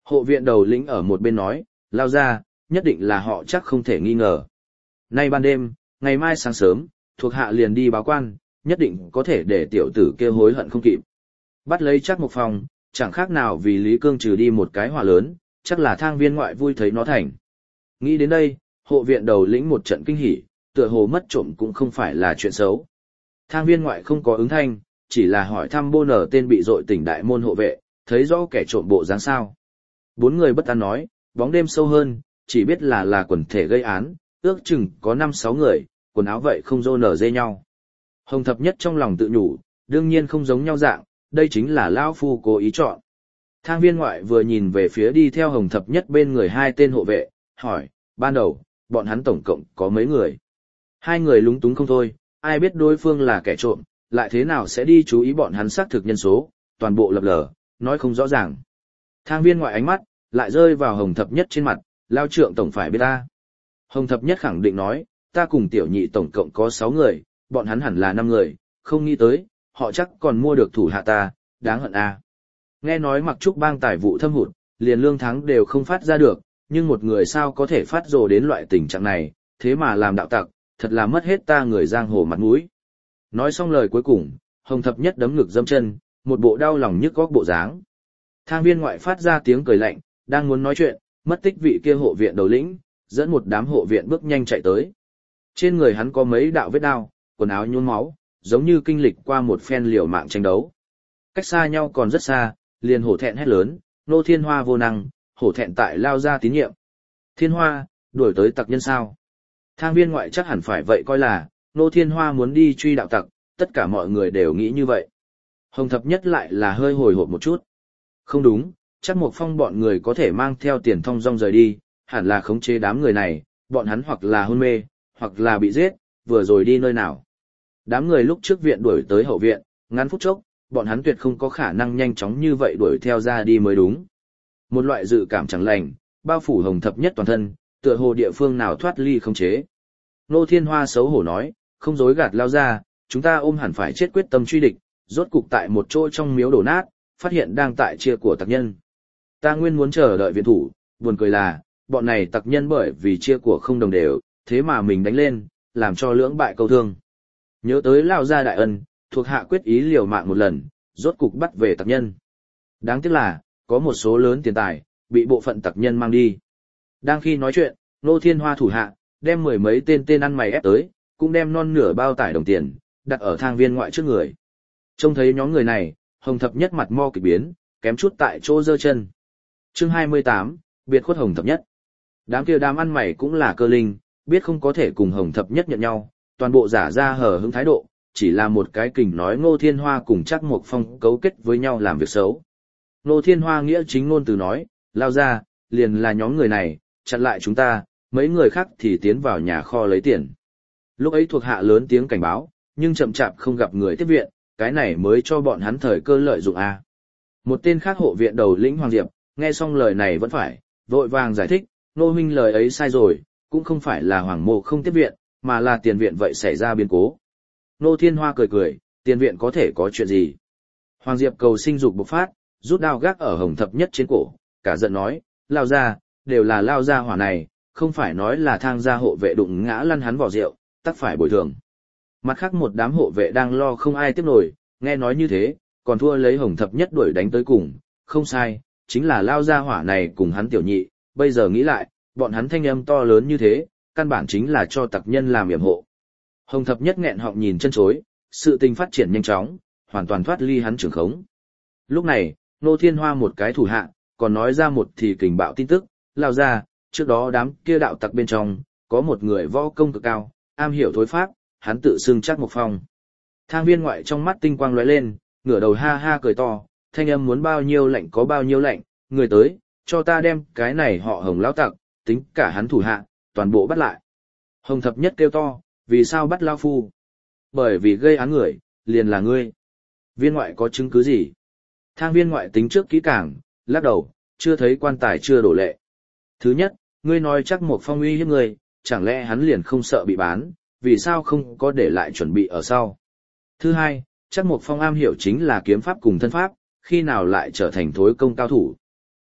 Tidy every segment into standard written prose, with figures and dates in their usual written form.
Hộ viện đầu lĩnh ở một bên nói, lao ra, nhất định là họ chắc không thể nghi ngờ. Nay ban đêm, ngày mai sáng sớm, thuộc hạ liền đi báo quan, nhất định có thể để tiểu tử kia hối hận không kịp. Bắt lấy Trác Mộc Phong, chẳng khác nào vì Lý Cương trừ đi một cái họa lớn, chắc là Thang Viên Ngoại vui thấy nó thành. Nghĩ đến đây, hộ viện đầu lĩnh một trận kinh hỉ, tựa hồ mất trộm cũng không phải là chuyện xấu. Thang Viên Ngoại không có ứng thanh, chỉ là hỏi thăm Bô Nở tên bị dội tỉnh đại môn hộ vệ, thấy rõ kẻ trộm bộ dáng sao. Bốn người bất an nói, bóng đêm sâu hơn, chỉ biết là quần thể gây án, ước chừng có 5-6 người, quần áo vậy không rô nở dê nhau. Hồng Thập Nhất trong lòng tự nhủ, đương nhiên không giống nhau dạng, đây chính là lão phu cố ý chọn. Thang Viên Ngoại vừa nhìn về phía đi theo Hồng Thập Nhất bên người hai tên hộ vệ, hỏi, ban đầu, bọn hắn tổng cộng có mấy người? Hai người lúng túng không thôi, ai biết đối phương là kẻ trộm, lại thế nào sẽ đi chú ý bọn hắn xác thực nhân số, toàn bộ lập lờ, nói không rõ ràng. Thang Viên Ngoại ánh mắt, lại rơi vào Hồng Thập Nhất trên mặt, lao trượng tổng phải biết ta. Hồng Thập Nhất khẳng định nói, ta cùng tiểu nhị tổng cộng có 6 người, bọn hắn hẳn là 5 người, không nghĩ tới, họ chắc còn mua được thủ hạ ta, đáng hận a. Nghe nói Mặc Trúc Bang tài vụ thâm hụt, liền lương tháng đều không phát ra được, nhưng một người sao có thể phát rồ đến loại tình trạng này, thế mà làm đạo tặc, thật là mất hết ta người giang hồ mặt mũi. Nói xong lời cuối cùng, Hồng Thập Nhất đấm ngực dâm chân, một bộ đau lòng nhức góc bộ dáng. Thang Viên Ngoại phát ra tiếng cười lạnh, đang muốn nói chuyện, mất tích vị kia hộ viện đầu lĩnh, dẫn một đám hộ viện bước nhanh chạy tới. Trên người hắn có mấy đạo vết đao, quần áo nhuốm máu, giống như kinh lịch qua một phen liều mạng tranh đấu. Cách xa nhau còn rất xa, liền hổ thẹn hét lớn, Nô Thiên Hoa vô năng, hổ thẹn tại lao ra tín nhiệm. Thiên Hoa, đuổi tới tặc nhân sao? Thang Viên Ngoại chắc hẳn phải vậy coi là, Nô Thiên Hoa muốn đi truy đạo tặc, tất cả mọi người đều nghĩ như vậy. Hồng Thập Nhất lại là hơi hồi hộp một chút. Không đúng, chắc Mộc Phong bọn người có thể mang theo tiền thong dong rời đi, hẳn là khống chế đám người này, bọn hắn hoặc là hôn mê, hoặc là bị giết, vừa rồi đi nơi nào. Đám người lúc trước viện đuổi tới hậu viện, ngắn phút chốc, bọn hắn tuyệt không có khả năng nhanh chóng như vậy đuổi theo ra đi mới đúng. Một loại dự cảm chẳng lành, bao phủ Hồng Thập Nhất toàn thân, tựa hồ địa phương nào thoát ly khống chế. Nô Thiên Hoa xấu hổ nói, không dối gạt lao ra, chúng ta ôm hẳn phải chết quyết tâm truy địch, rốt cục tại một chỗ trong miếu đổ nát, phát hiện đang tại chia của tặc nhân. Ta nguyên muốn chờ đợi viện thủ, buồn cười là, bọn này tặc nhân bởi vì chia của không đồng đều, thế mà mình đánh lên, làm cho lưỡng bại câu thương. Nhớ tới lao gia đại ân, thuộc hạ quyết ý liều mạng một lần, rốt cục bắt về tặc nhân. Đáng tiếc là, có một số lớn tiền tài, bị bộ phận tặc nhân mang đi. Đang khi nói chuyện, Nô Thiên Hoa thủ hạ, đem 10 mấy tên ăn mày ép tới, cũng đem non nửa bao tải đồng tiền, đặt ở Thang Viên Ngoại trước người. Trông thấy nhóm người này, Hồng Thập Nhất mặt mo kỳ biến, kém chút tại chỗ giơ chân. Chương 28, biệt khuất Hồng Thập Nhất. Đám kia đám ăn mày cũng là cơ linh, biết không có thể cùng Hồng Thập Nhất nhận nhau, toàn bộ giả ra hờ hững thái độ, chỉ là một cái kình nói Ngô Thiên Hoa cùng Trác Mộc Phong cấu kết với nhau làm việc xấu. Ngô Thiên Hoa nghĩa chính ngôn từ nói, lao ra, liền là nhóm người này, chặn lại chúng ta, mấy người khác thì tiến vào nhà kho lấy tiền. Lúc ấy thuộc hạ lớn tiếng cảnh báo, nhưng chậm chạp không gặp người tiếp viện, cái này mới cho bọn hắn thời cơ lợi dụng a. Một tên khác hộ viện đầu lĩnh Hoàng Diệp, nghe xong lời này vẫn phải, vội vàng giải thích, Nô huynh lời ấy sai rồi, cũng không phải là Hoàng Mộ không tiếp viện, mà là tiền viện vậy xảy ra biến cố. Nô Thiên Hoa cười cười, tiền viện có thể có chuyện gì? Hoàng Diệp cầu sinh dục bộc phát, rút đao gác ở Hồng Thập Nhất trên cổ, cả giận nói, lao ra, đều là lao ra hỏa này, không phải nói là Thang gia hộ vệ đụng ngã lăn hắn vỏ rượu, tất phải bồi thường. Mặt khác một đám hộ vệ đang lo không ai tiếp nổi, nghe nói như thế, còn thua lấy Hồng Thập Nhất đuổi đánh tới cùng, không sai, chính là lao gia hỏa này cùng hắn tiểu nhị, bây giờ nghĩ lại, bọn hắn thanh âm to lớn như thế, căn bản chính là cho tặc nhân làm yểm hộ. Hồng Thập Nhất nghẹn họng nhìn chân chối, sự tình phát triển nhanh chóng, hoàn toàn thoát ly hắn trường khống. Lúc này, Nô Thiên Hoa một cái thủ hạ, còn nói ra một thì kình bạo tin tức, lao ra, trước đó đám kia đạo tặc bên trong, có một người võ công cực cao, am hiểu thối pháp, hắn tự xưng Trác Mộc Phong. Thang Viên Ngoại trong mắt tinh quang lóe lên, ngửa đầu ha ha cười to, thanh âm muốn bao nhiêu lạnh có bao nhiêu lạnh, người tới, cho ta đem cái này họ Hồng lão tặc, tính cả hắn thủ hạ, toàn bộ bắt lại. Hồng Thập Nhất kêu to, vì sao bắt lao phu? Bởi vì gây án người, liền là ngươi. Viên Ngoại có chứng cứ gì? Thang Viên Ngoại tính trước kỹ càng, lắc đầu, chưa thấy quan tài chưa đổ lệ. Thứ nhất, ngươi nói Trác Mộc Phong uy hiếp ngươi, chẳng lẽ hắn liền không sợ bị bán, vì sao không có để lại chuẩn bị ở sau? Thứ hai, Trác Mộc Phong am hiểu chính là kiếm pháp cùng thân pháp, khi nào lại trở thành thối công cao thủ?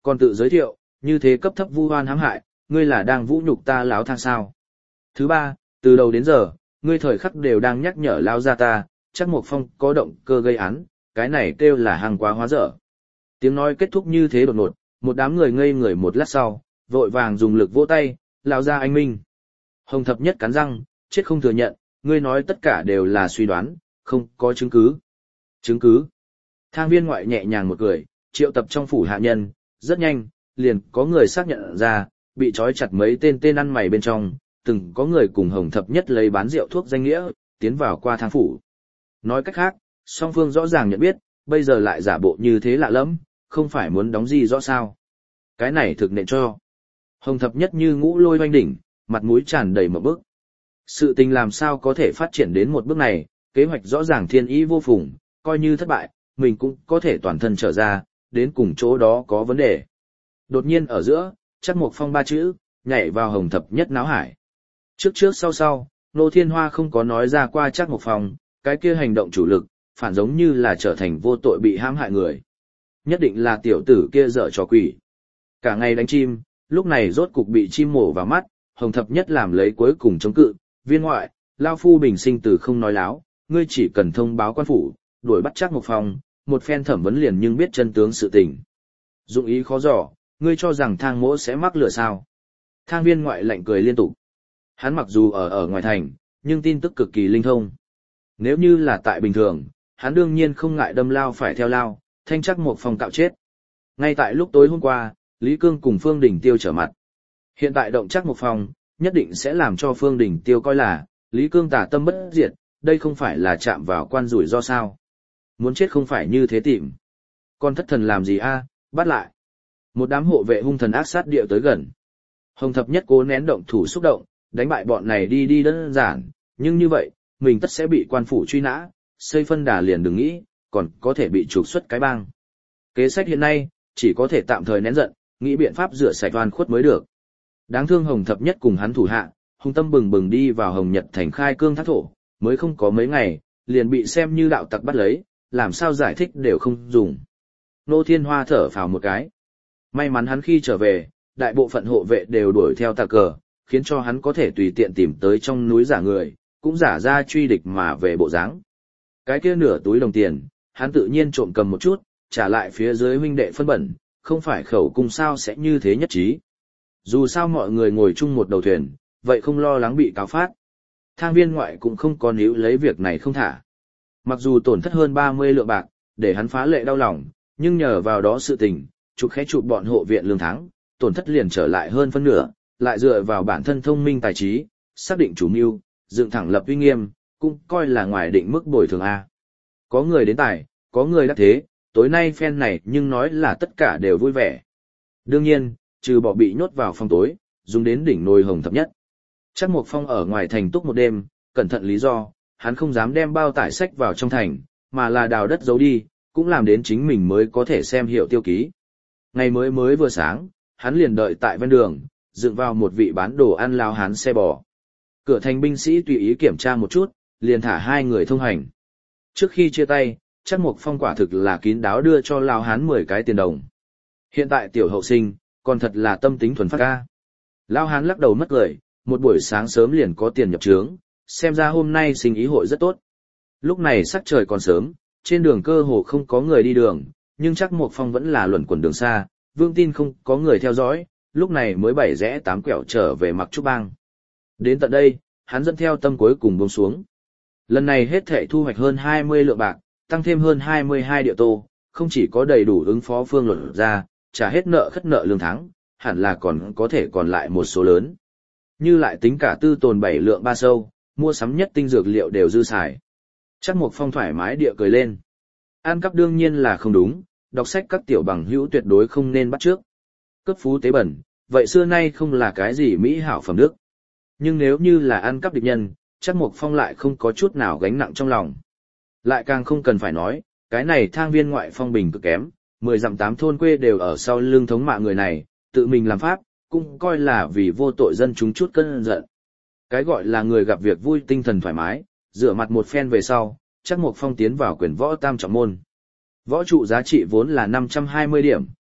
Còn tự giới thiệu, như thế cấp thấp vu oan hãm hại, ngươi là đang vũ nhục ta láo thang sao. Thứ ba, từ đầu đến giờ, ngươi thời khắc đều đang nhắc nhở lao ra ta, chắc Mộc Phong có động cơ gây án, cái này kêu là hàng quá hóa dở. Tiếng nói kết thúc như thế đột ngột, một đám người ngây người một lát sau, vội vàng dùng lực vỗ tay, lao ra anh minh. Hồng Thập Nhất cắn răng, chết không thừa nhận, ngươi nói tất cả đều là suy đoán, không có chứng cứ. Chứng cứ. Thang Viên Ngoại nhẹ nhàng một cười, triệu tập trong phủ hạ nhân, rất nhanh, liền có người xác nhận ra, bị trói chặt mấy tên ăn mày bên trong, từng có người cùng Hồng Thập Nhất lấy bán rượu thuốc danh nghĩa, tiến vào qua thang phủ. Nói cách khác, song phương rõ ràng nhận biết, bây giờ lại giả bộ như thế lạ lắm, không phải muốn đóng gì rõ sao. Cái này thực nện cho. Hồng Thập Nhất như ngũ lôi oanh đỉnh, mặt mũi tràn đầy một bức. Sự tình làm sao có thể phát triển đến một bước này, kế hoạch rõ ràng thiên ý vô phùng, coi như thất bại, mình cũng có thể toàn thân trở ra, đến cùng chỗ đó có vấn đề. Đột nhiên ở giữa, chắc Mộc Phong ba chữ, nhảy vào Hồng Thập Nhất náo hải. Trước sau, Nô Thiên Hoa không có nói ra qua chắc Mộc Phong, cái kia hành động chủ lực, phản giống như là trở thành vô tội bị hãm hại người. Nhất định là tiểu tử kia dở trò quỷ. Cả ngày đánh chim, lúc này rốt cục bị chim mổ vào mắt, Hồng Thập Nhất làm lấy cuối cùng chống cự, Viên Ngoại, lao phu bình sinh từ không nói láo, ngươi chỉ cần thông báo quan phủ, đuổi bắt chắc Mộc Phong, một phen thẩm vấn liền nhưng biết chân tướng sự tình. Dụng ý khó dò, ngươi cho rằng Thang Mỗ sẽ mắc lửa sao? Thang Viên Ngoại lạnh cười liên tục. Hắn mặc dù ở ngoài thành, nhưng tin tức cực kỳ linh thông. Nếu như là tại bình thường, hắn đương nhiên không ngại đâm lao phải theo lao, thanh chắc Mộc Phong cạo chết. Ngay tại lúc tối hôm qua, Lý Cương cùng Phương Đình Tiêu trở mặt. Hiện tại động chắc Mộc Phong, nhất định sẽ làm cho Phương Đình Tiêu coi là, Lý Cương tà tâm bất diệt, đây không phải là chạm vào quan rủi do sao. Muốn chết không phải như thế tìm. Con thất thần làm gì a? Bắt lại. Một đám hộ vệ hung thần ác sát địa tới gần. Hồng Thập Nhất cố nén động thủ xúc động, đánh bại bọn này đi đơn giản, nhưng như vậy, mình tất sẽ bị quan phủ truy nã, xây phân đà liền đừng nghĩ, còn có thể bị trục xuất cái bang. Kế sách hiện nay, chỉ có thể tạm thời nén giận, nghĩ biện pháp rửa sạch oan khuất mới được. Đáng thương Hồng Thập Nhất cùng hắn thủ hạ, hung tâm bừng bừng đi vào Hồng Nhật thành khai cương thác thổ, mới không có mấy ngày, liền bị xem như đạo tặc bắt lấy, làm sao giải thích đều không dùng. Nô Thiên Hoa thở phào một cái. May mắn hắn khi trở về, đại bộ phận hộ vệ đều đuổi theo tà cờ, khiến cho hắn có thể tùy tiện tìm tới trong núi giả người, cũng giả ra truy địch mà về bộ dáng. Cái kia nửa túi đồng tiền, hắn tự nhiên trộm cầm một chút, trả lại phía dưới huynh đệ phân bẩn, không phải khẩu cung sao sẽ như thế nhất trí. Dù sao mọi người ngồi chung một đầu thuyền, vậy không lo lắng bị cáo phát. Thang Viên Ngoại cũng không có níu lấy việc này không thả. Mặc dù tổn thất hơn 30 lượng bạc, để hắn phá lệ đau lòng, nhưng nhờ vào đó sự tình, chụp bọn hộ viện lương tháng, tổn thất liền trở lại hơn phân nửa, lại dựa vào bản thân thông minh tài trí, xác định chủ mưu, dựng thẳng lập uy nghiêm, cũng coi là ngoài định mức bồi thường A. Có người đến tài, có người đắc thế, tối nay phen này nhưng nói là tất cả đều vui vẻ. Đương nhiên, trừ bỏ bị nhốt vào phòng tối, dùng đến đỉnh nồi Hồng Thập Nhất. Chắc Mộc Phong ở ngoài thành túc một đêm, cẩn thận lý do, hắn không dám đem bao tải sách vào trong thành, mà là đào đất giấu đi, cũng làm đến chính mình mới có thể xem hiệu tiêu ký. Ngày mới vừa sáng, hắn liền đợi tại ven đường, dựng vào một vị bán đồ ăn lao hán xe bò. Cửa thành binh sĩ tùy ý kiểm tra một chút, liền thả hai người thông hành. Trước khi chia tay, chắc Mộc Phong quả thực là kín đáo đưa cho lao hán 10 cái tiền đồng. Hiện tại tiểu hậu sinh, còn thật là tâm tính thuần phát ca. Lao hán lắc đầu mất lời, một buổi sáng sớm liền có tiền nhập trướng, xem ra hôm nay sinh ý hội rất tốt. Lúc này sắc trời còn sớm, trên đường cơ hồ không có người đi đường, nhưng chắc Mộc Phong vẫn là luẩn quẩn đường xa, Vương tin không có người theo dõi, lúc này mới 7 rẽ 8 quẹo trở về Mặc Trúc Bang. Đến tận đây, hắn dẫn theo tâm cuối cùng buông xuống. Lần này hết thảy thu hoạch hơn 20 lượng bạc, tăng thêm hơn 22 địa tô, không chỉ có đầy đủ ứng phó phương luật ra, trả hết nợ khất nợ lương tháng, hẳn là còn có thể còn lại một số lớn. Như lại tính cả tư tồn 7 lượng 3 sâu, mua sắm nhất tinh dược liệu đều dư xài. Chắc Mộc Phong thoải mái địa cười lên. Ăn cắp đương nhiên là không đúng, đọc sách các tiểu bằng hữu tuyệt đối không nên bắt trước. Cướp phú tế bẩn, vậy xưa nay không là cái gì mỹ hảo phẩm đức. Nhưng nếu như là ăn cắp địch nhân, chắc Mộc Phong lại không có chút nào gánh nặng trong lòng. Lại càng không cần phải nói, cái này Thang Viên Ngoại phong bình cực kém, 10 dặm 8 thôn quê đều ở sau lưng thống mạ người này, tự mình làm pháp, cũng coi là vì vô tội dân chúng chút cơn giận. Cái gọi là người gặp việc vui tinh thần thoải mái, rửa mặt một phen về sau, chắc Mộc Phong tiến vào quyền võ tam trọng môn. Võ trụ giá trị vốn là 520 điểm,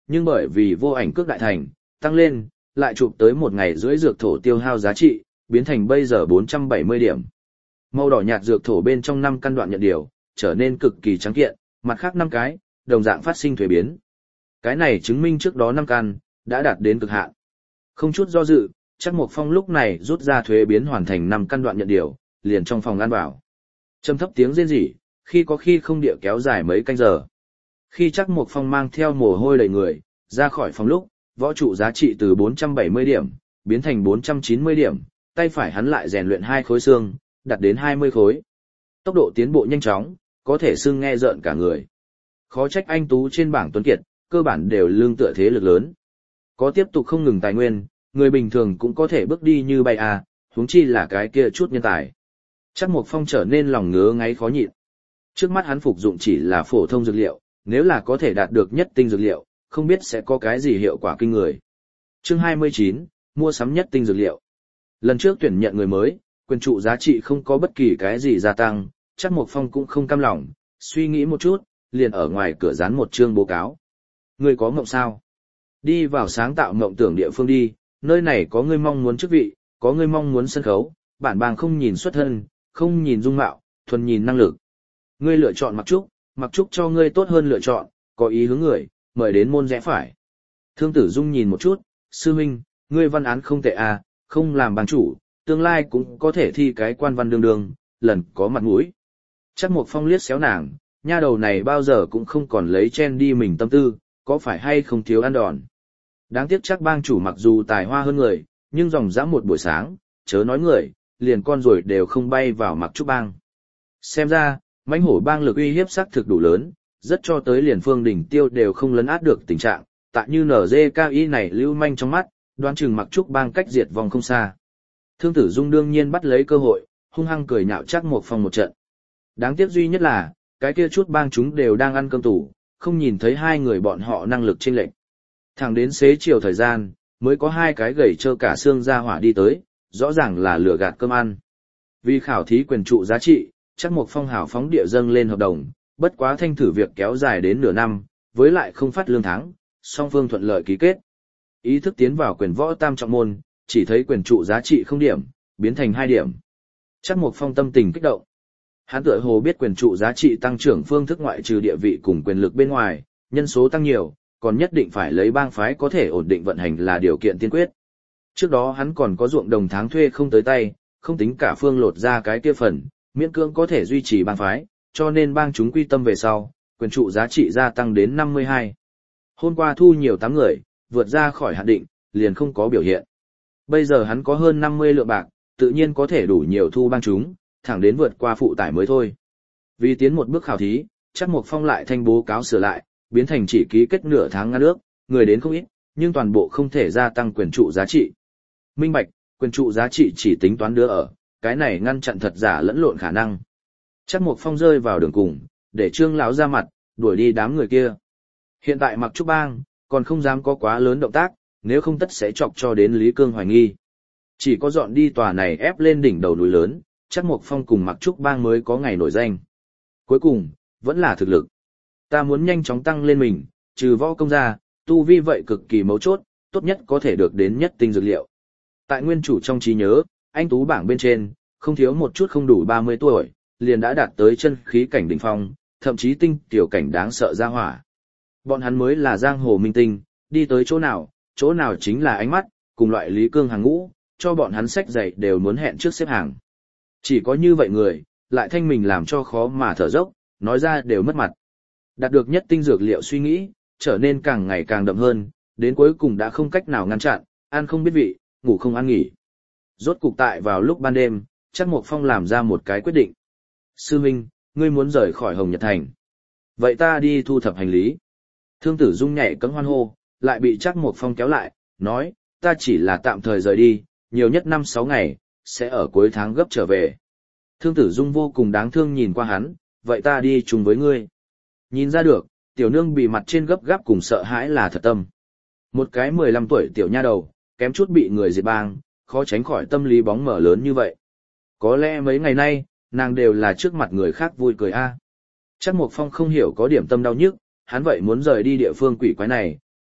nhưng bởi vì vô ảnh cước đại thành, tăng lên, lại chụp tới 1,5 ngày dược thổ tiêu hao giá trị, biến thành bây giờ 470 điểm. Màu đỏ nhạt dược thổ bên trong 5 căn đoạn nhận điều, trở nên cực kỳ trắng kiện, mặt khác 5 cái, đồng dạng phát sinh thuế biến. Cái này chứng minh trước đó 5 căn, đã đạt đến cực hạn. Không chút do dự, Trác Mộc Phong lúc này rút ra thuế biến hoàn thành 5 căn đoạn nhận điều, liền trong phòng ăn bảo. Trầm thấp tiếng rên rỉ, khi có khi không địa kéo dài mấy canh giờ. Khi Trác Mộc Phong mang theo mồ hôi đầy người, ra khỏi phòng lúc, võ trụ giá trị từ 470 điểm, biến thành 490 điểm, tay phải hắn lại rèn luyện 2 khối xương, đạt đến 20 khối. Tốc độ tiến bộ nhanh chóng, có thể xưng nghe rợn cả người. Khó trách anh tú trên bảng tuấn kiệt, cơ bản đều lương tựa thế lực lớn. Có tiếp tục không ngừng tài nguyên, người bình thường cũng có thể bước đi như bay à, huống chi là cái kia chút nhân tài. Trác Mộc Phong trở nên lòng ngứa ngáy khó nhịn. Trước mắt hắn phục dụng chỉ là phổ thông dược liệu, nếu là có thể đạt được nhất tinh dược liệu, không biết sẽ có cái gì hiệu quả kinh người. Chương 29, mua sắm nhất tinh dược liệu. Lần trước tuyển nhận người mới, quyền trụ giá trị không có bất kỳ cái gì gia tăng, Trác Mộc Phong cũng không cam lòng, suy nghĩ một chút, liền ở ngoài cửa dán một chương báo cáo. Ngươi có mộng sao? Đi vào sáng tạo mộng tưởng địa phương đi, nơi này có ngươi mong muốn chức vị, có ngươi mong muốn sân khấu, bản bang không nhìn xuất thân, không nhìn dung mạo, thuần nhìn năng lực. Ngươi lựa chọn Mặc Trúc cho ngươi tốt hơn lựa chọn, có ý hướng người, mời đến môn rẽ phải. Thương Tử Dung nhìn một chút, sư huynh, ngươi văn án không tệ à, không làm bang chủ, tương lai cũng có thể thi cái quan văn đương đương, lần có mặt mũi. Trác Mộc Phong liếc xéo nàng, nha đầu này bao giờ cũng không còn lấy chen đi mình tâm tư, có phải hay không thiếu ăn đòn. Đáng tiếc Trác bang chủ mặc dù tài hoa hơn người, nhưng dòng dã một buổi sáng, chớ nói người, liền con ruồi đều không bay vào Mặc Trúc bang. Xem ra, mãnh hổ bang lực uy hiếp xác thực đủ lớn, rất cho tới liền Phương Đỉnh Tiêu đều không lấn át được tình trạng, tại như NGKI này lưu manh trong mắt, đoán chừng Mặc Trúc bang cách diệt vong không xa. Thương Tử Dung đương nhiên bắt lấy cơ hội, hung hăng cười nhạo Trác Mộc Phong một trận. Đáng tiếc duy nhất là, cái kia chút bang chúng đều đang ăn cơm tủ, không nhìn thấy hai người bọn họ năng lực chênh lệch. Thẳng đến xế chiều thời gian, mới có 2 cái gầy trơ cả xương ra hỏa đi tới, rõ ràng là lừa gạt cơm ăn. Vì khảo thí quyền trụ giá trị, Trác Mộc Phong hào phóng địa dâng lên hợp đồng, bất quá thanh thử việc kéo dài đến nửa năm, với lại không phát lương tháng, song phương thuận lợi ký kết. Ý thức tiến vào quyền võ tam trọng môn, chỉ thấy quyền trụ giá trị 0 điểm, biến thành 2 điểm. Trác Mộc Phong tâm tình kích động. Hắn tựa hồ biết quyền trụ giá trị tăng trưởng phương thức ngoại trừ địa vị cùng quyền lực bên ngoài, nhân số tăng nhiều, còn nhất định phải lấy bang phái có thể ổn định vận hành là điều kiện tiên quyết. Trước đó hắn còn có ruộng đồng tháng thuê không tới tay, không tính cả phương lột ra cái kia phần, miễn cưỡng có thể duy trì bang phái, cho nên bang chúng quy tâm về sau, quyền trụ giá trị gia tăng đến 52. Hôm qua thu nhiều 8 người, vượt ra khỏi hạn định, liền không có biểu hiện. Bây giờ hắn có hơn 50 lượng bạc, tự nhiên có thể đủ nhiều thu bang chúng, thẳng đến vượt qua phụ tải mới thôi. Vì tiến một bước khảo thí, Trác Mộc Phong lại thanh bố cáo sửa lại, biến thành chỉ ký kết nửa tháng ngăn ước, người đến không ít, nhưng toàn bộ không thể gia tăng quyền trụ giá trị. Minh bạch, quyền trụ giá trị chỉ tính toán đưa ở, cái này ngăn chặn thật giả lẫn lộn khả năng. Trác Mộc Phong rơi vào đường cùng, để Trương lão ra mặt, đuổi đi đám người kia. Hiện tại Mặc Trúc bang, còn không dám có quá lớn động tác, nếu không tất sẽ chọc cho đến Lý Cương hoài nghi. Chỉ có dọn đi tòa này ép lên đỉnh đầu núi lớn, Trác Mộc Phong cùng Mặc Trúc bang mới có ngày nổi danh. Cuối cùng, vẫn là thực lực. Ta muốn nhanh chóng tăng lên mình, trừ võ công ra, tu vi vậy cực kỳ mấu chốt, tốt nhất có thể được đến nhất tinh dược liệu. Tại nguyên chủ trong trí nhớ, anh tú bảng bên trên, không thiếu một chút không đủ 30 tuổi, liền đã đạt tới chân khí cảnh đỉnh phong, thậm chí tinh tiểu cảnh đáng sợ ra hỏa. Bọn hắn mới là giang hồ minh tinh, đi tới chỗ nào chính là ánh mắt, cùng loại Lý Cương hàng ngũ, cho bọn hắn sách dạy đều muốn hẹn trước xếp hàng. Chỉ có như vậy người, lại thanh mình làm cho khó mà thở dốc, nói ra đều mất mặt. Đạt được nhất tinh dược liệu suy nghĩ, trở nên càng ngày càng đậm hơn, đến cuối cùng đã không cách nào ngăn chặn, ăn không biết vị, ngủ không ăn nghỉ. Rốt cục tại vào lúc ban đêm, Trác Mộc Phong làm ra một cái quyết định. Sư Minh, ngươi muốn rời khỏi Hồng Nhật Thành. Vậy ta đi thu thập hành lý. Thương Tử Dung nhảy cẫng hoan hô, lại bị Trác Mộc Phong kéo lại, nói, ta chỉ là tạm thời rời đi, nhiều nhất 5-6 ngày, sẽ ở cuối tháng gấp trở về. Thương Tử Dung vô cùng đáng thương nhìn qua hắn, vậy ta đi chung với ngươi. Nhìn ra được, tiểu nương bị mặt trên gấp gáp cùng sợ hãi là thật tâm. Một cái 15 tuổi tiểu nha đầu, kém chút bị người diệt bang, khó tránh khỏi tâm lý bóng mở lớn như vậy. Có lẽ mấy ngày nay, nàng đều là trước mặt người khác vui cười a. Trác Mộc Phong không hiểu có điểm tâm đau nhức, hắn vậy muốn rời đi địa phương quỷ quái này,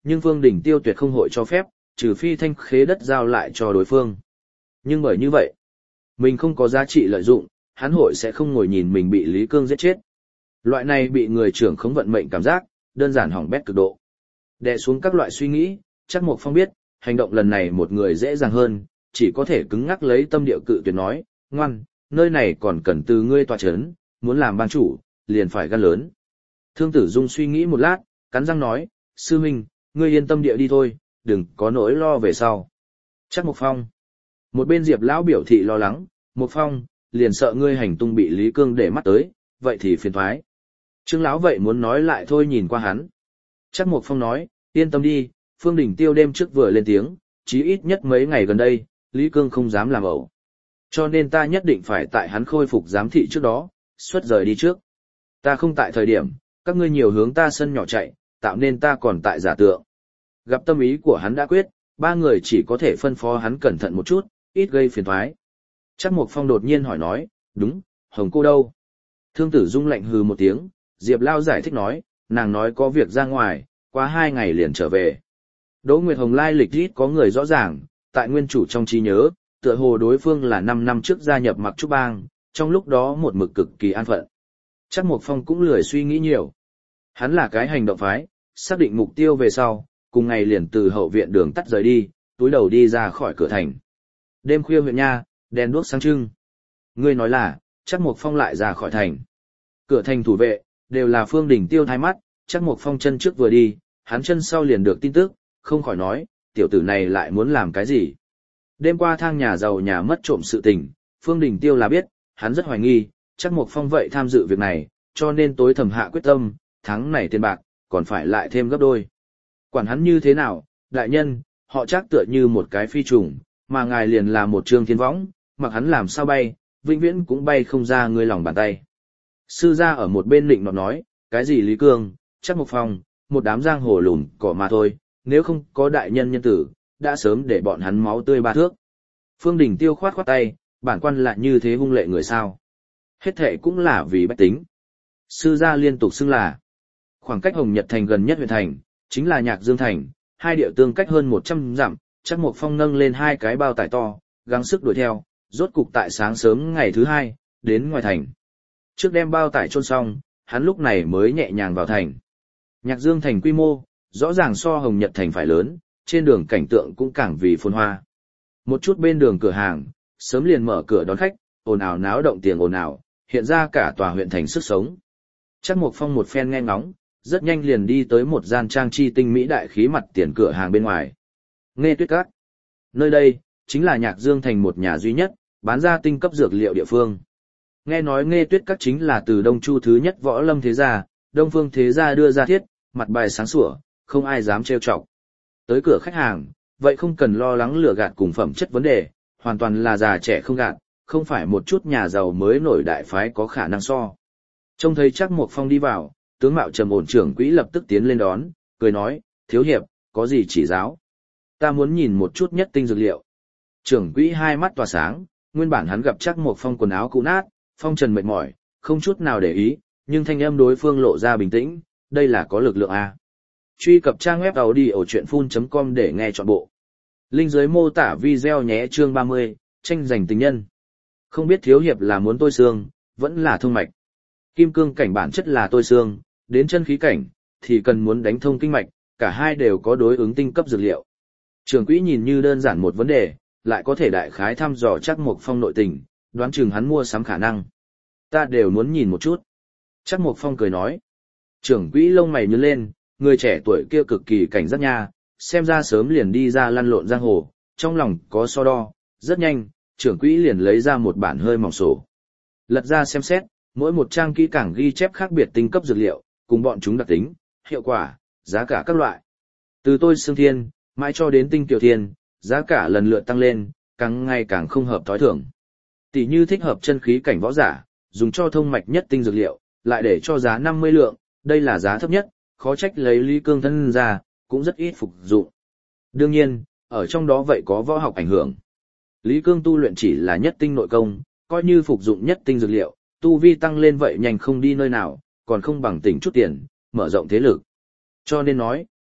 nhưng Phương Đình Tiêu tuyệt không hội cho phép, trừ phi thanh khế đất giao lại cho đối phương. Nhưng bởi như vậy, mình không có giá trị lợi dụng, hắn hội sẽ không ngồi nhìn mình bị Lý Cương giết chết. Loại này bị người trưởng khống vận mệnh cảm giác, đơn giản hỏng bét cực độ. Đè xuống các loại suy nghĩ, Trác Mộc Phong biết, hành động lần này một người dễ dàng hơn, chỉ có thể cứng ngắc lấy tâm địa cự tuyệt nói, ngoan, nơi này còn cần từ ngươi tọa chấn, muốn làm bang chủ, liền phải gan lớn. Thương Tử Dung suy nghĩ một lát, cắn răng nói, sư huynh, ngươi yên tâm địa đi thôi, đừng có nỗi lo về sau. Trác Mộc Phong. Một bên Diệp lão biểu thị lo lắng, Mộc Phong, liền sợ ngươi hành tung bị Lý Cương để mắt tới, vậy thì phiền toái. Trương lão vậy muốn nói lại thôi nhìn qua hắn. Trác Mộc Phong nói, yên tâm đi, Phương Đình Tiêu đêm trước vừa lên tiếng, chí ít nhất mấy ngày gần đây, Lý Cương không dám làm ẩu. Cho nên ta nhất định phải tại hắn khôi phục giám thị trước đó, xuất rời đi trước. Ta không tại thời điểm, các ngươi nhiều hướng ta sân nhỏ chạy, tạo nên ta còn tại giả tượng. Gặp tâm ý của hắn đã quyết, ba người chỉ có thể phân phó hắn cẩn thận một chút, ít gây phiền toái. Trác Mộc Phong đột nhiên hỏi nói, đúng, Hồng cô đâu? Thương Tử Dung lạnh hừ một tiếng, Diệp Lao giải thích nói, nàng nói có việc ra ngoài, qua 2 ngày liền trở về. Đỗ Nguyệt Hồng lai lịch ít có người rõ ràng, tại nguyên chủ trong trí nhớ, tựa hồ đối phương là 5 năm trước gia nhập Mặc Trúc Bang, trong lúc đó một mực cực kỳ an phận. Trác Mộc Phong cũng lười suy nghĩ nhiều. Hắn là cái hành động phái, xác định mục tiêu về sau, cùng ngày liền từ hậu viện đường tắt rời đi, túi đầu đi ra khỏi cửa thành. Đêm khuya huyện nha, đèn đuốc sáng trưng. Ngươi nói là, Trác Mộc Phong lại ra khỏi thành. Cửa thành thủ vệ, đều là Phương Đình Tiêu thái mắt, Trác Mộc Phong chân trước vừa đi, hắn chân sau liền được tin tức, không khỏi nói, tiểu tử này lại muốn làm cái gì. Đêm qua thang nhà giàu nhà mất trộm sự tình, Phương Đình Tiêu là biết, hắn rất hoài nghi, Trác Mộc Phong vậy tham dự việc này, cho nên tối thầm hạ quyết tâm, tháng này tiền bạc, còn phải lại thêm gấp đôi. Quản hắn như thế nào, đại nhân, họ Trác tựa như một cái phi trùng, mà ngài liền là một trương thiên võng, mặc hắn làm sao bay, vĩnh viễn cũng bay không ra ngươi lòng bàn tay. Sư gia ở một bên định nọt nói, cái gì Lý Cương, Trác Mộc Phong, một đám giang hồ lùn cỏ mà thôi, nếu không có đại nhân nhân tử, đã sớm để bọn hắn máu tươi 3 thước. Phương Đình Tiêu khoát khoát tay, bản quan lại như thế hung lệ người sao. Hết thệ cũng là vì bách tính. Sư gia liên tục xưng là, khoảng cách Hồng Nhật Thành gần nhất huyện thành, chính là Nhạc Dương Thành, hai địa tương cách hơn 100 dặm, Trác Mộc Phong nâng lên 2 cái bao tải to, gắng sức đuổi theo, rốt cục tại sáng sớm ngày thứ 2, đến ngoài thành. Trước đem bao tải chôn xong, hắn lúc này mới nhẹ nhàng vào thành. Nhạc Dương Thành quy mô, rõ ràng so Hồng Nhật Thành phải lớn, trên đường cảnh tượng cũng càng vì phồn hoa. Một chút bên đường cửa hàng, sớm liền mở cửa đón khách, ồn ào náo động tiếng ồn ào, hiện ra cả tòa huyện thành sức sống. Trác Mộc Phong một phen nghe ngóng, rất nhanh liền đi tới một gian trang trí tinh mỹ đại khí mặt tiền cửa hàng bên ngoài. Nghe Tuyết Các. Nơi đây, chính là Nhạc Dương Thành một nhà duy nhất, bán ra tinh cấp dược liệu địa phương. Nghe nói Nghe Tuyết Các chính là từ Đông Chu thứ nhất võ lâm thế gia, Đông Phương thế gia đưa ra thiết, mặt bài sáng sủa, không ai dám trêu chọc. Tới cửa khách hàng, vậy không cần lo lắng lừa gạt cùng phẩm chất vấn đề, hoàn toàn là già trẻ không gạt, không phải một chút nhà giàu mới nổi đại phái có khả năng so. Trông thấy Trác Mộc Phong đi vào, tướng mạo trầm ổn trưởng quỹ lập tức tiến lên đón, cười nói, thiếu hiệp, có gì chỉ giáo? Ta muốn nhìn một chút nhất tinh dược liệu. Trưởng quỹ hai mắt tỏa sáng, nguyên bản hắn gặp Trác Mộc Phong quần áo cũ nát, phong trần mệt mỏi, không chút nào để ý, nhưng thanh âm đối phương lộ ra bình tĩnh, đây là có lực lượng A. Truy cập trang web audiochuyenphun.com để nghe trọn bộ. Link dưới mô tả video nhé. Chương 30, tranh giành tình nhân. Không biết thiếu hiệp là muốn tôi xương, vẫn là thông mạch. Kim cương cảnh bản chất là tôi xương, đến chân khí cảnh, thì cần muốn đánh thông kinh mạch, cả hai đều có đối ứng tinh cấp dược liệu. Trưởng quỹ nhìn như đơn giản một vấn đề, lại có thể đại khái thăm dò Trác Mộc Phong nội tình, đoán chừng hắn mua sắm khả năng. Ta đều muốn nhìn một chút. Trác Mộc Phong cười nói. Trưởng quỹ lông mày nhướng lên, người trẻ tuổi kia cực kỳ cảnh giác nha, xem ra sớm liền đi ra lăn lộn giang hồ, trong lòng có so đo, rất nhanh, trưởng quỹ liền lấy ra một bản hơi mỏng sổ. Lật ra xem xét, mỗi một trang kỹ càng ghi chép khác biệt tinh cấp dược liệu, cùng bọn chúng đặc tính, hiệu quả, giá cả các loại. Từ tôi xương thiên, mãi cho đến tinh tiểu thiên, giá cả lần lượt tăng lên, càng ngày càng không hợp thói thường. Tỷ như thích hợp chân khí cảnh võ giả, dùng cho thông mạch nhất tinh dược liệu, lại để cho giá 50 lượng, đây là giá thấp nhất, khó trách lấy Lý Cương thân ra, cũng rất ít phục dụng. Đương nhiên, ở trong đó vậy có võ học ảnh hưởng. Lý Cương tu luyện chỉ là nhất tinh nội công, coi như phục dụng nhất tinh dược liệu, tu vi tăng lên vậy nhanh không đi nơi nào, còn không bằng tỉnh chút tiền, mở rộng thế lực. Cho nên nói,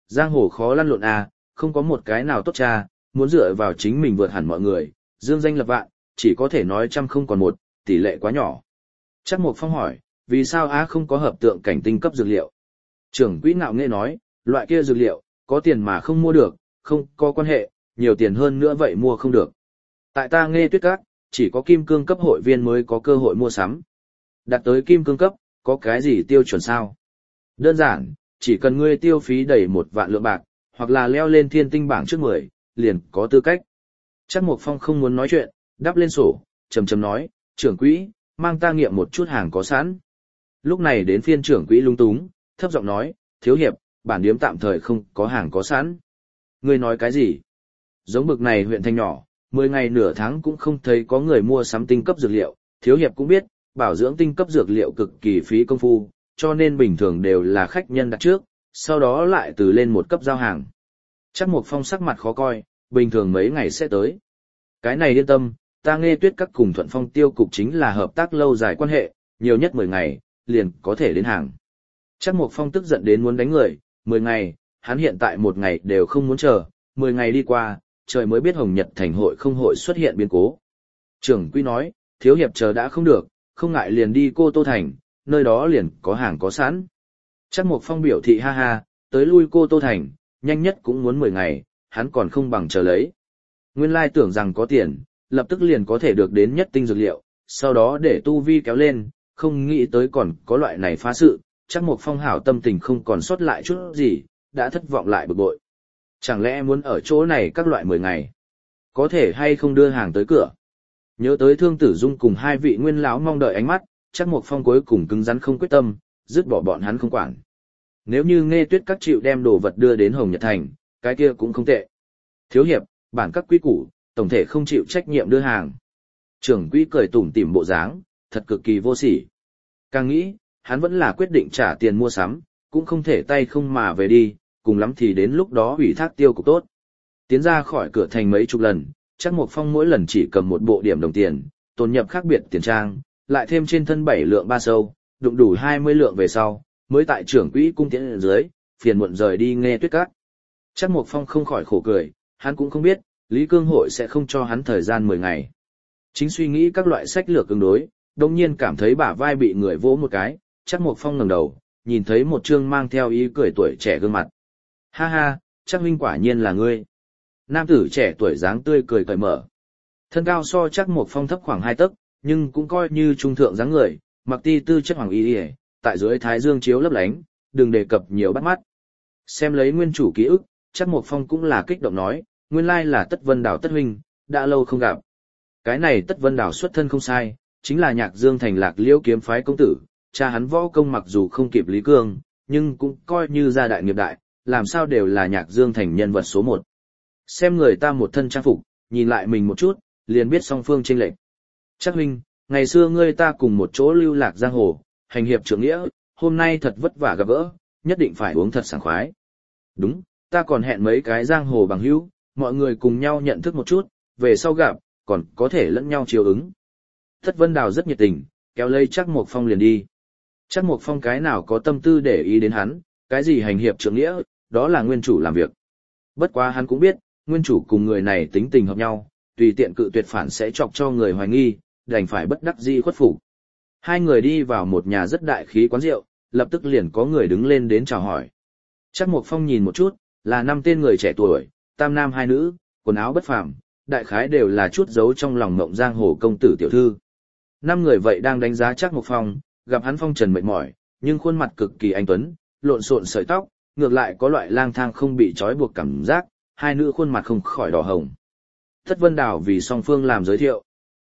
giang hồ khó lăn lộn à, không có một cái nào tốt cha, muốn dựa vào chính mình vượt hẳn mọi người, dương danh lập vạn, chỉ có thể nói trăm không còn một, tỷ lệ quá nhỏ. Trác Mộc Phong hỏi, vì sao á không có hợp tượng cảnh tinh cấp dược liệu? Trưởng quỹ ngạo nghễ nói, loại kia dược liệu, có tiền mà không mua được, không có quan hệ, nhiều tiền hơn nữa vậy mua không được. Tại ta Nghe Tuyết Các, chỉ có kim cương cấp hội viên mới có cơ hội mua sắm. Đạt tới kim cương cấp, có cái gì tiêu chuẩn sao? Đơn giản, chỉ cần ngươi tiêu phí đầy 1 vạn lượng bạc, hoặc là leo lên thiên tinh bảng trước 10, liền có tư cách. Trác Mộc Phong không muốn nói chuyện, đắp lên sổ, trầm trầm nói, trưởng quỹ, mang ta nghiệm một chút hàng có sẵn. Lúc này đến phiên trưởng quỹ lung túng, thấp giọng nói, thiếu hiệp, bản điếm tạm thời không có hàng có sẵn. Ngươi nói cái gì? Giống bực này huyện thành nhỏ, 10 ngày nửa tháng cũng không thấy có người mua sắm tinh cấp dược liệu, thiếu hiệp cũng biết, bảo dưỡng tinh cấp dược liệu cực kỳ phí công phu, cho nên bình thường đều là khách nhân đặt trước, sau đó lại từ lên một cấp giao hàng. Trác Mộc Phong sắc mặt khó coi, bình thường mấy ngày sẽ tới. Cái này yên tâm, ta Nghe Tuyết Các cùng Thuận Phong Tiêu cục chính là hợp tác lâu dài quan hệ, nhiều nhất 10 ngày, liền có thể đến hàng. Trác Mộc Phong tức giận đến muốn đánh người, 10 ngày, hắn hiện tại 1 ngày đều không muốn chờ, 10 ngày đi qua, trời mới biết Hồng Nhật Thành hội không hội xuất hiện biến cố. Trưởng quỹ nói, thiếu hiệp chờ đã không được, không ngại liền đi Cô Tô Thành, nơi đó liền có hàng có sẵn. Trác Mộc Phong biểu thị ha ha, tới lui Cô Tô Thành, nhanh nhất cũng muốn 10 ngày, hắn còn không bằng chờ lấy. Nguyên lai tưởng rằng có tiền, lập tức liền có thể được đến nhất tinh dược liệu, sau đó để tu vi kéo lên, không nghĩ tới còn có loại này phá sự, Trác Mộc Phong hảo tâm tình không còn sót lại chút gì, đã thất vọng lại bực bội. Chẳng lẽ muốn ở chỗ này các loại 10 ngày? Có thể hay không đưa hàng tới cửa? Nhớ tới Thương Tử Dung cùng 2 vị nguyên lão mong đợi ánh mắt, Trác Mộc Phong cuối cùng cứng rắn không quyết tâm, dứt bỏ bọn hắn không quản. Nếu như Nghe Tuyết Các chịu đem đồ vật đưa đến Hồng Nhật Thành, cái kia cũng không tệ. Thiếu hiệp, bản các quý củ, tổng thể không chịu trách nhiệm đưa hàng. Trưởng quỹ cười tủm tỉm bộ dáng, thật cực kỳ vô sỉ. Càng nghĩ, hắn vẫn là quyết định trả tiền mua sắm, cũng không thể tay không mà về đi, cùng lắm thì đến lúc đó ủy thác tiêu cục tốt. Tiến ra khỏi cửa thành mấy chục lần, Trác Mộc Phong mỗi lần chỉ cầm một bộ điểm đồng tiền, tồn nhập khác biệt tiền trang, lại thêm trên thân 7 lượng 3 sâu, đụng đủ 20 lượng về sau, mới tại trưởng quỹ cung tiễn ở dưới, phiền muộn rời đi Nghe Tuyết Các. Trác Mộc Phong không khỏi khổ cười, hắn cũng không biết, Lý Cương Hội sẽ không cho hắn thời gian 10 ngày. Chính suy nghĩ các loại sách lược ứng đối, đồng nhiên cảm thấy bả vai bị người vỗ một cái, Trác Mộc Phong ngẩng đầu, nhìn thấy một trương mang theo ý cười tuổi trẻ gương mặt. Ha ha, Trác huynh quả nhiên là ngươi. Nam tử trẻ tuổi dáng tươi cười cởi mở. Thân cao so Trác Mộc Phong thấp khoảng 2 tấc, nhưng cũng coi như trung thượng dáng người, mặc ti tư chất hoàng y, tại dưới thái dương chiếu lấp lánh, đừng đề cập nhiều bắt mắt. Xem lấy nguyên chủ ký ức, Trác Mộc Phong cũng là kích động nói, nguyên lai là Tất Vân Đào Tất huynh, đã lâu không gặp. Cái này Tất Vân Đào xuất thân không sai, chính là Nhạc Dương thành Lạc Liễu kiếm phái công tử, cha hắn võ công mặc dù không kịp Lý Cương, nhưng cũng coi như gia đại nghiệp đại, làm sao đều là Nhạc Dương thành nhân vật số 1. Xem người ta một thân trang phục, nhìn lại mình một chút, liền biết song phương chênh lệch. Trác huynh, ngày xưa ngươi ta cùng một chỗ lưu lạc giang hồ, hành hiệp trưởng nghĩa, hôm nay thật vất vả gặp gỡ, nhất định phải uống thật sảng khoái. Đúng, ta còn hẹn mấy cái giang hồ bằng hữu, mọi người cùng nhau nhận thức một chút, về sau gặp, còn có thể lẫn nhau chiều ứng. Tất Vân Đào rất nhiệt tình, kéo lấy Trác Mộc Phong liền đi. Trác Mộc Phong cái nào có tâm tư để ý đến hắn, cái gì hành hiệp trưởng nghĩa, đó là nguyên chủ làm việc. Bất quá hắn cũng biết, nguyên chủ cùng người này tính tình hợp nhau, tùy tiện cự tuyệt phản sẽ chọc cho người hoài nghi, đành phải bất đắc dĩ khuất phục. Hai người đi vào một nhà rất đại khí quán rượu, lập tức liền có người đứng lên đến chào hỏi. Trác Mộc Phong nhìn một chút, là 5 tên người trẻ tuổi, tam nam 2 nữ, quần áo bất phàm, đại khái đều là chút giấu trong lòng ngộng giang hồ công tử tiểu thư. 5 người vậy đang đánh giá Trác Mộc Phong, gặp hắn phong trần mệt mỏi, nhưng khuôn mặt cực kỳ anh tuấn, lộn xộn sợi tóc, ngược lại có loại lang thang không bị trói buộc cảm giác, 2 nữ khuôn mặt không khỏi đỏ hồng. Tất Vân Đào vì song phương làm giới thiệu.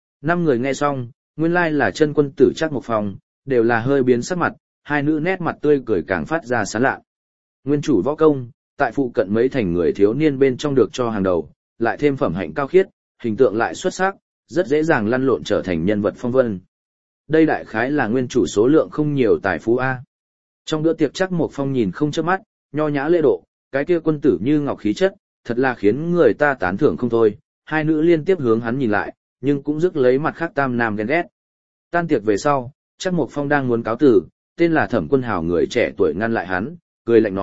5 người nghe xong, nguyên lai là chân quân tử Trác Mộc Phong, đều là hơi biến sắc mặt, 2 nữ nét mặt tươi cười càng phát ra sán lạ. Nguyên chủ võ công, tại phụ cận mấy thành người thiếu niên bên trong được cho hàng đầu, lại thêm phẩm hạnh cao khiết, hình tượng lại xuất sắc, rất dễ dàng lăn lộn trở thành nhân vật phong vân. Đây đại khái là nguyên chủ số lượng không nhiều tài phú A. Trong bữa tiệc Trác Mộc Phong nhìn không chớp mắt, nho nhã lễ độ, cái kia quân tử như ngọc khí chất, thật là khiến người ta tán thưởng không thôi. 2 nữ liên tiếp hướng hắn nhìn lại, nhưng cũng rước lấy mặt khác tam nam ghen ghét. Tan tiệc về sau, Trác Mộc Phong đang muốn cáo từ, tên là Thẩm Quân Hào người trẻ tuổi ngăn lại hắn, cười lạnh nói,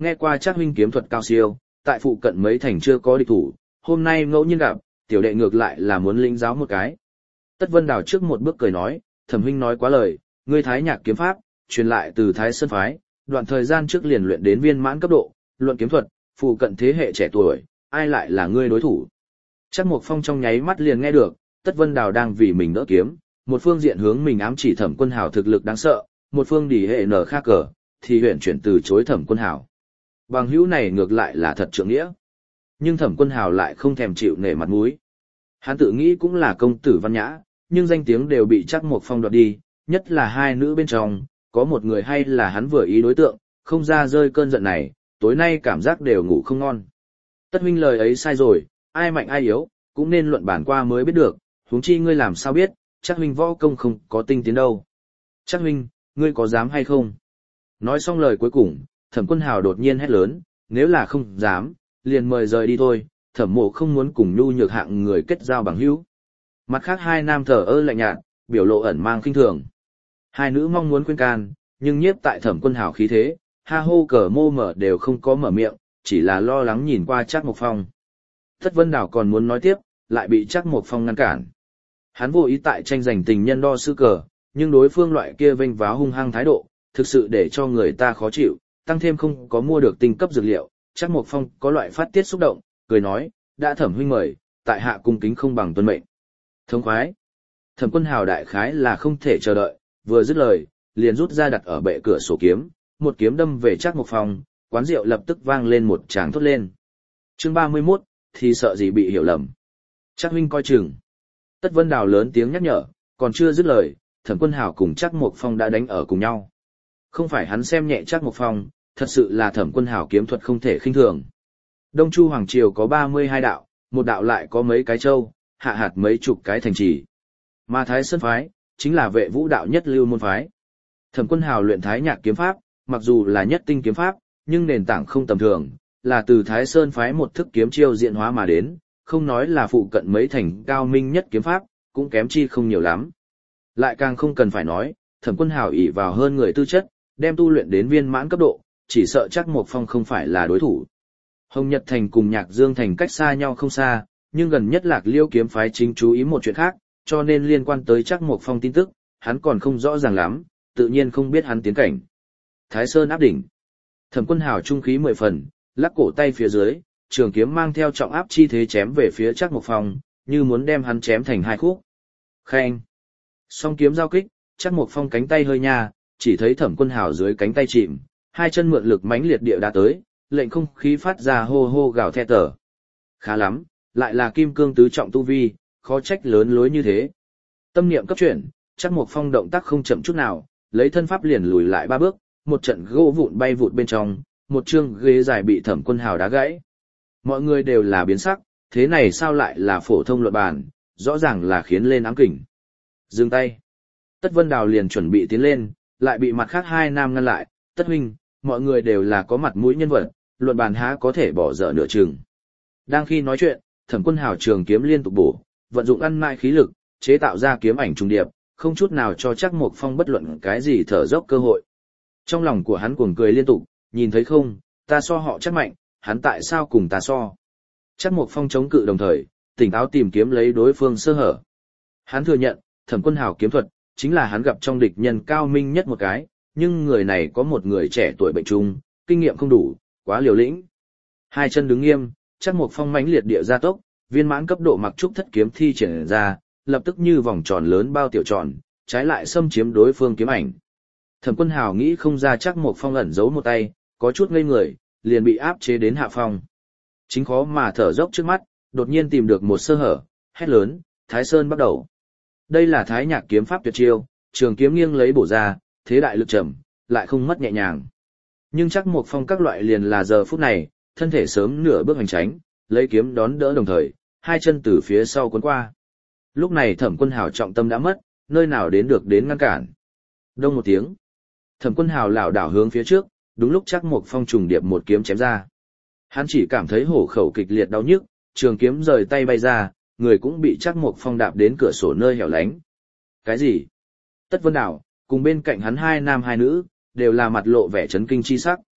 nghe qua Trác huynh kiếm thuật cao siêu, tại phụ cận mấy thành chưa có địch thủ, hôm nay ngẫu nhiên gặp, tiểu đệ ngược lại là muốn lĩnh giáo một cái. Tất Vân Đào trước một bước cười nói, Thẩm huynh nói quá lời, ngươi Thái Nhạc kiếm pháp, truyền lại từ Thái Sơn phái, đoạn thời gian trước liền luyện đến viên mãn cấp độ, luận kiếm thuật, phụ cận thế hệ trẻ tuổi, ai lại là ngươi đối thủ. Trác Mộc Phong trong nháy mắt liền nghe được, Tất Vân Đào đang vì mình đỡ kiếm, một phương diện hướng mình ám chỉ Thẩm Quân Hào thực lực đáng sợ, một phương đỉ hệ nở khác cờ, thì huyện chuyển từ chối Thẩm Quân Hào. Bằng hữu này ngược lại là thật trượng nghĩa. Nhưng Thẩm Quân Hào lại không thèm chịu nể mặt mũi. Hắn tự nghĩ cũng là công tử văn nhã, nhưng danh tiếng đều bị Trác Mộc Phong đoạt đi, nhất là hai nữ bên trong, có một người hay là hắn vừa ý đối tượng, không ra rơi cơn giận này, tối nay cảm giác đều ngủ không ngon. Tất huynh lời ấy sai rồi, ai mạnh ai yếu, cũng nên luận bản qua mới biết được, huống chi ngươi làm sao biết, Trác huynh võ công không có tinh tiến đâu. Trác huynh, ngươi có dám hay không? Nói xong lời cuối cùng, Thẩm Quân Hào đột nhiên hét lớn, nếu là không dám, liền mời rời đi thôi, Thẩm Mộ không muốn cùng nhu nhược hạng người kết giao bằng hữu. Mặt khác hai nam thờ ơ lạnh nhạt, biểu lộ ẩn mang khinh thường. Hai nữ mong muốn khuyên can, nhưng nhiếp tại Thẩm Quân Hào khí thế, ha hô cờ mô mở đều không có mở miệng, chỉ là lo lắng nhìn qua Trác Mộc Phong. Tất Vân Đào còn muốn nói tiếp, lại bị Trác Mộc Phong ngăn cản. Hắn vô ý tại tranh giành tình nhân đo sư cờ, nhưng đối phương loại kia vênh váo hung hăng thái độ, thực sự để cho người ta khó chịu, tăng thêm không có mua được tinh cấp dược liệu, Trác Mộc Phong có loại phát tiết xúc động, cười nói, đã Thẩm huynh mời, tại hạ cung kính không bằng tuân mệnh. Thống khoái. Thẩm Quân Hào đại khái là không thể chờ đợi, vừa dứt lời, liền rút ra đặt ở bệ cửa sổ kiếm, một kiếm đâm về Trác Mộc Phong, quán rượu lập tức vang lên một tràng thốt lên. Chương 31, thì sợ gì bị hiểu lầm. Trác huynh coi chừng. Tất Vân Đào lớn tiếng nhắc nhở, còn chưa dứt lời, Thẩm Quân Hào cùng Trác Mộc Phong đã đánh ở cùng nhau. Không phải hắn xem nhẹ Trác Mộc Phong, thật sự là Thẩm Quân Hào kiếm thuật không thể khinh thường. Đông Chu Hoàng Triều có 32 đạo, một đạo lại có mấy cái châu, hạ hạt mấy chục cái thành trì. Mà Thái Sơn phái, chính là vệ vũ đạo nhất lưu môn phái. Thẩm Quân Hào luyện Thái Nhạc kiếm pháp, mặc dù là nhất tinh kiếm pháp, nhưng nền tảng không tầm thường, là từ Thái Sơn phái một thức kiếm chiêu diễn hóa mà đến, không nói là phụ cận mấy thành cao minh nhất kiếm pháp, cũng kém chi không nhiều lắm. Lại càng không cần phải nói, Thẩm Quân Hào ỷ vào hơn người tư chất, đem tu luyện đến viên mãn cấp độ, chỉ sợ Trác Mộc Phong không phải là đối thủ. Hồng Nhật Thành cùng Nhạc Dương Thành cách xa nhau không xa, nhưng gần nhất Lạc Liêu kiếm phái chính chú ý một chuyện khác, cho nên liên quan tới Trác Mộc Phong tin tức, hắn còn không rõ ràng lắm, tự nhiên không biết hắn tiến cảnh. Thái Sơn áp đỉnh. Thẩm Quân Hào trung khí 10 phần, lắc cổ tay phía dưới, trường kiếm mang theo trọng áp chi thế chém về phía Trác Mộc Phong, như muốn đem hắn chém thành hai khúc. Khen. Song kiếm giao kích, Trác Mộc Phong cánh tay hơi nha, chỉ thấy Thẩm Quân Hào dưới cánh tay chìm, hai chân mượn lực mãnh liệt địa đã tới, lệnh không khí phát ra hô hô gào thét tở. Khá lắm, lại là kim cương tứ trọng tu vi, khó trách lớn lối như thế. Tâm niệm cấp chuyển, Trác Mộc Phong động tác không chậm chút nào, lấy thân pháp liền lùi lại 3 bước, một trận gỗ vụn bay vụt bên trong, một chương ghế dài bị Thẩm Quân Hào đá gãy. Mọi người đều là biến sắc, thế này sao lại là phổ thông luận bàn, rõ ràng là khiến lên ám kình. Dừng tay. Tất Vân Đào liền chuẩn bị tiến lên, lại bị mặt khác hai nam ngăn lại, Tất huynh, mọi người đều là có mặt mũi nhân vật, luận bàn há có thể bỏ dở nửa chừng. Đang khi nói chuyện, Thẩm Quân Hào trường kiếm liên tục bổ, vận dụng ăn mại khí lực, chế tạo ra kiếm ảnh trùng điệp, không chút nào cho Trác Mộc Phong bất luận cái gì thở dốc cơ hội. Trong lòng của hắn cuồng cười liên tục, nhìn thấy không, ta so họ chắc mạnh, hắn tại sao cùng ta so. Trác Mộc Phong chống cự đồng thời, tỉnh táo tìm kiếm lấy đối phương sơ hở. Hắn thừa nhận, Thẩm Quân Hào kiếm thuật, chính là hắn gặp trong địch nhân cao minh nhất một cái, nhưng người này có một người trẻ tuổi bệnh trung, kinh nghiệm không đủ, quá liều lĩnh. Hai chân đứng nghiêm, Trác Mộc Phong mãnh liệt địa gia tốc, viên mãn cấp độ mặc trúc thất kiếm thi triển ra, lập tức như vòng tròn lớn bao tiểu tròn, trái lại xâm chiếm đối phương kiếm ảnh. Thẩm Quân Hào nghĩ không ra Trác Mộc Phong ẩn giấu một tay, có chút ngây người, liền bị áp chế đến hạ phong. Chính khó mà thở dốc trước mắt, đột nhiên tìm được một sơ hở, hét lớn, Thái Sơn bắt đầu. Đây là Thái Nhạc kiếm pháp tuyệt chiêu, trường kiếm nghiêng lấy bổ ra, thế đại lực trầm, lại không mất nhẹ nhàng. Nhưng Trác Mộc Phong các loại liền là giờ phút này, thân thể sớm nửa bước hành tránh, lấy kiếm đón đỡ đồng thời, hai chân từ phía sau cuốn qua. Lúc này Thẩm Quân Hào trọng tâm đã mất, nơi nào đến được đến ngăn cản. Đông một tiếng, Thẩm Quân Hào lảo đảo hướng phía trước, đúng lúc Trác Mộc Phong trùng điệp một kiếm chém ra. Hắn chỉ cảm thấy hổ khẩu kịch liệt đau nhức, trường kiếm rời tay bay ra, người cũng bị Trác Mộc Phong đạp đến cửa sổ nơi hẻo lánh. Cái gì? Tất Vân Đào, cùng bên cạnh hắn hai nam hai nữ, đều là mặt lộ vẻ chấn kinh chi sắc.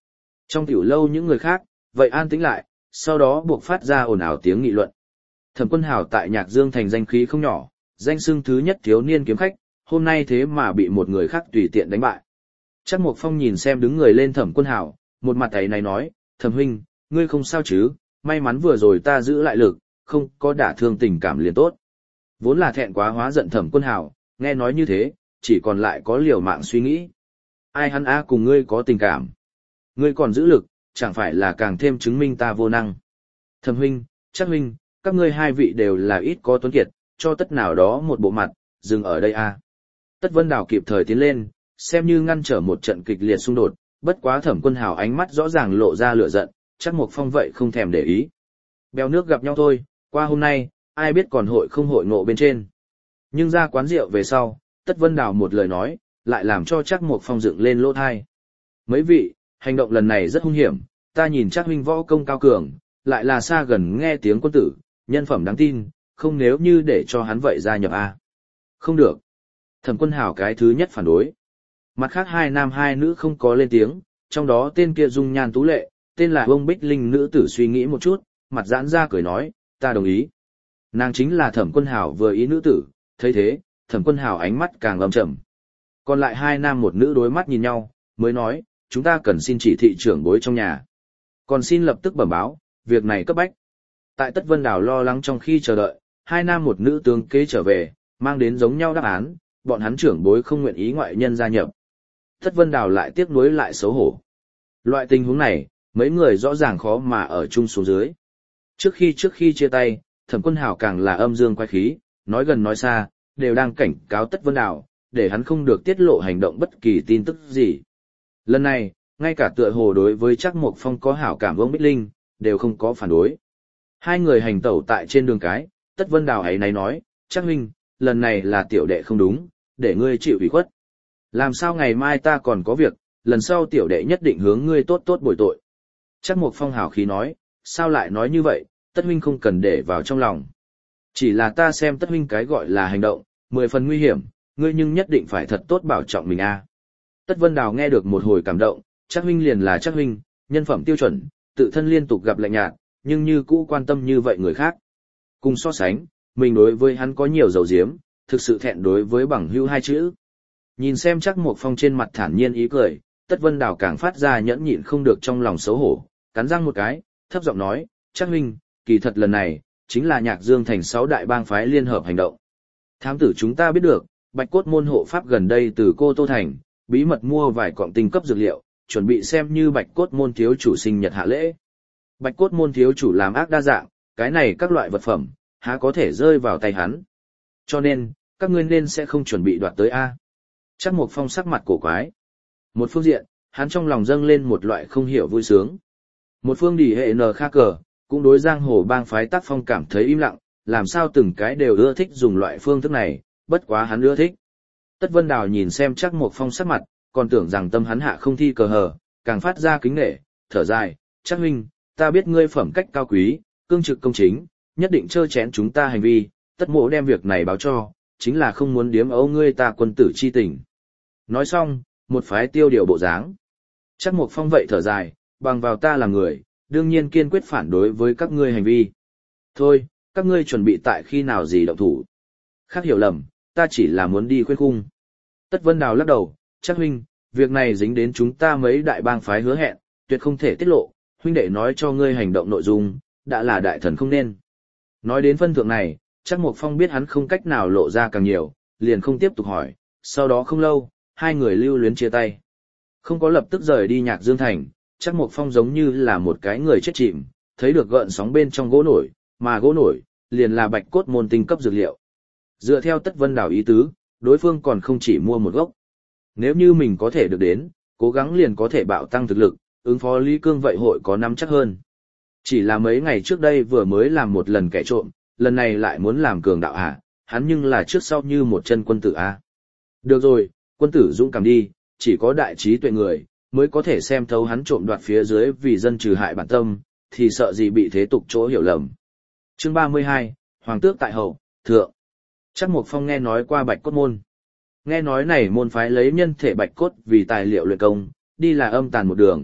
Trong tiểu lâu những người khác, vậy an tĩnh lại, sau đó buộc phát ra ồn ào tiếng nghị luận. Thẩm Quân Hào tại Nhạc Dương thành danh khí không nhỏ, danh xưng thứ nhất thiếu niên kiếm khách, hôm nay thế mà bị một người khác tùy tiện đánh bại. Trác Mộc Phong nhìn xem đứng người lên Thẩm Quân Hào, một mặt ấy này nói, Thẩm huynh, ngươi không sao chứ, may mắn vừa rồi ta giữ lại lực, không có đả thương tình cảm liền tốt. Vốn là thẹn quá hóa giận Thẩm Quân Hào, nghe nói như thế, chỉ còn lại có liều mạng suy nghĩ. Ai hắn a cùng ngươi có tình cảm. Ngươi còn giữ lực, chẳng phải là càng thêm chứng minh ta vô năng. Thẩm huynh, Trác huynh, các ngươi hai vị đều là ít có tuấn kiệt, cho tất nào đó một bộ mặt, dừng ở đây a. Tất Vân Đào kịp thời tiến lên, xem như ngăn trở một trận kịch liệt xung đột, bất quá Thẩm Quân Hào ánh mắt rõ ràng lộ ra lửa giận, Trác Mộc Phong vậy không thèm để ý. Bèo nước gặp nhau thôi, qua hôm nay, ai biết còn hội không hội ngộ bên trên. Nhưng ra quán rượu về sau, Tất Vân Đào một lời nói, lại làm cho Trác Mộc Phong dựng lên lỗ thai. Mấy vị, hành động lần này rất hung hiểm, ta nhìn Trác huynh võ công cao cường, lại là xa gần nghe tiếng quân tử, nhân phẩm đáng tin, không nếu như để cho hắn vậy gia nhập a. Không được. Thẩm Quân Hào cái thứ nhất phản đối. Mặt khác hai nam hai nữ không có lên tiếng, trong đó tên kia dung nhan tú lệ, tên là Bông Bích Linh nữ tử suy nghĩ một chút, mặt giãn ra cười nói, ta đồng ý. Nàng chính là Thẩm Quân Hào vừa ý nữ tử, thấy thế, Thẩm Quân Hào ánh mắt càng lâm trầm. Còn lại hai nam một nữ đối mắt nhìn nhau, mới nói, chúng ta cần xin chỉ thị trưởng bối trong nhà. Còn xin lập tức bẩm báo, việc này cấp bách. Tại Tất Vân Đào lo lắng trong khi chờ đợi, hai nam một nữ tướng kế trở về, mang đến giống nhau đáp án, bọn hắn trưởng bối không nguyện ý ngoại nhân gia nhập. Tất Vân Đào lại tiếc nuối lại xấu hổ. Loại tình huống này, mấy người rõ ràng khó mà ở chung xuống dưới. Trước khi chia tay, Thẩm Quân Hào càng là âm dương quái khí, nói gần nói xa, đều đang cảnh cáo Tất Vân Đào, để hắn không được tiết lộ hành động bất kỳ tin tức gì. Lần này, ngay cả tựa hồ đối với Trác Mộc Phong có hảo cảm Vương Bích Linh, đều không có phản đối. Hai người hành tẩu tại trên đường cái, Tất Vân Đào ấy náy nói, Trác huynh, lần này là tiểu đệ không đúng, để ngươi chịu ủy khuất. Làm sao ngày mai ta còn có việc, lần sau tiểu đệ nhất định hướng ngươi tốt tốt bồi tội. Trác Mộc Phong hào khí nói, sao lại nói như vậy, Tất huynh không cần để vào trong lòng. Chỉ là ta xem Tất huynh cái gọi là hành động, 10 phần nguy hiểm, ngươi nhưng nhất định phải thật tốt bảo trọng mình a. Tất Vân Đào nghe được một hồi cảm động, Trác huynh liền là Trác huynh, nhân phẩm tiêu chuẩn, tự thân liên tục gặp lạnh nhạt, nhưng như cũ quan tâm như vậy người khác. Cùng so sánh, mình đối với hắn có nhiều dầu diếm, thực sự thẹn đối với bằng hữu hai chữ. Nhìn xem Trác Mộc Phong trên mặt thản nhiên ý cười, Tất Vân Đào càng phát ra nhẫn nhịn không được trong lòng xấu hổ, cắn răng một cái, thấp giọng nói, Trác huynh, kỳ thật lần này, chính là Nhạc Dương thành 6 đại bang phái liên hợp hành động. Thám tử chúng ta biết được, Bạch Cốt môn hộ pháp gần đây từ Cô Tô thành, bí mật mua vài cọng tinh cấp dược liệu, chuẩn bị xem như Bạch Cốt môn thiếu chủ sinh nhật hạ lễ. Bạch Cốt môn thiếu chủ làm ác đa dạng, cái này các loại vật phẩm, há có thể rơi vào tay hắn. Cho nên, các ngươi nên sẽ không chuẩn bị đoạt tới A. Trác Mộc Phong sắc mặt cổ quái. Một phương diện, hắn trong lòng dâng lên một loại không hiểu vui sướng. Một phương đỉ hệ nờ khác cờ, cũng đối giang hồ bang phái tác phong cảm thấy im lặng, làm sao từng cái đều ưa thích dùng loại phương thức này, bất quá hắn ưa thích. Tất Vân Đào nhìn xem Trác Mộc Phong sắc mặt, còn tưởng rằng tâm hắn hạ không thi cờ hờ, càng phát ra kính nể, thở dài, Trác huynh, ta biết ngươi phẩm cách cao quý, cương trực công chính, nhất định trơ chén chúng ta hành vi, tất mộ đem việc này báo cho, chính là không muốn điếm ấu ngươi ta quân tử chi tình. Nói xong, một phái tiêu điều bộ dáng. Trác Mộc Phong vậy thở dài, bằng vào ta là người, đương nhiên kiên quyết phản đối với các ngươi hành vi. Thôi, các ngươi chuẩn bị tại khi nào gì động thủ. Khác hiểu lầm, ta chỉ là muốn đi khuyên khung. Tất Vân Đào lắc đầu, Trác huynh, việc này dính đến chúng ta mấy đại bang phái hứa hẹn, tuyệt không thể tiết lộ, huynh đệ nói cho ngươi hành động nội dung, đã là đại thần không nên. Nói đến phân thượng này, Trác Mộc Phong biết hắn không cách nào lộ ra càng nhiều, liền không tiếp tục hỏi, sau đó không lâu, hai người lưu luyến chia tay. Không có lập tức rời đi Nhạc Dương thành, Trác Mộc Phong giống như là một cái người chết chìm, thấy được gợn sóng bên trong gỗ nổi, mà gỗ nổi, liền là Bạch Cốt môn tinh cấp dược liệu. Dựa theo Tất Vân Đào ý tứ, đối phương còn không chỉ mua một gốc. Nếu như mình có thể được đến, cố gắng liền có thể bạo tăng thực lực, ứng phó Lý Cương vậy hội có nắm chắc hơn. Chỉ là mấy ngày trước đây vừa mới làm một lần kẻ trộm, lần này lại muốn làm cường đạo hả, hắn nhưng là trước sau như một chân quân tử a. Được rồi, quân tử dũng cảm đi, chỉ có đại trí tuệ người, mới có thể xem thấu hắn trộm đoạt phía dưới vì dân trừ hại bản tâm, thì sợ gì bị thế tục chỗ hiểu lầm. Chương 32, Hoàng tước tại hậu, thượng. Trác Mộc Phong nghe nói qua Bạch Cốt môn. Nghe nói này môn phái lấy nhân thể bạch cốt vì tài liệu luyện công, đi là âm tàn một đường,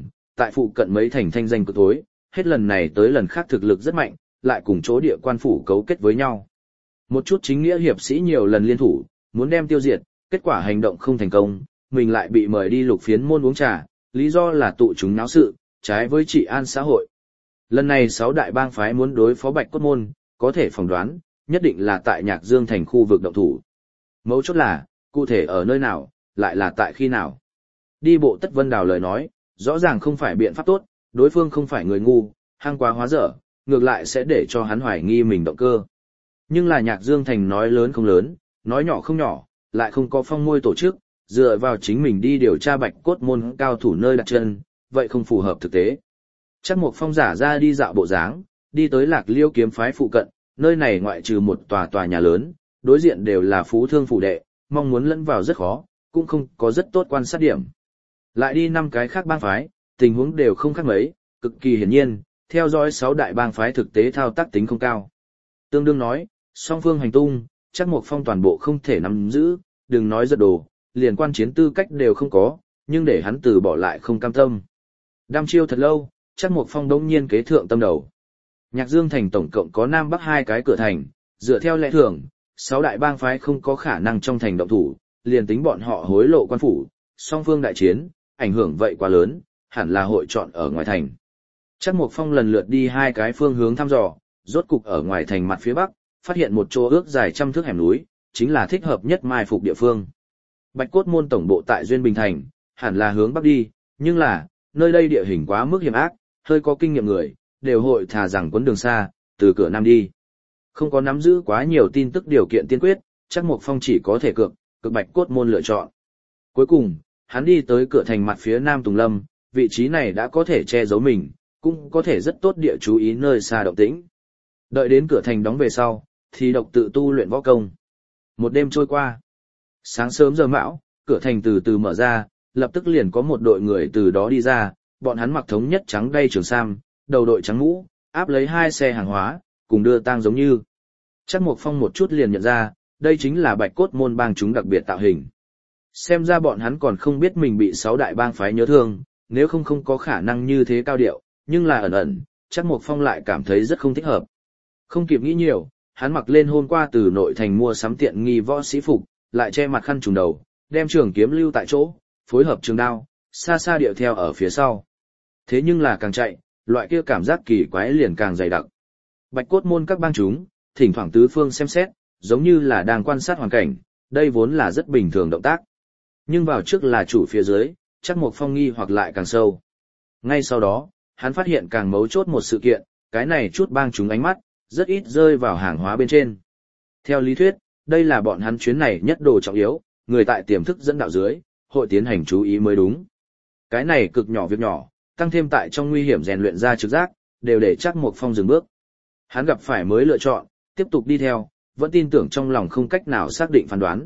tại phụ cận mấy thành thanh danh cực thối, hết lần này tới lần khác thực lực rất mạnh, lại cùng chỗ địa quan phủ cấu kết với nhau. Một chút chính nghĩa hiệp sĩ nhiều lần liên thủ, muốn đem tiêu diệt, kết quả hành động không thành công, mình lại bị mời đi Lục Phiến môn uống trà, lý do là tụ chúng náo sự, trái với trị an xã hội. Lần này 6 đại bang phái muốn đối phó Bạch Cốt môn, có thể phỏng đoán, nhất định là tại Nhạc Dương thành khu vực động thủ. Mấu chốt là, cụ thể ở nơi nào, lại là tại khi nào. Đi bộ Tất Vân Đào lời nói, rõ ràng không phải biện pháp tốt, đối phương không phải người ngu, hăng quá hóa dở, ngược lại sẽ để cho hắn hoài nghi mình động cơ. Nhưng là Nhạc Dương thành nói lớn không lớn, nói nhỏ không nhỏ, lại không có phong môi tổ chức, dựa vào chính mình đi điều tra Bạch Cốt môn cao thủ nơi đặt chân, vậy không phù hợp thực tế. Chắc một phong giả ra đi dạo bộ dáng, đi tới Lạc Liêu kiếm phái phụ cận, nơi này ngoại trừ một tòa nhà lớn, đối diện đều là phú thương phủ đệ, mong muốn lẫn vào rất khó, cũng không có rất tốt quan sát điểm. Lại đi 5 cái khác bang phái, tình huống đều không khác mấy, cực kỳ hiển nhiên, theo dõi 6 đại bang phái thực tế thao tác tính không cao. Tương đương nói, song phương hành tung, chắc một phong toàn bộ không thể nắm giữ, đừng nói giật đồ, liền quan chiến tư cách đều không có, nhưng để hắn từ bỏ lại không cam tâm. Đăm chiêu thật lâu, chắc một phong đống nhiên kế thượng tâm đầu. Nhạc Dương thành tổng cộng có Nam Bắc 2 cái cửa thành, dựa theo lẽ thường, 6 đại bang phái không có khả năng trong thành động thủ, liền tính bọn họ hối lộ quan phủ, song phương đại chiến, ảnh hưởng vậy quá lớn, hẳn là hội chọn ở ngoài thành. Chắc một phong lần lượt đi 2 cái phương hướng thăm dò, rốt cục ở ngoài thành mặt phía bắc, phát hiện một chỗ ước dài trăm thước hẻm núi, chính là thích hợp nhất mai phục địa phương. Bạch Cốt môn tổng bộ tại Duyên Bình thành, hẳn là hướng bắc đi, nhưng là, nơi đây địa hình quá mức hiểm ác, hơi có kinh nghiệm người, đều hội thà rằng quấn đường xa, từ cửa nam đi. Không có nắm giữ quá nhiều tin tức điều kiện tiên quyết, chắc một phong chỉ có thể cực Bạch Cốt môn lựa chọn. Cuối cùng, hắn đi tới cửa thành mặt phía nam Tùng Lâm, vị trí này đã có thể che giấu mình, cũng có thể rất tốt địa chú ý nơi xa động tĩnh. Đợi đến cửa thành đóng về sau, thì độc tự tu luyện võ công. Một đêm trôi qua. Sáng sớm giờ mão, cửa thành từ từ mở ra, lập tức liền có một đội người từ đó đi ra, bọn hắn mặc thống nhất trắng đay trường sam, đầu đội trắng mũ, áp lấy 2 xe hàng hóa, cùng đưa tang giống như. Chắc một phong một chút liền nhận ra, đây chính là Bạch Cốt môn bang chúng đặc biệt tạo hình. Xem ra bọn hắn còn không biết mình bị 6 đại bang phái nhớ thương, nếu không có khả năng như thế cao điệu, nhưng là ẩn ẩn, chắc một phong lại cảm thấy rất không thích hợp. Không kịp nghĩ nhiều, hắn mặc lên hôm qua từ nội thành mua sắm tiện nghi võ sĩ phục, lại che mặt khăn trùm đầu, đem trường kiếm lưu tại chỗ, phối hợp trường đao, xa xa điệu theo ở phía sau. Thế nhưng là càng chạy, loại kia cảm giác kỳ quái liền càng dày đặc. Bạch Cốt môn các bang chúng, thỉnh thoảng tứ phương xem xét, giống như là đang quan sát hoàn cảnh, đây vốn là rất bình thường động tác. Nhưng vào trước là chủ phía dưới, chắc một phong nghi hoặc lại càng sâu. Ngay sau đó, hắn phát hiện càng mấu chốt một sự kiện, cái này chút bang chúng ánh mắt, rất ít rơi vào hàng hóa bên trên. Theo lý thuyết, đây là bọn hắn chuyến này nhất đồ trọng yếu, người tại tiềm thức dẫn đạo dưới, hội tiến hành chú ý mới đúng. Cái này cực nhỏ việc nhỏ, tăng thêm tại trong nguy hiểm rèn luyện ra trực giác, đều để chắc một phong dừng bước. Hắn gặp phải mới lựa chọn, tiếp tục đi theo, vẫn tin tưởng trong lòng không cách nào xác định phán đoán.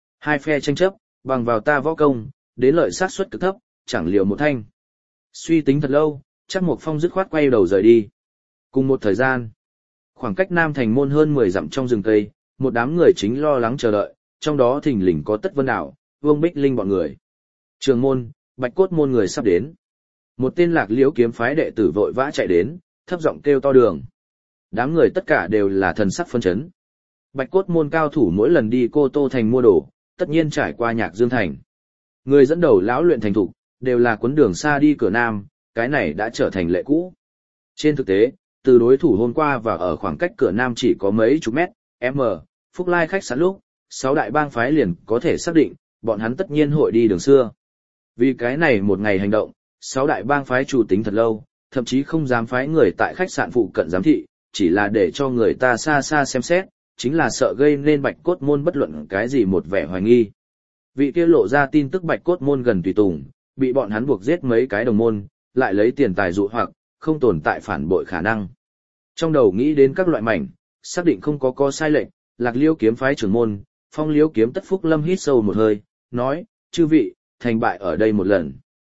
2 phe tranh chấp, bằng vào ta võ công, đến lợi sát suất cực thấp, chẳng liều một thanh. Suy tính thật lâu, chắc một phong dứt khoát quay đầu rời đi. Cùng một thời gian, khoảng cách Nam thành môn hơn 10 dặm trong rừng cây, một đám người chính lo lắng chờ đợi, trong đó thình lình có Tất Vân Đảo, Vương Bích Linh bọn người. Trường môn, Bạch Cốt môn người sắp đến. Một tên Lạc Liễu kiếm phái đệ tử vội vã chạy đến, thấp giọng kêu to đường. Đám người tất cả đều là thần sắc phân chấn. Bạch Cốt môn cao thủ mỗi lần đi Cô Tô thành mua đồ, tất nhiên trải qua Nhạc Dương thành. Người dẫn đầu lão luyện thành thục, đều là quấn đường xa đi cửa Nam, cái này đã trở thành lệ cũ. Trên thực tế, từ đối thủ hôm qua và ở khoảng cách cửa Nam chỉ có mấy chục mét, Phúc Lai khách sạn lúc, 6 đại bang phái liền có thể xác định, bọn hắn tất nhiên hội đi đường xưa. Vì cái này một ngày hành động, 6 đại bang phái chủ tính thật lâu, thậm chí không dám phái người tại khách sạn phụ cận giám thị, chỉ là để cho người ta xa xa xem xét, chính là sợ gây nên Bạch Cốt môn bất luận cái gì một vẻ hoài nghi. Vị kia lộ ra tin tức Bạch Cốt môn gần tùy tùng, bị bọn hắn buộc giết mấy cái đồng môn, lại lấy tiền tài dụ hoặc, không tồn tại phản bội khả năng. Trong đầu nghĩ đến các loại mảnh, xác định không có sai lệch, Lạc Liêu kiếm phái trưởng môn, Phong Liêu kiếm Tất Phúc Lâm hít sâu một hơi, nói, chư vị, thành bại ở đây một lần.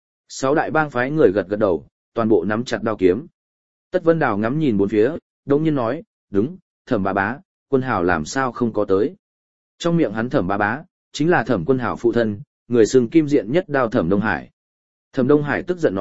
6 đại bang phái người gật gật đầu, toàn bộ nắm chặt đao kiếm. Tất Vân Đào ngắm nhìn bốn phía, đống nhiên nói, đúng, Thẩm bá bá, Quân Hảo làm sao không có tới. Trong miệng hắn Thẩm bá bá, chính là Thẩm Quân Hảo phụ thân, người xưng kim diện nhất đao Thẩm Đông Hải. Thẩm Đông Hải tức giận nói,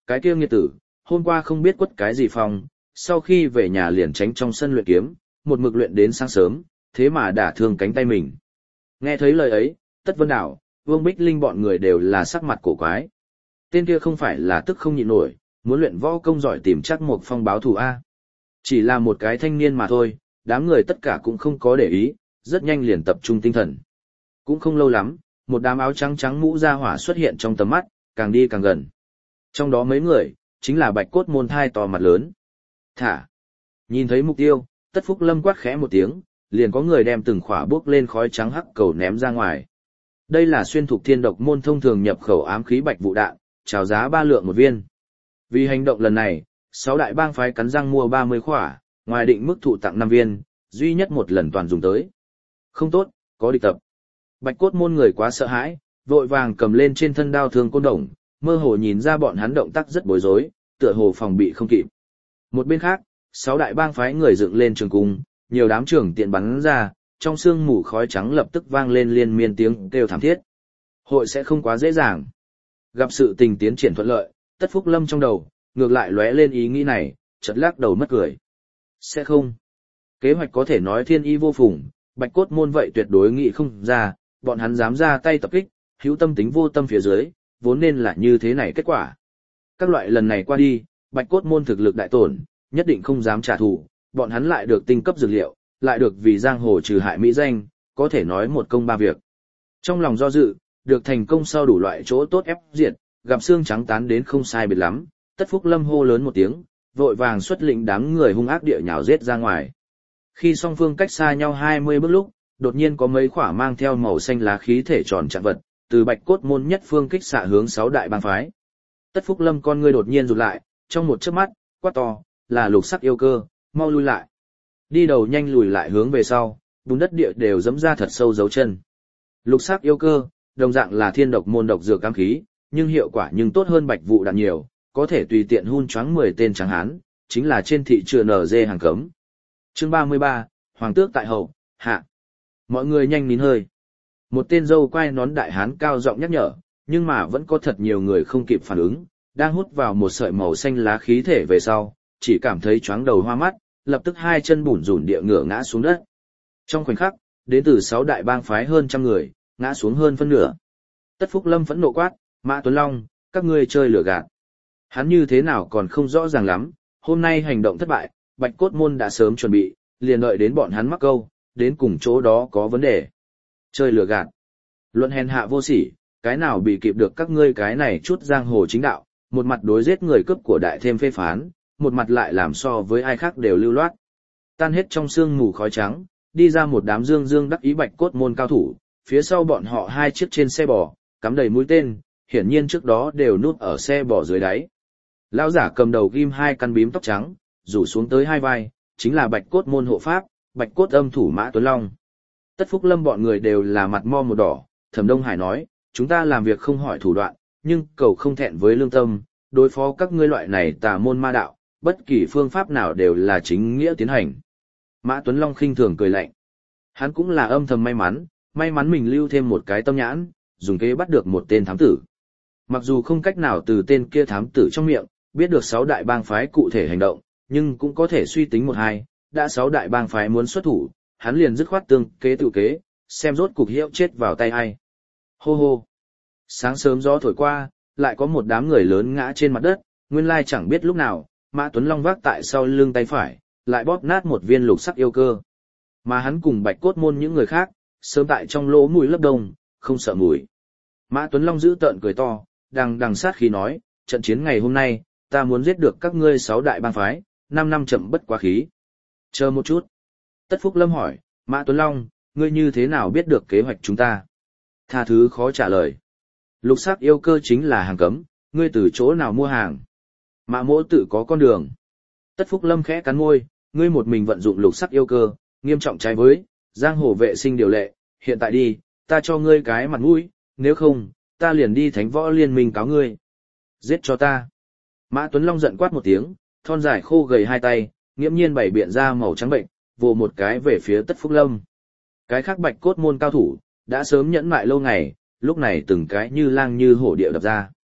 cái kia nghiệt tử, hôm qua không biết quất cái gì phong, sau khi về nhà liền tránh trong sân luyện kiếm, một mực luyện đến sáng sớm, thế mà đả thương cánh tay mình. Nghe thấy lời ấy, Tất Vân Đảo, Vương Bích Linh bọn người đều là sắc mặt cổ quái. Tên kia không phải là tức không nhịn nổi, muốn luyện võ công giỏi tìm chắc một phong báo thù A. Chỉ là một cái thanh niên mà thôi, đám người tất cả cũng không có để ý, rất nhanh liền tập trung tinh thần. Cũng không lâu lắm, một đám áo trắng trắng mũ ra hỏa xuất hiện trong tầm mắt, càng đi càng gần. Trong đó mấy người, chính là Bạch Cốt Môn thai to mặt lớn. Thả! Nhìn thấy mục tiêu, Tất Phúc Lâm quát khẽ một tiếng, liền có người đem từng khỏa bước lên khói trắng hắc cầu ném ra ngoài. Đây là xuyên thuộc Thiên Độc Môn thông thường nhập khẩu ám khí bạch vụ đạn, chào giá 3 lượng một viên. Vì hành động lần này, 6 đại bang phái cắn răng mua 30 khỏa, ngoài định mức thụ tặng 5 viên, duy nhất một lần toàn dùng tới. Không tốt, có địch tập. Bạch Cốt Môn người quá sợ hãi, vội vàng cầm lên trên thân đao thương côn đồng, mơ hồ nhìn ra bọn hắn động tác rất bối rối, tựa hồ phòng bị không kịp. Một bên khác, 6 đại bang phái người dựng lên trường cung, nhiều đám trường tiện bắn ra, trong sương mù khói trắng lập tức vang lên liên miên tiếng kêu thảm thiết. Hội sẽ không quá dễ dàng. Gặp sự tình tiến triển thuận lợi, Tất Phúc Lâm trong đầu, ngược lại lóe lên ý nghĩ này, chợt lắc đầu mất cười. Sẽ không. Kế hoạch có thể nói thiên y vô phùng, Bạch Cốt Môn vậy tuyệt đối nghĩ không ra, bọn hắn dám ra tay tập kích, hữu tâm tính vô tâm phía dưới, vốn nên là như thế này kết quả. Các loại lần này qua đi, Bạch Cốt Môn thực lực đại tổn, nhất định không dám trả thù, bọn hắn lại được tinh cấp dược liệu, lại được vì giang hồ trừ hại mỹ danh, có thể nói một công ba việc. Trong lòng do dự, được thành công sau đủ loại chỗ tốt ép diệt, gặp xương trắng tán đến không sai biệt lắm, Tất Phúc Lâm hô lớn một tiếng, vội vàng xuất lĩnh đám người hung ác địa nhào giết ra ngoài. Khi song phương cách xa nhau 20 bước lúc, đột nhiên có mấy khỏa mang theo màu xanh lá khí thể tròn chạm vật, từ Bạch Cốt Môn nhất phương kích xạ hướng 6 đại bang phái. Tất Phúc Lâm con ngươi đột nhiên rụt lại, trong một chớp mắt, quát to, là lục sắc yêu cơ, mau lui lại. Đi đầu nhanh lùi lại hướng về sau, bùn đất địa đều dẫm ra thật sâu dấu chân. Lục sắc yêu cơ, đồng dạng là Thiên Độc Môn độc dược ám khí, nhưng hiệu quả nhưng tốt hơn bạch vụ đạn nhiều, có thể tùy tiện hun choáng 10 tên trắng hán, chính là trên thị trường NG hàng cấm. Chương 33, Hoàng tước tại hậu, hạ. Mọi người nhanh nín hơi. Một tên dâu quai nón đại hán cao giọng nhắc nhở, nhưng mà vẫn có thật nhiều người không kịp phản ứng, đang hút vào một sợi màu xanh lá khí thể về sau, chỉ cảm thấy choáng đầu hoa mắt, lập tức hai chân bủn rủn địa ngửa ngã xuống đất. Trong khoảnh khắc, đến từ 6 đại bang phái hơn trăm người, ngã xuống hơn phân nửa. Tất Phúc Lâm phẫn nộ quát, Mã Tuấn Long, các ngươi chơi lừa gạt. Hắn như thế nào còn không rõ ràng lắm, hôm nay hành động thất bại, Bạch Cốt Môn đã sớm chuẩn bị, liền đợi đến bọn hắn mắc câu, đến cùng chỗ đó có vấn đề. Chơi lừa gạt. Luận hèn hạ vô sỉ, cái nào bị kịp được các ngươi cái này chút giang hồ chính đạo, một mặt đối giết người cướp của đại thêm phê phán, một mặt lại làm so với ai khác đều lưu loát. Tan hết trong sương mù khói trắng, đi ra một đám dương dương đắc ý Bạch Cốt Môn cao thủ, phía sau bọn họ 2 chiếc trên xe bò, cắm đầy mũi tên, hiển nhiên trước đó đều núp ở xe bò dưới đáy. Lão giả cầm đầu ghim 2 căn bím tóc trắng, rủ xuống tới 2 vai, chính là Bạch Cốt Môn hộ pháp, Bạch Cốt âm thủ Mã Tuấn Long. Tất Phúc Lâm bọn người đều là mặt mo một đỏ, Thẩm Đông Hải nói, chúng ta làm việc không hỏi thủ đoạn, nhưng cầu không thẹn với lương tâm, đối phó các ngươi loại này tà môn ma đạo, bất kỳ phương pháp nào đều là chính nghĩa tiến hành. Mã Tuấn Long khinh thường cười lạnh. Hắn cũng là âm thầm may mắn mình lưu thêm một cái tâm nhãn, dùng kế bắt được một tên thám tử. Mặc dù không cách nào từ tên kia thám tử trong miệng, biết được 6 đại bang phái cụ thể hành động, nhưng cũng có thể suy tính một hai, đã 6 đại bang phái muốn xuất thủ, hắn liền dứt khoát tương kế tự kế, xem rốt cục hiệu chết vào tay ai. Hô hô. Sáng sớm gió thổi qua, lại có một đám người lớn ngã trên mặt đất, nguyên lai chẳng biết lúc nào, Mã Tuấn Long vác tại sau lưng tay phải, lại bóp nát một viên lục sắc yêu cơ. Mà hắn cùng Bạch Cốt Môn những người khác, sớm tại trong lỗ mũi lấp đông, không sợ mùi. Mã Tuấn Long giữ tợn cười to, đằng sát khí nói, trận chiến ngày hôm nay, ta muốn giết được các ngươi 6 đại bang phái, 5 năm chậm bất quá khí. Chờ một chút. Tất Phúc Lâm hỏi, Mã Tuấn Long, ngươi như thế nào biết được kế hoạch chúng ta? Tha thứ khó trả lời. Lục sắc yêu cơ chính là hàng cấm, ngươi từ chỗ nào mua hàng? Mã Mỗ tự có con đường. Tất Phúc Lâm khẽ cắn môi, ngươi một mình vận dụng lục sắc yêu cơ, nghiêm trọng trái với giang hồ vệ sinh điều lệ, hiện tại đi, ta cho ngươi cái mặt mũi, nếu không, ta liền đi Thánh Võ Liên Minh cáo ngươi. Giết cho ta. Mã Tuấn Long giận quát một tiếng, thon dài khô gầy 2 tay, nghiễm nhiên bày biện ra màu trắng bệnh, vồ một cái về phía Tất Phúc Lâm. Cái khác Bạch Cốt Môn cao thủ, đã sớm nhẫn mại lâu ngày, lúc này từng cái như lang như hổ địa đập ra.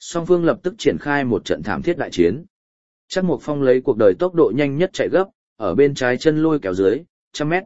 Song phương lập tức triển khai một trận thảm thiết đại chiến. Trác Mộc Phong lấy cuộc đời tốc độ nhanh nhất chạy gấp, ở bên trái chân lôi kéo dưới, 100m,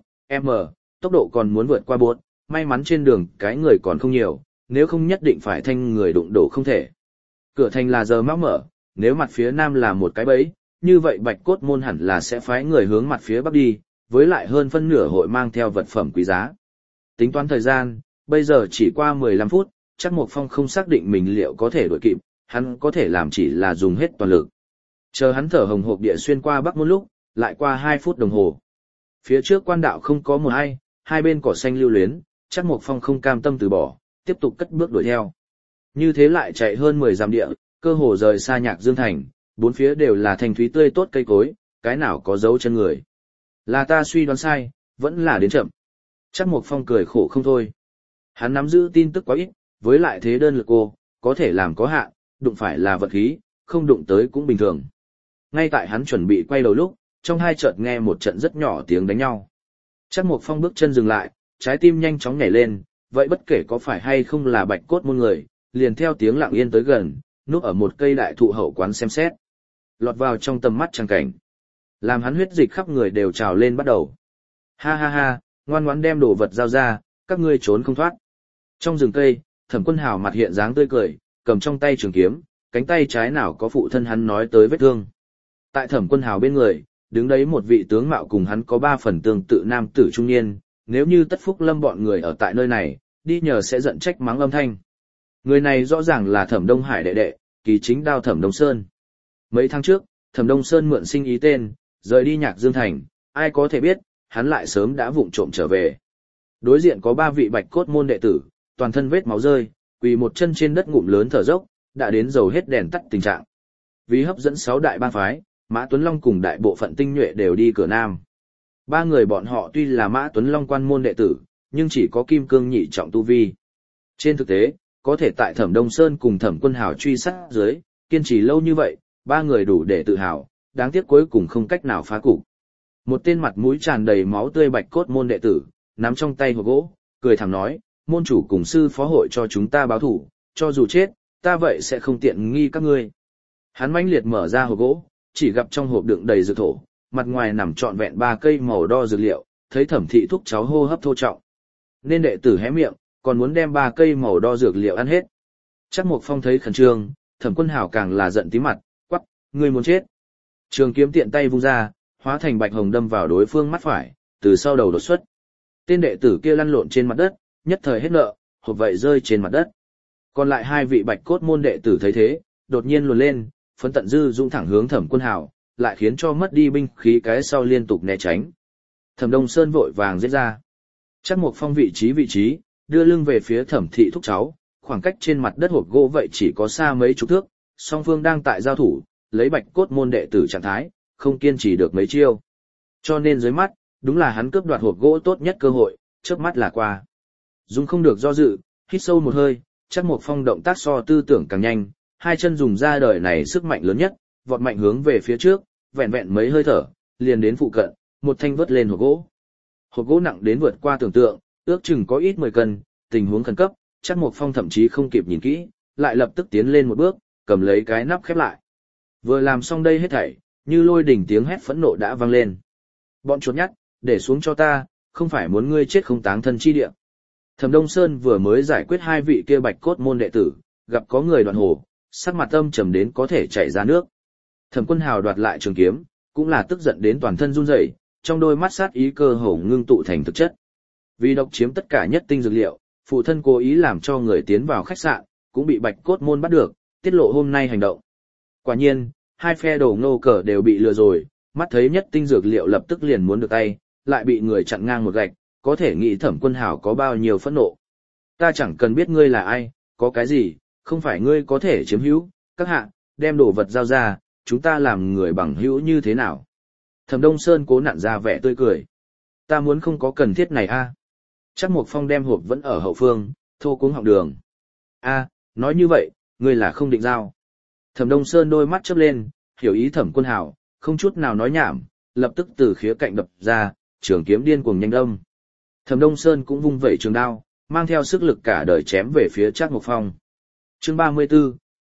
tốc độ còn muốn vượt qua bột, may mắn trên đường cái người còn không nhiều, nếu không nhất định phải thanh người đụng đổ không thể. Cửa thành là giờ mắc mở, nếu mặt phía nam là một cái bẫy, như vậy Bạch Cốt môn hẳn là sẽ phái người hướng mặt phía bắc đi, với lại hơn phân nửa hội mang theo vật phẩm quý giá. Tính toán thời gian, bây giờ chỉ qua 15 phút, Trác Mộc Phong không xác định mình liệu có thể đuổi kịp, hắn có thể làm chỉ là dùng hết toàn lực. Chờ hắn thở hồng hộc địa xuyên qua bắc môn lúc, lại qua 2 phút đồng hồ. Phía trước quan đạo không có một ai, hai bên cỏ xanh lưu luyến, Trác Mộc Phong không cam tâm từ bỏ, tiếp tục cất bước đuổi theo. Như thế lại chạy hơn 10 dặm địa, cơ hồ rời xa Nhạc Dương thành, bốn phía đều là thanh thúy tươi tốt cây cối, cái nào có dấu chân người. Là ta suy đoán sai, vẫn là đến chậm. Trác Mộc Phong cười khổ không thôi. Hắn nắm giữ tin tức quá ít, với lại thế đơn lực cô, có thể làm có hạn, đụng phải là vật khí, không đụng tới cũng bình thường. Ngay tại hắn chuẩn bị quay đầu lúc, trong hai chợt nghe một trận rất nhỏ tiếng đánh nhau. Trác Mộc Phong bước chân dừng lại, trái tim nhanh chóng nhảy lên, vậy bất kể có phải hay không là Bạch Cốt môn người, liền theo tiếng lặng yên tới gần, núp ở một cây đại thụ hậu quán xem xét. Lọt vào trong tầm mắt tràng cảnh. Làm hắn huyết dịch khắp người đều trào lên bắt đầu. Ha ha ha, ngoan ngoãn đem đồ vật giao ra, các ngươi trốn không thoát. Trong rừng cây, Thẩm Quân Hào mặt hiện dáng tươi cười, cầm trong tay trường kiếm, cánh tay trái nào có phụ thân hắn nói tới vết thương. Tại Thẩm Quân Hào bên người, đứng đấy một vị tướng mạo cùng hắn có 3 phần tương tự nam tử trung niên, nếu như Tất Phúc Lâm bọn người ở tại nơi này, đi nhờ sẽ giận trách mắng âm thanh. Người này rõ ràng là Thẩm Đông Hải đệ đệ, Kỳ Chính Đao Thẩm Đông Sơn. Mấy tháng trước, Thẩm Đông Sơn mượn sinh ý tên, rời đi Nhạc Dương thành, ai có thể biết, hắn lại sớm đã vụng trộm trở về. Đối diện có 3 vị Bạch Cốt môn đệ tử, toàn thân vết máu rơi, quỳ một chân trên đất ngụm lớn thở dốc, đã đến dầu hết đèn tắt tình trạng. Vì hấp dẫn 6 đại bang phái, Mã Tuấn Long cùng đại bộ phận tinh nhuệ đều đi cửa Nam. 3 người bọn họ tuy là Mã Tuấn Long quan môn đệ tử, nhưng chỉ có kim cương nhị trọng tu vi. Trên thực tế, có thể tại Thẩm Đông Sơn cùng Thẩm Quân Hào truy sát dưới, kiên trì lâu như vậy, 3 người đủ để tự hào, đáng tiếc cuối cùng không cách nào phá cục. Một tên mặt mũi tràn đầy máu tươi Bạch Cốt môn đệ tử, nắm trong tay hộp gỗ, cười thẳng nói, môn chủ cùng sư phó hội cho chúng ta báo thủ, cho dù chết, ta vậy sẽ không tiện nghi các ngươi. Hắn mãnh liệt mở ra hộp gỗ, chỉ gặp trong hộp đựng đầy dược thổ, mặt ngoài nằm trọn vẹn 3 cây màu đo dược liệu, thấy Thẩm thị thúc cháu hô hấp thô trọng. Nên đệ tử hé miệng, còn muốn đem 3 cây màu đo dược liệu ăn hết. Trác Mộc Phong thấy khẩn trương, Thẩm Quân Hào càng là giận tím mặt, quắc, ngươi muốn chết. Trường kiếm tiện tay vung ra, hóa thành bạch hồng đâm vào đối phương mắt phải, từ sau đầu đột xuất. Tên đệ tử kia lăn lộn trên mặt đất, nhất thời hết nợ, hộp vậy rơi trên mặt đất. Còn lại 2 vị Bạch Cốt môn đệ tử thấy thế, đột nhiên luồn lên, phấn tận dư dũng thẳng hướng Thẩm Quân Hào, lại khiến cho mất đi binh khí cái sau liên tục né tránh. Thẩm Đông Sơn vội vàng giết ra. Trác Mộc Phong vị trí, đưa lưng về phía Thẩm thị thúc cháu, khoảng cách trên mặt đất hộp gỗ vậy chỉ có xa mấy chục thước, song phương đang tại giao thủ, lấy Bạch Cốt môn đệ tử trạng thái, không kiên trì được mấy chiêu. Cho nên dưới mắt, đúng là hắn cướp đoạt hộp gỗ tốt nhất cơ hội, chớp mắt là qua. Dung không được do dự, hít sâu một hơi, Trác Mộc Phong động tác so tư tưởng càng nhanh, hai chân dùng ra đời này sức mạnh lớn nhất, vọt mạnh hướng về phía trước, vẹn vẹn mấy hơi thở, liền đến phụ cận, một thanh vớt lên hộp gỗ. Hộp gỗ nặng đến vượt qua tưởng tượng, ước chừng có ít 10 cân, tình huống khẩn cấp, Trác Mộc Phong thậm chí không kịp nhìn kỹ, lại lập tức tiến lên một bước, cầm lấy cái nắp khép lại. Vừa làm xong đây hết thảy, như lôi đỉnh tiếng hét phẫn nộ đã vang lên. Bọn chuột nhắt, để xuống cho ta, không phải muốn ngươi chết không táng thân chi địa. Thẩm Đông Sơn vừa mới giải quyết 2 vị kia Bạch Cốt môn đệ tử, gặp có người đoạn hồ, sắc mặt âm trầm đến có thể chảy ra nước. Thẩm Quân Hào đoạt lại trường kiếm, cũng là tức giận đến toàn thân run rẩy, trong đôi mắt sát ý cơ hồ ngưng tụ thành thực chất. Vì độc chiếm tất cả nhất tinh dược liệu, phụ thân cố ý làm cho người tiến vào khách sạn, cũng bị Bạch Cốt môn bắt được, tiết lộ hôm nay hành động. Quả nhiên, 2 phe đồ ngô cờ đều bị lừa rồi, mắt thấy nhất tinh dược liệu lập tức liền muốn được tay, lại bị người chặn ngang một gạch, có thể nghĩ Thẩm Quân Hào có bao nhiêu phẫn nộ. Ta chẳng cần biết ngươi là ai, có cái gì, không phải ngươi có thể chiếm hữu, các hạ, đem đồ vật giao ra, chúng ta làm người bằng hữu như thế nào. Thẩm Đông Sơn cố nặn ra vẻ tươi cười. Ta muốn không có cần thiết này a. Trác Mộc Phong đem hộp vẫn ở hậu phương, thô cuống họng đường. A, nói như vậy, ngươi là không định giao. Thẩm Đông Sơn đôi mắt chớp lên, hiểu ý Thẩm Quân Hào, không chút nào nói nhảm, lập tức từ khía cạnh đập ra, trường kiếm điên cuồng nhanh đâm. Thẩm Đông Sơn cũng vung vẩy trường đao, mang theo sức lực cả đời chém về phía Trác Mộc Phong. Chương 34,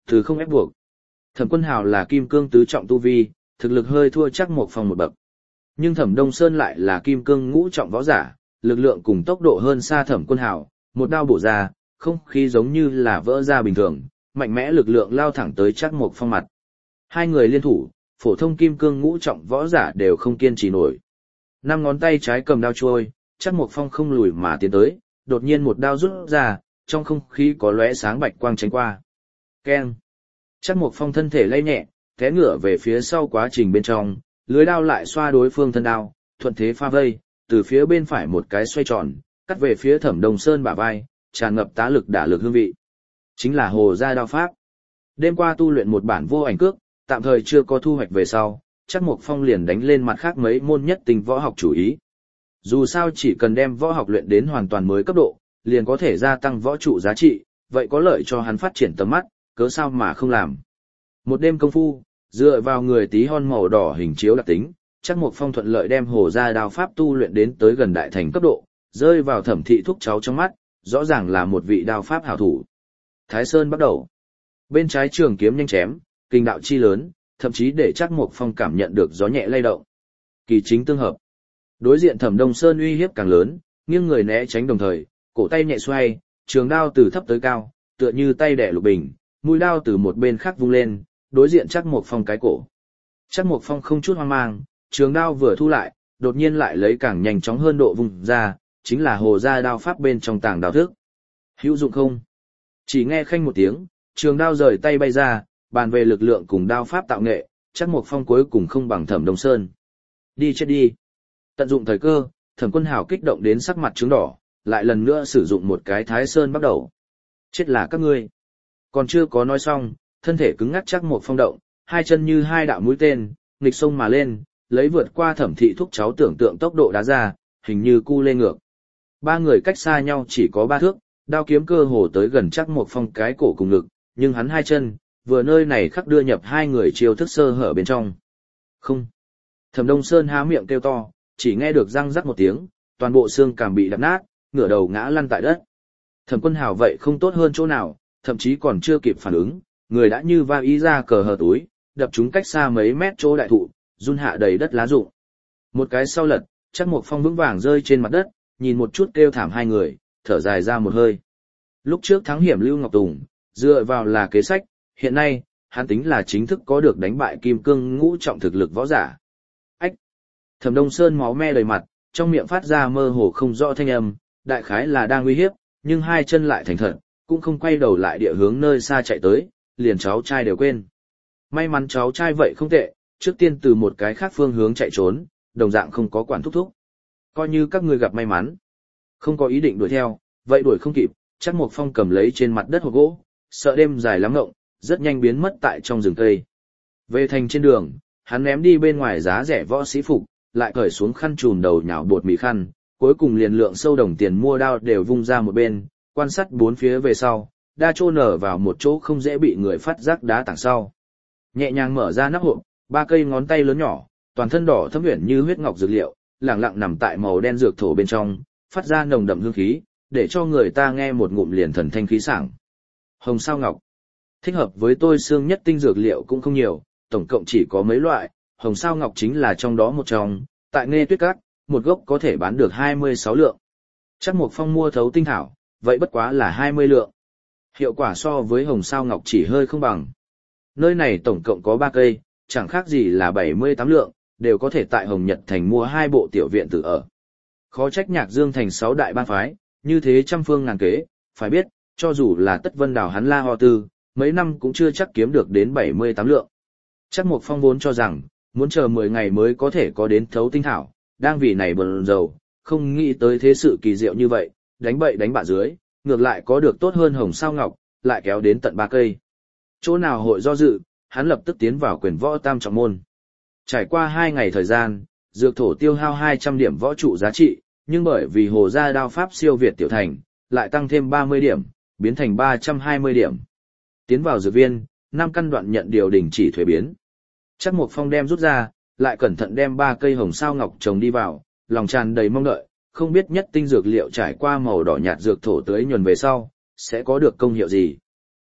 Từ không ép buộc. Thẩm Quân Hào là kim cương tứ trọng tu vi, thực lực hơi thua Trác Mộc Phong một bậc. Nhưng Thẩm Đông Sơn lại là kim cương ngũ trọng võ giả, lực lượng cùng tốc độ hơn xa Thẩm Quân Hào, một đao bổ ra, không khí giống như là vỡ ra bình thường, mạnh mẽ lực lượng lao thẳng tới Trác Mộc Phong mặt. Hai người liên thủ, phổ thông kim cương ngũ trọng võ giả đều không kiên trì nổi. Năm ngón tay trái cầm đao trôi, Trác Mộc Phong không lùi mà tiến tới, đột nhiên một đao rút ra, trong không khí có lóe sáng bạch quang tránh qua. Keng. Trác Mộc Phong thân thể lay nhẹ, té ngửa về phía sau quá trình bên trong, lưới đao lại xoa đối phương thân đao, thuận thế pha vây, từ phía bên phải một cái xoay tròn, cắt về phía Thẩm Đông Sơn bả vai, tràn ngập tá lực đả lực hương vị. Chính là Hồ gia đao pháp. Đêm qua tu luyện một bản vô ảnh cước, tạm thời chưa có thu hoạch về sau, Trác Mộc Phong liền đánh lên mặt khác mấy môn nhất tinh võ học chủ ý. Dù sao chỉ cần đem võ học luyện đến hoàn toàn mới cấp độ, liền có thể gia tăng võ trụ giá trị, vậy có lợi cho hắn phát triển tầm mắt, cớ sao mà không làm. Một đêm công phu, dựa vào người tí hon màu đỏ hình chiếu đặc tính, Trác Mộc Phong thuận lợi đem Hồ gia đao pháp tu luyện đến tới gần đại thành cấp độ, rơi vào Thẩm thị thúc cháu trong mắt, rõ ràng là một vị đao pháp hảo thủ. Thái Sơn bắt đầu. Bên trái trường kiếm nhanh chém, kinh đạo chi lớn, thậm chí để Trác Mộc Phong cảm nhận được gió nhẹ lay động. Kỳ chính tương hợp. Đối diện Thẩm Đông Sơn uy hiếp càng lớn, nghiêng người né tránh đồng thời, cổ tay nhẹ xoay, trường đao từ thấp tới cao, tựa như tay đẻ lục bình, mũi đao từ một bên khác vung lên, đối diện Trác Mộc Phong cái cổ. Trác Mộc Phong không chút hoang mang, trường đao vừa thu lại, đột nhiên lại lấy càng nhanh chóng hơn độ vùng ra, chính là Hồ gia đao pháp bên trong tàng đao thức. Hữu dụng không? Chỉ nghe khanh một tiếng, trường đao rời tay bay ra, bàn về lực lượng cùng đao pháp tạo nghệ, Trác Mộc Phong cuối cùng không bằng Thẩm Đông Sơn. Đi chết đi. Tận dụng thời cơ, Thẩm Quân Hào kích động đến sắc mặt trướng đỏ, lại lần nữa sử dụng một cái Thái Sơn bắt đầu. Chết là các ngươi. Còn chưa có nói xong, thân thể cứng ngắc Trác Mộc Phong động, hai chân như hai đạo mũi tên, nghịch sông mà lên, lấy vượt qua Thẩm thị thúc cháu tưởng tượng tốc độ đá ra, hình như cu lê ngược. Ba người cách xa nhau chỉ có 3 thước, đao kiếm cơ hồ tới gần Trác Mộc Phong cái cổ cùng ngực, nhưng hắn hai chân, vừa nơi này khắc đưa nhập hai người chiêu thức sơ hở bên trong. Không. Thẩm Đông Sơn há miệng kêu to, chỉ nghe được răng rắc một tiếng, toàn bộ xương cằm bị đập nát, ngửa đầu ngã lăn tại đất. Thẩm Quân Hào vậy không tốt hơn chỗ nào, thậm chí còn chưa kịp phản ứng, người đã như va ý ra cờ hở túi, đập chúng cách xa mấy mét chỗ đại thụ, run hạ đầy đất lá rụng. Một cái sau lật, Trác Mộc Phong vững vàng rơi trên mặt đất, nhìn một chút kêu thảm hai người, thở dài ra một hơi. Lúc trước thắng hiểm Lưu Ngọc Tùng, dựa vào là kế sách, hiện nay, hắn tính là chính thức có được đánh bại kim cương ngũ trọng thực lực võ giả. Ách! Thẩm Đông Sơn máu me đầy mặt, trong miệng phát ra mơ hồ không rõ thanh âm, đại khái là đang uy hiếp, nhưng hai chân lại thành thật, cũng không quay đầu lại địa hướng nơi xa chạy tới, liền cháu trai đều quên. May mắn cháu trai vậy không tệ, trước tiên từ một cái khác phương hướng chạy trốn, đồng dạng không có quản thúc thúc. Coi như các ngươi gặp may mắn. Không có ý định đuổi theo, vậy đuổi không kịp, Trác Mộc Phong cầm lấy trên mặt đất hộp gỗ, sợ đêm dài lắm ngộng, rất nhanh biến mất tại trong rừng cây. Về thành trên đường, hắn ném đi bên ngoài giá rẻ võ sĩ phục, lại cởi xuống khăn trùm đầu nhào bột mì khăn, cuối cùng liền lượng sâu đồng tiền mua đao đều vung ra một bên, quan sát bốn phía về sau, đa chô nở vào một chỗ không dễ bị người phát giác đá tảng sau. Nhẹ nhàng mở ra nắp hộp, 3 cây ngón tay lớn nhỏ, toàn thân đỏ thẫm uyển như huyết ngọc dược liệu, lẳng lặng nằm tại màu đen dược thổ bên trong, phát ra nồng đậm hương khí, để cho người ta nghe một ngụm liền thần thanh khí sảng. Hồng sao ngọc. Thích hợp với tôi xương nhất tinh dược liệu cũng không nhiều, tổng cộng chỉ có mấy loại, hồng sao ngọc chính là trong đó một trong, tại Nghê Tuyết Các, một gốc có thể bán được 26 lượng. Trác Mộc Phong mua thấu tinh thảo, vậy bất quá là 20 lượng. Hiệu quả so với hồng sao ngọc chỉ hơi không bằng. Nơi này tổng cộng có 3 cây, chẳng khác gì là 78 lượng, đều có thể tại Hồng Nhật Thành mua 2 bộ tiểu viện tự ở. Khó trách Nhạc Dương Thành 6 đại bang phái, như thế trăm phương ngàn kế, phải biết, cho dù là Tất Vân Đào hắn La Ho Tư, mấy năm cũng chưa chắc kiếm được đến 78 lượng. Trác Mộc Phong vốn cho rằng, muốn chờ 10 ngày mới có thể có đến thấu tinh thảo, đang vì này bần dầu, không nghĩ tới thế sự kỳ diệu như vậy, đánh bậy đánh bạ dưới, ngược lại có được tốt hơn hồng sao ngọc, lại kéo đến tận 3 cây. Chỗ nào hội do dự, hắn lập tức tiến vào quyền võ tam trọng môn. Trải qua 2 ngày thời gian, dược thổ tiêu hao 200 điểm võ trụ giá trị, nhưng bởi vì Hồ gia đao pháp siêu việt tiểu thành, lại tăng thêm 30 điểm, biến thành 320 điểm. Tiến vào dược viên, 5 căn đoạn nhận điều đình chỉ thuế biến. Trác Mộc Phong đem rút ra, lại cẩn thận đem 3 cây hồng sao ngọc trồng đi vào, lòng tràn đầy mong đợi, không biết nhất tinh dược liệu trải qua màu đỏ nhạt dược thổ tưới nhuần về sau, sẽ có được công hiệu gì.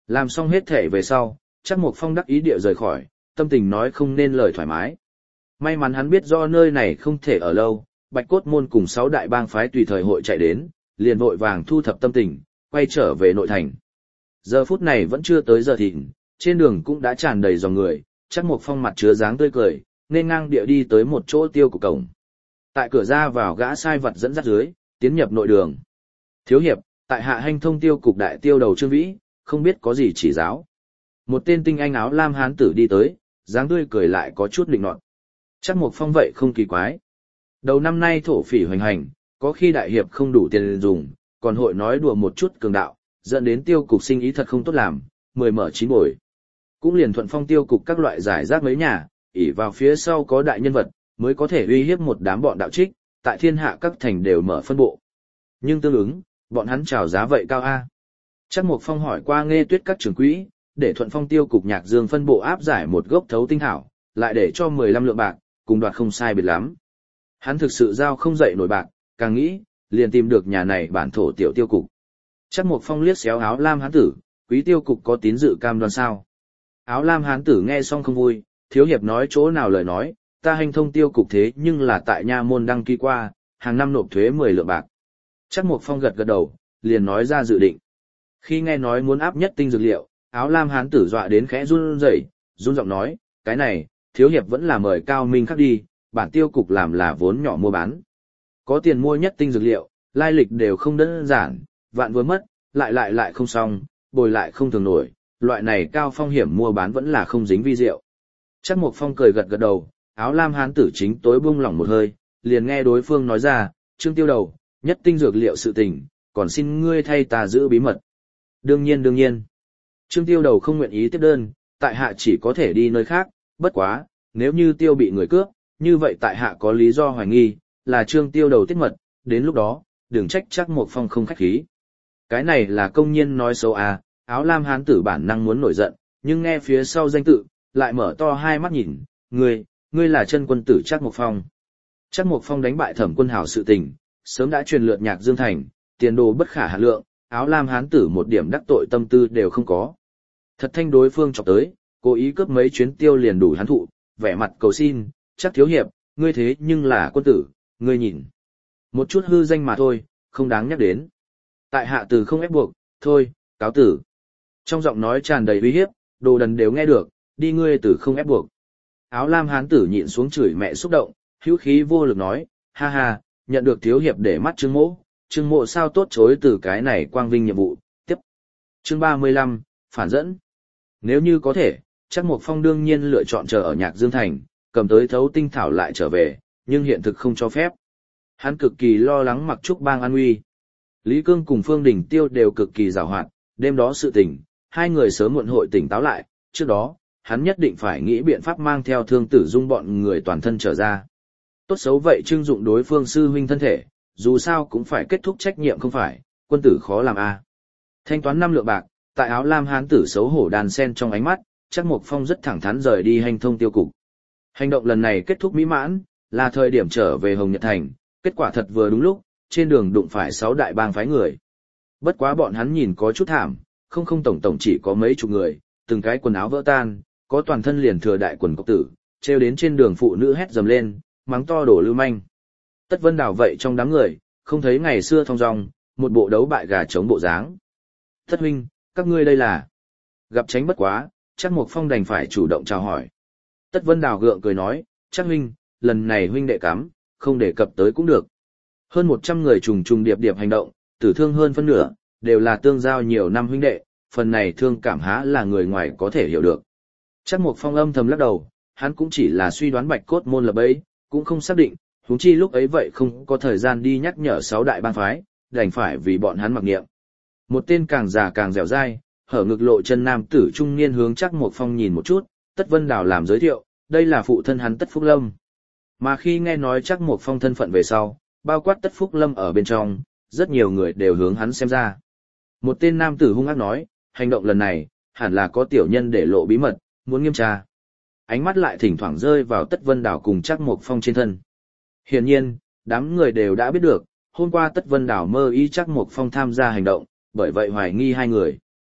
Làm xong hết thể về sau, Trác Mộc Phong đắc ý địa rời khỏi, tâm tình nói không nên lời thoải mái. May mắn hắn biết do nơi này không thể ở lâu, Bạch Cốt môn cùng 6 đại bang phái tùy thời hội chạy đến, liền vội vàng thu thập tâm tình, quay trở về nội thành. Giờ phút này vẫn chưa tới giờ thịnh, trên đường cũng đã tràn đầy dòng người, Trác Mộc Phong mặt chứa dáng tươi cười, nên ngang địa đi tới một chỗ tiêu của cổng. Tại cửa ra vào gã sai vật dẫn dắt dưới, tiến nhập nội đường. Thiếu hiệp, tại hạ Hanh Thông tiêu cục đại tiêu đầu Trương Vĩ, không biết có gì chỉ giáo. Một tên tinh anh áo lam hán tử đi tới, dáng tươi cười lại có chút định nọt. Trác Mộc Phong vậy không kỳ quái. Đầu năm nay thổ phỉ hoành hành, có khi đại hiệp không đủ tiền dùng, còn hội nói đùa một chút cường đạo, dẫn đến tiêu cục sinh ý thật không tốt làm, 10 mở 9 bồi. Cũng liền thuận phong tiêu cục các loại giải rác mấy nhà, ỷ vào phía sau có đại nhân vật, mới có thể uy hiếp một đám bọn đạo trích, tại thiên hạ các thành đều mở phân bộ. Nhưng tương ứng, bọn hắn chào giá vậy cao a. Trác Mộc Phong hỏi qua Nghê Tuyết các trưởng quỹ, để thuận phong tiêu cục Nhạc Dương phân bộ áp giải một gốc thấu tinh thảo, lại để cho 15 lượng bạc, cùng đoạt không sai biệt lắm. Hắn thực sự giao không dậy nổi bạc, càng nghĩ, liền tìm được nhà này bản thổ tiểu tiêu cục. Trác Mộc Phong liếc xéo áo lam hán tử, quý tiêu cục có tín dự cam đoan sao? Áo lam hán tử nghe xong không vui, thiếu hiệp nói chỗ nào lời nói, ta Hanh Thông tiêu cục thế nhưng là tại nha môn đăng ký qua, hàng năm nộp thuế 10 lượng bạc. Trác Mộc Phong gật gật đầu, liền nói ra dự định. Khi nghe nói muốn áp nhất tinh dược liệu, áo lam hán tử dọa đến khẽ run rẩy, run giọng nói, cái này, thiếu hiệp vẫn là mời cao minh khắc đi, bản tiêu cục làm là vốn nhỏ mua bán. Có tiền mua nhất tinh dược liệu, lai lịch đều không đơn giản, vạn vừa mất, lại không xong, bồi lại không thường nổi, loại này cao phong hiểm mua bán vẫn là không dính vi diệu. Trác Mộc Phong cười gật gật đầu, áo lam hán tử chính tối buông lỏng một hơi, liền nghe đối phương nói ra, Trương tiêu đầu, nhất tinh dược liệu sự tình, còn xin ngươi thay ta giữ bí mật. Đương nhiên. Trương tiêu đầu không nguyện ý tiếp đơn, tại hạ chỉ có thể đi nơi khác, bất quá, nếu như tiêu bị người cướp, như vậy tại hạ có lý do hoài nghi, là Trương tiêu đầu tiết mật, đến lúc đó, đừng trách Trác Mộc Phong không khách khí. Cái này là công nhiên nói xấu à, áo lam hán tử bản năng muốn nổi giận, nhưng nghe phía sau danh tự, lại mở to hai mắt nhìn, ngươi là chân quân tử Trác Mộc Phong. Trác Mộc Phong đánh bại Thẩm Quân Hào sự tình, sớm đã truyền lượt Nhạc Dương thành, tiền đồ bất khả hạn lượng, áo lam hán tử một điểm đắc tội tâm tư đều không có. Thật thanh đối phương chọc tới, cố ý cướp mấy chuyến tiêu liền đủ hắn thụ, vẻ mặt cầu xin, Trác thiếu hiệp, ngươi thế nhưng là quân tử, ngươi nhìn. Một chút hư danh mà thôi, không đáng nhắc đến. Tại hạ từ không ép buộc, thôi, cáo tử. Trong giọng nói tràn đầy uy hiếp, đồ đần đều nghe được, đi ngươi từ không ép buộc. Áo lam hán tử nhịn xuống chửi mẹ xúc động, hữu khí vô lực nói, ha ha, nhận được thiếu hiệp để mắt Trương Mộ sao tốt chối từ cái này quang vinh nhiệm vụ, tiếp. Chương 35, phản dẫn. Nếu như có thể, Trác Mộc Phong đương nhiên lựa chọn chờ ở Nhạc Dương thành, cầm tới thấu tinh thảo lại trở về, nhưng hiện thực không cho phép. Hắn cực kỳ lo lắng Mặc Trúc bang an nguy. Lý Cương cùng Phương Đình Tiêu đều cực kỳ giàu hoạt, đêm đó sự tình, hai người sớm muộn hội tỉnh táo lại, trước đó, hắn nhất định phải nghĩ biện pháp mang theo Thương Tử Dung bọn người toàn thân trở ra. Tốt xấu vậy trưng dụng đối phương sư huynh thân thể, dù sao cũng phải kết thúc trách nhiệm không phải, quân tử khó làm a. Thanh toán 5 lượng bạc, tại áo lam hán tử xấu hổ đàn sen trong ánh mắt, Trác Mộc Phong rất thẳng thắn rời đi Hanh Thông tiêu cục. Hành động lần này kết thúc mỹ mãn, là thời điểm trở về Hồng Nhật thành, kết quả thật vừa đúng lúc, trên đường đụng phải 6 đại bang phái người. Bất quá bọn hắn nhìn có chút thảm, không tổng chỉ có mấy chục người, từng cái quần áo vỡ tan, có toàn thân liền thừa đại quần cộc tử, treo đến trên đường phụ nữ hét dầm lên, mắng to đổ lưu manh. Tất Vân Đào vậy trong đám người, không thấy ngày xưa thong dong, một bộ đấu bại gà chống bộ dáng. Thất huynh, các ngươi đây là? Gặp tránh bất quá, Trác Mộc Phong đành phải chủ động chào hỏi. Tất Vân Đào gượng cười nói, Trác huynh, lần này huynh đệ cắm, không đề cập tới cũng được. Hơn 100 người trùng trùng điệp điệp hành động, tử thương hơn phân nửa, đều là tương giao nhiều năm huynh đệ, phần này thương cảm há là người ngoài có thể hiểu được. Trác Mộc Phong âm thầm lắc đầu, hắn cũng chỉ là suy đoán Bạch Cốt môn là bẫy, cũng không xác định, huống chi lúc ấy vậy không có thời gian đi nhắc nhở 6 đại bang phái, đành phải vì bọn hắn mặc niệm. Một tên càng già càng dẻo dai, hở ngực lộ chân nam tử trung niên hướng Trác Mộc Phong nhìn một chút, Tất Vân Đào làm giới thiệu, đây là phụ thân hắn Tất Phúc Lâm. Mà khi nghe nói Trác Mộc Phong thân phận về sau, bao quát Tất Phúc Lâm ở bên trong, rất nhiều người đều hướng hắn xem ra. Một tên nam tử hung ác nói, hành động lần này, hẳn là có tiểu nhân để lộ bí mật, muốn nghiêm tra. Ánh mắt lại thỉnh thoảng rơi vào Tất Vân Đào cùng Trác Mộc Phong trên thân. Hiển nhiên, đám người đều đã biết được, hôm qua Tất Vân Đào mơ ý Trác Mộc Phong tham gia hành động, bởi vậy hoài nghi hai người.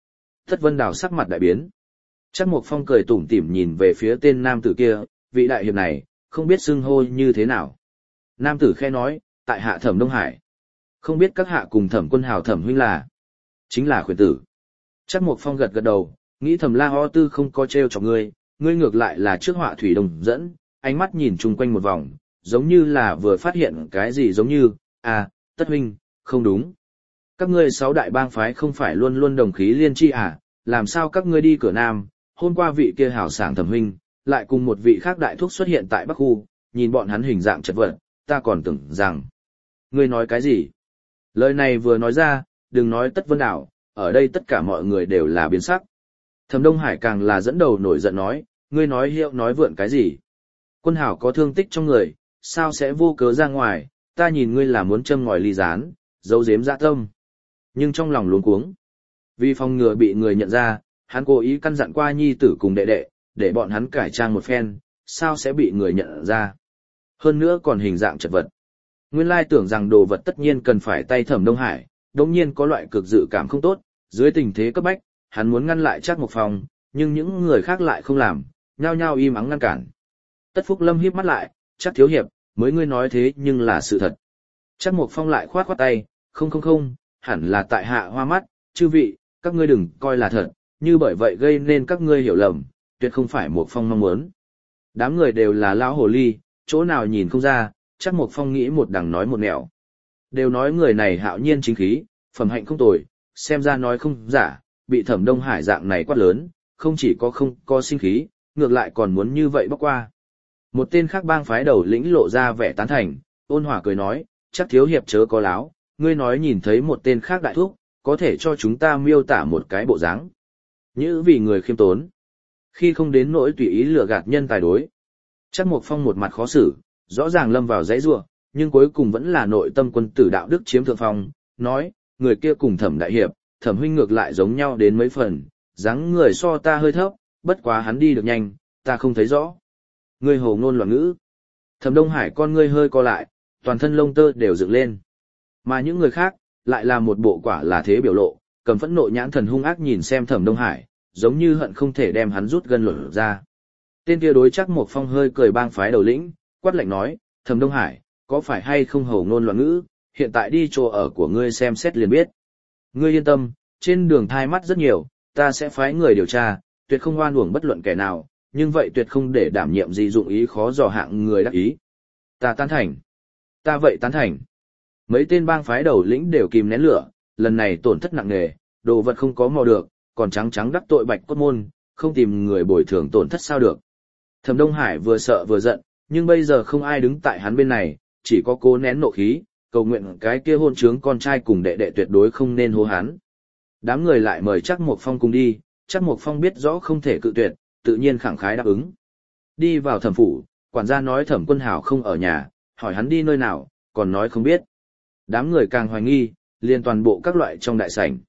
Tất Vân Đào sắc mặt đại biến. Trác Mộc Phong cười tủm tỉm nhìn về phía tên nam tử kia, vị đại hiệp này, không biết xưng hô như thế nào. Nam tử khẽ nói, tại hạ Thẩm Đông Hải. Không biết các hạ cùng Thẩm Quân Hào Thẩm huynh là? Chính là khuyển tử. Trác Mộc Phong gật gật đầu, nghĩ thầm La Ho Tư không có trêu chọc ngươi ngược lại là trước họa thủy đồng dẫn, ánh mắt nhìn chung quanh một vòng, giống như là vừa phát hiện cái gì giống như, Tất huynh, không đúng. Các ngươi 6 đại bang phái không phải luôn luôn đồng khí liên chi à, làm sao các ngươi đi cửa Nam, hôm qua vị kia hảo sảng Thẩm huynh, lại cùng một vị khác đại thúc xuất hiện tại Bắc Khu, nhìn bọn hắn hình dạng chật vật, ta còn tưởng rằng. Ngươi nói cái gì? Lời này vừa nói ra, đừng nói Tất Vân Đào, ở đây tất cả mọi người đều là biến sắc. Thẩm Đông Hải càng là dẫn đầu nổi giận nói, ngươi nói hiệu nói vượn cái gì? Quân hảo có thương tích trong người, sao sẽ vô cớ ra ngoài, ta nhìn ngươi là muốn châm ngòi ly gián, giấu giếm dạ tâm. Nhưng trong lòng luống cuống, vì phòng ngừa bị người nhận ra, hắn cố ý căn dặn qua nhi tử cùng đệ đệ, để bọn hắn cải trang một phen, sao sẽ bị người nhận ra. Hơn nữa còn hình dạng chật vật. Nguyên lai tưởng rằng đồ vật tất nhiên cần phải tay Thẩm Đông Hải, đống nhiên có loại cực dự cảm không tốt, dưới tình thế cấp bách, hắn muốn ngăn lại Trác Mộc Phong, nhưng những người khác lại không làm, nhao nhao im ắng ngăn cản. Tất Phúc Lâm híp mắt lại, Trác thiếu hiệp, mới ngươi nói thế nhưng là sự thật. Trác Mộc Phong lại khoát khoát tay, không, hẳn là tại hạ hoa mắt, chư vị, các ngươi đừng coi là thật, như bởi vậy gây nên các ngươi hiểu lầm, tuyệt không phải Mộc Phong mong muốn. Đám người đều là lão hồ ly, chỗ nào nhìn không ra, Trác Mộc Phong nghĩ một đằng nói một nẻo. Đều nói người này hạo nhiên chính khí, phẩm hạnh không tồi, xem ra nói không giả, bị Thẩm Đông Hải dạng này quát lớn, không chỉ có không có sinh khí, ngược lại còn muốn như vậy bóc qua. Một tên khác bang phái đầu lĩnh lộ ra vẻ tán thành, ôn hòa cười nói, chắc thiếu hiệp chớ có láo, ngươi nói nhìn thấy một tên khác đại thúc, có thể cho chúng ta miêu tả một cái bộ dáng. Như vì người khiêm tốn, khi không đến nỗi tùy ý lừa gạt nhân tài đối. Chắc Mộc Phong một mặt khó xử, rõ ràng lâm vào dãy rủa, nhưng cuối cùng vẫn là nội tâm quân tử đạo đức chiếm thượng phong, nói, người kia cùng Thẩm đại hiệp, Thẩm huynh ngược lại giống nhau đến mấy phần, dáng người so ta hơi thấp, bất quá hắn đi được nhanh, ta không thấy rõ. Ngươi hồ ngôn loạn ngữ. Thẩm Đông Hải con ngươi hơi co lại, toàn thân lông tơ đều dựng lên. Mà những người khác, lại là một bộ quả là thế biểu lộ, cầm phẫn nộ nhãn thần hung ác nhìn xem Thẩm Đông Hải, giống như hận không thể đem hắn rút gân lột ra. Tên kia đối Trác Mộc Phong hơi cười bang phái đầu lĩnh, quát lạnh nói, Thẩm Đông Hải, có phải hay không hồ ngôn loạn ngữ, hiện tại đi chỗ ở của ngươi xem xét liền biết. Ngươi yên tâm, trên đường thai mắt rất nhiều, ta sẽ phái người điều tra, tuyệt không oan uổng bất luận kẻ nào, nhưng vậy tuyệt không để đảm nhiệm gì dụng ý khó dò hạng người đắc ý. Ta tán thành. Ta vậy tán thành. Mấy tên bang phái đầu lĩnh đều kìm nén lửa, lần này tổn thất nặng nề, đồ vật không có mò được, còn trắng đắc tội Bạch Cốt môn, không tìm người bồi thường tổn thất sao được. Thẩm Đông Hải vừa sợ vừa giận, nhưng bây giờ không ai đứng tại hắn bên này, chỉ có cố nén nộ khí, cầu nguyện cái kia hôn trướng con trai cùng đệ đệ tuyệt đối không nên hô hắn. Đám người lại mời Trác Mộc Phong cùng đi, Trác Mộc Phong biết rõ không thể cự tuyệt, tự nhiên khẳng khái đáp ứng. Đi vào thẩm phủ, quản gia nói Thẩm Quân Hào không ở nhà, hỏi hắn đi nơi nào, còn nói không biết. Đám người càng hoài nghi, liền toàn bộ các loại trong đại sảnh.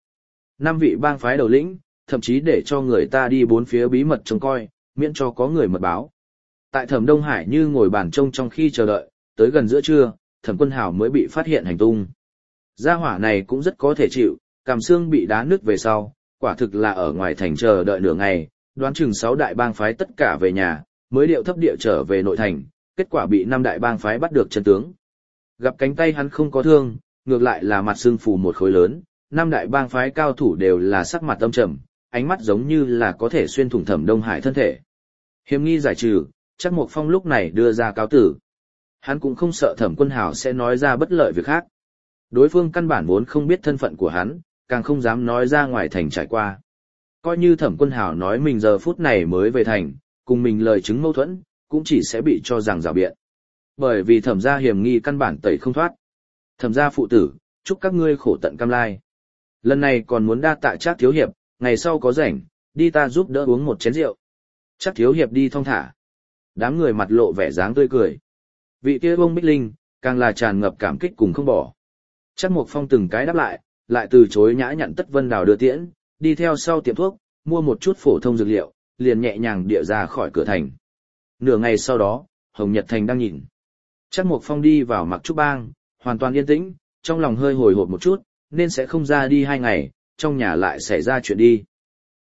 5 vị bang phái đầu lĩnh, thậm chí để cho người ta đi bốn phía bí mật trông coi, miễn cho có người mật báo. Tại Thẩm Đông Hải như ngồi bàn trông trong khi chờ đợi, tới gần giữa trưa, Thẩm Quân Hào mới bị phát hiện hành tung. Gia hỏa này cũng rất có thể chịu, cằm xương bị đá nứt về sau, quả thực là ở ngoài thành chờ đợi nửa ngày, đoán chừng 6 đại bang phái tất cả về nhà, mới điệu thấp địa trở về nội thành, kết quả bị 5 đại bang phái bắt được chân tướng. Gặp cánh tay hắn không có thương, ngược lại là mặt xương phù một khối lớn, 5 đại bang phái cao thủ đều là sắc mặt âm trầm, ánh mắt giống như là có thể xuyên thủng Thẩm Đông Hải thân thể. Hiểm nghi giải trừ, Trác Mộc Phong lúc này đưa ra cáo tử. Hắn cũng không sợ Thẩm Quân Hào sẽ nói ra bất lợi việc khác. Đối phương căn bản vốn không biết thân phận của hắn, càng không dám nói ra ngoài thành trải qua. Coi như Thẩm Quân Hào nói mình giờ phút này mới về thành, cùng mình lời chứng mâu thuẫn, cũng chỉ sẽ bị cho rằng rào biện. Bởi vì Thẩm gia hiểm nghi căn bản tẩy không thoát. Thẩm gia phụ tử, chúc các ngươi khổ tận cam lai. Lần này còn muốn đa tạ Trác thiếu hiệp, ngày sau có rảnh, đi ta giúp đỡ uống một chén rượu. Trác thiếu hiệp đi thong thả. Đám người mặt lộ vẻ dáng tươi cười. Vị kia bông Bích Linh, càng là tràn ngập cảm kích cùng không bỏ. Trác Mộc Phong từng cái đáp lại từ chối nhã nhặn Tất Vân Đào đưa tiễn, đi theo sau tiệm thuốc, mua một chút phổ thông dược liệu, liền nhẹ nhàng địa ra khỏi cửa thành. Nửa ngày sau đó, Hồng Nhật Thành đang nhìn. Trác Mộc Phong đi vào Mặc Trúc Bang, hoàn toàn yên tĩnh, trong lòng hơi hồi hộp một chút, nên sẽ không ra đi 2 ngày, trong nhà lại xảy ra chuyện đi.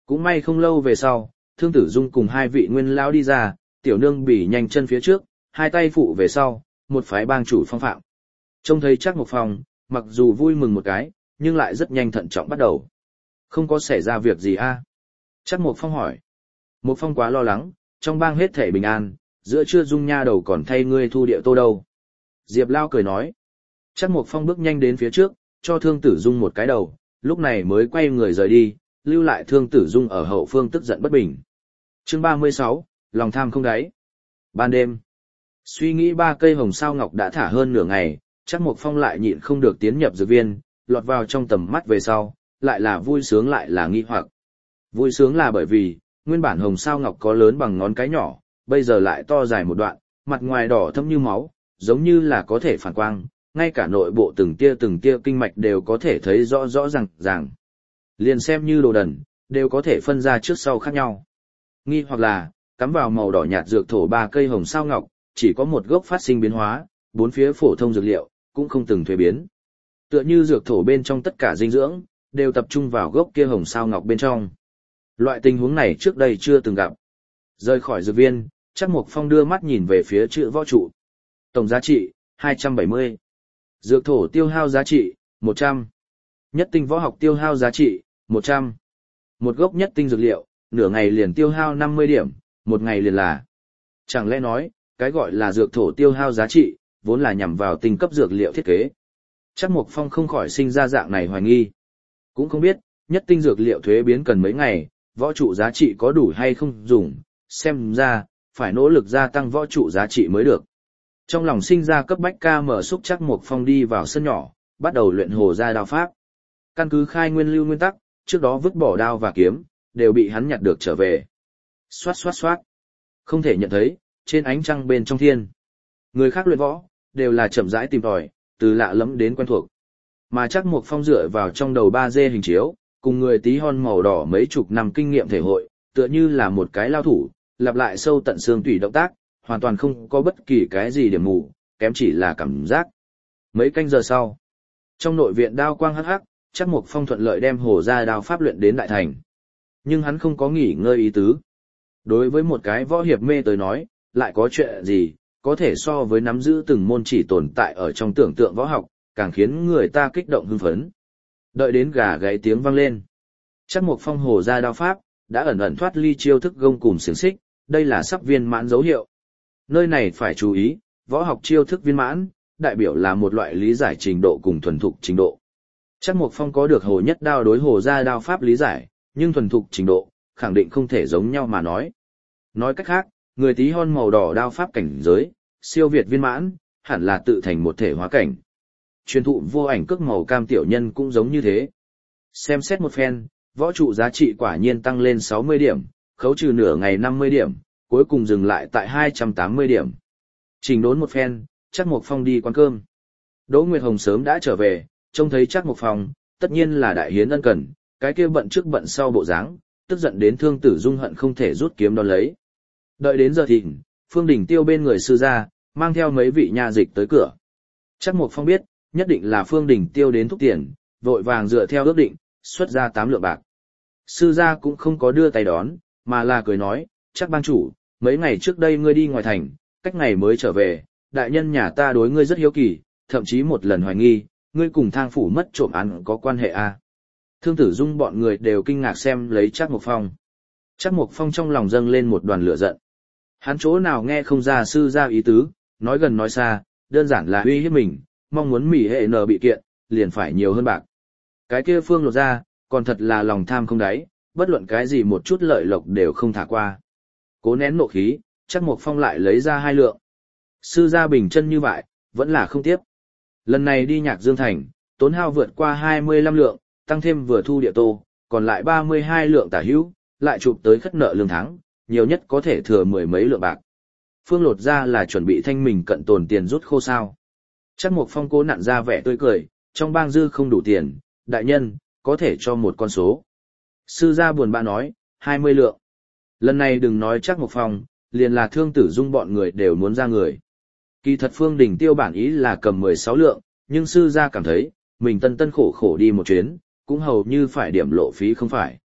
Cũng may không lâu về sau, Thương Tử Dung cùng hai vị nguyên lão đi ra, tiểu nương bỉ nhanh chân phía trước, hai tay phụ về sau, một phái bang chủ phong phạm. Trông thấy Trác Mộc Phong, mặc dù vui mừng một cái, nhưng lại rất nhanh thận trọng bắt đầu. Không có xảy ra việc gì a? Trác Mộc Phong hỏi. Mộc Phong quá lo lắng, trong bang hết thể bình an, giữa trưa Dung nha đầu còn thay ngươi thu địa tô đâu. Diệp Lao cười nói. Trác Mộc Phong bước nhanh đến phía trước, cho Thương Tử Dung một cái đầu, lúc này mới quay người rời đi, lưu lại Thương Tử Dung ở hậu phương tức giận bất bình. Chương 36, lòng tham không đáy. Ban đêm, suy nghĩ ba cây hồng sao ngọc đã thả hơn nửa ngày, Trác Mộc Phong lại nhịn không được tiến nhập dược viên, lọt vào trong tầm mắt về sau, lại là vui sướng lại là nghi hoặc. Vui sướng là bởi vì, nguyên bản hồng sao ngọc có lớn bằng ngón cái nhỏ, bây giờ lại to dài một đoạn, mặt ngoài đỏ thẫm như máu, giống như là có thể phản quang, ngay cả nội bộ từng tia kinh mạch đều có thể thấy rõ rõ ràng. Liền xem như đồ đần, đều có thể phân ra trước sau khác nhau. Nghi hoặc là, cắm vào màu đỏ nhạt dược thổ ba cây hồng sao ngọc, chỉ có một gốc phát sinh biến hóa, bốn phía phổ thông dược liệu, cũng không từng thuế biến. Tựa như dược thổ bên trong tất cả dinh dưỡng, đều tập trung vào gốc kia hồng sao ngọc bên trong. Loại tình huống này trước đây chưa từng gặp. Rời khỏi dược viên, Trác Mộc Phong đưa mắt nhìn về phía chữ võ trụ. Tổng giá trị, 270. Dược thổ tiêu hao giá trị, 100. Nhất tinh võ học tiêu hao giá trị, 100. Một gốc nhất tinh dược liệu, nửa ngày liền tiêu hao 50 điểm, một ngày liền là. Chẳng lẽ nói, cái gọi là dược thổ tiêu hao giá trị, vốn là nhằm vào tinh cấp dược liệu thiết kế. Trác Mộc Phong không khỏi sinh ra dạng này hoài nghi. Cũng không biết, nhất tinh dược liệu thuế biến cần mấy ngày, võ trụ giá trị có đủ hay không dùng, xem ra, phải nỗ lực gia tăng võ trụ giá trị mới được. Trong lòng sinh ra cấp bách ca mở xúc Trác Mộc Phong đi vào sân nhỏ, bắt đầu luyện hồ ra đao pháp. Căn cứ khai nguyên lưu nguyên tắc, trước đó vứt bỏ đao và kiếm, đều bị hắn nhặt được trở về. Xoát xoát xoát. Không thể nhận thấy, trên ánh trăng bên trong thiên. Người khác luyện võ, đều là chậm rãi tìm tòi, từ lạ lẫm đến quen thuộc. Mà Trác Mộc Phong dựa vào trong đầu 3D hình chiếu, cùng người tí hon màu đỏ mấy chục năm kinh nghiệm thể hội, tựa như là một cái lao thủ, lặp lại sâu tận xương tủy động tác, hoàn toàn không có bất kỳ cái gì điểm mù, kém chỉ là cảm giác. Mấy canh giờ sau, trong nội viện đao quang hắc hắc, Trác Mộc Phong thuận lợi đem hồ ra đao pháp luyện đến đại thành. Nhưng hắn không có nghỉ ngơi ý tứ. Đối với một cái võ hiệp mê tới nói, lại có chuyện gì, có thể so với nắm giữ từng môn chỉ tồn tại ở trong tưởng tượng võ học, càng khiến người ta kích động hưng phấn. Đợi đến gà gáy tiếng vang lên. Trác Mộc Phong hồ ra đao pháp, đã ẩn ẩn thoát ly chiêu thức gông cùm xiềng xích, đây là sắp viên mãn dấu hiệu. Nơi này phải chú ý, võ học chiêu thức viên mãn, đại biểu là một loại lý giải trình độ cùng thuần thục trình độ. Trác Mộc Phong có được hồ nhất đao đối hồ ra đao pháp lý giải, nhưng thuần thục trình độ, khẳng định không thể giống nhau mà nói. Nói cách khác, người tí hon màu đỏ đao pháp cảnh giới, siêu việt viên mãn, hẳn là tự thành một thể hóa cảnh. Truyền thụ vô ảnh cước màu cam tiểu nhân cũng giống như thế. Xem xét một phen, võ trụ giá trị quả nhiên tăng lên 60 điểm, khấu trừ nửa ngày 50 điểm, cuối cùng dừng lại tại 280 điểm. Trình đốn một phen, Trác Mộc Phong đi quán cơm. Đỗ Nguyệt Hồng sớm đã trở về, trông thấy Trác Mộc Phong, tất nhiên là đại hiến ân cần, cái kia bận trước bận sau bộ dáng, tức giận đến Thương Tử Dung hận không thể rút kiếm đón lấy. Đợi đến giờ thịnh, Phương Đình Tiêu bên người sư gia, mang theo mấy vị nha dịch tới cửa. Trác Mộc Phong biết, nhất định là Phương Đình Tiêu đến thúc tiền, vội vàng dựa theo ước định, xuất ra 8 lượng bạc. Sư gia cũng không có đưa tay đón, mà là cười nói, Trác bang chủ, mấy ngày trước đây ngươi đi ngoài thành, cách ngày mới trở về, đại nhân nhà ta đối ngươi rất hiếu kỳ, thậm chí một lần hoài nghi, ngươi cùng Thang phủ mất trộm án có quan hệ à. Thương Tử Dung bọn người đều kinh ngạc xem lấy Trác Mộc Phong. Trác Mộc Phong trong lòng dâng lên một đoàn lửa giận. Hắn chỗ nào nghe không ra sư gia ý tứ, nói gần nói xa, đơn giản là uy hiếp mình, mong muốn Mỹ hệ nờ bị kiện, liền phải nhiều hơn bạc. Cái kia Phương Lột ra, còn thật là lòng tham không đáy, bất luận cái gì một chút lợi lộc đều không thả qua. Cố nén nộ khí, Trác Mộc Phong lại lấy ra 2 lượng. Sư gia bình chân như vậy, vẫn là không tiếp. Lần này đi Nhạc Dương Thành, tốn hao vượt qua 25 lượng, tăng thêm vừa thu địa tô, còn lại 32 lượng tả hữu, lại chụp tới khất nợ lương tháng, nhiều nhất có thể thừa 10 mấy lượng bạc. Phương Lột ra là chuẩn bị thanh mình cận tồn tiền rút khô sao. Trác Mộc Phong cố nặn ra vẻ tươi cười, trong bang dư không đủ tiền, đại nhân, có thể cho một con số. Sư gia buồn bã nói, 20 lượng. Lần này đừng nói Trác Mộc Phong, liền là Thương Tử Dung bọn người đều muốn ra người. Kỳ thật Phương Đình Tiêu bản ý là cầm 16 lượng, nhưng sư gia cảm thấy, mình tân tân khổ khổ đi một chuyến, cũng hầu như phải điểm lộ phí không phải.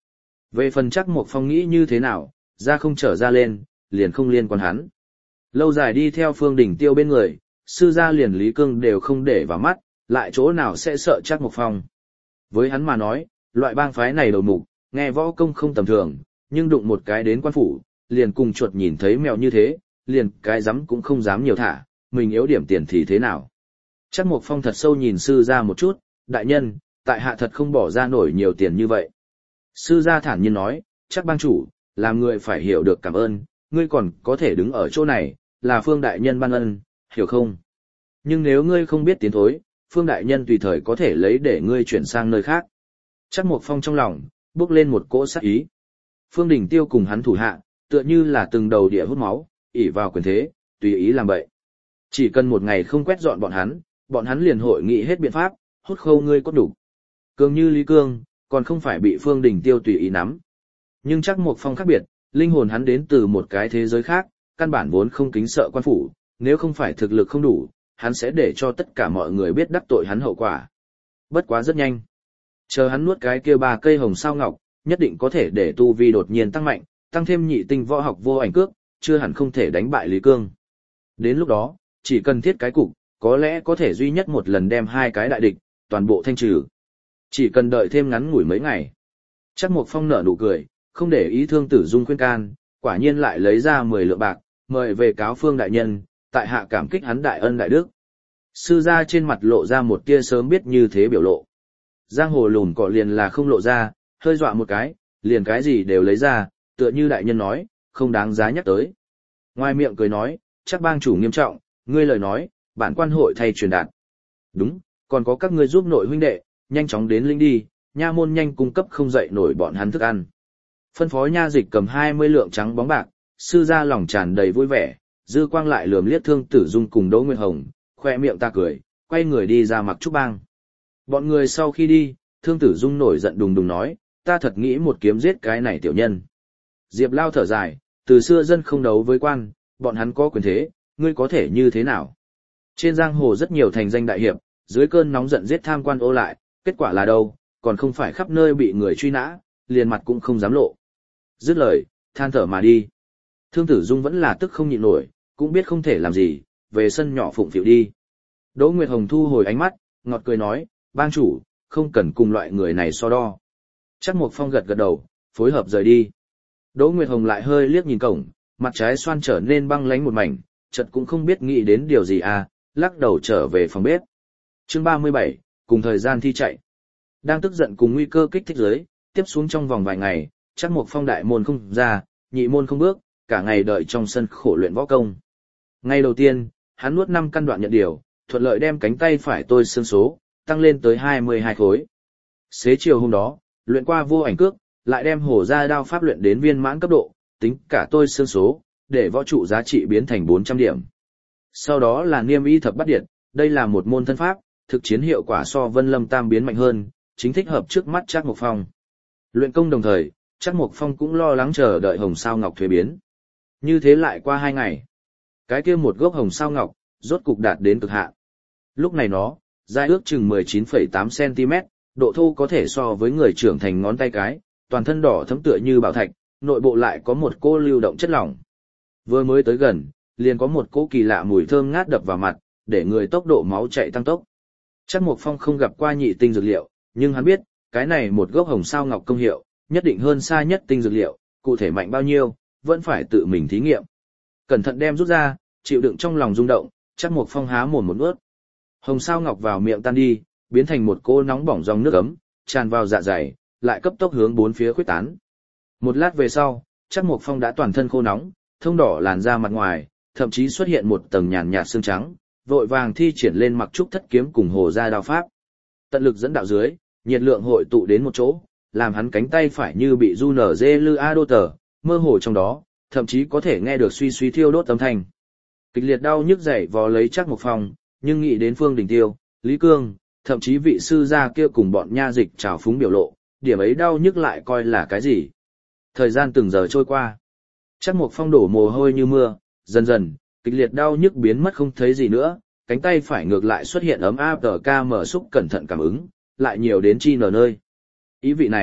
Về phần Trác Mộc Phong nghĩ như thế nào, ra không trở ra lên, liền không liên quan hắn. Lâu dài đi theo Phương Đình Tiêu bên người, sư gia liền Lý Cương đều không để vào mắt, lại chỗ nào sẽ sợ Trác Mộc Phong. Với hắn mà nói, loại bang phái này đầu mục, nghe võ công không tầm thường, nhưng đụng một cái đến quan phủ, liền cùng chuột nhìn thấy mèo như thế, liền cái dám cũng không dám nhiều thả, mình yếu điểm tiền thì thế nào. Trác Mộc Phong thật sâu nhìn sư gia một chút, đại nhân, tại hạ thật không bỏ ra nổi nhiều tiền như vậy. Sư gia thản nhiên nói, Trác bang chủ, làm người phải hiểu được cảm ơn, ngươi còn có thể đứng ở chỗ này, là Phương đại nhân ban ân, hiểu không? Nhưng nếu ngươi không biết tiến thối, Phương đại nhân tùy thời có thể lấy để ngươi chuyển sang nơi khác. Trác Mộc Phong trong lòng bước lên một cỗ sát ý. Phương Đình Tiêu cùng hắn thủ hạ, tựa như là từng đầu địa hút máu, ỷ vào quyền thế, tùy ý làm bậy. Chỉ cần một ngày không quét dọn bọn hắn liền hội nghị hết biện pháp, hút khâu ngươi cốt đủ. Cường như Lý Cương, còn không phải bị Phương Đình Tiêu tùy ý nắm. Nhưng Trác Mộc Phong khác biệt, linh hồn hắn đến từ một cái thế giới khác, căn bản vốn không kính sợ quan phủ, nếu không phải thực lực không đủ, hắn sẽ để cho tất cả mọi người biết đắc tội hắn hậu quả. Bất quá rất nhanh. Chờ hắn nuốt cái kia 3 cây hồng sao ngọc, nhất định có thể để tu vi đột nhiên tăng mạnh, tăng thêm nhị tinh võ học vô ảnh cước, chưa hẳn không thể đánh bại Lý Cương. Đến lúc đó, chỉ cần thiết cái cục, có lẽ có thể duy nhất một lần đem 2 cái đại địch, toàn bộ thanh trừ. Chỉ cần đợi thêm ngắn ngủi mấy ngày. Trác Mộc Phong nở nụ cười, không để ý Thương Tử Dung khuyên can, quả nhiên lại lấy ra 10 lượng bạc, mời về cáo Phương đại nhân, tại hạ cảm kích hắn đại ân đại đức. Sư gia trên mặt lộ ra một tia sớm biết như thế biểu lộ. Giang hồ lùn cọ liền là không lộ ra, hơi dọa một cái, liền cái gì đều lấy ra, tựa như đại nhân nói, không đáng giá nhắc tới. Ngoài miệng cười nói, Trác bang chủ nghiêm trọng, ngươi lời nói, bản quan hội thay truyền đạt. Đúng, còn có các ngươi giúp nội huynh đệ, nhanh chóng đến linh đi, nha môn nhanh cung cấp không dậy nổi bọn hắn thức ăn. Phân phó nha dịch cầm 20 lượng trắng bóng bạc, sư gia lòng tràn đầy vui vẻ, dư quang lại lườm liếc Thương Tử Dung cùng Đỗ Nguyên Hồng, khoe miệng ta cười, quay người đi ra mặc trúc bang. Bọn người sau khi đi, Thương Tử Dung nổi giận đùng đùng nói, ta thật nghĩ một kiếm giết cái này tiểu nhân. Diệp Lao thở dài, từ xưa dân không đấu với quan, bọn hắn có quyền thế, ngươi có thể như thế nào? Trên giang hồ rất nhiều thành danh đại hiệp, dưới cơn nóng giận giết tham quan ô lại, kết quả là đâu, còn không phải khắp nơi bị người truy nã, liền mặt cũng không dám lộ. Dứt lời, than thở mà đi. Thương Tử Dung vẫn là tức không nhịn nổi, cũng biết không thể làm gì, về sân nhỏ phụng phịu đi. Đỗ Nguyệt Hồng thu hồi ánh mắt, ngọt cười nói, bang chủ, không cần cùng loại người này so đo. Trác Mộc Phong gật gật đầu, phối hợp rời đi. Đỗ Nguyệt Hồng lại hơi liếc nhìn cổng, mặt trái xoan trở nên băng lánh một mảnh, chợt cũng không biết nghĩ đến điều gì lắc đầu trở về phòng bếp. Chương 37, cùng thời gian thi chạy. Đang tức giận cùng nguy cơ kích thích giới, tiếp xuống trong vòng vài ngày, Trác Mộc Phong đại môn không ra, nhị môn không bước, cả ngày đợi trong sân khổ luyện võ công. Ngày đầu tiên, hắn nuốt 5 căn đoạn nhận điều, thuận lợi đem cánh tay phải tôi xương số, tăng lên tới 22 khối. Xế chiều hôm đó, luyện qua vô ảnh cước, lại đem hổ ra đao pháp luyện đến viên mãn cấp độ, tính cả tôi xương số, để võ trụ giá trị biến thành 400 điểm. Sau đó là Niêm Y Thập Bát Điệt, đây là một môn thân pháp, thực chiến hiệu quả so Vân Lâm Tam biến mạnh hơn, chính thích hợp trước mắt Trác Mộc Phong. Luyện công đồng thời, Trác Mộc Phong cũng lo lắng chờ đợi Hồng Sao Ngọc thuế biến. Như thế lại qua 2 ngày. Cái kia một gốc Hồng Sao Ngọc, rốt cục đạt đến cực hạn. Lúc này nó, dài ước chừng 19,8 cm, độ thô có thể so với người trưởng thành ngón tay cái, toàn thân đỏ thẫm tựa như bảo thạch, nội bộ lại có một cô lưu động chất lỏng. Vừa mới tới gần, liền có một cỗ kỳ lạ mùi thơm ngát đập vào mặt, để người tốc độ máu chạy tăng tốc. Trác Mộc Phong không gặp qua nhị tinh dược liệu, nhưng hắn biết, cái này một gốc Hồng Sao Ngọc công hiệu, nhất định hơn xa nhất tinh dược liệu, cụ thể mạnh bao nhiêu, vẫn phải tự mình thí nghiệm. Cẩn thận đem rút ra, chịu đựng trong lòng rung động, Trác Mộc Phong há mồm một nuốt. Hồng Sao Ngọc vào miệng tan đi, biến thành một cô nóng bỏng dòng nước ấm, tràn vào dạ dày, lại cấp tốc hướng bốn phía khuếch tán. Một lát về sau, Trác Mộc Phong đã toàn thân khô nóng, thông đỏ làn da mặt ngoài, thậm chí xuất hiện một tầng nhàn nhạt xương trắng, vội vàng thi triển lên mặc trúc thất kiếm cùng hồ ra đao pháp. Tận lực dẫn đạo dưới, nhiệt lượng hội tụ đến một chỗ, làm hắn cánh tay phải như bị du nở dê lư a đô tờ, mơ hồ trong đó, thậm chí có thể nghe được suy suy thiêu đốt âm thanh. Kịch liệt đau nhức dậy vò lấy Trác Mộc Phong, nhưng nghĩ đến Phương Đình Tiêu, Lý Cương, thậm chí vị sư gia kia cùng bọn nha dịch trào phúng biểu lộ, điểm ấy đau nhức lại coi là cái gì. Thời gian từng giờ trôi qua, Trác Mộc Phong đổ mồ hôi như mưa, dần dần, kịch liệt đau nhức biến mất không thấy gì nữa, cánh tay phải ngược lại xuất hiện ấm áp tờ ca mở xúc cẩn thận cảm ứng, lại nhiều đến chi nở nơi. Ý vị này,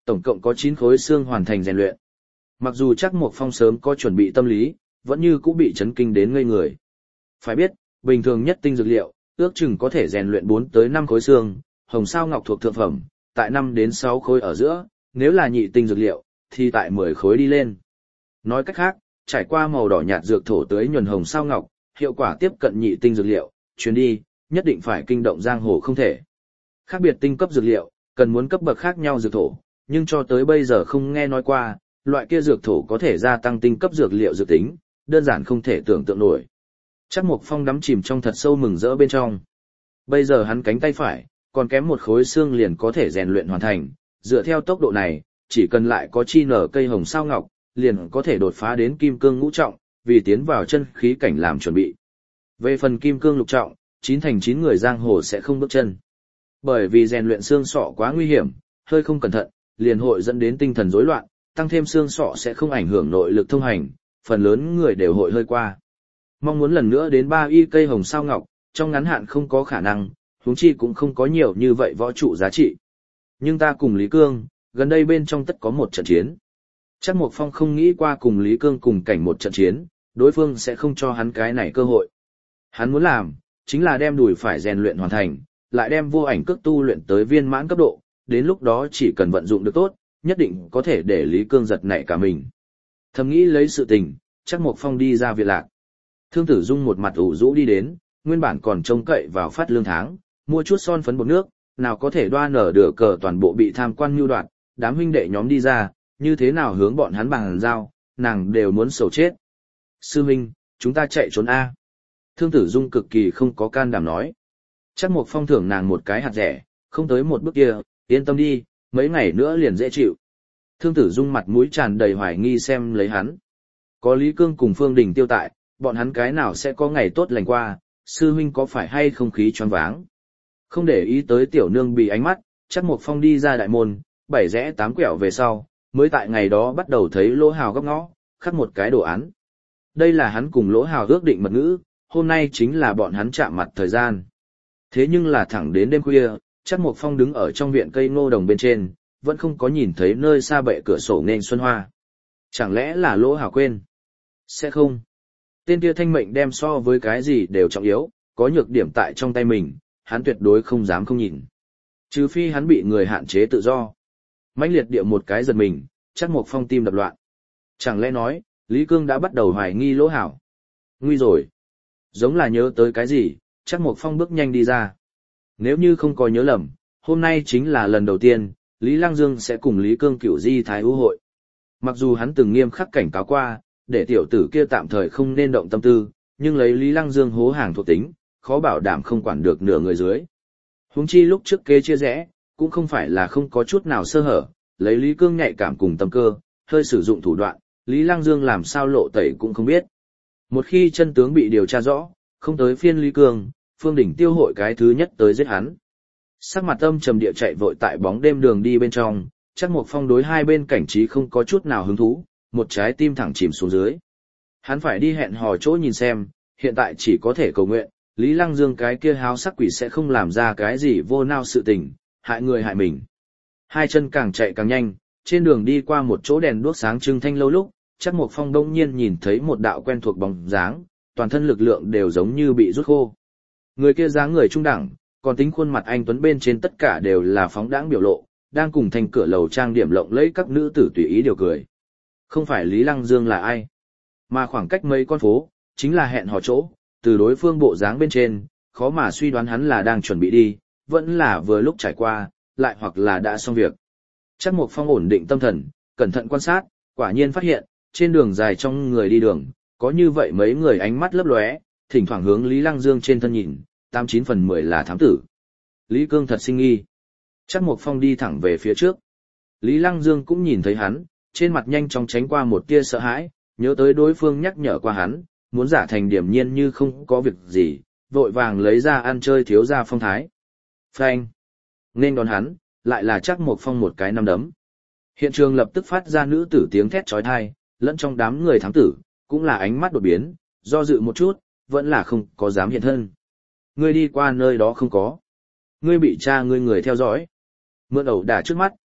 Tổng cộng có 9 khối xương hoàn thành rèn luyện. Mặc dù Trác Mộc Phong sớm có chuẩn bị tâm lý, vẫn như cũng bị chấn kinh đến ngây người. Phải biết, bình thường nhất tinh dược liệu, ước chừng có thể rèn luyện 4 tới 5 khối xương, hồng sao ngọc thuộc thượng phẩm, tại 5 đến 6 khối ở giữa, nếu là nhị tinh dược liệu, thì tại 10 khối đi lên. Nói cách khác, trải qua màu đỏ nhạt dược thổ tưới nhuần hồng sao ngọc, hiệu quả tiếp cận nhị tinh dược liệu, chuyến đi, nhất định phải kinh động giang hồ không thể. Khác biệt tinh cấp dược liệu, cần muốn cấp bậc khác nhau dược thổ, nhưng cho tới bây giờ không nghe nói qua, loại kia dược thổ có thể gia tăng tinh cấp dược liệu dược tính, đơn giản không thể tưởng tượng nổi. Trác Mộc Phong đắm chìm trong thật sâu mừng rỡ bên trong. Bây giờ hắn cánh tay phải, còn kém một khối xương liền có thể rèn luyện hoàn thành, dựa theo tốc độ này, chỉ cần lại có chi nở cây hồng sao ngọc, liền có thể đột phá đến kim cương ngũ trọng, vì tiến vào chân khí cảnh làm chuẩn bị. Về phần kim cương lục trọng, 9 thành 9 người giang hồ sẽ không bước chân. Bởi vì rèn luyện xương sọ quá nguy hiểm, hơi không cẩn thận, liền hội dẫn đến tinh thần rối loạn, tăng thêm xương sọ sẽ không ảnh hưởng nội lực thông hành, phần lớn người đều hội hơi qua. Mong muốn lần nữa đến 3 y cây hồng sao ngọc, trong ngắn hạn không có khả năng, huống chi cũng không có nhiều như vậy võ trụ giá trị. Nhưng ta cùng Lý Cương, gần đây bên trong tất có một trận chiến. Trác Mộc Phong không nghĩ qua cùng Lý Cương cùng cảnh một trận chiến, đối phương sẽ không cho hắn cái này cơ hội. Hắn muốn làm, chính là đem đùi phải rèn luyện hoàn thành, lại đem vô ảnh cước tu luyện tới viên mãn cấp độ, đến lúc đó chỉ cần vận dụng được tốt, nhất định có thể để Lý Cương giật nảy cả mình. Thầm nghĩ lấy sự tình, Trác Mộc Phong đi ra viện lạc. Thương Tử Dung một mặt ủ rũ đi đến, nguyên bản còn trông cậy vào phát lương tháng, mua chút son phấn bột nước, nào có thể đoan nở được cờ toàn bộ bị tham quan mưu đoạt, đám huynh đệ nhóm đi ra, như thế nào hướng bọn hắn bằng giao, nàng đều muốn sầu chết. Sư huynh, chúng ta chạy trốn A. Thương Tử Dung cực kỳ không có can đảm nói. Trác Mộc Phong thưởng nàng một cái hạt rẻ, không tới một bước kia, yên tâm đi, mấy ngày nữa liền dễ chịu. Thương Tử Dung mặt mũi tràn đầy hoài nghi xem lấy hắn. Có Lý Cương cùng Phương Đình tiêu tại, bọn hắn cái nào sẽ có ngày tốt lành qua, sư huynh có phải hay không khí choáng váng. Không để ý tới tiểu nương bị ánh mắt, Trác Mộc Phong đi ra đại môn, 7 rẽ 8 quẹo về sau, mới tại ngày đó bắt đầu thấy Lỗ Hào góc ngõ, khắc một cái đồ án. Đây là hắn cùng Lỗ Hào ước định mật ngữ, hôm nay chính là bọn hắn chạm mặt thời gian. Thế nhưng là thẳng đến đêm khuya, Trác Mộc Phong đứng ở trong viện cây ngô đồng bên trên, vẫn không có nhìn thấy nơi xa bệ cửa sổ nên xuân hoa. Chẳng lẽ là Lỗ Hào quên? Sẽ không. Tên kia thanh mệnh đem so với cái gì đều trọng yếu, có nhược điểm tại trong tay mình, hắn tuyệt đối không dám không nhìn. Trừ phi hắn bị người hạn chế tự do. Mãnh liệt địa một cái giật mình, Trác Mộc Phong tim đập loạn. Chẳng lẽ nói, Lý Cương đã bắt đầu hoài nghi Lỗ Hào? Nguy rồi. Giống là nhớ tới cái gì, Trác Mộc Phong bước nhanh đi ra. Nếu như không có nhớ lầm, hôm nay chính là lần đầu tiên, Lý Lăng Dương sẽ cùng Lý Cương cửu di thái ưu hội. Mặc dù hắn từng nghiêm khắc cảnh cáo qua, để tiểu tử kia tạm thời không nên động tâm tư, nhưng lấy Lý Lăng Dương hố hàng thuộc tính, khó bảo đảm không quản được nửa người dưới. Huống chi lúc trước kế chia rẽ, cũng không phải là không có chút nào sơ hở, lấy Lý Cương nhạy cảm cùng tâm cơ, hơi sử dụng thủ đoạn, Lý Lăng Dương làm sao lộ tẩy cũng không biết. Một khi chân tướng bị điều tra rõ, không tới phiên Lý Cương, Phương Đỉnh tiêu hội cái thứ nhất tới giết hắn. Sắc mặt âm trầm địa chạy vội tại bóng đêm đường đi bên trong, Trác Mộc Phong đối hai bên cảnh trí không có chút nào hứng thú, một trái tim thẳng chìm xuống dưới. Hắn phải đi hẹn hò chỗ nhìn xem, hiện tại chỉ có thể cầu nguyện, Lý Lăng Dương cái kia háo sắc quỷ sẽ không làm ra cái gì vô nao sự tình, hại người hại mình. Hai chân càng chạy càng nhanh, trên đường đi qua một chỗ đèn đuốc sáng trưng thanh lâu lúc, Trác Mộc Phong đông nhiên nhìn thấy một đạo quen thuộc bóng dáng, toàn thân lực lượng đều giống như bị rút khô. Người kia dáng người trung đẳng, còn tính khuôn mặt anh tuấn bên trên tất cả đều là phóng đãng biểu lộ, đang cùng thành cửa lầu trang điểm lộng lẫy các nữ tử tùy ý điều cười. Không phải Lý Lăng Dương là ai, mà khoảng cách mấy con phố, chính là hẹn hò chỗ, từ đối phương bộ dáng bên trên, khó mà suy đoán hắn là đang chuẩn bị đi, vẫn là vừa lúc trải qua, lại hoặc là đã xong việc. Trác Mộc Phong ổn định tâm thần, cẩn thận quan sát, quả nhiên phát hiện, trên đường dài trong người đi đường, có như vậy mấy người ánh mắt lấp lóe, thỉnh thoảng hướng Lý Lăng Dương trên thân nhìn, 89 phần 10 là thám tử. Lý Cương thật sinh nghi. Trác Mộc Phong đi thẳng về phía trước. Lý Lăng Dương cũng nhìn thấy hắn, trên mặt nhanh chóng tránh qua một tia sợ hãi, nhớ tới đối phương nhắc nhở qua hắn, muốn giả thành điềm nhiên như không có việc gì, vội vàng lấy ra ăn chơi thiếu gia phong thái. Phanh. Nên đón hắn, lại là Trác Mộc Phong một cái nắm đấm. Hiện trường lập tức phát ra nữ tử tiếng thét chói tai, lẫn trong đám người thám tử, cũng là ánh mắt đột biến, do dự một chút, vẫn là không có dám hiện thân. Ngươi đi qua nơi đó không có. Ngươi bị cha ngươi người theo dõi. Mượn ẩu đả trước mắt,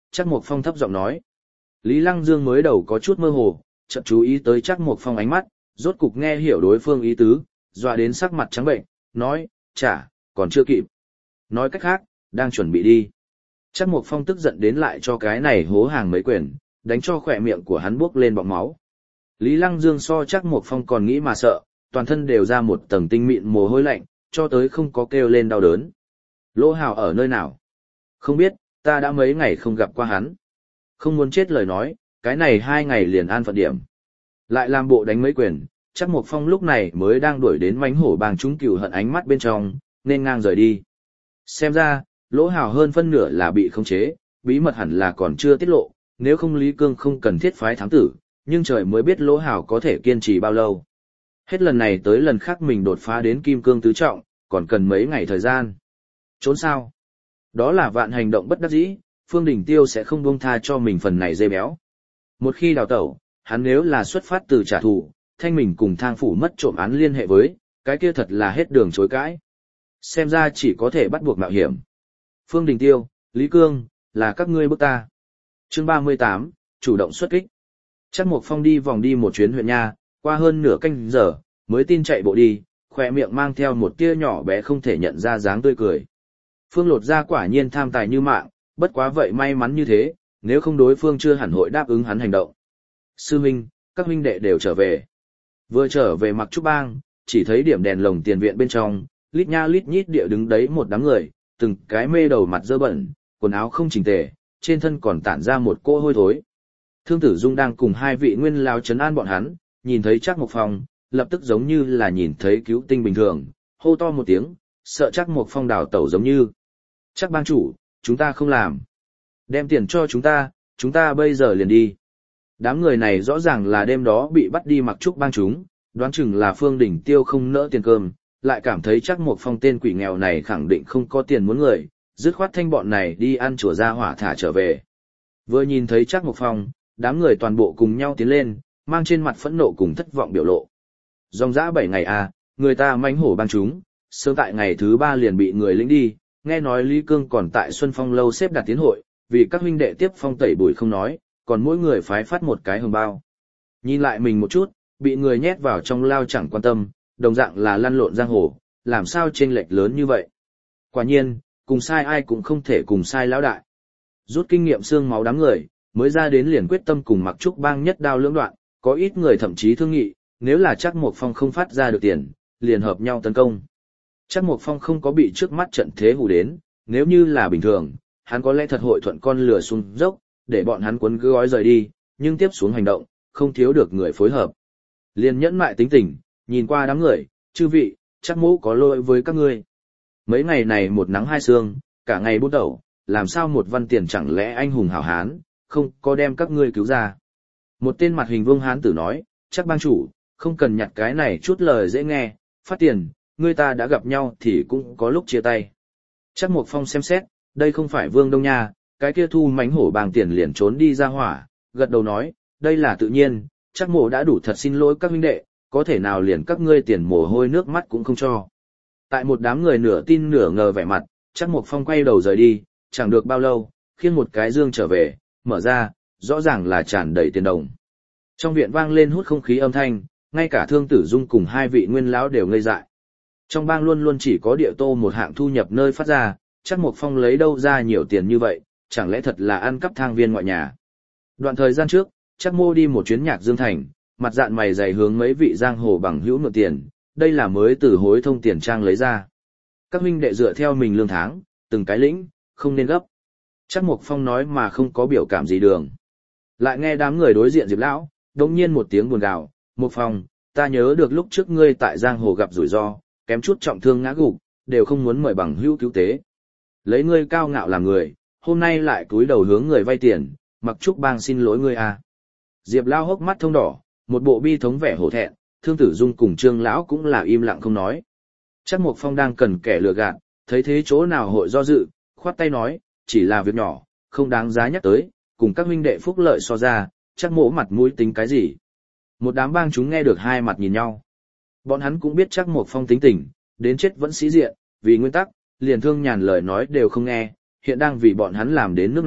Trác Mộc Phong thấp giọng nói. Lý Lăng Dương mới đầu có chút mơ hồ, chợt chú ý tới Trác Mộc Phong ánh mắt, rốt cục nghe hiểu đối phương ý tứ, dọa đến sắc mặt trắng bệnh, nói, chả, còn chưa kịp. Nói cách khác, đang chuẩn bị đi. Trác Mộc Phong tức giận đến lại cho cái này hố hàng mấy quyền, đánh cho khỏe miệng của hắn buốc lên bọt máu. Lý Lăng Dương so Trác Mộc Phong còn nghĩ mà sợ, toàn thân đều ra một tầng tinh mịn mồ hôi lạnh, cho tới không có kêu lên đau đớn. Lỗ Hào ở nơi nào? Không biết, ta đã mấy ngày không gặp qua hắn. Không muốn chết lời nói, cái này 2 ngày liền an phận điểm. Lại làm bộ đánh mấy quyền, Trác Mộc Phong lúc này mới đang đuổi đến mánh hổ bang chúng cừu hận ánh mắt bên trong, nên ngang rời đi. Xem ra, Lỗ Hào hơn phân nửa là bị khống chế, bí mật hẳn là còn chưa tiết lộ, nếu không Lý Cương không cần thiết phái thám tử, nhưng trời mới biết Lỗ Hào có thể kiên trì bao lâu. Hết lần này tới lần khác mình đột phá đến kim cương tứ trọng, còn cần mấy ngày thời gian. Trốn sao? Đó là vạn hành động bất đắc dĩ, Phương Đình Tiêu sẽ không buông tha cho mình phần này dê béo. Một khi đào tẩu, hắn nếu là xuất phát từ trả thù, thanh mình cùng thang phủ mất trộm án liên hệ với, cái kia thật là hết đường chối cãi. Xem ra chỉ có thể bắt buộc mạo hiểm. Phương Đình Tiêu, Lý Cương, là các ngươi bức ta. Chương 38, chủ động xuất kích. Trác Mộc Phong đi vòng đi một chuyến huyện nha, qua hơn nửa canh giờ, mới tin chạy bộ đi, khỏe miệng mang theo một tia nhỏ bé không thể nhận ra dáng tươi cười. Phương Lột Gia quả nhiên tham tài như mạng, bất quá vậy may mắn như thế, nếu không đối phương chưa hẳn hội đáp ứng hắn hành động. Sư huynh, các huynh đệ đều trở về. Vừa trở về Mặc Trúc Bang, chỉ thấy điểm đèn lồng tiền viện bên trong, lít nha lít nhít địa đứng đấy một đám người, từng cái mê đầu mặt dơ bẩn, quần áo không chỉnh tề, trên thân còn tản ra một cỗ hôi thối. Thương Tử Dung đang cùng 2 vị nguyên lão trấn an bọn hắn, nhìn thấy Trác Mộc Phong, lập tức giống như là nhìn thấy cứu tinh bình thường, hô to một tiếng, sợ Trác Mộc Phong đào tẩu giống như. Trác bang chủ, chúng ta không làm. Đem tiền cho chúng ta bây giờ liền đi. Đám người này rõ ràng là đêm đó bị bắt đi Mặc Trúc bang chúng, đoán chừng là Phương Đình Tiêu không nỡ tiền cơm, lại cảm thấy Trác Mộc Phong tên quỷ nghèo này khẳng định không có tiền muốn người, dứt khoát thanh bọn này đi ăn chùa ra hỏa thả trở về. Vừa nhìn thấy Trác Mộc Phong, đám người toàn bộ cùng nhau tiến lên, mang trên mặt phẫn nộ cùng thất vọng biểu lộ. Dòng dã 7 ngày người ta mánh hổ bang chúng, sớm tại ngày thứ 3 liền bị người lĩnh đi, nghe nói Lý Cương còn tại Xuân Phong lâu xếp đặt tiến hội, vì các huynh đệ tiếp phong tẩy bụi không nói, còn mỗi người phái phát một cái hồng bao. Nhìn lại mình một chút, bị người nhét vào trong lao chẳng quan tâm, đồng dạng là lăn lộn giang hồ, làm sao chênh lệch lớn như vậy. Quả nhiên, cùng sai ai cũng không thể cùng sai lão đại. Rút kinh nghiệm xương máu đám người, mới ra đến liền quyết tâm cùng Mặc Trúc bang nhất đao lưỡng đoạn, có ít người thậm chí thương nghị, nếu là Trác Mộc Phong không phát ra được tiền, liền hợp nhau tấn công. Trác Mộc Phong không có bị trước mắt trận thế hù đến, nếu như là bình thường, hắn có lẽ thật hội thuận con lửa xuống dốc, để bọn hắn cuốn gói rời đi, nhưng tiếp xuống hành động, không thiếu được người phối hợp. Liền nhẫn mại tính tình, nhìn qua đám người, chư vị, Trác mỗ có lỗi với các ngươi. Mấy ngày này một nắng hai sương, cả ngày bút đầu, làm sao một văn tiền chẳng lẽ anh hùng hảo hán, không có đem các ngươi cứu ra. Một tên mặt hình vương hán tử nói, Trác bang chủ, không cần nhặt cái này chút lời dễ nghe, phát tiền, người ta đã gặp nhau thì cũng có lúc chia tay. Trác Mộc Phong xem xét, đây không phải Vương Đông Nha, cái kia thu mánh hổ bàng tiền liền trốn đi ra hỏa, gật đầu nói, đây là tự nhiên, Trác mộ đã đủ thật xin lỗi các huynh đệ, có thể nào liền các ngươi tiền mồ hôi nước mắt cũng không cho. Tại một đám người nửa tin nửa ngờ vẻ mặt, Trác Mộc Phong quay đầu rời đi, chẳng được bao lâu, khiêng một cái dương trở về, mở ra, rõ ràng là tràn đầy tiền đồng. Trong viện vang lên hút không khí âm thanh, ngay cả Thương Tử Dung cùng 2 vị nguyên lão đều ngây dại. Trong bang luôn luôn chỉ có địa tô một hạng thu nhập nơi phát ra, Trác Mộc Phong lấy đâu ra nhiều tiền như vậy, chẳng lẽ thật là ăn cắp thang viên ngoại nhà. Đoạn thời gian trước, Trác Mô đi một chuyến Nhạc Dương Thành, mặt dạn mày dày hướng mấy vị giang hồ bằng hữu mượn tiền, đây là mới từ hối thông tiền trang lấy ra. Các huynh đệ dựa theo mình lương tháng, từng cái lĩnh, không nên gấp. Trác Mộc Phong nói mà không có biểu cảm gì đường. Lại nghe đám người đối diện Diệp lão, đột nhiên một tiếng buồn gào, "Mộc Phong, ta nhớ được lúc trước ngươi tại giang hồ gặp rủi ro, kém chút trọng thương ngã gục, đều không muốn mời bằng hữu cứu tế. Lấy ngươi cao ngạo làm người, hôm nay lại cúi đầu hướng người vay tiền, Mặc Trúc bang xin lỗi ngươi à." Diệp lão hốc mắt thông đỏ, một bộ bi thống vẻ hổ thẹn, Thương Tử Dung cùng Trương lão cũng là im lặng không nói. Trác Mộc Phong đang cần kẻ lừa gạt, thấy thế chỗ nào hội do dự, khoát tay nói, chỉ là việc nhỏ, không đáng giá nhắc tới, cùng các huynh đệ phúc lợi so ra, Trác mỗ mặt mũi tính cái gì. Một đám bang chúng nghe được hai mặt nhìn nhau. Bọn hắn cũng biết Trác Mộc Phong tính tình, đến chết vẫn sĩ diện, vì nguyên tắc, liền Thương Nhàn lời nói đều không nghe, hiện đang vì bọn hắn làm đến nước này,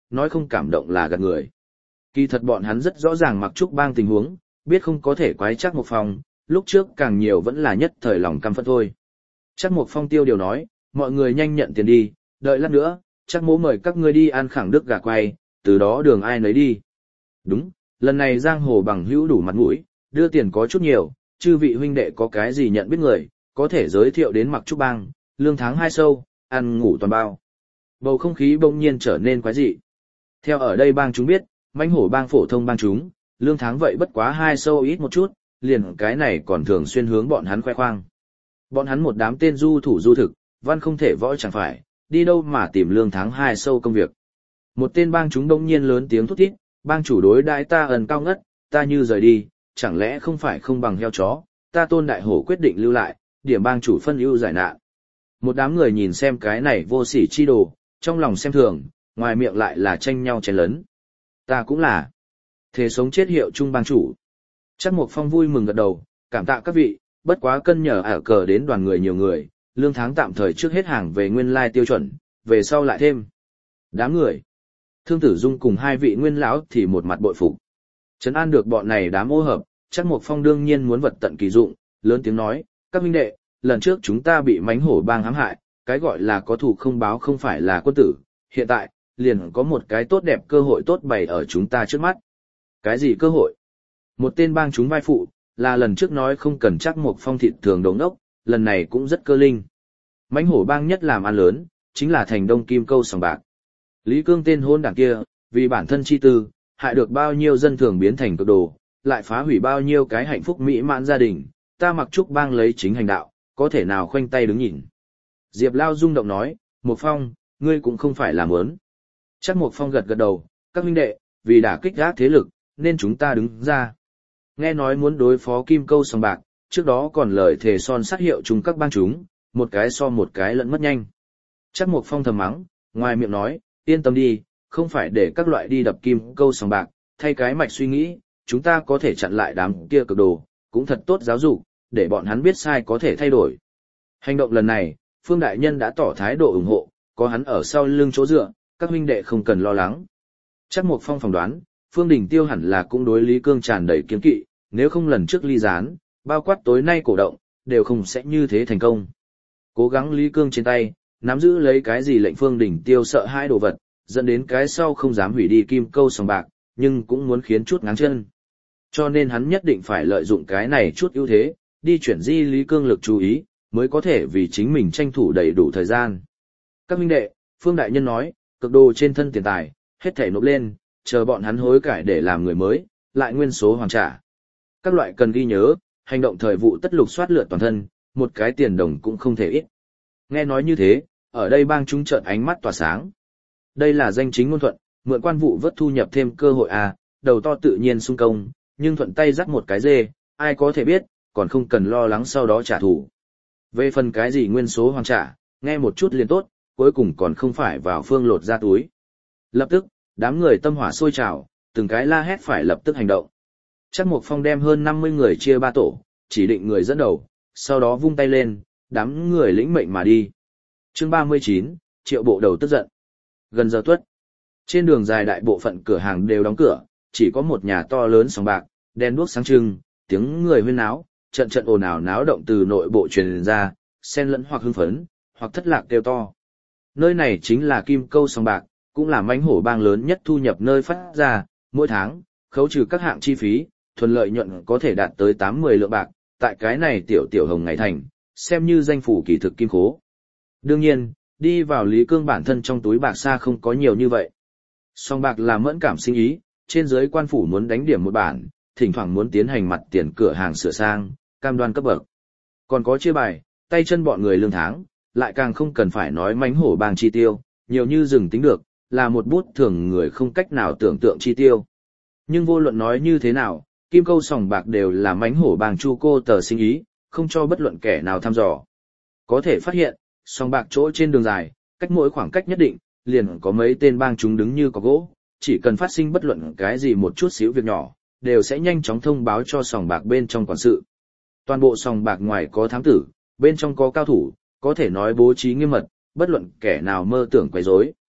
nói không cảm động là gạt người. Kỳ thật bọn hắn rất rõ ràng Mặc Trúc Bang tình huống, biết không có thể quái Trác Mộc Phong, lúc trước càng nhiều vẫn là nhất thời lòng căm phẫn thôi. Trác Mộc Phong tiêu điều nói, mọi người nhanh nhận tiền đi, đợi lát nữa, Trác mỗ mời các ngươi đi ăn khẳng đức gà quay, từ đó đường ai nấy đi. Đúng, lần này giang hồ bằng hữu đủ mặt mũi, đưa tiền có chút nhiều, chư vị huynh đệ có cái gì nhận biết người, có thể giới thiệu đến Mặc Trúc Bang, lương tháng 2 sâu, ăn ngủ toàn bao. Bầu không khí bỗng nhiên trở nên quái dị. Theo ở đây bang chúng biết, mãnh hổ bang phổ thông bang chúng, lương tháng vậy bất quá 2 sâu ít một chút, liền cái này còn thường xuyên hướng bọn hắn khoe khoang. Bọn hắn một đám tên du thủ du thực, văn không thể võ chẳng phải, đi đâu mà tìm lương tháng 2 sâu công việc. Một tên bang chúng đông nhiên lớn tiếng thút thít, bang chủ đối đãi ta ẩn cao ngất, ta như rời đi, chẳng lẽ không phải không bằng heo chó, ta Tôn đại hổ quyết định lưu lại, điểm bang chủ phân ưu giải nạn. Một đám người nhìn xem cái này vô sỉ chi đồ, trong lòng xem thường, ngoài miệng lại là tranh nhau chén lớn. Ta cũng là. Thế sống chết hiệu chung bang chủ. Trác Mộc Phong vui mừng gật đầu, cảm tạ các vị, bất quá cân nhờ ả cờ đến đoàn người nhiều người, lương tháng tạm thời trước hết hàng về nguyên lai tiêu chuẩn, về sau lại thêm. Đám người. Thương Tử Dung cùng hai vị nguyên lão thì một mặt bội phục. Trấn an được bọn này đám ô hợp, Trác Mộc Phong đương nhiên muốn vật tận kỳ dụng, lớn tiếng nói, các huynh đệ, lần trước chúng ta bị mãnh hổ bang hãm hại, cái gọi là có thù không báo không phải là quân tử, hiện tại, liền có một cái tốt đẹp cơ hội tốt bày ở chúng ta trước mắt. Cái gì cơ hội? Một tên bang chúng vai phụ, là lần trước nói không cần Trác Mộc Phong thịt thường đồng đốc, lần này cũng rất cơ linh. Mãnh hổ bang nhất làm ăn lớn, chính là thành Đông Kim Câu sòng bạc. Lý Cương tên hôn đảng kia, vì bản thân chi tư, hại được bao nhiêu dân thường biến thành cực đồ, lại phá hủy bao nhiêu cái hạnh phúc mỹ mãn gia đình, ta Mặc Trúc Bang lấy chính hành đạo, có thể nào khoanh tay đứng nhìn. Diệp Lao rung động nói, Mộc Phong, ngươi cũng không phải là muốn. Chắc Mộc Phong gật gật đầu, các huynh đệ, vì đả kích gác thế lực, nên chúng ta đứng ra. Nghe nói muốn đối phó Kim Câu sòng bạc, trước đó còn lời thề son sát hiệu chung các bang chúng, một cái so một cái lẫn mất nhanh. Chắc Mộc Phong thầm mắng, ngoài miệng nói, yên tâm đi, không phải để các loại đi đập Kim Câu sòng bạc, thay cái mạch suy nghĩ, chúng ta có thể chặn lại đám kia cực đồ, cũng thật tốt giáo dục, để bọn hắn biết sai có thể thay đổi. Hành động lần này, Phương Đại Nhân đã tỏ thái độ ủng hộ, có hắn ở sau lưng chỗ dựa, các huynh đệ không cần lo lắng. Chắc Mộc Phong phỏng đoán, Phương Đình Tiêu hẳn là cũng đối Lý Cương tràn đầy kiêng kỵ, nếu không lần trước ly gián, bao quát tối nay cổ động, đều không sẽ như thế thành công. Cố gắng Lý Cương trên tay, nắm giữ lấy cái gì lệnh Phương Đình Tiêu sợ hai đồ vật, dẫn đến cái sau không dám hủy đi Kim Câu sòng bạc, nhưng cũng muốn khiến chút ngáng chân. Cho nên hắn nhất định phải lợi dụng cái này chút ưu thế, đi chuyển di Lý Cương lực chú ý, mới có thể vì chính mình tranh thủ đầy đủ thời gian. Các huynh đệ, Phương Đại Nhân nói, cực đồ trên thân tiền tài, hết thảy nộp lên, chờ bọn hắn hối cải để làm người mới, lại nguyên số hoàn trả. Các loại cần ghi nhớ, hành động thời vụ tất lục soát lượt toàn thân, một cái tiền đồng cũng không thể ít. Nghe nói như thế, ở đây bang chúng trợn ánh mắt tỏa sáng. Đây là danh chính ngôn thuận, mượn quan vụ vớt thu nhập thêm cơ hội à, đầu to tự nhiên sung công, nhưng thuận tay dắt một cái dê, ai có thể biết, còn không cần lo lắng sau đó trả thù. Về phần cái gì nguyên số hoàn trả, nghe một chút liền tốt, cuối cùng còn không phải vào phương lột ra túi. Lập tức, đám người tâm hỏa sôi trào, từng cái la hét phải lập tức hành động. Chắc Mộc Phong đem hơn 50 người chia 3 tổ, chỉ định người dẫn đầu, sau đó vung tay lên, đám người lĩnh mệnh mà đi. Chương 39, Triệu Bộ Đầu tức giận. Gần giờ tuất, trên đường dài đại bộ phận cửa hàng đều đóng cửa, chỉ có một nhà to lớn sòng bạc, đèn đuốc sáng trưng, tiếng người huyên náo, trận trận ồn ào náo động từ nội bộ truyền ra, xen lẫn hoặc hưng phấn, hoặc thất lạc kêu to. Nơi này chính là Kim Câu sòng bạc, cũng là mãnh hổ bang lớn nhất thu nhập nơi phát ra, mỗi tháng, khấu trừ các hạng chi phí, thuần lợi nhuận có thể đạt tới 80 lượng bạc, tại cái này tiểu hồng ngày thành, xem như danh phủ kỳ thực kim khố. Đương nhiên, đi vào Lý Cương bản thân trong túi bạc xa không có nhiều như vậy. Song bạc là mẫn cảm sinh ý, trên dưới quan phủ muốn đánh điểm một bản, thỉnh thoảng muốn tiến hành mặt tiền cửa hàng sửa sang, cam đoan cấp bậc. Còn có chia bài, tay chân bọn người lương tháng, lại càng không cần phải nói mánh hổ bang chi tiêu, nhiều như rừng tính được, là một bút thường người không cách nào tưởng tượng chi tiêu. Nhưng vô luận nói như thế nào, Kim Câu sòng bạc đều là mánh hổ bang chu cô tờ sinh ý, không cho bất luận kẻ nào thăm dò. Có thể phát hiện, sòng bạc chỗ trên đường dài, cách mỗi khoảng cách nhất định, liền có mấy tên bang chúng đứng như có gỗ, chỉ cần phát sinh bất luận cái gì một chút xíu việc nhỏ, đều sẽ nhanh chóng thông báo cho sòng bạc bên trong quản sự. Toàn bộ sòng bạc ngoài có thám tử, bên trong có cao thủ, có thể nói bố trí nghiêm mật, bất luận kẻ nào mơ tưởng quấy rối.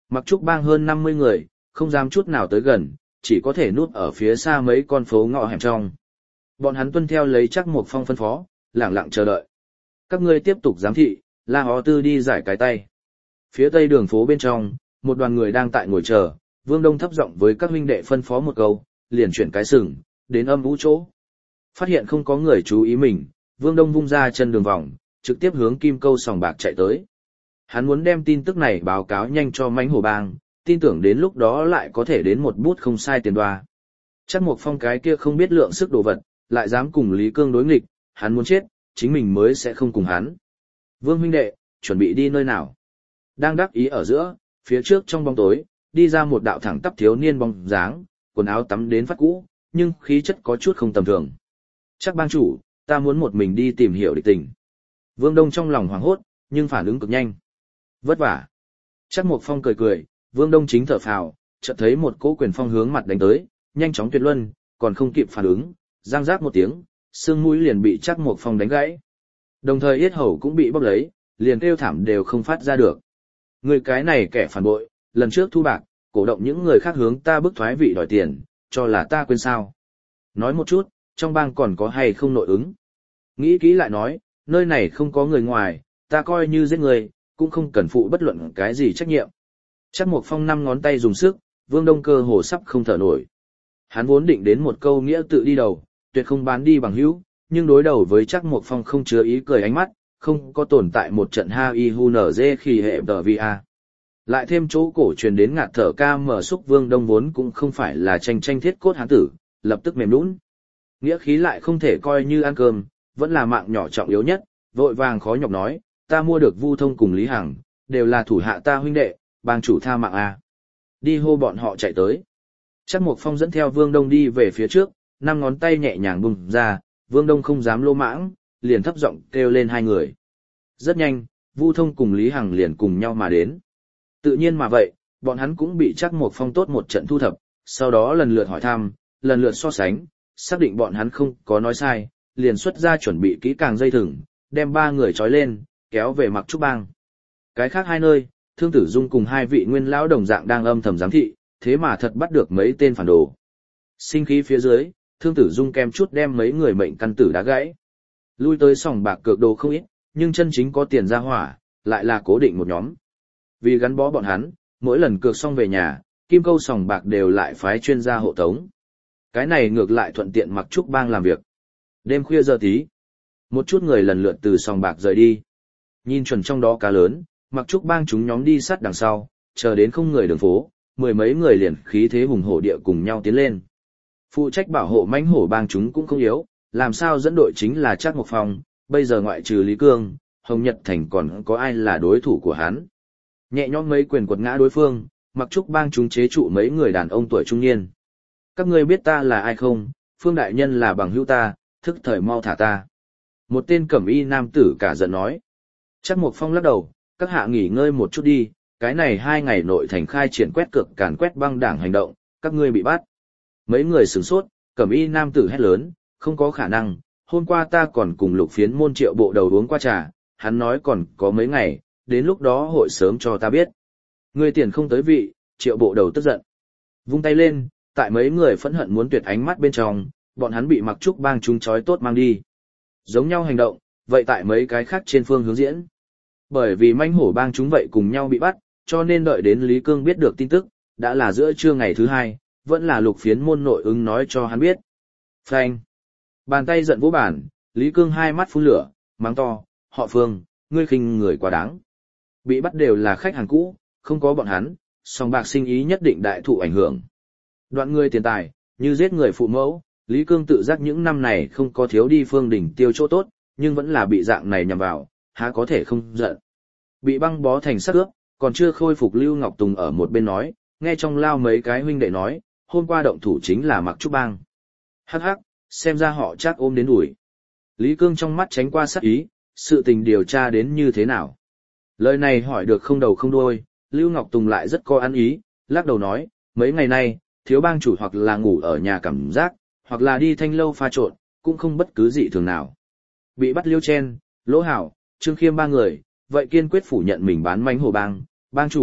Mặc trúc bang hơn 50 người, không dám chút nào tới gần, chỉ có thể núp ở phía xa mấy con phố ngõ hẻm trong. Bọn hắn tuân theo lấy Trác Mộc Phong phân phó, lặng lặng chờ đợi. Các ngươi tiếp tục giám thị, La Hó Tư đi giải cái tay. Phía tây đường phố bên trong, một đoàn người đang tại ngồi chờ, Vương Đông thấp giọng với các huynh đệ phân phó một câu, liền chuyển cái sừng, đến âm vũ chỗ. Phát hiện không có người chú ý mình, Vương Đông vung ra chân đường vòng, trực tiếp hướng Kim Câu sòng bạc chạy tới. Hắn muốn đem tin tức này báo cáo nhanh cho Mãnh Hổ Bang, tin tưởng đến lúc đó lại có thể đến một bút không sai tiền đoa. Chắc Mộc Phong cái kia không biết lượng sức đồ vật, lại dám cùng Lý Cương đối nghịch, hắn muốn chết, chính mình mới sẽ không cùng hắn. Vương huynh đệ, chuẩn bị đi nơi nào? Đang đắc ý ở giữa, phía trước trong bóng tối, đi ra một đạo thẳng tắp thiếu niên bóng dáng, quần áo tắm đến phát cũ, nhưng khí chất có chút không tầm thường. Chắc bang chủ, ta muốn một mình đi tìm hiểu địch tình. Vương Đông trong lòng hoảng hốt, nhưng phản ứng cực nhanh. Vất vả. Chắc Mộc Phong cười cười, Vương Đông chính thở phào, chợt thấy một cỗ quyền phong hướng mặt đánh tới, nhanh chóng tuyệt luân, còn không kịp phản ứng, giang rác một tiếng, xương mũi liền bị Chắc Mộc Phong đánh gãy. Đồng thời yết hầu cũng bị bóp lấy, liền kêu thảm đều không phát ra được. Người cái này kẻ phản bội, lần trước thu bạc, cổ động những người khác hướng ta bức thoái vị đòi tiền, cho là ta quên sao. Nói một chút, trong bang còn có hay không nội ứng. Nghĩ kỹ lại nói, nơi này không có người ngoài, ta coi như giết người, cũng không cần phụ bất luận cái gì trách nhiệm. Chắc Mộc Phong 5 ngón tay dùng sức, Vương Đông cơ hồ sắp không thở nổi. Hắn vốn định đến một câu nghĩa tự đi đầu, tuyệt không bán đi bằng hữu, nhưng đối đầu với Chắc Mộc Phong không chứa ý cười ánh mắt, không có tồn tại một trận ha y hu nở dê khi hệ tờ vi a. Lại thêm chỗ cổ truyền đến ngạt thở ca mở xúc Vương Đông vốn cũng không phải là tranh tranh thiết cốt hán tử, lập tức mềm nũng. Nghĩa khí lại không thể coi như ăn cơm, vẫn là mạng nhỏ trọng yếu nhất, vội vàng khó nhọc nói, ta mua được Vu Thông cùng Lý Hằng, đều là thủ hạ ta huynh đệ, bang chủ tha mạng a. Đi hô bọn họ chạy tới. Chắc Mộc Phong dẫn theo Vương Đông đi về phía trước, 5 ngón tay nhẹ nhàng bùng ra, Vương Đông không dám lô mãng, liền thấp giọng kêu lên 2 người. Rất nhanh, Vu Thông cùng Lý Hằng liền cùng nhau mà đến. Tự nhiên mà vậy, bọn hắn cũng bị Chắc Mộc Phong tốt một trận thu thập, sau đó lần lượt hỏi thăm, lần lượt so sánh, xác định bọn hắn không có nói sai, liền xuất ra chuẩn bị kỹ càng dây thừng, đem 3 người trói lên, kéo về Mặc Trúc Bang. Cái khác 2 nơi, Thương Tử Dung cùng 2 vị nguyên lão đồng dạng đang âm thầm giám thị, thế mà thật bắt được mấy tên phản đồ. Sinh khí phía dưới, Thương Tử Dung kem chút đem mấy người mệnh căn tử đá gãy. Lui tới sòng bạc cược đồ không ít, nhưng chân chính có tiền ra hỏa, lại là cố định một nhóm. Vì gắn bó bọn hắn, mỗi lần cược xong về nhà, Kim Câu sòng bạc đều lại phái chuyên gia hộ tống. Cái này ngược lại thuận tiện Mặc Trúc Bang làm việc. Đêm khuya giờ tí, một chút người lần lượt từ sòng bạc rời đi. Nhìn chuẩn trong đó cá lớn, Mặc Trúc Bang chúng nhóm đi sát đằng sau, chờ đến không người đường phố, 10 mấy người liền khí thế hùng hổ địa cùng nhau tiến lên. Phụ trách bảo hộ Mãnh Hổ Bang chúng cũng không yếu, làm sao dẫn đội chính là Trác Mộc Phong, bây giờ ngoại trừ Lý Cương, Hồng Nhật Thành còn có ai là đối thủ của hắn. Nhẹ nhõm mấy quyền quật ngã đối phương, Mặc Trúc Bang chúng chế trụ mấy người đàn ông tuổi trung niên. Các ngươi biết ta là ai không? Phương đại nhân là bằng hữu ta, thức thời mau thả ta. Một tên cẩm y nam tử cả giận nói. Trác Mộc Phong lắc đầu, các hạ nghỉ ngơi một chút đi, cái này 2 ngày nội thành khai triển quét cực càn quét băng đảng hành động, các ngươi bị bắt. Mấy người sửng sốt, cẩm y nam tử hét lớn, không có khả năng, hôm qua ta còn cùng Lục Phiến môn Triệu bộ đầu uống qua trà, hắn nói còn có mấy ngày, đến lúc đó hội sớm cho ta biết. Ngươi tiền không tới vị, Triệu bộ đầu tức giận. Vung tay lên, tại mấy người phẫn hận muốn tuyệt ánh mắt bên trong, bọn hắn bị Mặc Trúc Bang chúng trói tốt mang đi. Giống nhau hành động, vậy tại mấy cái khác trên phương hướng diễn. Bởi vì Mãnh Hổ Bang chúng vậy cùng nhau bị bắt, cho nên đợi đến Lý Cương biết được tin tức, đã là giữa trưa ngày thứ 2, vẫn là Lục Phiến môn nội ứng nói cho hắn biết. Phanh. Bàn tay giận vỗ bàn, Lý Cương 2 mắt phun lửa, mắng to, họ Phương, ngươi khinh người quá đáng. Bị bắt đều là khách hàng cũ, không có bọn hắn, song bạc sinh ý nhất định đại thụ ảnh hưởng. Đoạn người tiền tài, như giết người phụ mẫu, Lý Cương tự giác những năm này không có thiếu đi Phương đỉnh tiêu chỗ tốt, nhưng vẫn là bị dạng này nhằm vào, há có thể không giận. Bị băng bó thành xác ướp, còn chưa khôi phục Lưu Ngọc Tùng ở một bên nói, nghe trong lao mấy cái huynh đệ nói, hôm qua động thủ chính là Mặc Trúc Bang. Hắc hắc, xem ra họ chắc ôm đến đuổi. Lý Cương trong mắt tránh qua sát ý, sự tình điều tra đến như thế nào. Lời này hỏi được không đầu không đuôi, Lưu Ngọc Tùng lại rất có ăn ý, lắc đầu nói, mấy ngày nay, thiếu bang chủ hoặc là ngủ ở nhà cảm giác, hoặc là đi thanh lâu pha trộn, cũng không bất cứ gì thường nào. Bị bắt Liêu Chen, Lỗ Hảo, Trương Khiêm 3 người, vậy kiên quyết phủ nhận mình bán Mãnh Hổ Bang, bang chủ,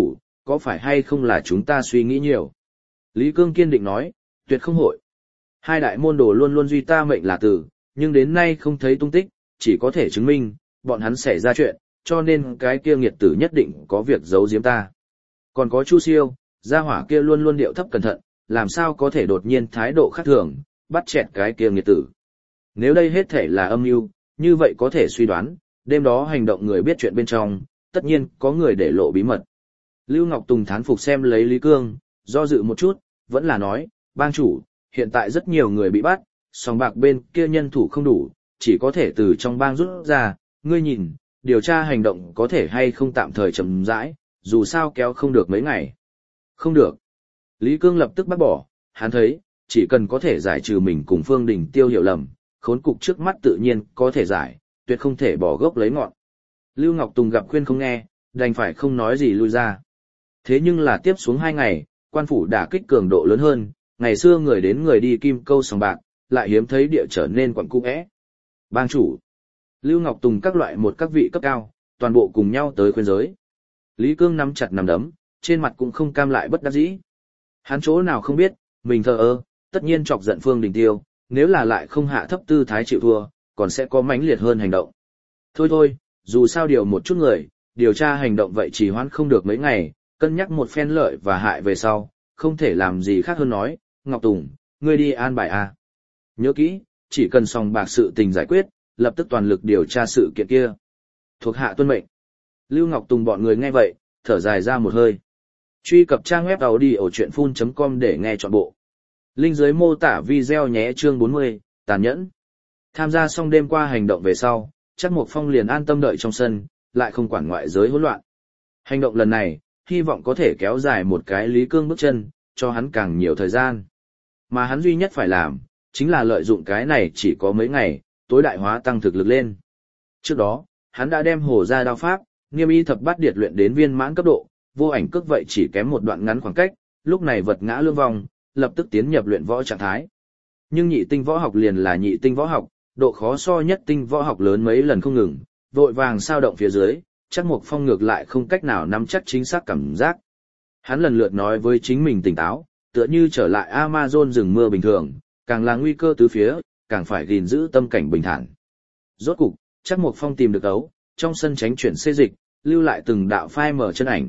có phải hay không là chúng ta suy nghĩ nhiều? Lý Cương kiên định nói, tuyệt không hội. Hai đại môn đồ luôn luôn duy ta mệnh là tử, nhưng đến nay không thấy tung tích, chỉ có thể chứng minh, bọn hắn xảy ra chuyện, cho nên cái kia nghiệt tử nhất định có việc giấu giếm ta. Còn có Chu Siêu, gia hỏa kia luôn luôn điệu thấp cẩn thận, làm sao có thể đột nhiên thái độ khác thường, bắt chẹt cái kia nghiệt tử. Nếu đây hết thể là âm mưu, như vậy có thể suy đoán, đêm đó hành động người biết chuyện bên trong, tất nhiên có người để lộ bí mật. Lưu Ngọc Tùng thán phục xem lấy Lý Cương, do dự một chút, vẫn là nói, bang chủ, hiện tại rất nhiều người bị bắt, sòng bạc bên kia nhân thủ không đủ, chỉ có thể từ trong bang rút ra, ngươi nhìn, điều tra hành động có thể hay không tạm thời chậm rãi, dù sao kéo không được mấy ngày. Không được. Lý Cương lập tức bác bỏ, hắn thấy, chỉ cần có thể giải trừ mình cùng Phương Đình Tiêu hiểu lầm, khốn cục trước mắt tự nhiên có thể giải, tuyệt không thể bỏ gốc lấy ngọn. Lưu Ngọc Tùng gặp khuyên không nghe, đành phải không nói gì lui ra. Thế nhưng là tiếp xuống 2 ngày, quan phủ đả kích cường độ lớn hơn, ngày xưa người đến người đi kim câu sòng bạc, lại hiếm thấy địa trở nên quẩn cung ẽ. Bang chủ, Lưu Ngọc Tùng các loại một các vị cấp cao, toàn bộ cùng nhau tới khuyên giới. Lý Cương nắm chặt nắm đấm, trên mặt cũng không cam lại bất đắc dĩ. Hắn chỗ nào không biết, mình thờ ơ, tất nhiên chọc giận Phương Đình Tiêu, nếu là lại không hạ thấp tư thái chịu thua, còn sẽ có mãnh liệt hơn hành động. Thôi, dù sao điều một chút người, điều tra hành động vậy chỉ hoãn không được mấy ngày, cân nhắc một phen lợi và hại về sau, không thể làm gì khác hơn nói, Ngọc Tùng, ngươi đi an bài a. Nhớ kỹ, chỉ cần sòng bạc sự tình giải quyết, lập tức toàn lực điều tra sự kiện kia. Thuộc hạ tuân mệnh. Lưu Ngọc Tùng bọn người nghe vậy, thở dài ra một hơi. Truy cập trang web audiochuyenphun.com để nghe trọn bộ. Link dưới mô tả video nhé chương 40, tàn nhẫn. Tham gia xong đêm qua hành động về sau, chắc Mộc Phong liền an tâm đợi trong sân, lại không quản ngoại giới hỗn loạn. Hành động lần này, hy vọng có thể kéo dài một cái Lý Cương bước chân, cho hắn càng nhiều thời gian. Mà hắn duy nhất phải làm, chính là lợi dụng cái này chỉ có mấy ngày, tối đại hóa tăng thực lực lên. Trước đó, hắn đã đem Hồ Gia đao pháp, Nghiêm Y thập bát điệt luyện đến viên mãn cấp độ, Vô Ảnh cước vậy chỉ kém một đoạn ngắn khoảng cách, lúc này vật ngã lương vong, lập tức tiến nhập luyện võ trạng thái. Nhưng nhị tinh võ học liền là nhị tinh võ học, độ khó so nhất tinh võ học lớn mấy lần không ngừng, vội vàng sao động phía dưới, chắc Mộc Phong ngược lại không cách nào nắm chắc chính xác cảm giác. Hắn lần lượt nói với chính mình tỉnh táo, tựa như trở lại Amazon rừng mưa bình thường, càng là nguy cơ tứ phía, càng phải gìn giữ tâm cảnh bình thản. Rốt cục, chắc Mộc Phong tìm được ấu, trong sân tránh chuyển xê dịch, lưu lại từng đạo phai mở chân ảnh.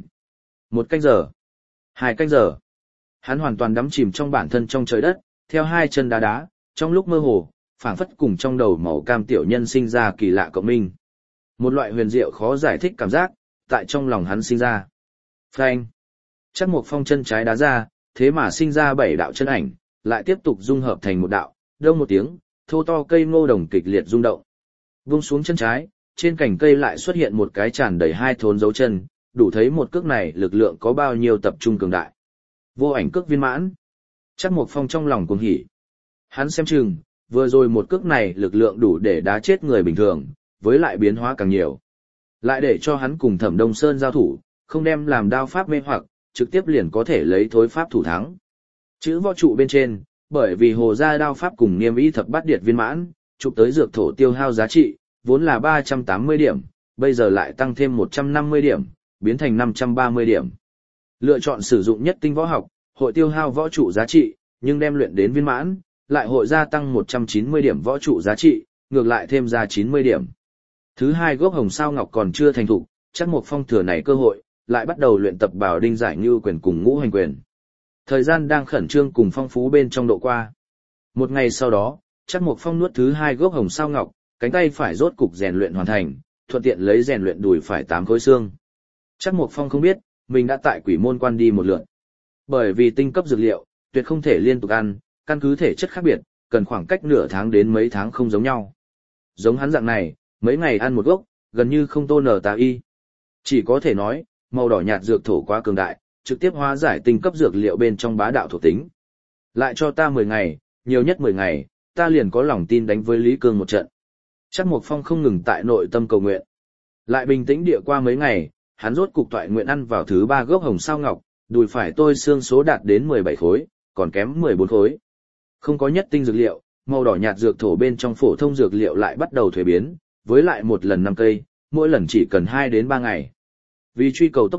1 canh giờ, 2 canh giờ. Hắn hoàn toàn đắm chìm trong bản thân trong trời đất, theo hai chân đá đá, trong lúc mơ hồ, phảng phất cùng trong đầu màu cam tiểu nhân sinh ra kỳ lạ cộng minh. Một loại huyền diệu khó giải thích cảm giác, tại trong lòng hắn sinh ra. Phanh. Chắc Mộc Phong chân trái đá ra, thế mà sinh ra 7 đạo chân ảnh, lại tiếp tục dung hợp thành một đạo, đông một tiếng, thô to cây ngô đồng kịch liệt rung động. Vung xuống chân trái, trên cành cây lại xuất hiện một cái tràn đầy 2 thốn dấu chân, đủ thấy một cước này lực lượng có bao nhiêu tập trung cường đại. Vô Ảnh cước viên mãn. Chắc Mộc Phong trong lòng cuồng hỉ. Hắn xem chừng, vừa rồi một cước này lực lượng đủ để đá chết người bình thường, với lại biến hóa càng nhiều. Lại để cho hắn cùng Thẩm Đông Sơn giao thủ, không đem làm đao pháp mê hoặc, trực tiếp liền có thể lấy thối pháp thủ thắng. Chữ võ trụ bên trên, bởi vì Hồ Gia đao pháp cùng Niêm Y thập bát điệt viên mãn, chụp tới dược thổ tiêu hao giá trị, vốn là 380 điểm, bây giờ lại tăng thêm 150 điểm, biến thành 530 điểm. Lựa chọn sử dụng nhất tinh võ học, hội tiêu hao võ trụ giá trị, nhưng đem luyện đến viên mãn, lại hội gia tăng 190 điểm võ trụ giá trị, ngược lại thêm ra 90 điểm. Thứ hai gốc hồng sao ngọc còn chưa thành thục, chắc Mộc Phong thừa này cơ hội, lại bắt đầu luyện tập Bảo Đinh Giải Ngưu quyền cùng Ngũ Hành quyền. Thời gian đang khẩn trương cùng phong phú bên trong độ qua. Một ngày sau đó, chắc Mộc Phong nuốt thứ hai gốc hồng sao ngọc, cánh tay phải rốt cục rèn luyện hoàn thành, thuận tiện lấy rèn luyện đùi phải 8 khối xương. Chắc Mộc Phong không biết, mình đã tại Quỷ Môn Quan đi một lượt. Bởi vì tinh cấp dược liệu, tuyệt không thể liên tục ăn, căn cứ thể chất khác biệt, cần khoảng cách nửa tháng đến mấy tháng không giống nhau. Giống hắn dạng này, mấy ngày ăn một gốc, gần như không tô nở tà y. Chỉ có thể nói, màu đỏ nhạt dược thổ quá cường đại, trực tiếp hóa giải tinh cấp dược liệu bên trong bá đạo thuộc tính. Lại cho ta 10 ngày, nhiều nhất 10 ngày, ta liền có lòng tin đánh với Lý Cương một trận. Chắc Mộc Phong không ngừng tại nội tâm cầu nguyện. Lại bình tĩnh địa qua mấy ngày, hắn rốt cục toại nguyện ăn vào thứ 3 gốc hồng sao ngọc, đùi phải tôi xương số đạt đến 17 khối, còn kém 14 khối. Không có nhất tinh dược liệu, màu đỏ nhạt dược thổ bên trong phổ thông dược liệu lại bắt đầu thuế biến, với lại một lần 5 cây, mỗi lần chỉ cần 2 đến 3 ngày. Vì truy cầu tốc độ,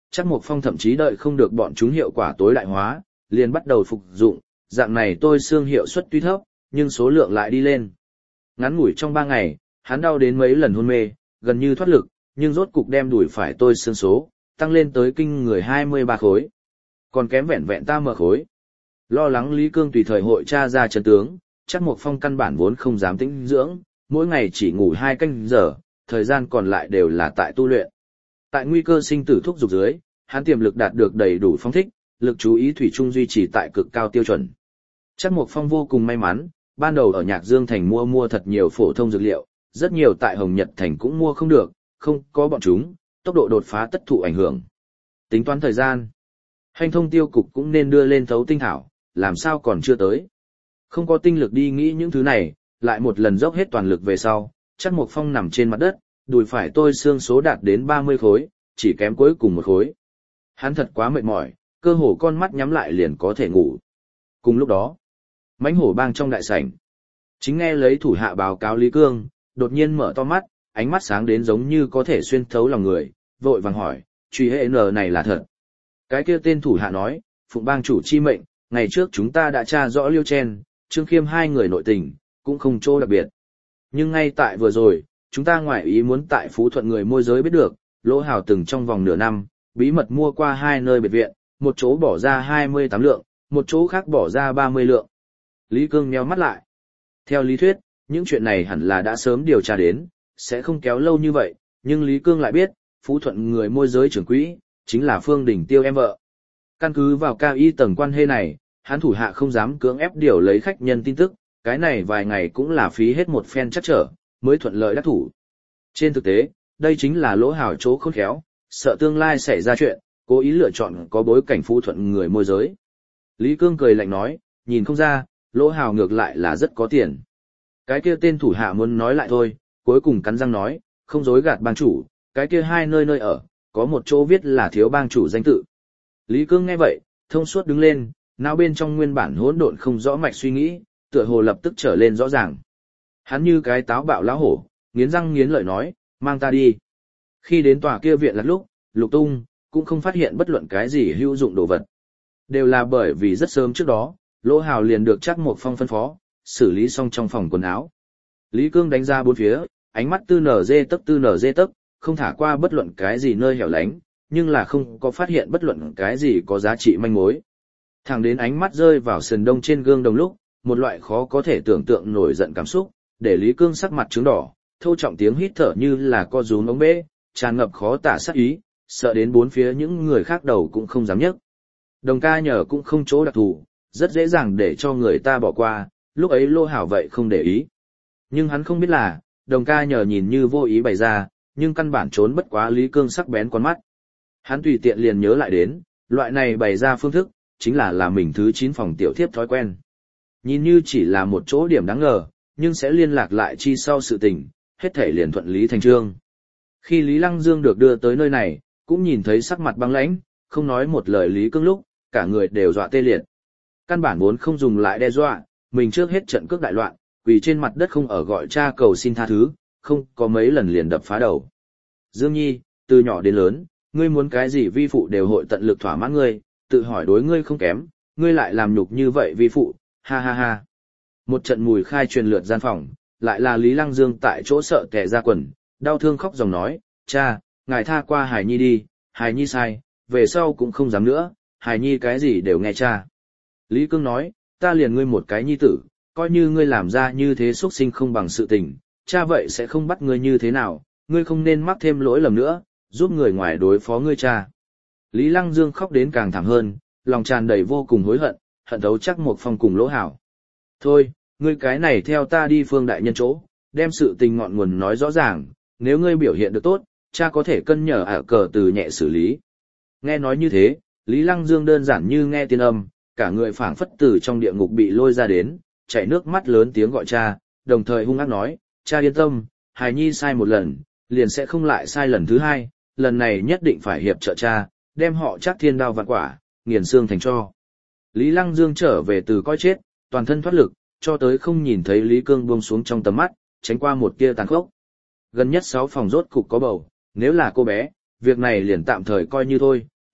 Trác Mộc Phong thậm chí đợi không được bọn chúng hiệu quả tối đại hóa, liền bắt đầu phục dụng, dạng này tôi xương hiệu suất tuy thấp, nhưng số lượng lại đi lên. Ngắn ngủi trong 3 ngày, hắn đau đến mấy lần hôn mê, gần như thoát lực, nhưng rốt cục đem đuổi phải tôi xương số, tăng lên tới kinh người 23 khối. Còn kém vẹn vẹn ta mở khối. Lo lắng Lý Cương tùy thời hội tra ra chân tướng, Trác Mộc Phong căn bản vốn không dám tĩnh dưỡng, mỗi ngày chỉ ngủ 2 canh giờ, thời gian còn lại đều là tại tu luyện. Tại nguy cơ sinh tử thúc dục dưới, hắn tiềm lực đạt được đầy đủ phong thích, lực chú ý thủy chung duy trì tại cực cao tiêu chuẩn. Trác Mộc Phong vô cùng may mắn, ban đầu ở Nhạc Dương Thành mua thật nhiều phổ thông dược liệu, rất nhiều tại Hồng Nhật Thành cũng mua không được, không có bọn chúng, tốc độ đột phá tất thụ ảnh hưởng. Tính toán thời gian, Hành thông tiêu cục cũng nên đưa lên thấu tinh thảo, làm sao còn chưa tới. Không có tinh lực đi nghĩ những thứ này, lại một lần dốc hết toàn lực về sau, Trác Mộc Phong nằm trên mặt đất, đùi phải tôi xương số đạt đến 30 khối, chỉ kém cuối cùng một khối. Hắn thật quá mệt mỏi, cơ hồ con mắt nhắm lại liền có thể ngủ. Cùng lúc đó, mãnh hổ bang trong đại sảnh, chính nghe lấy thủ hạ báo cáo Lý Cương, đột nhiên mở to mắt, ánh mắt sáng đến giống như có thể xuyên thấu lòng người, vội vàng hỏi, truy hệ n này là thật. Cái kia tên thủ hạ nói, phụng bang chủ chi mệnh, ngày trước chúng ta đã tra rõ Liêu Chen, Trương Khiêm hai người nội tình, cũng không chỗ đặc biệt. Nhưng ngay tại vừa rồi, chúng ta ngoại ý muốn tại Phú Thuận người môi giới biết được, Lỗ Hào từng trong vòng nửa năm, bí mật mua qua 2 nơi biệt viện, một chỗ bỏ ra 28 lượng, một chỗ khác bỏ ra 30 lượng. Lý Cương nheo mắt lại. Theo lý thuyết, những chuyện này hẳn là đã sớm điều tra đến, sẽ không kéo lâu như vậy, nhưng Lý Cương lại biết, Phú Thuận người môi giới trưởng quỹ, chính là Phương Đình Tiêu em vợ. Căn cứ vào cao y tầng quan hệ này, hắn thủ hạ không dám cưỡng ép điều lấy khách nhân tin tức, cái này vài ngày cũng là phí hết một phen chắc trở, mới thuận lợi đắc thủ. Trên thực tế, đây chính là Lỗ Hào chỗ khôn khéo, sợ tương lai xảy ra chuyện, cố ý lựa chọn có bối cảnh Phú Thuận người môi giới. Lý Cương cười lạnh nói, nhìn không ra, Lỗ Hào ngược lại là rất có tiền. Cái kia tên thủ hạ muốn nói lại thôi, cuối cùng cắn răng nói, không dối gạt bang chủ, cái kia 2 nơi ở, có một chỗ viết là thiếu bang chủ danh tự. Lý Cương nghe vậy, thông suốt đứng lên, não bên trong nguyên bản hỗn độn không rõ mạch suy nghĩ, tựa hồ lập tức trở lên rõ ràng. Hắn như cái táo bạo lão hổ, nghiến răng nghiến lợi nói, mang ta đi. Khi đến tòa kia viện lật lúc, lục tung, cũng không phát hiện bất luận cái gì hữu dụng đồ vật. Đều là bởi vì rất sớm trước đó, Lỗ Hào liền được Trác Mộc Phong phân phó, xử lý xong trong phòng quần áo. Lý Cương đánh ra bốn phía, ánh mắt tư nở dê tấc, không thả qua bất luận cái gì nơi hẻo lánh, nhưng là không có phát hiện bất luận cái gì có giá trị manh mối. Thẳng đến ánh mắt rơi vào sườn đông trên gương đồng lúc, một loại khó có thể tưởng tượng nổi giận cảm xúc, để Lý Cương sắc mặt trướng đỏ, thô trọng tiếng hít thở như là co rúm ống bê, tràn ngập khó tả sát ý, sợ đến bốn phía những người khác đầu cũng không dám nhấc. Đồng ca nhờ cũng không chỗ đặc thù, rất dễ dàng để cho người ta bỏ qua, lúc ấy Lô Hảo vậy không để ý. Nhưng hắn không biết là, đồng ca nhờ nhìn như vô ý bày ra, nhưng căn bản trốn bất quá Lý Cương sắc bén con mắt. Hắn tùy tiện liền nhớ lại đến, loại này bày ra phương thức, chính là làm mình thứ 9 phòng tiểu thiếp thói quen. Nhìn như chỉ là một chỗ điểm đáng ngờ, nhưng sẽ liên lạc lại chi sau sự tình, hết thể liền thuận lý thành trương. Khi Lý Lăng Dương được đưa tới nơi này, cũng nhìn thấy sắc mặt băng lãnh, không nói một lời Lý Cương lúc, cả người đều dọa tê liệt. Căn bản vốn không dùng lại đe dọa, mình trước hết trận cước đại loạn, quỳ trên mặt đất không ở gọi cha cầu xin tha thứ, không có mấy lần liền đập phá đầu. Dương Nhi, từ nhỏ đến lớn, ngươi muốn cái gì vi phụ đều hội tận lực thỏa mãn ngươi, tự hỏi đối ngươi không kém, ngươi lại làm nhục như vậy vi phụ, ha ha ha. Một trận mùi khai truyền lượt gian phòng, lại là Lý Lăng Dương tại chỗ sợ tè ra quần, đau thương khóc dòng nói, cha, ngài tha qua Hải Nhi đi, Hải Nhi sai, về sau cũng không dám nữa, Hải Nhi cái gì đều nghe cha. Lý Cương nói, ta liền ngươi một cái nhi tử, coi như ngươi làm ra như thế xuất sinh không bằng sự tình, cha vậy sẽ không bắt ngươi như thế nào, ngươi không nên mắc thêm lỗi lầm nữa, giúp người ngoài đối phó ngươi cha. Lý Lăng Dương khóc đến càng thảm hơn, lòng tràn đầy vô cùng hối hận, hận thấu Trác Mộc Phong cùng Lỗ Hảo. Thôi, ngươi cái này theo ta đi Phương đại nhân chỗ, đem sự tình ngọn nguồn nói rõ ràng, nếu ngươi biểu hiện được tốt, cha có thể cân nhở cờ từ nhẹ xử lý. Nghe nói như thế, Lý Lăng Dương đơn giản như nghe tiên âm, cả người phảng phất từ trong địa ngục bị lôi ra đến, chảy nước mắt lớn tiếng gọi cha, đồng thời hung ác nói, cha yên tâm, Hải Nhi sai một lần, liền sẽ không lại sai lần thứ hai, lần này nhất định phải hiệp trợ cha, đem họ Trác thiên đao vạn quả, nghiền xương thành tro. Lý Lăng Dương trở về từ coi chết, toàn thân thoát lực, cho tới không nhìn thấy Lý Cương buông xuống trong tầm mắt, tránh qua một tia tàn khốc. Gần nhất 6 phòng rốt cục có bầu, nếu là cô bé, việc này liền tạm thời coi như thôi,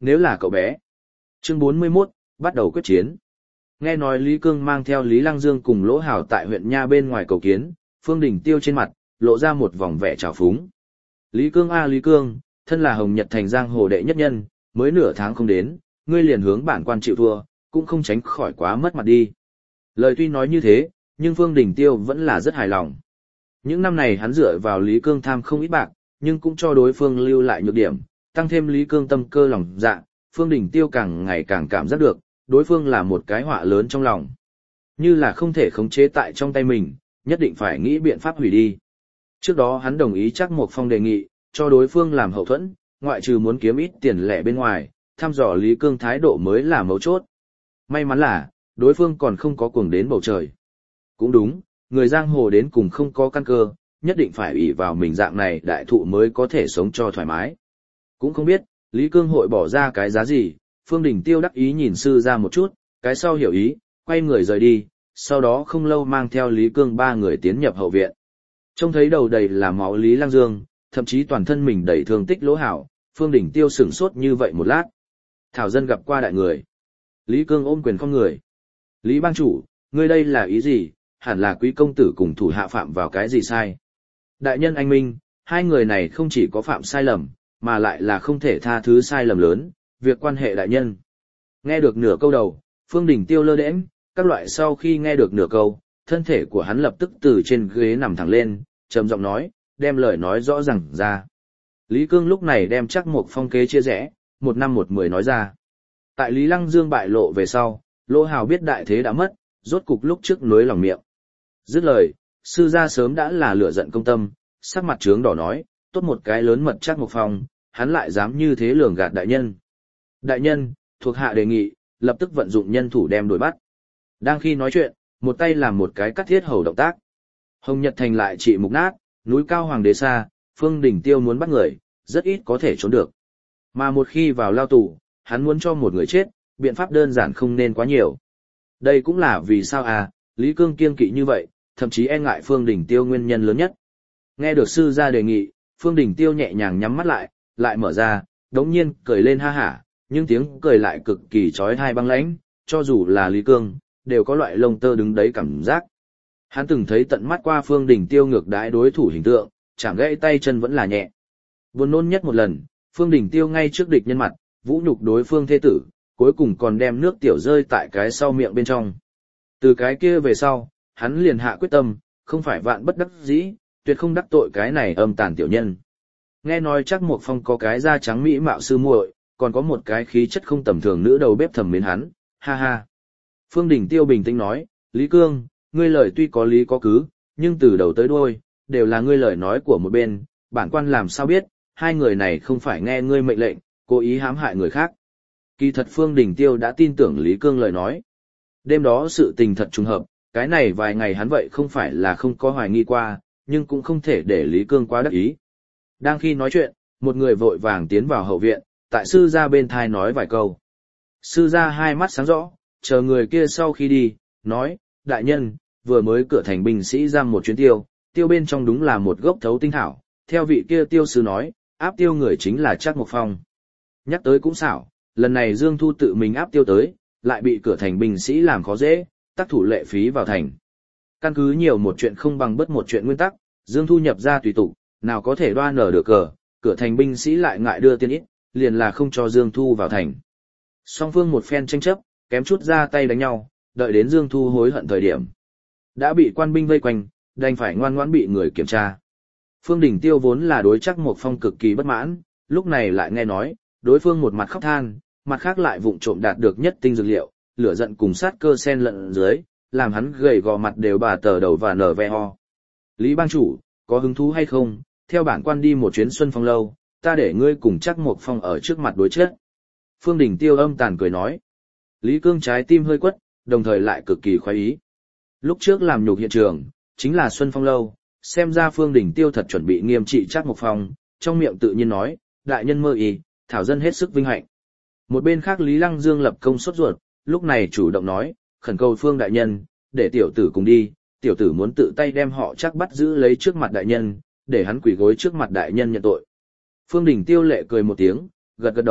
nếu là cậu bé. Chương 41, bắt đầu quyết chiến. Nghe nói Lý Cương mang theo Lý Lăng Dương cùng Lỗ Hào tại huyện Nha bên ngoài cầu kiến, Phương Đình Tiêu trên mặt, lộ ra một vòng vẻ trào phúng. Lý Cương a Lý Cương, thân là Hồng Nhật thành giang hồ đệ nhất nhân, mới nửa tháng không đến, ngươi liền hướng bản quan chịu thua, cũng không tránh khỏi quá mất mặt đi. Lời tuy nói như thế, nhưng Phương Đình Tiêu vẫn là rất hài lòng. Những năm này hắn dựa vào Lý Cương tham không ít bạc, nhưng cũng cho đối phương lưu lại nhược điểm, tăng thêm Lý Cương tâm cơ lòng dạ, Phương Đình Tiêu càng ngày càng cảm giác được, đối phương là một cái họa lớn trong lòng. Như là không thể khống chế tại trong tay mình, nhất định phải nghĩ biện pháp hủy đi. Trước đó hắn đồng ý Trác Mộc Phong đề nghị, cho đối phương làm hậu thuẫn, ngoại trừ muốn kiếm ít tiền lẻ bên ngoài, thăm dò Lý Cương thái độ mới là mấu chốt. May mắn là, đối phương còn không có cuồng đến bầu trời. Cũng đúng, người giang hồ đến cùng không có căn cơ, nhất định phải ủy vào mình dạng này đại thụ mới có thể sống cho thoải mái. Cũng không biết, Lý Cương hội bỏ ra cái giá gì, Phương Đình Tiêu đắc ý nhìn sư ra một chút, cái sau hiểu ý, quay người rời đi, sau đó không lâu mang theo Lý Cương 3 người tiến nhập hậu viện. Trông thấy đầu đầy là máu Lý Lăng Dương, thậm chí toàn thân mình đầy thương tích Lỗ Hảo, Phương Đình Tiêu sửng sốt như vậy một lát. Thảo dân gặp qua đại người. Lý Cương ôm quyền không người. Lý bang chủ, ngươi đây là ý gì, hẳn là quý công tử cùng thủ hạ phạm vào cái gì sai. Đại nhân anh minh, hai người này không chỉ có phạm sai lầm, mà lại là không thể tha thứ sai lầm lớn, việc quan hệ đại nhân. Nghe được nửa câu đầu, Phương Đình Tiêu lơ đễnh, các loại sau khi nghe được nửa câu, thân thể của hắn lập tức từ trên ghế nằm thẳng lên, trầm giọng nói, đem lời nói rõ ràng ra. Lý Cương lúc này đem Trác Mộc Phong kế chia rẽ, 1 năm 1 10 nói ra. Tại Lý Lăng Dương bại lộ về sau, Lỗ Hào biết đại thế đã mất, rốt cục lúc trước nối lòng miệng. Dứt lời, sư gia sớm đã là lửa giận công tâm, sắc mặt trướng đỏ nói, tốt một cái lớn mật Trác Mộc Phong, hắn lại dám như thế lường gạt đại nhân. Đại nhân, thuộc hạ đề nghị, lập tức vận dụng nhân thủ đem đuổi bắt. Đang khi nói chuyện, một tay làm một cái cắt thiết hầu động tác. Hồng Nhật thành lại trị mục nát, núi cao hoàng đế xa, Phương Đình Tiêu muốn bắt người, rất ít có thể trốn được. Mà một khi vào lao tù, hắn muốn cho một người chết, biện pháp đơn giản không nên quá nhiều. Đây cũng là vì sao Lý Cương kiêng kỵ như vậy, thậm chí e ngại Phương Đình Tiêu nguyên nhân lớn nhất. Nghe được sư gia đề nghị, Phương Đình Tiêu nhẹ nhàng nhắm mắt lại mở ra, đống nhiên cười lên ha hả, nhưng tiếng cười lại cực kỳ trói tai băng lãnh, cho dù là Lý Cương, đều có loại lông tơ đứng đấy cảm giác. Hắn từng thấy tận mắt qua Phương Đình Tiêu ngược đãi đối thủ hình tượng, chẳng gãy tay chân vẫn là nhẹ. Buồn nôn nhất một lần, Phương Đình Tiêu ngay trước địch nhân mặt, vũ nhục đối phương thê tử, cuối cùng còn đem nước tiểu rơi tại cái sau miệng bên trong. Từ cái kia về sau, hắn liền hạ quyết tâm, không phải vạn bất đắc dĩ, tuyệt không đắc tội cái này âm tàn tiểu nhân. Nghe nói Trác Mộc Phong có cái da trắng mỹ mạo sư muội, còn có một cái khí chất không tầm thường nữ đầu bếp thầm mến hắn, ha ha. Phương Đình Tiêu bình tĩnh nói, Lý Cương, ngươi lời tuy có lý có cứ, nhưng từ đầu tới đuôi, đều là ngươi lời nói của một bên, bản quan làm sao biết, hai người này không phải nghe ngươi mệnh lệnh, cố ý hãm hại người khác. Kỳ thật Phương Đình Tiêu đã tin tưởng Lý Cương lời nói. Đêm đó sự tình thật trùng hợp, cái này vài ngày hắn vậy không phải là không có hoài nghi qua, nhưng cũng không thể để Lý Cương quá đắc ý. Đang khi nói chuyện, một người vội vàng tiến vào hậu viện, tại sư gia bên thai nói vài câu. Sư gia hai mắt sáng rõ, chờ người kia sau khi đi, nói, đại nhân, vừa mới cửa thành binh sĩ giam một chuyến tiêu bên trong đúng là một gốc thấu tinh thảo, theo vị kia tiêu sư nói, áp tiêu người chính là Trác Mộc Phong. Nhắc tới cũng xảo, lần này Dương Thu tự mình áp tiêu tới, lại bị cửa thành binh sĩ làm khó dễ, tác thủ lệ phí vào thành. Căn cứ nhiều một chuyện không bằng bất một chuyện nguyên tắc, Dương Thu nhập ra tùy tục, nào có thể đoan nở được cờ, cửa thành binh sĩ lại ngại đưa tiền ít, liền là không cho Dương Thu vào thành. Song phương một phen tranh chấp, kém chút ra tay đánh nhau, đợi đến Dương Thu hối hận thời điểm. Đã bị quan binh vây quanh, đành phải ngoan ngoãn bị người kiểm tra. Phương Đình Tiêu vốn là đối Trác Mộc Phong cực kỳ bất mãn, lúc này lại nghe nói, đối phương một mặt khóc than, mặt khác lại vụng trộm đạt được nhất tinh dược liệu, lửa giận cùng sát cơ xen lẫn dưới, làm hắn gầy gò mặt đều bà tờ đầu và nở ve ho. Lý bang chủ, có hứng thú hay không, theo bản quan đi một chuyến Xuân Phong lâu, ta để ngươi cùng Trác Mộc Phong ở trước mặt đối chất. Phương Đình Tiêu âm tàn cười nói. Lý Cương trái tim hơi quất, đồng thời lại cực kỳ khoái ý. Lúc trước làm nhục hiện trường, chính là Xuân Phong lâu, xem ra Phương Đình Tiêu thật chuẩn bị nghiêm trị Trác Mộc Phong, trong miệng tự nhiên nói, đại nhân mơ ý, thảo dân hết sức vinh hạnh. Một bên khác Lý Lăng Dương lập công sốt ruột, lúc này chủ động nói, khẩn cầu Phương đại nhân, để tiểu tử cùng đi, tiểu tử muốn tự tay đem họ Trác bắt giữ lấy trước mặt đại nhân, để hắn quỳ gối trước mặt đại nhân nhận tội. Phương Đình Tiêu lệ cười một tiếng, gật gật đầu,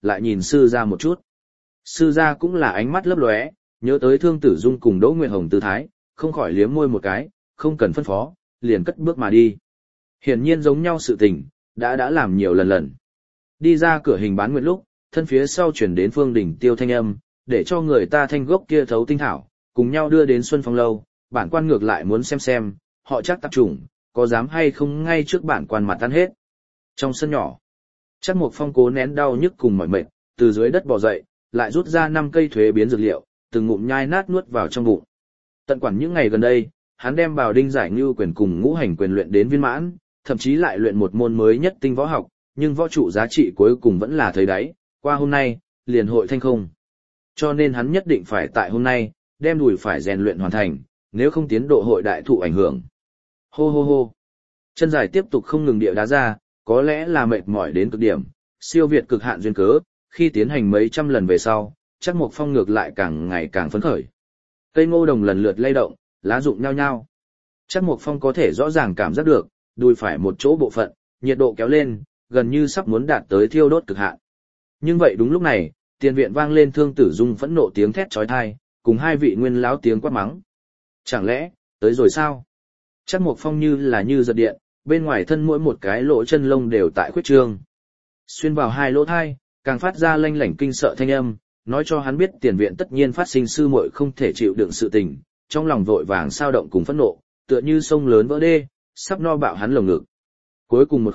lại nhìn sư gia một chút. Sư gia cũng là ánh mắt lấp lóe, nhớ tới Thương Tử Dung cùng Đỗ Nguyệt Hồng tư thái, không khỏi liếm môi một cái, không cần phân phó, liền cất bước mà đi. Hiển nhiên giống nhau sự tình, đã làm nhiều lần. Đi ra cửa hình bán nguyệt lúc, thân phía sau chuyển đến Phương Đình Tiêu thanh âm, để cho người ta thanh gốc kia thấu tinh thảo, cùng nhau đưa đến Xuân Phong lâu, bản quan ngược lại muốn xem, họ chắc tạp chủng, có dám hay không ngay trước bản quan mặt tan hết. Trong sân nhỏ, Trác Mộc Phong cố nén đau nhức cùng mỏi mệt, từ dưới đất bò dậy, lại rút ra 5 cây thuế biến dược liệu, từng ngụm nhai nát nuốt vào trong bụng. Tận quản những ngày gần đây, hắn đem Bào Đinh giải ngưu quyền cùng ngũ hành quyền luyện đến viên mãn, thậm chí lại luyện một môn mới nhất tinh võ học, nhưng võ trụ giá trị cuối cùng vẫn là thấy đáy, qua hôm nay, liền hội thanh không. Cho nên hắn nhất định phải tại hôm nay, đem đùi phải rèn luyện hoàn thành, nếu không tiến độ hội đại thụ ảnh hưởng. Hô hô hô. Chân dài tiếp tục không ngừng địa đá ra, có lẽ là mệt mỏi đến cực điểm, siêu việt cực hạn duyên cớ, khi tiến hành mấy trăm lần về sau, Trác Mộc Phong ngược lại càng ngày càng phấn khởi. Cây ngô đồng lần lượt lay động, lá rụng nhao nhao. Trác Mộc Phong có thể rõ ràng cảm giác được, đùi phải một chỗ bộ phận, nhiệt độ kéo lên, gần như sắp muốn đạt tới thiêu đốt cực hạn. Nhưng vậy đúng lúc này, tiền viện vang lên Thương Tử Dung phẫn nộ tiếng thét chói tai, cùng hai vị nguyên lão tiếng quát mắng. Chẳng lẽ, tới rồi sao? Trác Mộc Phong như giật điện, bên ngoài thân mỗi một cái lỗ chân lông đều tại khuyết trương. Xuyên vào hai lỗ thai, càng phát ra lanh lảnh kinh sợ thanh âm, nói cho hắn biết tiền viện tất nhiên phát sinh sư muội không thể chịu đựng sự tình, trong lòng vội vàng sao động cùng phẫn nộ, tựa như sông lớn vỡ đê, sắp no bạo hắn lồng ngực. Cuối cùng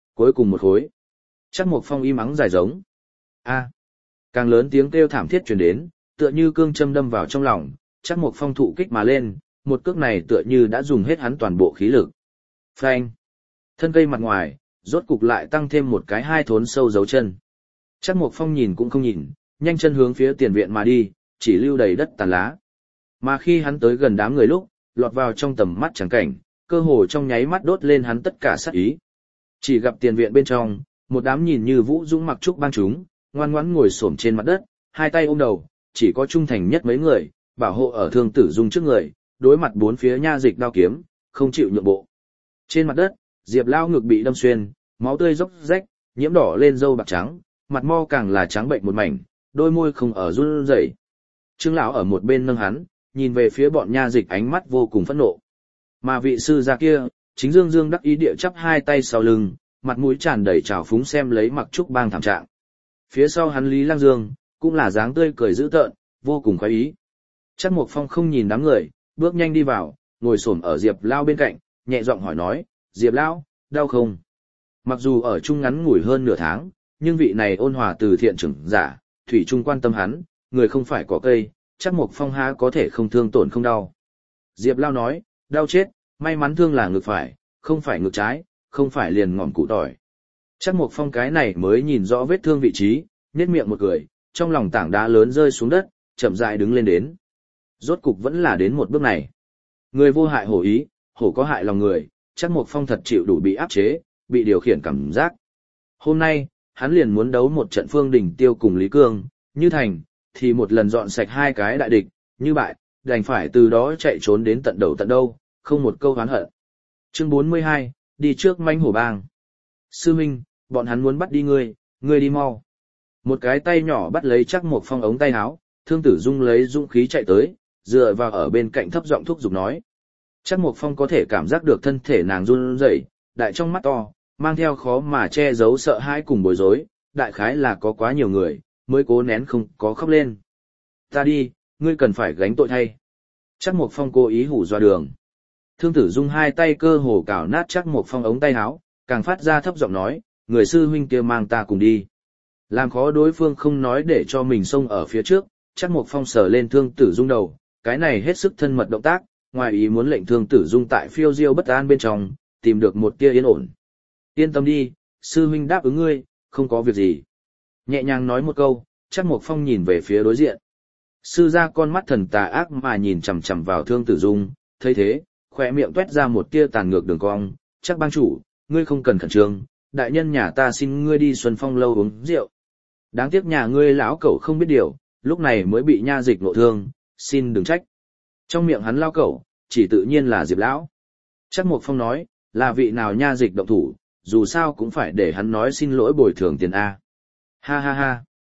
một khối. Trác Mộc Phong im ắng dài giống. A. Càng lớn tiếng kêu thảm thiết truyền đến, tựa như cương châm đâm vào trong lòng, Trác Mộc Phong thụ kích mà lên, một cước này tựa như đã dùng hết hắn toàn bộ khí lực. Phanh. Thân cây mặt ngoài, rốt cục lại tăng thêm một cái 2 thốn sâu dấu chân. Trác Mộc Phong nhìn cũng không nhìn, nhanh chân hướng phía tiền viện mà đi, chỉ lưu đầy đất tàn lá. Mà khi hắn tới gần đám người lúc, lọt vào trong tầm mắt chẳng cảnh, cơ hồ trong nháy mắt đốt lên hắn tất cả sát ý. Chỉ gặp tiền viện bên trong, một đám nhìn như vũ dũng mặc trúc bang chúng, ngoan ngoãn ngồi xổm trên mặt đất, hai tay ôm đầu, chỉ có trung thành nhất mấy người, bảo hộ ở Thương Tử Dung trước người, đối mặt bốn phía nha dịch đao kiếm, không chịu nhượng bộ. Trên mặt đất, Diệp Lao ngực bị đâm xuyên, máu tươi róc rách, nhiễm đỏ lên râu bạc trắng, mặt mo càng là trắng bệnh một mảnh, đôi môi không ở run rẩy. Trương lão ở một bên nâng hắn, nhìn về phía bọn nha dịch ánh mắt vô cùng phẫn nộ. Mà vị sư gia kia, chính dương dương đắc ý địa chắp hai tay sau lưng, mặt mũi tràn đầy trào phúng xem lấy Mặc Trúc Bang thảm trạng. Phía sau hắn Lý Lang Dương, cũng là dáng tươi cười dữ tợn, vô cùng khoái ý. Trác Mộc Phong không nhìn đám người, bước nhanh đi vào, ngồi xổm ở Diệp Lao bên cạnh, nhẹ giọng hỏi nói, Diệp Lao, đau không? Mặc dù ở chung ngắn ngủi hơn nửa tháng, nhưng vị này ôn hòa từ thiện trưởng giả, thủy chung quan tâm hắn, người không phải có cây, Trác Mộc Phong há có thể không thương tổn không đau. Diệp Lao nói, đau chết, may mắn thương là ngực phải, không phải ngực trái, không phải liền ngọn cụ tỏi. Trác Mộc Phong cái này mới nhìn rõ vết thương vị trí, nhếch miệng một cười, trong lòng tảng đá lớn rơi xuống đất, chậm rãi đứng lên đến. Rốt cục vẫn là đến một bước này. Người vô hại hổ ý, hổ có hại lòng người, Trác Mộc Phong thật chịu đủ bị áp chế, bị điều khiển cảm giác. Hôm nay, hắn liền muốn đấu một trận Phương Đình Tiêu cùng Lý Cương, như thành, thì một lần dọn sạch hai cái đại địch, như bại, đành phải từ đó chạy trốn đến tận đầu tận đâu, không một câu oán hận. Chương 42, đi trước manh hổ bang. Sư huynh, bọn hắn muốn bắt đi ngươi đi mau. Một cái tay nhỏ bắt lấy Trác Mộc Phong ống tay áo, Thương Tử Dung lấy dũng khí chạy tới, dựa vào ở bên cạnh thấp giọng thúc giục nói. Trác Mộc Phong có thể cảm giác được thân thể nàng run rẩy, đại trong mắt to, mang theo khó mà che giấu sợ hãi cùng bối rối, đại khái là có quá nhiều người, mới cố nén không có khóc lên. Ta đi, ngươi cần phải gánh tội thay. Trác Mộc Phong cố ý hù dọa đường. Thương Tử Dung hai tay cơ hồ cào nát Trác Mộc Phong ống tay áo, càng phát ra thấp giọng nói, người sư huynh kia mang ta cùng đi. Làm khó đối phương không nói để cho mình xông ở phía trước, Trác Mộc Phong sờ lên Thương Tử Dung đầu, cái này hết sức thân mật động tác, ngoài ý muốn lệnh Thương Tử Dung tại phiêu diêu bất an bên trong, tìm được một tia yên ổn. Yên tâm đi, sư huynh đáp ứng ngươi, không có việc gì. Nhẹ nhàng nói một câu, Trác Mộc Phong nhìn về phía đối diện. Sư gia con mắt thần tà ác mà nhìn chằm chằm vào Thương Tử Dung, thấy thế, khóe miệng toét ra một tia tàn ngược đường cong, Trác bang chủ, ngươi không cần khẩn trương, đại nhân nhà ta xin ngươi đi Xuân Phong lâu uống rượu. Đáng tiếc nhà ngươi lão cẩu không biết điều, lúc này mới bị nha dịch nộ thương, xin đừng trách. Trong miệng hắn lao cẩu, chỉ tự nhiên là Diệp lão. Trác Mộc Phong nói, là vị nào nha dịch động thủ, dù sao cũng phải để hắn nói xin lỗi bồi thường tiền A. Ha ha ha.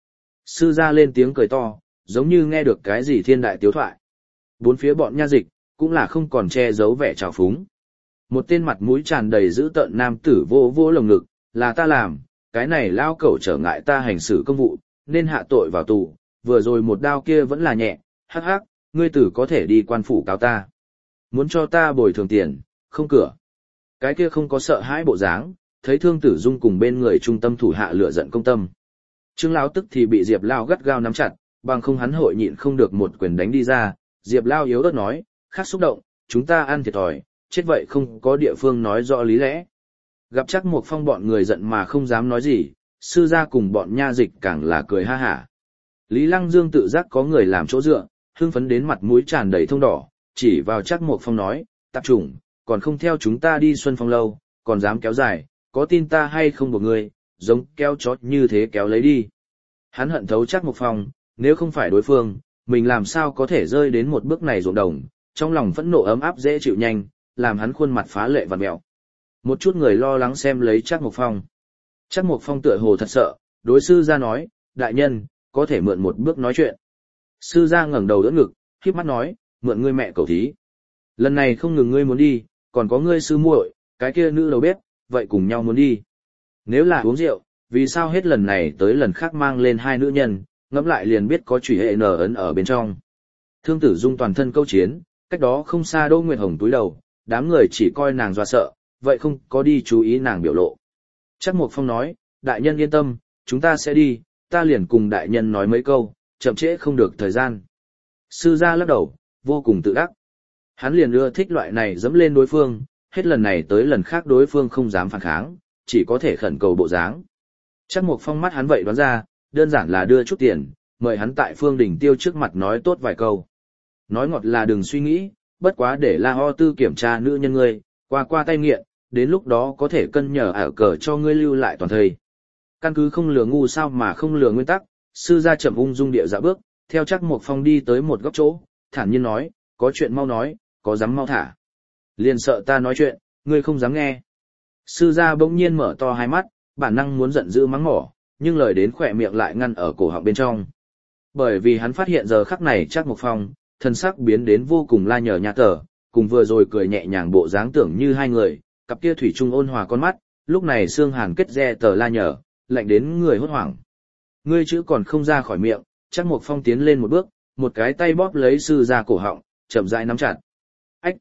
Sư gia lên tiếng cười to, giống như nghe được cái gì thiên đại tiếu thoại. Bốn phía bọn nha dịch, cũng là không còn che giấu vẻ trào phúng. Một tên mặt mũi tràn đầy dữ tợn nam tử vô vô lồng ngực, là ta làm, cái này lao cẩu trở ngại ta hành xử công vụ, nên hạ tội vào tù, vừa rồi một đao kia vẫn là nhẹ, hắc hắc, ngươi tử có thể đi quan phủ cáo ta. Muốn cho ta bồi thường tiền, không cửa. Cái kia không có sợ hãi bộ dáng, thấy Thương Tử Dung cùng bên người trung tâm thủ hạ lửa giận công tâm. Trương lão tức thì bị Diệp Lao gắt gao nắm chặt, bằng không hắn hội nhịn không được một quyền đánh đi ra. Diệp Lao yếu ớt nói, khác xúc động, chúng ta ăn thiệt thòi, chết vậy không có địa phương nói rõ lý lẽ. Gặp chắc một phong bọn người giận mà không dám nói gì, sư gia cùng bọn nha dịch càng là cười ha hả. Lý Lăng Dương tự giác có người làm chỗ dựa, hưng phấn đến mặt mũi tràn đầy thông đỏ, chỉ vào chắc một phong nói, tạp chủng, còn không theo chúng ta đi Xuân Phong lâu, còn dám kéo dài, có tin ta hay không của ngươi, giống kéo chó như thế kéo lấy đi. Hắn hận thấu chắc một phong, nếu không phải đối phương, mình làm sao có thể rơi đến một bước này ruộng đồng, trong lòng phẫn nộ ấm áp dễ chịu nhanh, làm hắn khuôn mặt phá lệ vặn mẹo. Một chút người lo lắng xem lấy chắc một phong. Chắc một phong tựa hồ thật sợ, đối sư gia nói, đại nhân, có thể mượn một bước nói chuyện. Sư gia ngẩng đầu đỡ ngực, khép mắt nói, mượn ngươi mẹ cầu thí. Lần này không ngừng ngươi muốn đi, còn có ngươi sư muội, cái kia nữ đầu bếp, vậy cùng nhau muốn đi. Nếu là uống rượu, vì sao hết lần này tới lần khác mang lên hai nữ nhân, ngẫm lại liền biết có chủy hệ nở ấn ở bên trong. Thương Tử Dung toàn thân câu chiến, cách đó không xa Đỗ Nguyệt Hồng túi đầu, đám người chỉ coi nàng dọa sợ, vậy không có đi chú ý nàng biểu lộ. Chắc Mộc Phong nói, đại nhân yên tâm, chúng ta sẽ đi, ta liền cùng đại nhân nói mấy câu, chậm trễ không được thời gian. Sư gia lắc đầu, vô cùng tự đắc. Hắn liền ưa thích loại này dẫm lên đối phương, hết lần này tới lần khác đối phương không dám phản kháng, chỉ có thể khẩn cầu bộ dáng. Chắc Mộc Phong mắt hắn vậy đoán ra, đơn giản là đưa chút tiền, mời hắn tại Phương Đình Tiêu trước mặt nói tốt vài câu. Nói ngọt là đừng suy nghĩ, bất quá để La Ho Tư kiểm tra nữ nhân ngươi, qua tay nghiện, đến lúc đó có thể cân nhờ ở cờ cho ngươi lưu lại toàn thời. Căn cứ không lừa ngu sao mà không lừa nguyên tắc, sư gia chậm ung dung địa dạ bước, theo Chắc Mộc Phong đi tới một góc chỗ, thản nhiên nói, có chuyện mau nói, có dám mau thả. Liền sợ ta nói chuyện, ngươi không dám nghe. Sư gia bỗng nhiên mở to hai mắt, bản năng muốn giận dữ mắng mỏ, nhưng lời đến khỏe miệng lại ngăn ở cổ họng bên trong. Bởi vì hắn phát hiện giờ khắc này Chắc Mộc Phong, thân sắc biến đến vô cùng la nhờ nhạt tở, cùng vừa rồi cười nhẹ nhàng bộ dáng tưởng như hai người, cặp kia thủy chung ôn hòa con mắt, lúc này xương hàn kết re tờ la nhờ, lạnh đến người hốt hoảng. Ngươi chữ còn không ra khỏi miệng, Chắc Mộc Phong tiến lên một bước, một cái tay bóp lấy sư gia cổ họng, chậm rãi nắm chặt. Ách!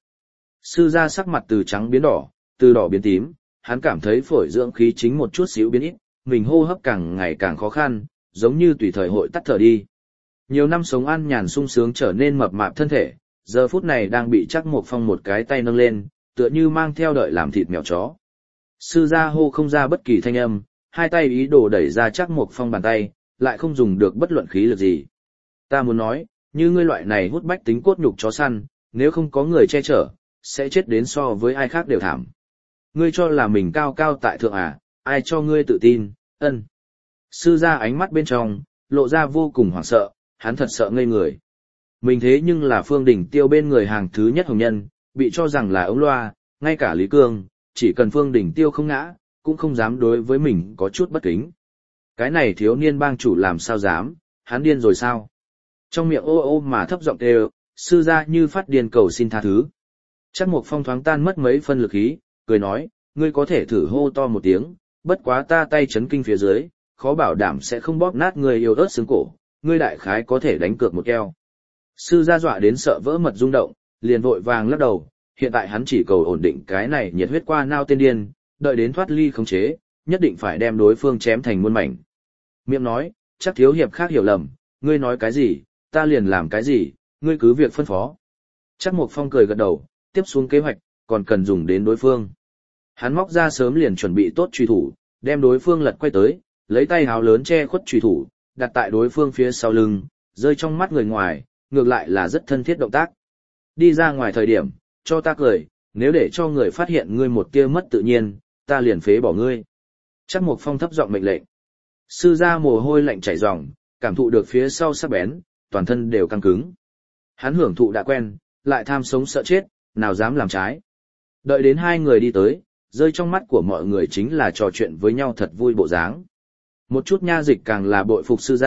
Sư gia sắc mặt từ trắng biến đỏ, từ đỏ biến tím, hắn cảm thấy phổi dưỡng khí chính một chút xíu biến ít, mình hô hấp càng ngày càng khó khăn, giống như tùy thời hội tắt thở đi. Nhiều năm sống an nhàn sung sướng trở nên mập mạp thân thể, giờ phút này đang bị Chắc Mộc Phong một cái tay nâng lên, tựa như mang theo đợi làm thịt mèo chó. Sư gia hô không ra bất kỳ thanh âm, hai tay ý đồ đẩy ra Chắc Mộc Phong bàn tay, lại không dùng được bất luận khí lực gì. Ta muốn nói, như ngươi loại này hút bách tính cốt nhục chó săn, nếu không có người che chở, sẽ chết đến so với ai khác đều thảm. Ngươi cho là mình cao cao tại thượng à, ai cho ngươi tự tin, ân. Sư gia ánh mắt bên trong, lộ ra vô cùng hoảng sợ, hắn thật sợ ngây người. Mình thế nhưng là Phương Đình Tiêu bên người hàng thứ nhất hồng nhân, bị cho rằng là ống loa, ngay cả Lý Cương, chỉ cần Phương Đình Tiêu không ngã, cũng không dám đối với mình có chút bất kính. Cái này thiếu niên bang chủ làm sao dám, hắn điên rồi sao? Trong miệng ô ô mà thấp giọng kêu, sư gia như phát điên cầu xin tha thứ. Chắc Mộc Phong thoáng tan mất mấy phân lực khí, cười nói, ngươi có thể thử hô to một tiếng, bất quá ta tay chấn kinh phía dưới, khó bảo đảm sẽ không bóp nát người yêu ớt xương cổ, ngươi đại khái có thể đánh cược một keo. Sư gia dọa đến sợ vỡ mật rung động, liền vội vàng lắc đầu, hiện tại hắn chỉ cầu ổn định cái này nhiệt huyết qua nao tên điên, đợi đến thoát ly khống chế, nhất định phải đem đối phương chém thành muôn mảnh. Miệng nói, chắc thiếu hiệp khác hiểu lầm, ngươi nói cái gì, ta liền làm cái gì, ngươi cứ việc phân phó. Chắc Mộc Phong cười gật đầu, tiếp xuống kế hoạch, còn cần dùng đến đối phương. Hắn móc ra sớm liền chuẩn bị tốt truy thủ, đem đối phương lật quay tới, lấy tay háo lớn che khuất truy thủ, đặt tại đối phương phía sau lưng, rơi trong mắt người ngoài, ngược lại là rất thân thiết động tác. Đi ra ngoài thời điểm, cho ta cười, nếu để cho người phát hiện ngươi một tia mất tự nhiên, ta liền phế bỏ ngươi. Chắc Mộc Phong thấp giọng mệnh lệnh. Sư gia mồ hôi lạnh chảy ròng, cảm thụ được phía sau sắc bén, toàn thân đều căng cứng. Hắn hưởng thụ đã quen, lại tham sống sợ chết, nào dám làm trái. Đợi đến hai người đi tới, rơi trong mắt của mọi người chính là trò chuyện với nhau thật vui bộ dáng. Một chút nha dịch càng là bội phục sư gia,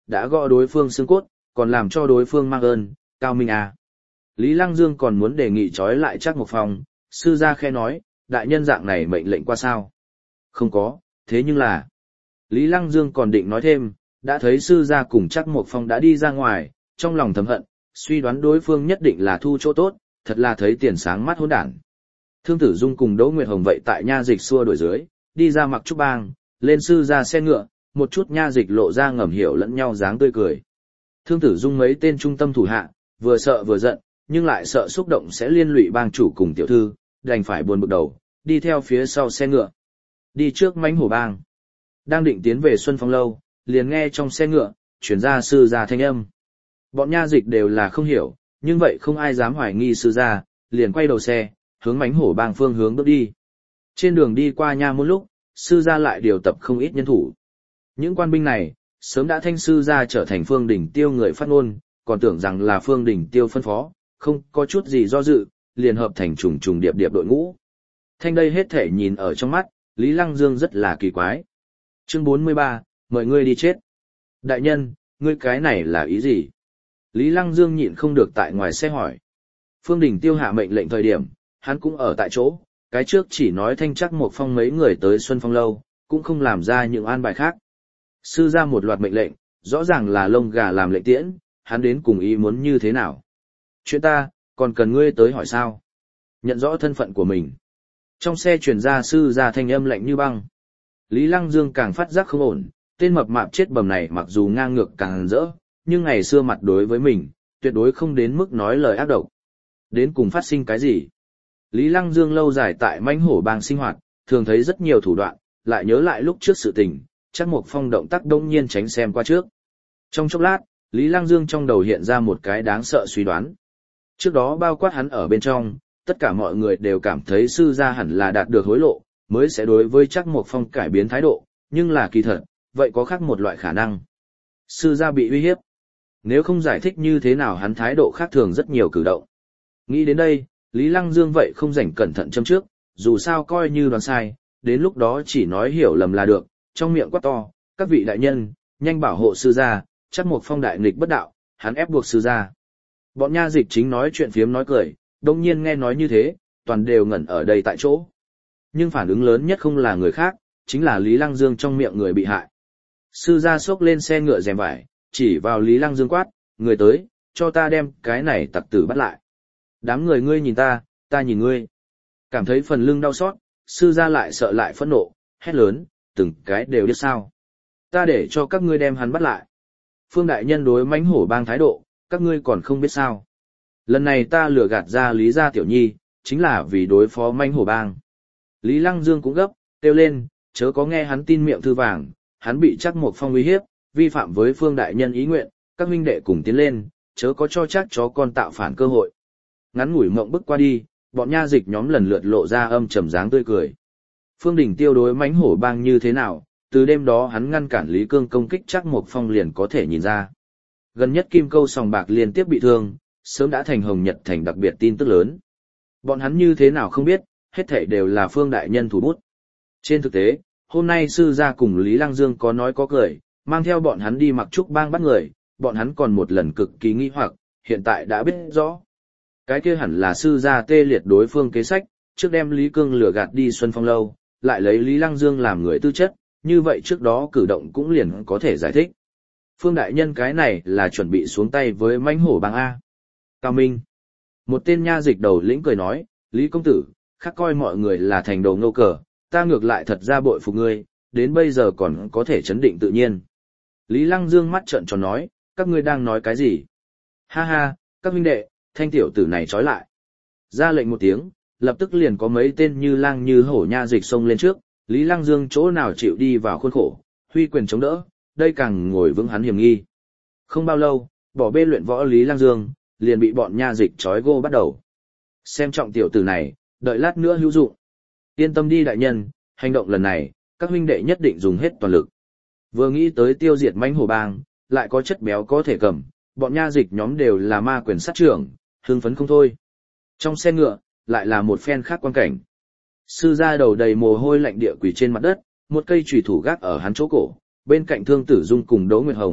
đã gõ đối phương xương cốt, còn làm cho đối phương mang ơn, cao minh à. Lý Lăng Dương còn muốn đề nghị trói lại Trác Mộc Phong, sư gia khẽ nói, đại nhân dạng này mệnh lệnh qua sao? Không có, thế nhưng là... Lý Lăng Dương còn định nói thêm, đã thấy sư gia cùng Trác Mộc Phong đã đi ra ngoài, trong lòng thầm hận, suy đoán đối phương nhất định là thu chỗ tốt, thật là thấy tiền sáng mắt hỗn đản. Thương Tử Dung cùng Đỗ Nguyệt Hồng vậy tại nha dịch xua đuổi dưới, đi ra Mặc Trúc Bang, lên sư gia xe ngựa, một chút nha dịch lộ ra ngầm hiểu lẫn nhau dáng tươi cười. Thương Tử Dung mấy tên trung tâm thủ hạ, vừa sợ vừa giận, nhưng lại sợ xúc động sẽ liên lụy bang chủ cùng tiểu thư, đành phải buồn bực đầu, đi theo phía sau xe ngựa. Đi trước Mãnh Hổ Bang. Đang định tiến về Xuân Phong lâu, liền nghe trong xe ngựa truyền ra sư gia thanh âm. Bọn nha dịch đều là không hiểu, nhưng vậy không ai dám hoài nghi sư gia, liền quay đầu xe, hướng Mãnh Hổ Bang phương hướng bước đi. Trên đường đi qua nha môn lúc, sư gia lại điều tập không ít nhân thủ. Những quan binh này, sớm đã thanh sư gia trở thành Phương Đỉnh Tiêu người phát ngôn, còn tưởng rằng là Phương Đỉnh Tiêu phân phó, không có chút gì do dự, liền hợp thành trùng trùng điệp điệp đội ngũ. Thanh đây hết thể nhìn ở trong mắt, Lý Lăng Dương rất là kỳ quái. Chương 43, mời ngươi đi chết. Đại nhân, ngươi cái này là ý gì? Lý Lăng Dương nhịn không được tại ngoài xe hỏi. Phương Đình Tiêu hạ mệnh lệnh thời điểm, hắn cũng ở tại chỗ, cái trước chỉ nói thanh Trác Mộc Phong mấy người tới Xuân Phong lâu, cũng không làm ra những an bài khác. Sư ra một loạt mệnh lệnh, rõ ràng là lông gà làm lệnh tiễn, hắn đến cùng ý muốn như thế nào? Chuyện ta, còn cần ngươi tới hỏi sao? Nhận rõ thân phận của mình. Trong xe truyền ra sư ra thanh âm lạnh như băng. Lý Lăng Dương càng phát giác không ổn, tên mập mạp chết bầm này mặc dù ngang ngược càng rỡ, nhưng ngày xưa mặt đối với mình, tuyệt đối không đến mức nói lời ác độc. Đến cùng phát sinh cái gì? Lý Lăng Dương lâu dài tại Mãnh Hổ Bang sinh hoạt, thường thấy rất nhiều thủ đoạn, lại nhớ lại lúc trước sự tình, Trác Mộc Phong động tác đông nhiên tránh xem qua trước. Trong chốc lát, Lý Lăng Dương trong đầu hiện ra một cái đáng sợ suy đoán. Trước đó bao quát hắn ở bên trong, tất cả mọi người đều cảm thấy sư gia hẳn là đạt được hối lộ, mới sẽ đối với Trác Mộc Phong cải biến thái độ, nhưng là kỳ thật, vậy có khác một loại khả năng. Sư gia bị uy hiếp. Nếu không giải thích như thế nào hắn thái độ khác thường rất nhiều cử động. Nghĩ đến đây, Lý Lăng Dương vậy không rảnh cẩn thận châm trước, dù sao coi như đoán sai, đến lúc đó chỉ nói hiểu lầm là được, trong miệng quát to, các vị đại nhân, nhanh bảo hộ sư gia, Trác Mộc Phong đại nghịch bất đạo, hắn ép buộc sư gia. Bọn nha dịch chính nói chuyện phiếm nói cười, đông nhiên nghe nói như thế, toàn đều ngẩn ở đây tại chỗ. Nhưng phản ứng lớn nhất không là người khác, chính là Lý Lăng Dương trong miệng người bị hại. Sư gia xốc lên xe ngựa rèm vải, chỉ vào Lý Lăng Dương quát, người tới, cho ta đem cái này tặc tử bắt lại. Đám người ngươi nhìn ta nhìn ngươi. Cảm thấy phần lưng đau xót, sư gia lại sợ lại phẫn nộ, hét lớn, từng cái đều biết sao. Ta để cho các ngươi đem hắn bắt lại. Phương đại nhân đối Mãnh Hổ Bang thái độ, các ngươi còn không biết sao. Lần này ta lừa gạt ra Lý gia tiểu nhi, chính là vì đối phó Mãnh Hổ Bang. Lý Lăng Dương cũng gấp, kêu lên, chớ có nghe hắn tin miệng thư vàng, hắn bị Trác Mộc Phong uy hiếp, vi phạm với Phương đại nhân ý nguyện, các huynh đệ cùng tiến lên, chớ có cho Trác chó con tạo phản cơ hội. Ngắn ngủi mộng bức qua đi, bọn nha dịch nhóm lần lượt lộ ra âm trầm dáng tươi cười. Phương Đình Tiêu đối Mãnh Hổ Bang như thế nào, từ đêm đó hắn ngăn cản Lý Cương công kích Trác Mộc Phong liền có thể nhìn ra. Gần nhất Kim Câu sòng bạc liên tiếp bị thương, sớm đã thành Hồng Nhật thành đặc biệt tin tức lớn. Bọn hắn như thế nào không biết, hết thảy đều là Phương đại nhân thủ bút. Trên thực tế, hôm nay sư gia cùng Lý Lăng Dương có nói có cười, mang theo bọn hắn đi Mặc Trúc Bang bắt người, bọn hắn còn một lần cực kỳ nghi hoặc, hiện tại đã biết rõ. Cái kia hẳn là sư gia tê liệt đối phương kế sách, trước đem Lý Cương lừa gạt đi Xuân Phong lâu, lại lấy Lý Lăng Dương làm người tư chất, như vậy trước đó cử động cũng liền có thể giải thích. Phương đại nhân cái này là chuẩn bị xuống tay với Mãnh Hổ Bang A. Cao Minh. Một tên nha dịch đầu lĩnh cười nói, Lý công tử, khác coi mọi người là thành đồ ngâu cờ, ta ngược lại thật ra bội phục ngươi, đến bây giờ còn có thể chấn định tự nhiên. Lý Lăng Dương mắt trợn tròn nói, các ngươi đang nói cái gì? Ha ha, các huynh đệ, thanh tiểu tử này trói lại. Ra lệnh một tiếng, lập tức liền có mấy tên như lang như hổ nha dịch xông lên trước, Lý Lăng Dương chỗ nào chịu đi vào khuôn khổ, huy quyền chống đỡ, đây càng ngồi vững hắn hiểm nghi. Không bao lâu, bỏ bê luyện võ Lý Lăng Dương, liền bị bọn nha dịch trói gô bắt đầu. Xem trọng tiểu tử này, đợi lát nữa hữu dụng. Yên tâm đi đại nhân, hành động lần này, các huynh đệ nhất định dùng hết toàn lực. Vừa nghĩ tới tiêu diệt Mãnh Hổ Bang, lại có chất béo có thể cầm, bọn nha dịch nhóm đều là ma quyền sát trưởng, hưng phấn không thôi. Trong xe ngựa, lại là một phen khác quan cảnh. Sư gia đầu đầy mồ hôi lạnh địa quỳ trên mặt đất, một cây chùy thủ gác ở hắn chỗ cổ, bên cạnh Thương Tử Dung cùng Đỗ Nguyệt Hồng,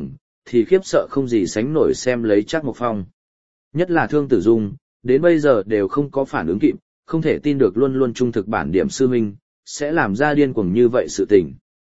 thì khiếp sợ không gì sánh nổi xem lấy Trác Mộc Phong. Nhất là Thương Tử Dung, đến bây giờ đều không có phản ứng kịp, không thể tin được luôn luôn trung thực bản điểm sư huynh, sẽ làm ra điên cuồng như vậy sự tình.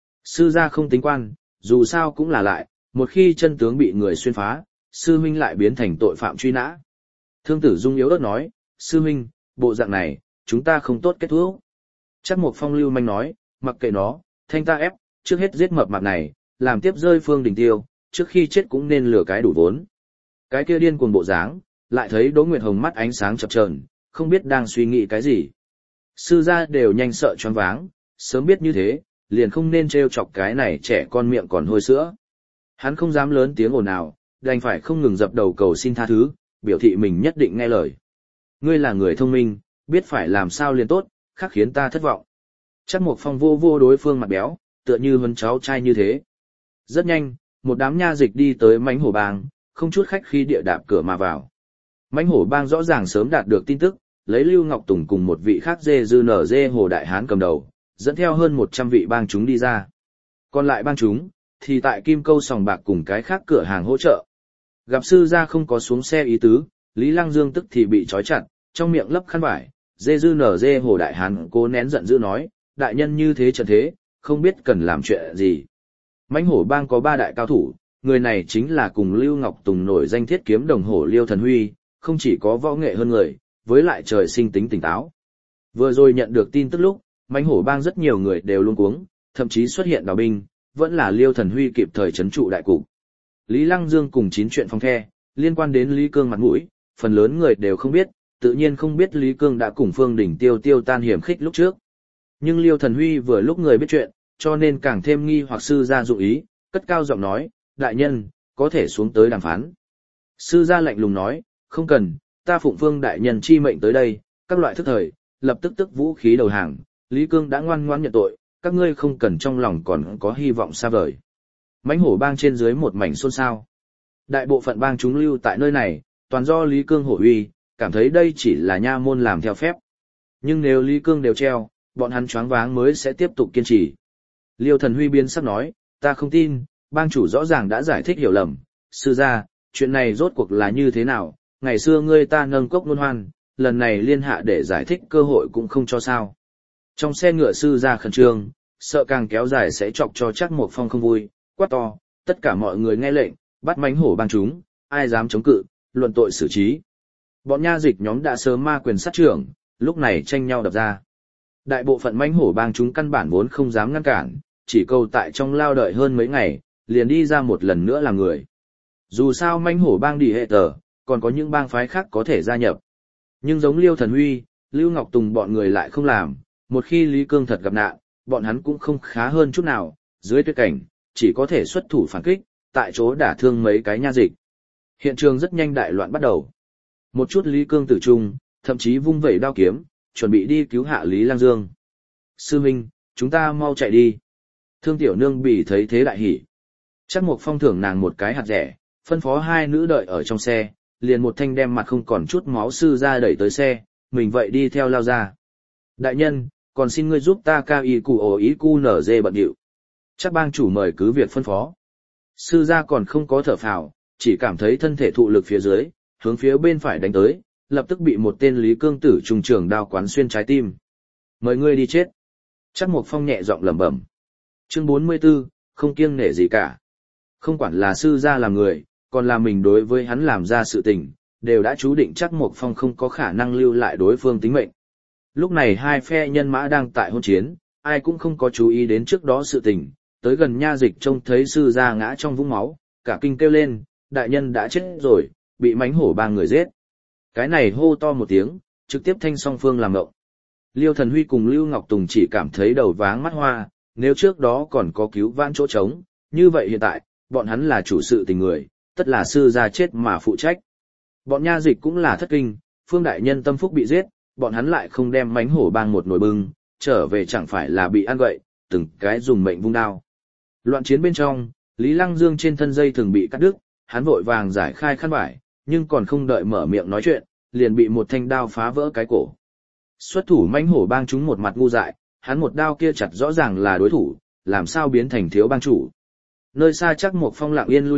Sư gia không tính quan, dù sao cũng là lại, một khi chân tướng bị người xuyên phá, sư huynh lại biến thành tội phạm truy nã. Thương Tử Dung yếu ớt nói, sư huynh, bộ dạng này, chúng ta không tốt kết thúc. Trác Mộc Phong lưu manh nói, mặc kệ nó, thanh ta ép, trước hết giết mập mạp này, làm tiếp rơi Phương Đình Tiêu, trước khi chết cũng nên lừa cái đủ vốn. Cái kia điên cuồng bộ dáng, lại thấy Đỗ Nguyệt Hồng mắt ánh sáng chập chờn, không biết đang suy nghĩ cái gì. Sư gia đều nhanh sợ choáng váng, sớm biết như thế, liền không nên trêu chọc cái này trẻ con miệng còn hôi sữa. Hắn không dám lớn tiếng ồn nào, đành phải không ngừng dập đầu cầu xin tha thứ, biểu thị mình nhất định nghe lời. Ngươi là người thông minh, biết phải làm sao liền tốt, khác khiến ta thất vọng. Trác Mộc Phong vô vô đối phương mặt béo, tựa như huấn cháu trai như thế. Rất nhanh, một đám nha dịch đi tới Mãnh Hổ Bang, không chút khách khí địa đạp cửa mà vào. Mãnh Hổ Bang rõ ràng sớm đạt được tin tức, lấy Lưu Ngọc Tùng cùng một vị khác dê dư nở dê Hồ Đại Hán cầm đầu, dẫn theo hơn 100 vị bang chúng đi ra. Còn lại bang chúng, thì tại Kim Câu sòng bạc cùng cái khác cửa hàng hỗ trợ. Gặp sư gia không có xuống xe ý tứ, Lý Lăng Dương tức thì bị trói chặt, trong miệng lấp khăn vải, dê dư nở dê Hồ Đại Hán cố nén giận dữ nói, đại nhân như thế trận thế, không biết cần làm chuyện gì. Mãnh Hổ Bang có 3 đại cao thủ, người này chính là cùng Lưu Ngọc Tùng nổi danh thiết kiếm đồng hổ Liêu Thần Huy, không chỉ có võ nghệ hơn người, với lại trời sinh tính tỉnh táo. Vừa rồi nhận được tin tức lúc, Mãnh Hổ Bang rất nhiều người đều luống cuống, thậm chí xuất hiện đào binh, vẫn là Liêu Thần Huy kịp thời trấn trụ đại cục. Lý Lăng Dương cùng 9 chuyện phong the, liên quan đến Lý Cương mặt mũi, phần lớn người đều không biết, tự nhiên không biết Lý Cương đã cùng Phương Đỉnh Tiêu tiêu tan hiểm khích lúc trước. Nhưng Liêu Thần Huy vừa lúc người biết chuyện, cho nên càng thêm nghi hoặc sư gia dụng ý, cất cao giọng nói, đại nhân, có thể xuống tới đàm phán. Sư gia lạnh lùng nói, không cần, ta phụng Phương đại nhân chi mệnh tới đây, các loại thức thời, lập tức tức vũ khí đầu hàng, Lý Cương đã ngoan ngoãn nhận tội, các ngươi không cần trong lòng còn có hy vọng xa vời. Mãnh Hổ Bang trên dưới một mảnh xôn xao. Đại bộ phận bang chúng lưu tại nơi này, toàn do Lý Cương hổ uy, cảm thấy đây chỉ là nha môn làm theo phép. Nhưng nếu Lý Cương đều treo, bọn hắn choáng váng mới sẽ tiếp tục kiên trì. Liêu Thần Huy biến sắc nói, ta không tin, bang chủ rõ ràng đã giải thích hiểu lầm, sư gia, chuyện này rốt cuộc là như thế nào, ngày xưa ngươi ta nâng cốc ngôn hoan, lần này liên hạ để giải thích cơ hội cũng không cho sao. Trong xe ngựa sư gia khẩn trương, sợ càng kéo dài sẽ chọc cho Trác Mộc Phong không vui, quát to, tất cả mọi người nghe lệnh, bắt Mãnh Hổ Bang chúng, ai dám chống cự, luận tội xử trí. Bọn nha dịch nhóm đã sớm ma quyền sát trưởng, lúc này tranh nhau đập ra. Đại bộ phận Mãnh Hổ Bang chúng căn bản vốn không dám ngăn cản, chỉ cầu tại trong lao đợi hơn mấy ngày, liền đi ra một lần nữa làm người. Dù sao Mãnh Hổ Bang đi hệ tờ, còn có những bang phái khác có thể gia nhập. Nhưng giống Liêu Thần Huy, Lưu Ngọc Tùng bọn người lại không làm, một khi Lý Cương thật gặp nạn, bọn hắn cũng không khá hơn chút nào, dưới tuyệt cảnh, chỉ có thể xuất thủ phản kích, tại chỗ đả thương mấy cái nha dịch. Hiện trường rất nhanh đại loạn bắt đầu. Một chút Lý Cương tử trung, thậm chí vung vẩy đao kiếm, chuẩn bị đi cứu hạ Lý Lang Dương. Sư Minh, chúng ta mau chạy đi. Thương Tiểu Nương Bỉ thấy thế đại hỉ. Trác Mộc Phong thưởng nàng một cái hạt rẻ, phân phó 2 nữ đợi ở trong xe, liền một thanh đem mặt không còn chút máu sư ra đẩy tới xe, mình vậy đi theo lao ra. Đại nhân, còn xin ngươi giúp ta cao y cụ ổ ý cu nở dê bận điệu. Trác bang chủ mời cứ việc phân phó. Sư gia còn không có thở phào, chỉ cảm thấy thân thể thụ lực phía dưới, hướng phía bên phải đánh tới, lập tức bị một tên Lý Cương tử trùng trường đao quán xuyên trái tim. Mời ngươi đi chết. Trác Mộc Phong nhẹ giọng lẩm bẩm. Chương 44, không kiêng nể gì cả. Không quản là sư gia làm người, còn là mình đối với hắn làm ra sự tình, đều đã chú định Trác Mộc Phong không có khả năng lưu lại đối phương tính mệnh. Lúc này 2 phe nhân mã đang tại hôn chiến, ai cũng không có chú ý đến trước đó sự tình, tới gần nha dịch trông thấy sư gia ngã trong vũng máu, cả kinh kêu lên, đại nhân đã chết rồi, bị Mãnh Hổ Bang người giết. Cái này hô to một tiếng, trực tiếp thanh song phương làm ngộng. Liêu Thần Huy cùng Lưu Ngọc Tùng chỉ cảm thấy đầu váng mắt hoa, nếu trước đó còn có cứu vãn chỗ trống, như vậy hiện tại, bọn hắn là chủ sự tình người, tất là sư gia chết mà phụ trách. Bọn nha dịch cũng là thất kinh, Phương đại nhân tâm phúc bị giết, bọn hắn lại không đem Mãnh Hổ Bang một nồi bưng, trở về chẳng phải là bị ăn gậy, từng cái dùng mệnh vung đao. Loạn chiến bên trong, Lý Lăng Dương trên thân dây thường bị cắt đứt, hắn vội vàng giải khai khăn vải, nhưng còn không đợi mở miệng nói chuyện, liền bị một thanh đao phá vỡ cái cổ. Xuất thủ Mãnh Hổ Bang chúng một mặt ngu dại, hắn một đao kia chặt rõ ràng là đối thủ, làm sao biến thành thiếu bang chủ. Nơi xa Trác Mộc Phong lặng yên lui lại,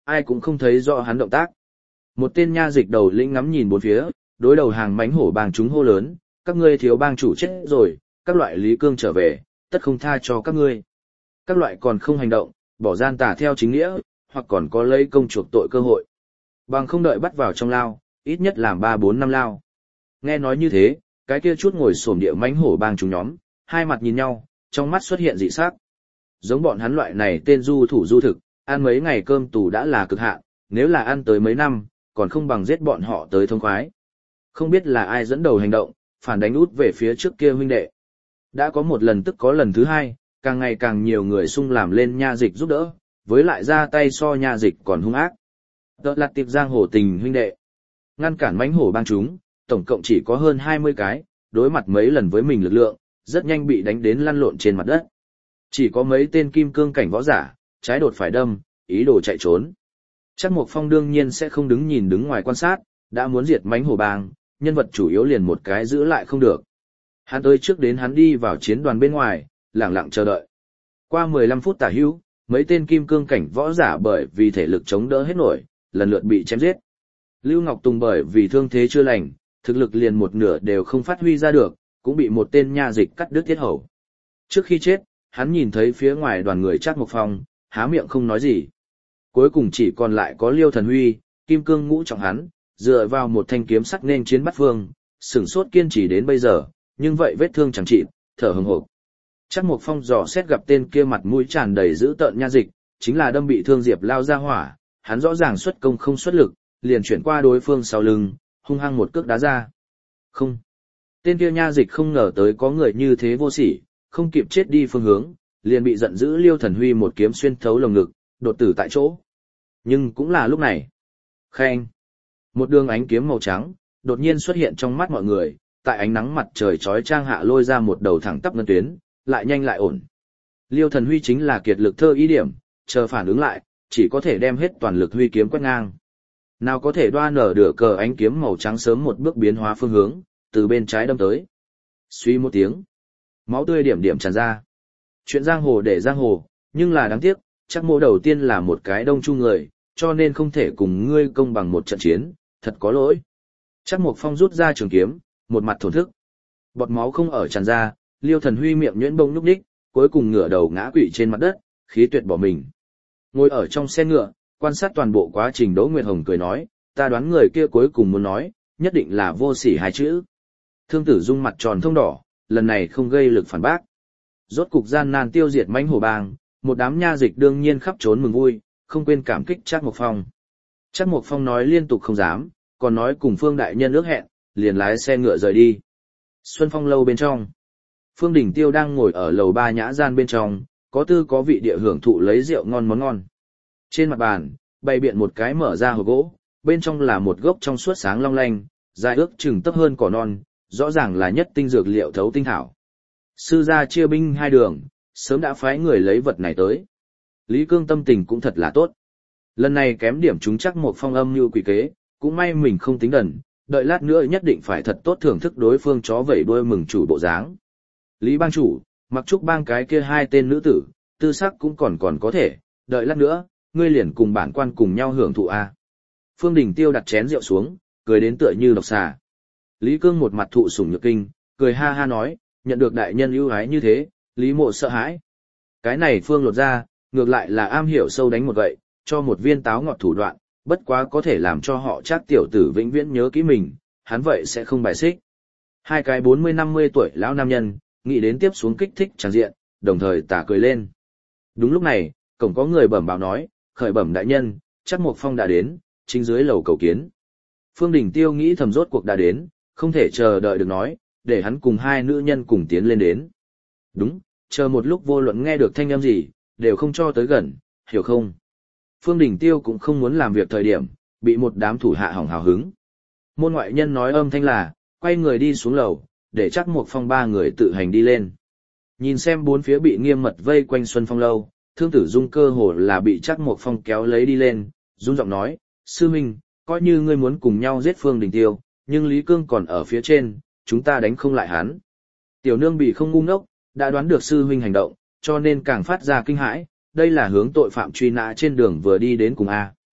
ai cũng không thấy rõ hắn động tác. Một tên nha dịch đầu lĩnh ngắm nhìn bốn phía, đối đầu hàng mánh hổ bang chúng hô lớn, các ngươi thiếu bang chủ chết rồi, các loại Lý Cương trở về, tất không tha cho các ngươi. Các loại còn không hành động, bỏ gian tà theo chính nghĩa, hoặc còn có lấy công chuộc tội cơ hội. Bằng không đợi bắt vào trong lao, ít nhất làm 3-4 năm lao. Nghe nói như thế, cái kia chút ngồi xổm địa mánh hổ bang chúng nhóm, hai mặt nhìn nhau, trong mắt xuất hiện dị sắc. Giống bọn hắn loại này tên du thủ du thực, ăn mấy ngày cơm tù đã là cực hạn, nếu là ăn tới mấy năm, còn không bằng giết bọn họ tới thông khoái. Không biết là ai dẫn đầu hành động, phản đánh út về phía trước kia huynh đệ. Đã có một lần tức có lần thứ hai, càng ngày càng nhiều người xung làm lên nha dịch giúp đỡ, với lại ra tay so nha dịch còn hung ác. Đó là tiệp giang hồ tình huynh đệ. Ngăn cản mãnh hổ bang chúng, tổng cộng chỉ có hơn 20 cái, đối mặt mấy lần với mình lực lượng, rất nhanh bị đánh đến lăn lộn trên mặt đất. Chỉ có mấy tên kim cương cảnh võ giả, trái đột phải đâm, ý đồ chạy trốn. Trác Mộc Phong đương nhiên sẽ không đứng nhìn đứng ngoài quan sát, đã muốn diệt mãnh hổ bang, nhân vật chủ yếu liền một cái giữ lại không được. Hắn tới trước đến hắn đi vào chiến đoàn bên ngoài, lặng lặng chờ đợi. Qua 15 phút tả hữu, mấy tên kim cương cảnh võ giả bởi vì thể lực chống đỡ hết nổi, lần lượt bị chém giết. Lưu Ngọc Tùng bởi vì thương thế chưa lành, thực lực liền một nửa đều không phát huy ra được, cũng bị một tên nha dịch cắt đứt tiết hầu. Trước khi chết, hắn nhìn thấy phía ngoài đoàn người Trác Mộc Phong, há miệng không nói gì. Cuối cùng chỉ còn lại có Liêu Thần Huy, kim cương ngũ trọng hắn, dựa vào một thanh kiếm sắc nên chiến bắt phương, sửng sốt kiên trì đến bây giờ, nhưng vậy vết thương chẳng trị, thở hừng hực. Trác Mộc Phong dò xét gặp tên kia mặt mũi tràn đầy dữ tợn nha dịch, chính là đâm bị thương Diệp Lao ra hỏa, hắn rõ ràng xuất công không xuất lực, liền chuyển qua đối phương sau lưng, hung hăng một cước đá ra. Không. Tên kia nha dịch không ngờ tới có người như thế vô sỉ, không kịp chết đi phương hướng, liền bị giận dữ Liêu Thần Huy một kiếm xuyên thấu lồng ngực, đột tử tại chỗ. Nhưng cũng là lúc này. Khen. Một đường ánh kiếm màu trắng, đột nhiên xuất hiện trong mắt mọi người, tại ánh nắng mặt trời chói chang hạ lôi ra một đầu thẳng tắp ngân tuyến, lại nhanh lại ổn. Liêu Thần Huy chính là kiệt lực thơ ý điểm, chờ phản ứng lại, chỉ có thể đem hết toàn lực huy kiếm quét ngang. Nào có thể đoan nở được cờ ánh kiếm màu trắng sớm một bước biến hóa phương hướng, từ bên trái đâm tới. Suy một tiếng, máu tươi điểm điểm tràn ra. Chuyện giang hồ để giang hồ, nhưng là đáng tiếc, Trác Mỗ đầu tiên là một cái đông chu người, cho nên không thể cùng ngươi công bằng một trận chiến, thật có lỗi. Trác Mộc Phong rút ra trường kiếm, một mặt thổn thức. Bọt máu không ở tràn ra, Liêu Thần Huy miệng nhuyễn bông nhúc nhích, cuối cùng ngửa đầu ngã quỵ trên mặt đất, khí tuyệt bỏ mình. Ngồi ở trong xe ngựa, quan sát toàn bộ quá trình Đỗ Nguyệt Hồng cười nói, ta đoán người kia cuối cùng muốn nói, nhất định là vô sỉ hai chữ. Thương Tử Dung mặt tròn thông đỏ, lần này không gây lực phản bác. Rốt cục gian nan tiêu diệt mãnh hổ bang, một đám nha dịch đương nhiên khắp trốn mừng vui, không quên cảm kích Trác Mộc Phong. Trác Mộc Phong nói liên tục không dám, còn nói cùng Phương đại nhân ước hẹn, liền lái xe ngựa rời đi. Xuân Phong lâu bên trong, Phương Đình Tiêu đang ngồi ở lầu ba nhã gian bên trong, có tư có vị địa hưởng thụ lấy rượu ngon món ngon. Trên mặt bàn, bày biện một cái mở ra hộp gỗ, bên trong là một gốc trong suốt sáng long lanh, dài ước chừng tấp hơn cỏ non, rõ ràng là nhất tinh dược liệu thấu tinh thảo. Sư gia chia binh hai đường, sớm đã phái người lấy vật này tới. Lý Cương tâm tình cũng thật là tốt. Lần này kém điểm chúng chắc một phong âm như quỷ kế, cũng may mình không tính đần, đợi lát nữa nhất định phải thật tốt thưởng thức đối phương chó vẩy đuôi mừng chủ bộ dáng. Lý bang chủ, mặc trúc bang cái kia hai tên nữ tử, tư sắc cũng còn có thể, đợi lát nữa, ngươi liền cùng bản quan cùng nhau hưởng thụ a. Phương Đình Tiêu đặt chén rượu xuống, cười đến tựa như độc xà. Lý Cương một mặt thụ sủng nhược kinh, cười ha ha nói, nhận được đại nhân ưu ái như thế, Lý Mộ sợ hãi. Cái này Phương lột ra, ngược lại là am hiểu sâu đánh một gậy, cho một viên táo ngọt thủ đoạn, bất quá có thể làm cho họ Trác tiểu tử vĩnh viễn nhớ kỹ mình, hắn vậy sẽ không bài xích. Hai cái 40-50 tuổi lão nam nhân, nghĩ đến tiếp xuống kích thích tràng diện, đồng thời tà cười lên. Đúng lúc này, cổng có người bẩm báo nói, khởi bẩm đại nhân, Trác Mộc Phong đã đến, chính dưới lầu cầu kiến. Phương Đình Tiêu nghĩ thầm rốt cuộc đã đến, không thể chờ đợi được nói, để hắn cùng hai nữ nhân cùng tiến lên đến. Đúng, chờ một lúc vô luận nghe được thanh âm gì, đều không cho tới gần, hiểu không? Phương Đình Tiêu cũng không muốn làm việc thời điểm, bị một đám thủ hạ hỏng hào hứng. Môn ngoại nhân nói âm thanh là, quay người đi xuống lầu, để Trác Mộc Phong ba người tự hành đi lên. Nhìn xem bốn phía bị nghiêm mật vây quanh Xuân Phong lâu, Thương Tử Dung cơ hồ là bị Trác Mộc Phong kéo lấy đi lên, run giọng nói, sư minh, coi như ngươi muốn cùng nhau giết Phương Đình Tiêu, nhưng Lý Cương còn ở phía trên, chúng ta đánh không lại hắn. Tiểu nương bị không ngu ngốc, đã đoán được sư huynh hành động, cho nên càng phát ra kinh hãi, đây là hướng tội phạm truy nã trên đường vừa đi đến cùng A.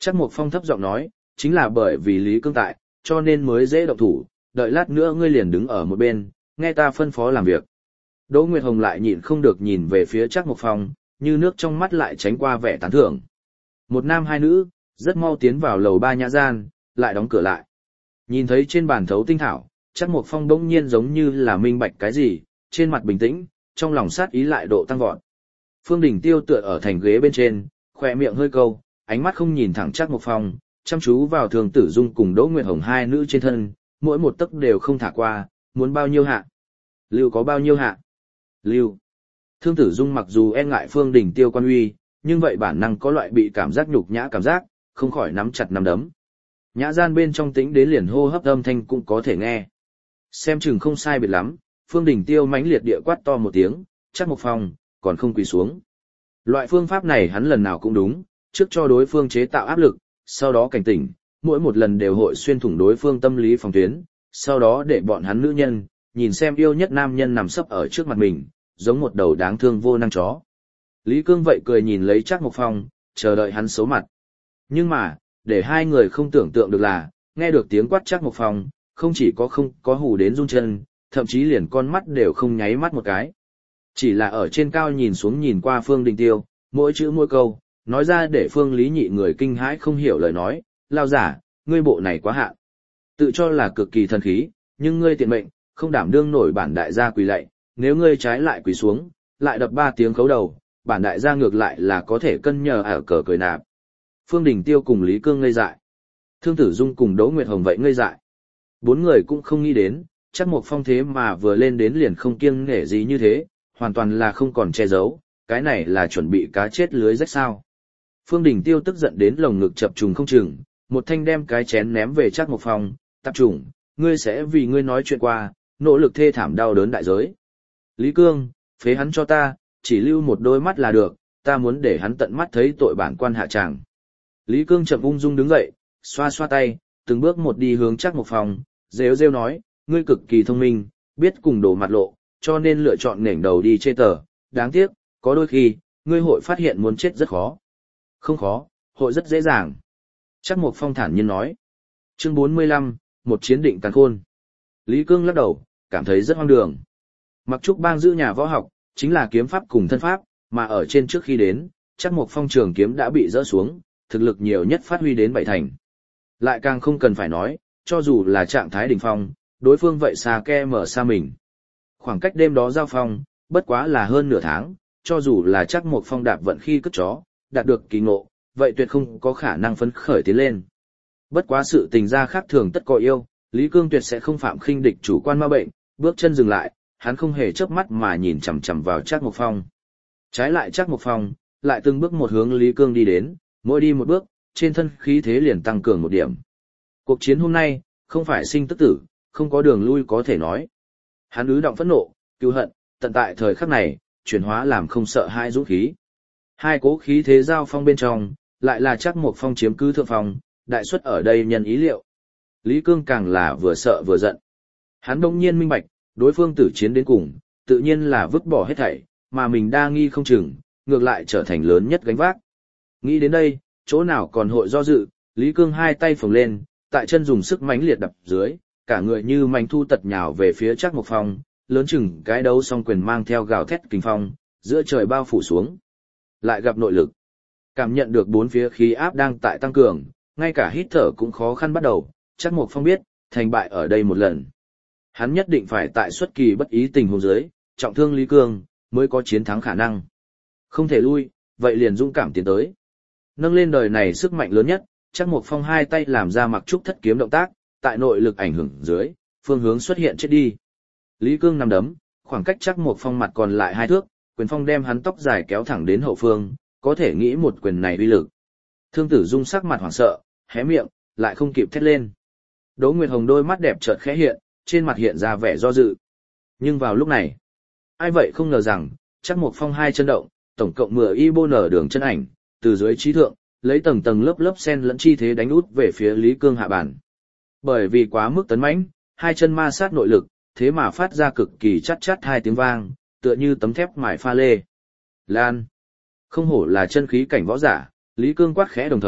Trác Mộc Phong thấp giọng nói, chính là bởi vì Lý Cương tại, cho nên mới dễ động thủ, đợi lát nữa ngươi liền đứng ở một bên, nghe ta phân phó làm việc. Đỗ Nguyệt Hồng lại nhịn không được nhìn về phía Trác Mộc Phong, như nước trong mắt lại tránh qua vẻ tán thưởng. Một nam hai nữ, rất mau tiến vào lầu 3 nhã gian, lại đóng cửa lại. Nhìn thấy trên bàn thấu tinh thảo, Trác Mộc Phong bỗng nhiên giống như là minh bạch cái gì, trên mặt bình tĩnh, trong lòng sát ý lại độ tăng vọt. Phương Đình Tiêu tựa ở thành ghế bên trên, khỏe miệng hơi câu, ánh mắt không nhìn thẳng Trác Mộc Phong, chăm chú vào Thường Tử Dung cùng Đỗ Nguyệt Hồng hai nữ trên thân, mỗi một tấc đều không thả qua, muốn bao nhiêu hạ. Lưu có bao nhiêu hạ. Lưu. Thương Tử Dung mặc dù e ngại Phương Đình Tiêu quan uy, nhưng vậy bản năng có loại bị cảm giác nhục nhã cảm giác, không khỏi nắm chặt nắm đấm. Nhã gian bên trong tĩnh đến liền hô hấp âm thanh cũng có thể nghe. Xem chừng không sai biệt lắm, Phương Đình Tiêu mãnh liệt địa quát to một tiếng, Trác Mộc Phong còn không quỳ xuống. Loại phương pháp này hắn lần nào cũng đúng, trước cho đối phương chế tạo áp lực, sau đó cảnh tỉnh, mỗi một lần đều hội xuyên thủng đối phương tâm lý phòng tuyến, sau đó để bọn hắn nữ nhân nhìn xem yêu nhất nam nhân nằm sấp ở trước mặt mình, giống một đầu đáng thương vô năng chó. Lý Cương vậy cười nhìn lấy Trác Mộc Phong, chờ đợi hắn xấu mặt. Nhưng mà, để hai người không tưởng tượng được là, nghe được tiếng quát Trác Mộc Phong, không chỉ không có hù đến run chân, thậm chí liền con mắt đều không nháy mắt một cái. Chỉ là ở trên cao nhìn xuống nhìn qua Phương Đình Tiêu, mỗi chữ mỗi câu, nói ra để Phương Lý Nhị người kinh hãi không hiểu lời nói, lao giả, ngươi bộ này quá hạn. Tự cho là cực kỳ thần khí, nhưng ngươi tiện mệnh, không đảm đương nổi bản đại gia quỳ lạy, nếu ngươi trái lại quỳ xuống, lại đập 3 tiếng khấu đầu, bản đại gia ngược lại là có thể cân nhờ ở cờ cười nạp. Phương Đình Tiêu cùng Lý Cương ngây dại. Thương Tử Dung cùng Đỗ Nguyệt Hồng vậy ngây dại. 4 người cũng không nghĩ đến, chắc Mộc Phong thế mà vừa lên đến liền không kiêng nể gì như thế, hoàn toàn là không còn che giấu, cái này là chuẩn bị cá chết lưới rách sao. Phương Đình Tiêu tức giận đến lồng ngực chập trùng không chừng, một thanh đem cái chén ném về Trác Mộc Phong, tập trung, ngươi sẽ vì ngươi nói chuyện qua, nỗ lực thê thảm đau đớn đại giới. Lý Cương, phế hắn cho ta, chỉ lưu một đôi mắt là được, ta muốn để hắn tận mắt thấy tội bản quan hạ tràng. Lý Cương chậm ung dung đứng dậy, xoa xoa tay, từng bước một đi hướng Trác Mộc Phong, rêu rêu nói, ngươi cực kỳ thông minh, biết cùng đổ mặt lộ, cho nên lựa chọn nểnh đầu đi chê tờ, đáng tiếc, có đôi khi, ngươi hội phát hiện muốn chết rất khó. Không khó, hội rất dễ dàng. Trác Mộc Phong thản nhiên nói. Chương 45, một chiến định càn khôn. Lý Cương lắc đầu, cảm thấy rất hoang đường. Mặc Trúc Bang giữ nhà võ học, chính là kiếm pháp cùng thân pháp, mà ở trên trước khi đến, Trác Mộc Phong trường kiếm đã bị rỡ xuống, thực lực nhiều nhất phát huy đến 7 thành. Lại càng không cần phải nói, cho dù là trạng thái đỉnh phong, đối phương vậy xa ke mở xa mình. Khoảng cách đêm đó giao phong, bất quá là hơn nửa tháng, cho dù là Trác Mộc Phong đạp vận khi cất chó, đạt được kỳ ngộ, vậy tuyệt không có khả năng phấn khởi tiến lên. Bất quá sự tình ra khác thường tất có yêu, Lý Cương tuyệt sẽ không phạm khinh địch chủ quan ma bệnh, bước chân dừng lại, hắn không hề chớp mắt mà nhìn chằm chằm vào Trác Mộc Phong. Trái lại Trác Mộc Phong, lại từng bước một hướng Lý Cương đi đến, mỗi đi một bước, trên thân khí thế liền tăng cường một điểm. Cuộc chiến hôm nay, không phải sinh tức tử, không có đường lui có thể nói. Hắn ứ động phẫn nộ, cứu hận, tận tại thời khắc này, chuyển hóa làm không sợ hai dũng khí. Hai cố khí thế giao phong bên trong, lại là Trác Mộc Phong chiếm cứ thượng phong, đại suất ở đây nhân ý liệu. Lý Cương càng là vừa sợ vừa giận. Hắn đông nhiên minh bạch, đối phương tử chiến đến cùng, tự nhiên là vứt bỏ hết thảy, mà mình đa nghi không chừng, ngược lại trở thành lớn nhất gánh vác. Nghĩ đến đây, chỗ nào còn hội do dự, Lý Cương hai tay phồng lên, tại chân dùng sức mãnh liệt đập dưới, cả người như manh thu tật nhào về phía Trác Mộc Phong, lớn chừng cái đấu song quyền mang theo gào thét kinh phong, giữa trời bao phủ xuống. Lại gặp nội lực. Cảm nhận được bốn phía khí áp đang tại tăng cường, ngay cả hít thở cũng khó khăn bắt đầu, Trác Mộc Phong biết, thành bại ở đây một lần. Hắn nhất định phải tại xuất kỳ bất ý tình huống dưới, trọng thương Lý Cương, mới có chiến thắng khả năng. Không thể lui, vậy liền dũng cảm tiến tới. Nâng lên đời này sức mạnh lớn nhất, Trác Mộc Phong hai tay làm ra mặc trúc thất kiếm động tác, tại nội lực ảnh hưởng dưới, phương hướng xuất hiện chết đi. Lý Cương nằm đấm, khoảng cách Trác Mộc Phong mặt còn lại 2 thước, quyền phong đem hắn tóc dài kéo thẳng đến hậu phương, có thể nghĩ một quyền này uy lực. Thương Tử Dung sắc mặt hoảng sợ, hé miệng, lại không kịp thét lên. Đỗ Nguyệt Hồng đôi mắt đẹp chợt khẽ hiện, trên mặt hiện ra vẻ do dự. Nhưng vào lúc này, ai vậy không ngờ rằng, Trác Mộc Phong hai chân động, tổng cộng 10 y bô nở đường chân ảnh, từ dưới trí thượng, lấy tầng tầng lớp lớp sen lẫn chi thế đánh út về phía Lý Cương hạ bản. Bởi vì quá mức tấn mãnh, hai chân ma sát nội lực, thế mà phát ra cực kỳ chát chát hai tiếng vang, tựa như tấm thép mài pha lê. Lan! Không hổ là chân khí cảnh võ giả, Lý Cương quát khẽ đồng thời,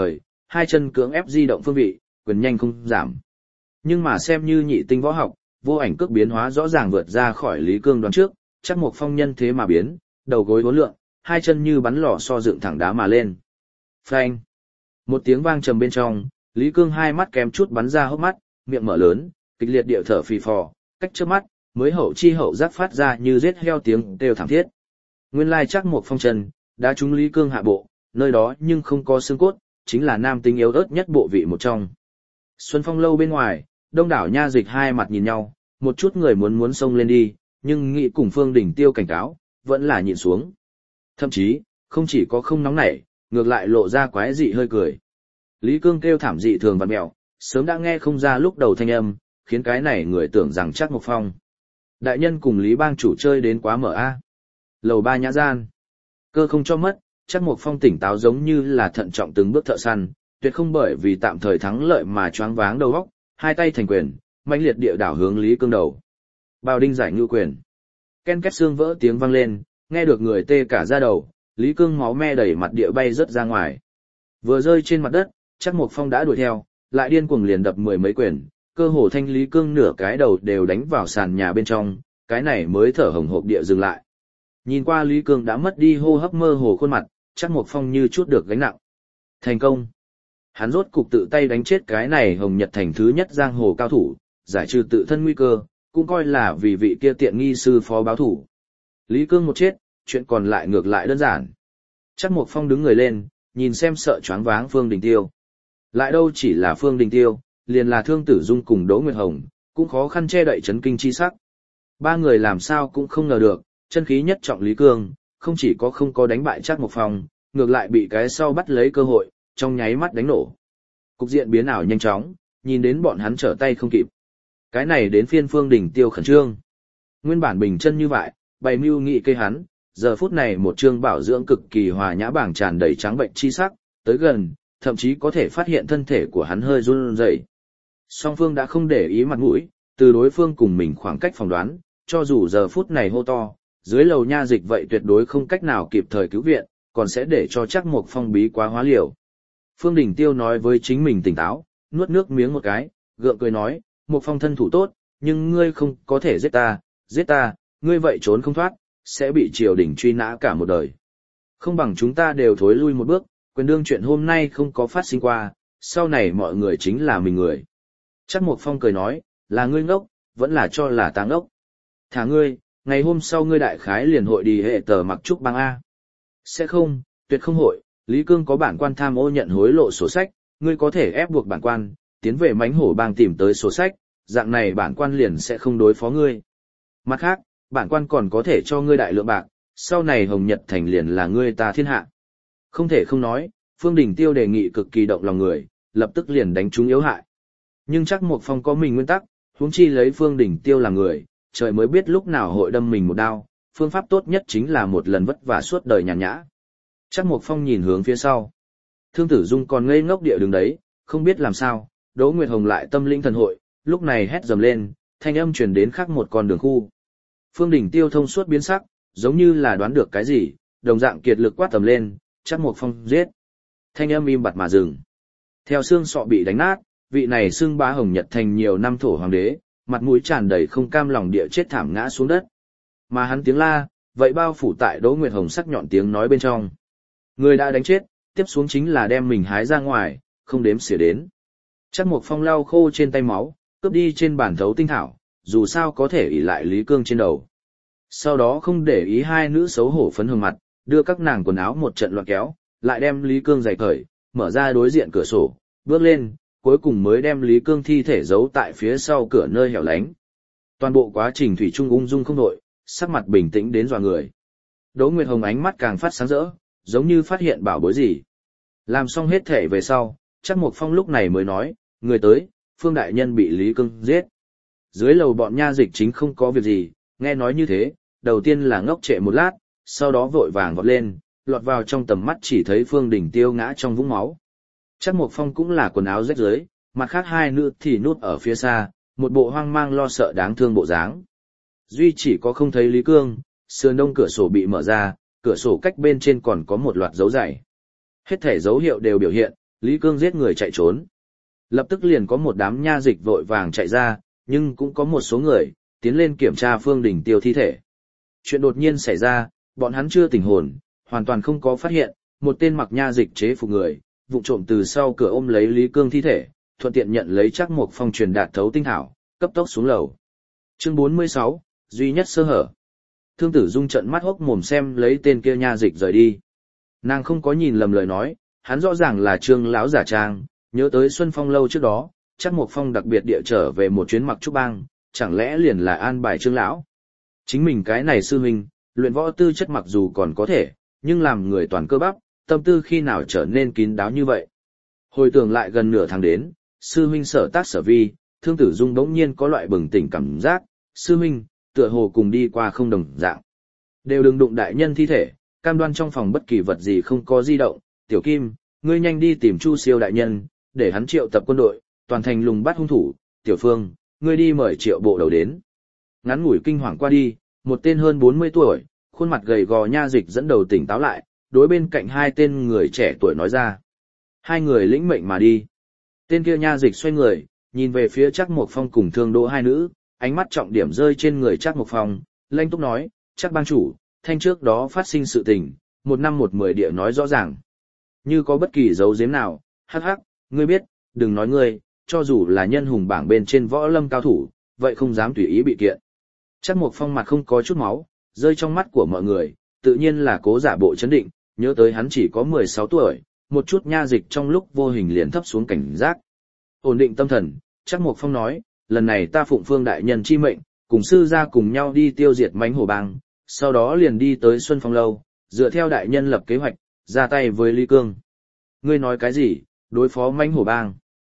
hai chân cưỡng ép di động phương vị, quyền nhanh không giảm. Nhưng mà xem như nhị tinh võ học, vô ảnh cước biến hóa rõ ràng vượt ra khỏi Lý Cương đoán trước, chắc một phong nhân thế mà biến, đầu gối uốn lượn, hai chân như bắn lò xo dựng thẳng đá mà lên. Phanh! Một tiếng vang trầm bên trong, Lý Cương hai mắt kém chút bắn ra hốc mắt, miệng mở lớn, kịch liệt điệu thở phì phò, cách trước mắt, mới hậu chi hậu giác phát ra như giết heo tiếng kêu thảm thiết. Nguyên lai chắc một phong chân, đã trúng Lý Cương hạ bộ, nơi đó nhưng không có xương cốt, chính là nam tính yếu ớt nhất bộ vị một trong. Xuân Phong lâu bên ngoài, đông đảo nha dịch hai mặt nhìn nhau, một chút người muốn xông lên đi, nhưng nghĩ cùng Phương Đình Tiêu cảnh cáo, vẫn là nhịn xuống. Thậm chí, không chỉ có không nóng nảy, ngược lại lộ ra quái dị hơi cười. Lý Cương kêu thảm dị thường vặn mẹo, sớm đã nghe không ra lúc đầu thanh âm, khiến cái này người tưởng rằng chắc một phong. Đại nhân cùng Lý Bang chủ chơi đến quá mở a. Lầu ba nhã gian. Cơ không cho mất, chắc một phong tỉnh táo giống như là thận trọng từng bước thợ săn, tuyệt không bởi vì tạm thời thắng lợi mà choáng váng đầu óc, hai tay thành quyền, mãnh liệt địa đảo hướng Lý Cương đầu. Bào đinh giải ngưu quyền. Ken két xương vỡ tiếng vang lên, nghe được người tê cả da đầu, Lý Cương máu me đầy mặt địa bay rớt ra ngoài. Vừa rơi trên mặt đất, chắc một phong đã đuổi theo, lại điên cuồng liền đập mười mấy quyền, cơ hồ thanh Lý Cương nửa cái đầu đều đánh vào sàn nhà bên trong, cái này mới thở hồng hộc địa dừng lại. Nhìn qua Lý Cương đã mất đi hô hấp mơ hồ khuôn mặt, chắc một phong như chút được gánh nặng. Thành công. Hắn rốt cục tự tay đánh chết cái này Hồng Nhật thành thứ nhất giang hồ cao thủ, giải trừ tự thân nguy cơ, cũng coi là vì vị kia tiện nghi sư phó báo thủ. Lý Cương một chết, chuyện còn lại ngược lại đơn giản. Chắc một phong đứng người lên, nhìn xem sợ choáng váng Phương Đình Tiêu. Lại đâu chỉ là Phương Đình Tiêu, liền là Thương Tử Dung cùng Đỗ Nguyệt Hồng, cũng khó khăn che đậy chấn kinh chi sắc. Ba người làm sao cũng không ngờ được, chân khí nhất trọng Lý Cương, không chỉ có không có đánh bại Trác Mộc Phong, ngược lại bị cái sau bắt lấy cơ hội, trong nháy mắt đánh nổ. Cục diện biến ảo nhanh chóng, nhìn đến bọn hắn trở tay không kịp. Cái này đến phiên Phương Đình Tiêu khẩn trương. Nguyên bản bình chân như vậy, bày mưu nghị cây hắn, giờ phút này một trương bảo dưỡng cực kỳ hòa nhã bảng tràn đầy trắng bệnh chi sắc, tới gần, thậm chí có thể phát hiện thân thể của hắn hơi run rẩy. Song phương đã không để ý mặt mũi, từ đối phương cùng mình khoảng cách phỏng đoán, cho dù giờ phút này hô to, dưới lầu nha dịch vậy tuyệt đối không cách nào kịp thời cứu viện, còn sẽ để cho Trác Mộc Phong bí quá hóa liều. Phương Đình Tiêu nói với chính mình tỉnh táo, nuốt nước miếng một cái, gượng cười nói, Mộc Phong thân thủ tốt, nhưng ngươi không có thể giết ta, ngươi vậy trốn không thoát, sẽ bị triều đình truy nã cả một đời. Không bằng chúng ta đều thối lui một bước, quyền đương chuyện hôm nay không có phát sinh qua, sau này mọi người chính là mình người. Trác Mộc Phong cười nói, là ngươi ngốc, vẫn là cho là ta ngốc. Thả ngươi, ngày hôm sau ngươi đại khái liền hội đi hệ tờ mặc trúc bang A. Sẽ không, tuyệt không hội, Lý Cương có bản quan tham ô nhận hối lộ sổ sách, ngươi có thể ép buộc bản quan, tiến về mánh hổ bang tìm tới sổ sách, dạng này bản quan liền sẽ không đối phó ngươi. Mặt khác, bản quan còn có thể cho ngươi đại lượng bạc, sau này Hồng Nhật thành liền là ngươi ta thiên hạ. Không thể không nói, Phương Đình Tiêu đề nghị cực kỳ động lòng người, lập tức liền đánh trúng yếu hại. Nhưng chắc Mộc Phong có mình nguyên tắc, huống chi lấy Phương Đình Tiêu làm người, trời mới biết lúc nào hội đâm mình một đao, phương pháp tốt nhất chính là một lần vất vả suốt đời nhàn nhã. Trác Mộc Phong nhìn hướng phía sau. Thương Tử Dung còn ngây ngốc địa đứng đấy, không biết làm sao, Đỗ Nguyệt Hồng lại tâm linh thần hội, lúc này hét dầm lên, thanh âm truyền đến khác một con đường khu. Phương Đình Tiêu thông suốt biến sắc, giống như là đoán được cái gì, đồng dạng kiệt lực quát tầm lên, Trác Mộc Phong giết. Thanh âm im bặt mà dừng. Theo xương sọ bị đánh nát, vị này xưng bá Hồng Nhật thành nhiều năm thổ hoàng đế, mặt mũi tràn đầy không cam lòng địa chết thảm ngã xuống đất. Mà hắn tiếng la, vậy bao phủ tại Đỗ Nguyệt Hồng sắc nhọn tiếng nói bên trong. Người đã đánh chết, tiếp xuống chính là đem mình hái ra ngoài, không đếm xỉa đến. Trác Mộc Phong lau khô trên tay máu, cướp đi trên bàn thấu tinh thảo, dù sao có thể ỷ lại Lý Cương trên đầu. Sau đó không để ý hai nữ xấu hổ phấn hồng mặt, đưa các nàng quần áo một trận loạn kéo, lại đem Lý Cương giày cởi, mở ra đối diện cửa sổ, bước lên, cuối cùng mới đem Lý Cương thi thể giấu tại phía sau cửa nơi hẻo lánh. Toàn bộ quá trình thủy chung ung dung không đội, sắc mặt bình tĩnh đến dọa người. Đỗ Nguyệt Hồng ánh mắt càng phát sáng rỡ, giống như phát hiện bảo bối gì. Làm xong hết thể về sau, Trác Mộc Phong lúc này mới nói, người tới, Phương đại nhân bị Lý Cương giết. Dưới lầu bọn nha dịch chính không có việc gì, nghe nói như thế, đầu tiên là ngốc trệ một lát, sau đó vội vàng vọt lên, lọt vào trong tầm mắt chỉ thấy Phương Đình Tiêu ngã trong vũng máu. Trác Mộc Phong cũng là quần áo rách rưới, mặt khác hai nữ thì nút ở phía xa, một bộ hoang mang lo sợ đáng thương bộ dáng. Duy chỉ có không thấy Lý Cương, sườn đông cửa sổ bị mở ra, cửa sổ cách bên trên còn có một loạt dấu rải. Hết thể dấu hiệu đều biểu hiện, Lý Cương giết người chạy trốn. Lập tức liền có một đám nha dịch vội vàng chạy ra, nhưng cũng có một số người tiến lên kiểm tra Phương Đình Tiêu thi thể. Chuyện đột nhiên xảy ra, bọn hắn chưa tỉnh hồn, hoàn toàn không có phát hiện, một tên mặc nha dịch chế phục người, vụng trộm từ sau cửa ôm lấy Lý Cương thi thể, thuận tiện nhận lấy Trác Mộc Phong truyền đạt thấu tinh thảo, cấp tốc xuống lầu. Chương 46, duy nhất sơ hở. Thương Tử Dung trợn mắt hốc mồm xem lấy tên kia nha dịch rời đi. Nàng không có nhìn lầm lời nói, hắn rõ ràng là Trương lão giả trang, nhớ tới Xuân Phong lâu trước đó, Trác Mộc Phong đặc biệt địa trở về một chuyến mặc trúc bang, chẳng lẽ liền là an bài Trương lão? Chính mình cái này sư huynh, luyện võ tư chất mặc dù còn có thể, nhưng làm người toàn cơ bắp, tâm tư khi nào trở nên kín đáo như vậy. Hồi tưởng lại gần nửa tháng đến, sư huynh sở tác sở vi, Thương Tử Dung bỗng nhiên có loại bừng tỉnh cảm giác, sư huynh, tựa hồ cùng đi qua không đồng dạng. Đều đừng đụng đại nhân thi thể, cam đoan trong phòng bất kỳ vật gì không có di động, Tiểu Kim, ngươi nhanh đi tìm Chu Siêu đại nhân, để hắn triệu tập quân đội, toàn thành lùng bắt hung thủ, Tiểu Phương, ngươi đi mời Triệu bộ đầu đến. Ngắn ngủi kinh hoàng qua đi, một tên hơn 40 tuổi, khuôn mặt gầy gò nha dịch dẫn đầu tỉnh táo lại, đối bên cạnh hai tên người trẻ tuổi nói ra. Hai người lĩnh mệnh mà đi. Tên kia nha dịch xoay người, nhìn về phía Trác Mộc Phong cùng Thương Đỗ hai nữ, ánh mắt trọng điểm rơi trên người Trác Mộc Phong, lanh túc nói, Trác bang chủ, thanh trước đó phát sinh sự tình, 1 năm 1 10 địa nói rõ ràng. Như có bất kỳ dấu giếm nào, hắc hắc, ngươi biết, đừng nói ngươi, cho dù là nhân hùng bảng bên trên võ lâm cao thủ, vậy không dám tùy ý bị kiện. Trác Mộc Phong mặt không có chút máu, rơi trong mắt của mọi người, tự nhiên là cố giả bộ chấn định, nhớ tới hắn chỉ có 16 tuổi, một chút nha dịch trong lúc vô hình liền thấp xuống cảnh giác. Ổn định tâm thần, Trác Mộc Phong nói, lần này ta phụng Phương đại nhân chi mệnh, cùng sư gia cùng nhau đi tiêu diệt mãnh hổ bang, sau đó liền đi tới Xuân Phong lâu, dựa theo đại nhân lập kế hoạch, ra tay với Lý Cương. Ngươi nói cái gì, đối phó mãnh hổ bang?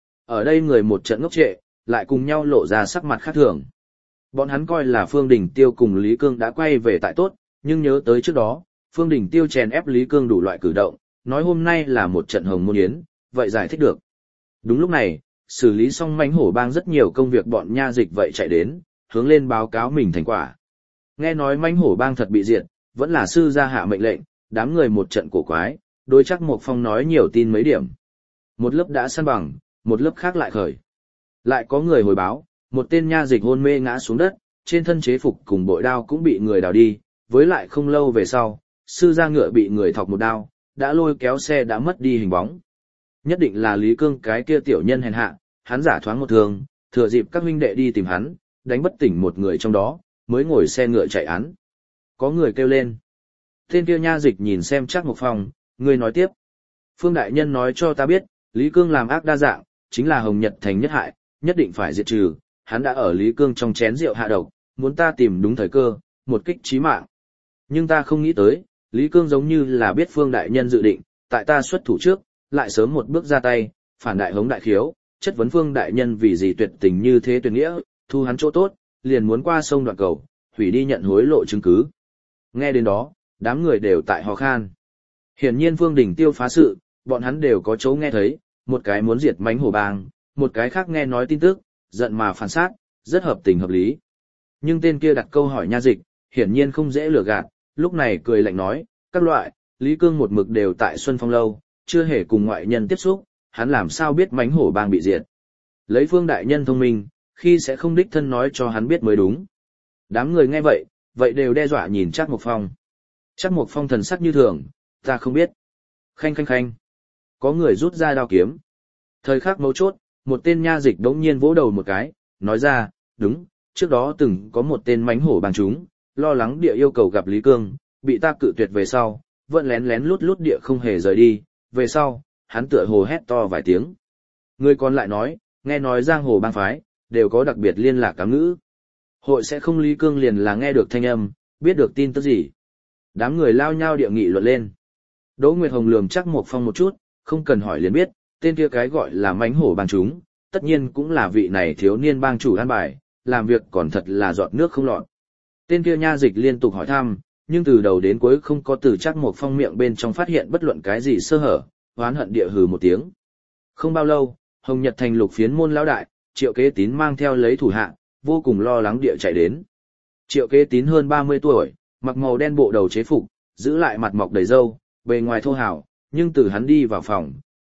Ở đây người một trận ngốc trệ, lại cùng nhau lộ ra sắc mặt khác thường. Bọn hắn coi là Phương Đình Tiêu cùng Lý Cương đã quay về tại tốt, nhưng nhớ tới trước đó, Phương Đình Tiêu chèn ép Lý Cương đủ loại cử động, nói hôm nay là một trận hồng môn yến, vậy giải thích được. Đúng lúc này, xử lý xong mãnh hổ bang rất nhiều công việc bọn nha dịch vậy chạy đến, hướng lên báo cáo mình thành quả. Nghe nói mãnh hổ bang thật bị diệt, vẫn là sư gia hạ mệnh lệnh, đám người một trận cổ quái, đối Trác Mộc Phong nói nhiều tin mấy điểm. Một lớp đã săn bằng, một lớp khác lại khởi. Lại có người hồi báo, một tên nha dịch hôn mê ngã xuống đất, trên thân chế phục cùng bội đao cũng bị người đào đi, với lại không lâu về sau, sư gia ngựa bị người thọc một đao, đã lôi kéo xe đã mất đi hình bóng. Nhất định là Lý Cương cái kia tiểu nhân hèn hạ, hắn giả thoáng một thường, thừa dịp các huynh đệ đi tìm hắn, đánh bất tỉnh một người trong đó, mới ngồi xe ngựa chạy án. Có người kêu lên. Tên kia nha dịch nhìn xem Trác Mộc Phong, người nói tiếp. Phương đại nhân nói cho ta biết, Lý Cương làm ác đa dạng, chính là Hồng Nhật Thành nhất hại, nhất định phải diệt trừ, hắn đã ở Lý Cương trong chén rượu hạ độc, muốn ta tìm đúng thời cơ, một kích chí mạng. Nhưng ta không nghĩ tới, Lý Cương giống như là biết Phương đại nhân dự định, tại ta xuất thủ trước, lại sớm một bước ra tay, phản đại hống đại khiếu, chất vấn Phương đại nhân vì gì tuyệt tình như thế tuyệt nghĩa, thu hắn chỗ tốt, liền muốn qua sông đoạn cầu, hủy đi nhận hối lộ chứng cứ. Nghe đến đó, đám người đều tại hò khan. Hiển nhiên Phương Đình Tiêu phá sự, bọn hắn đều có chỗ nghe thấy, một cái muốn diệt mãnh hổ bang, một cái khác nghe nói tin tức, giận mà phản sát, rất hợp tình hợp lý. Nhưng tên kia đặt câu hỏi nha dịch, hiển nhiên không dễ lừa gạt, lúc này cười lạnh nói, các loại, Lý Cương một mực đều tại Xuân Phong lâu, chưa hề cùng ngoại nhân tiếp xúc, hắn làm sao biết mãnh hổ bang bị diệt. Lấy Phương đại nhân thông minh, khi sẽ không đích thân nói cho hắn biết mới đúng. Đám người nghe vậy, vậy đều đe dọa nhìn Trác Mộc Phong. Trác Mộc Phong thần sắc như thường, ta không biết. Khanh khanh khanh. Có người rút ra đao kiếm. Thời khắc mấu chốt, một tên nha dịch đống nhiên vỗ đầu một cái, nói ra, đúng, trước đó từng có một tên mãnh hổ bang chúng, lo lắng địa yêu cầu gặp Lý Cương, bị ta cự tuyệt về sau, vẫn lén lén lút lút địa không hề rời đi, về sau, hắn tựa hồ hét to vài tiếng. Người còn lại nói, nghe nói giang hồ bang phái, đều có đặc biệt liên lạc cám ngữ. Hội sẽ không Lý Cương liền là nghe được thanh âm, biết được tin tức gì. Đám người lao nhau địa nghị luận lên. Đỗ Nguyệt Hồng lườm Trác Mộc Phong một chút, không cần hỏi liền biết, tên kia cái gọi là mãnh hổ bang chúng, tất nhiên cũng là vị này thiếu niên bang chủ an bài, làm việc còn thật là giọt nước không lọt. Tên kia nha dịch liên tục hỏi thăm, nhưng từ đầu đến cuối không có từ Trác Mộc Phong miệng bên trong phát hiện bất luận cái gì sơ hở, oán hận địa hừ một tiếng. Không bao lâu, Hồng Nhật Thành lục phiến môn lão đại, Triệu Kế Tín mang theo lấy thủ hạ, vô cùng lo lắng địa chạy đến. Triệu Kế Tín hơn 30 tuổi, mặc màu đen bộ đầu chế phục, giữ lại mặt mọc đầy râu, bề ngoài thô hào, nhưng từ hắn đi vào phòng,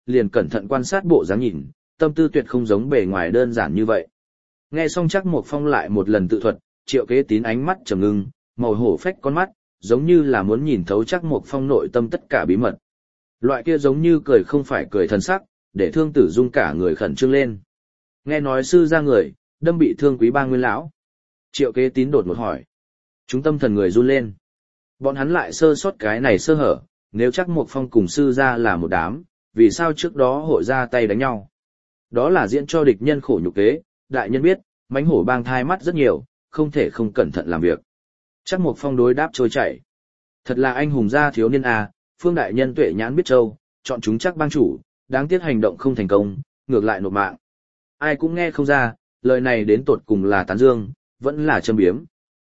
liền cẩn thận quan sát bộ dáng nhìn, tâm tư tuyệt không giống bề ngoài đơn giản như vậy. Nghe xong Trác Mộc Phong lại một lần tự thuật, Triệu Kế Tín ánh mắt trầm ngưng, màu hổ phách con mắt, giống như là muốn nhìn thấu Trác Mộc Phong nội tâm tất cả bí mật. Loại kia giống như cười không phải cười thần sắc, để Thương Tử Dung cả người khẩn trương lên. Nghe nói sư ra người, đâm bị thương Quý Bang Nguyên lão. Triệu Kế Tín đột ngột hỏi. Chúng tâm thần người run lên. Bọn hắn lại sơ sót cái này sơ hở, nếu Trác Mộc Phong cùng sư ra là một đám, vì sao trước đó hội ra tay đánh nhau? Đó là diễn cho địch nhân khổ nhục kế, đại nhân biết, mãnh hổ bang thai mắt rất nhiều, không thể không cẩn thận làm việc. Trác Mộc Phong đối đáp trôi chảy. Thật là anh hùng gia thiếu niên à, Phương đại nhân tuệ nhãn biết châu, chọn chúng Trác bang chủ, đáng tiếc hành động không thành công, ngược lại nộp mạng. Ai cũng nghe không ra, lời này đến tột cùng là tán dương, vẫn là châm biếm.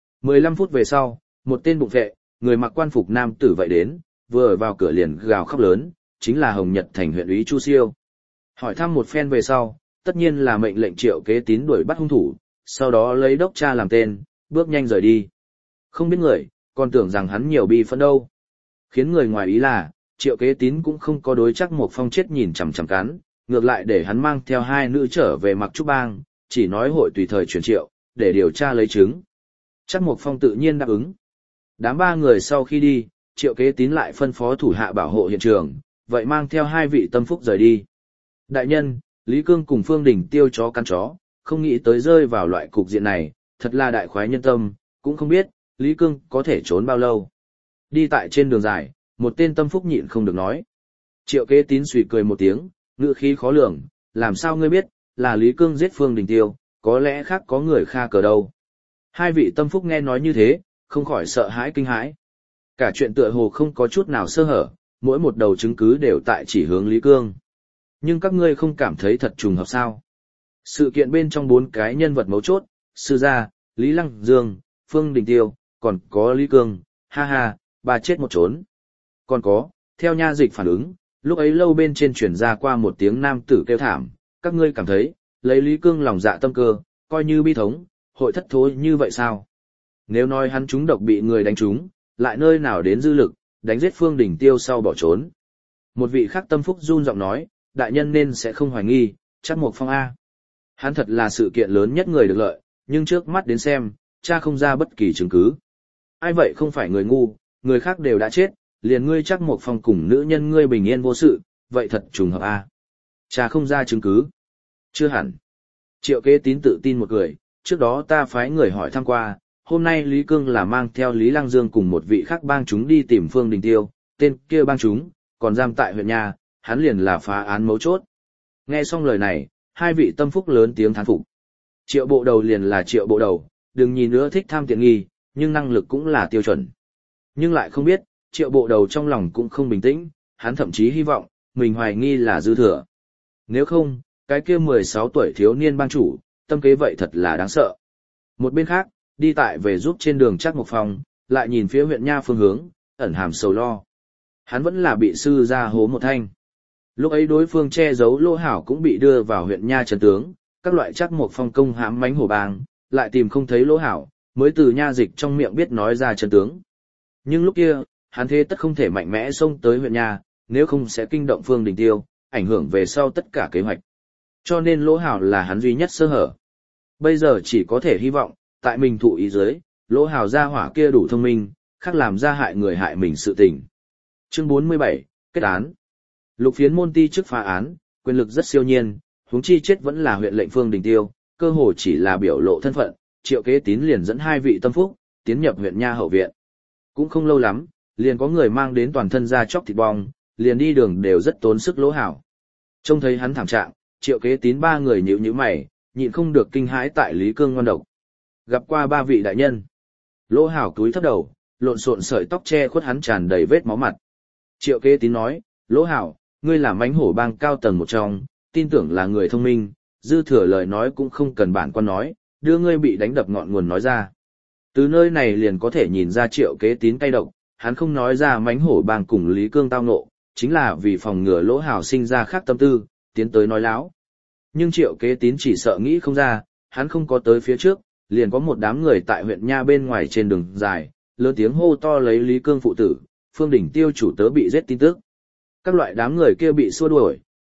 15 phút về sau, một tên bụng vệ, người mặc quan phục nam tử vậy đến, vừa ở vào cửa liền gào khóc lớn, chính là Hồng Nhật thành huyện úy Chu Siêu. Hỏi thăm một phen về sau, tất nhiên là mệnh lệnh Triệu Kế Tín đuổi bắt hung thủ, sau đó lấy đốc cha làm tên, bước nhanh rời đi. Không biết người, còn tưởng rằng hắn nhiều bi phẫn đâu. Khiến người ngoài ý là, Triệu Kế Tín cũng không có đối Trác Mộc Phong chết nhìn chằm chằm cắn, ngược lại để hắn mang theo hai nữ trở về Mặc Trúc Bang, chỉ nói hội tùy thời chuyển Triệu, để điều tra lấy chứng. Trác Mộc Phong tự nhiên đáp ứng. Đám ba người sau khi đi, Triệu Kế Tín lại phân phó thủ hạ bảo hộ hiện trường, vậy mang theo hai vị tâm phúc rời đi. Đại nhân, Lý Cương cùng Phương Đình tiêu chó căn chó, không nghĩ tới rơi vào loại cục diện này, thật là đại khoái nhân tâm, cũng không biết, Lý Cương có thể trốn bao lâu. Đi tại trên đường dài, một tên tâm phúc nhịn không được nói. Triệu Kế Tín suy cười một tiếng, ngữ khí khó lường, làm sao ngươi biết, là Lý Cương giết Phương Đình Tiêu, có lẽ khác có người kha cờ đâu. Hai vị tâm phúc nghe nói như thế, không khỏi sợ hãi kinh hãi. Cả chuyện tựa hồ không có chút nào sơ hở, mỗi một đầu chứng cứ đều tại chỉ hướng Lý Cương. Nhưng các ngươi không cảm thấy thật trùng hợp sao? Sự kiện bên trong 4 cái nhân vật mấu chốt, sư gia, Lý Lăng Dương, Phương Đình Tiêu, còn có Lý Cương, ha ha, bà chết một trốn. Còn có, theo nha dịch phản ứng, lúc ấy lâu bên trên truyền ra qua một tiếng nam tử kêu thảm, các ngươi cảm thấy, lấy Lý Cương lòng dạ tâm cơ, coi như bi thống, hội thất thối như vậy sao? Nếu nói hắn trúng độc bị người đánh trúng, lại nơi nào đến dư lực, đánh giết Phương Đình Tiêu sau bỏ trốn. Một vị khác tâm phúc run giọng nói, đại nhân nên sẽ không hoài nghi, Trác Mộc Phong A. Hắn thật là sự kiện lớn nhất người được lợi, nhưng trước mắt đến xem, cha không ra bất kỳ chứng cứ. Ai vậy không phải người ngu, người khác đều đã chết, liền ngươi Trác Mộc Phong cùng nữ nhân ngươi bình yên vô sự, vậy thật trùng hợp A. Cha không ra chứng cứ. Chưa hẳn. Triệu Kế Tín tự tin một người, trước đó ta phái người hỏi thăm qua, hôm nay Lý Cương là mang theo Lý Lăng Dương cùng một vị khác bang chúng đi tìm Phương Đình Tiêu, tên kia bang chúng, còn giam tại huyện nhà, hắn liền là phá án mấu chốt. Nghe xong lời này, hai vị tâm phúc lớn tiếng thán phục. Triệu bộ đầu liền là Triệu bộ đầu, đừng nhìn nữa thích tham tiện nghi, nhưng năng lực cũng là tiêu chuẩn. Nhưng lại không biết, Triệu bộ đầu trong lòng cũng không bình tĩnh, hắn thậm chí hy vọng, mình hoài nghi là dư thừa. Nếu không, cái kia 16 tuổi thiếu niên bang chủ, tâm kế vậy thật là đáng sợ. Một bên khác, đi tại về giúp trên đường Trác Mộc Phong, lại nhìn phía huyện nha phương hướng, ẩn hàm sầu lo. Hắn vẫn là bị sư ra hố một thanh. Lúc ấy đối phương che giấu Lỗ Hảo cũng bị đưa vào huyện nha trấn tướng, các loại Trác Mộc Phong công hãm mánh hổ bang, lại tìm không thấy Lỗ Hảo, mới từ nha dịch trong miệng biết nói ra trấn tướng. Nhưng lúc kia, hắn thế tất không thể mạnh mẽ xông tới huyện nha, nếu không sẽ kinh động Phương Đình Tiêu, ảnh hưởng về sau tất cả kế hoạch. Cho nên Lỗ Hảo là hắn duy nhất sơ hở. Bây giờ chỉ có thể hy vọng, tại mình thụ ý dưới, Lỗ Hảo gia hỏa kia đủ thông minh, khác làm ra hại người hại mình sự tình. Chương 47, kết án. Lục Phiến môn ti trước phá án, quyền lực rất siêu nhiên, huống chi chết vẫn là huyện lệnh Phương Đình Tiêu, cơ hồ chỉ là biểu lộ thân phận, Triệu Kế Tín liền dẫn hai vị tâm phúc, tiến nhập huyện nha hậu viện. Cũng không lâu lắm, liền có người mang đến toàn thân da chóc thịt bong, liền đi đường đều rất tốn sức Lỗ Hảo. Trông thấy hắn thảm trạng, Triệu Kế Tín ba người nhíu mày, nhịn không được kinh hãi tại Lý Cương ngoan độc. Gặp qua ba vị đại nhân. Lỗ Hảo cúi thấp đầu, lộn xộn sợi tóc che khuất hắn tràn đầy vết máu mặt. Triệu Kế Tín nói, Lỗ Hảo, ngươi là mãnh hổ bang cao tầng một trong, tin tưởng là người thông minh, dư thừa lời nói cũng không cần bản quan nói, đưa ngươi bị đánh đập ngọn nguồn nói ra. Từ nơi này liền có thể nhìn ra Triệu Kế Tín cay độc, hắn không nói ra mãnh hổ bang cùng Lý Cương tao ngộ, chính là vì phòng ngừa Lỗ Hảo sinh ra khác tâm tư, tiến tới nói láo. Nhưng Triệu Kế Tín chỉ sợ nghĩ không ra, hắn không có tới phía trước, liền có một đám người tại huyện nha bên ngoài trên đường dài, lớn tiếng hô to lấy Lý Cương phụ tử, Phương Đình Tiêu chủ tớ bị giết tin tức. Các loại đám người kia bị xua đuổi,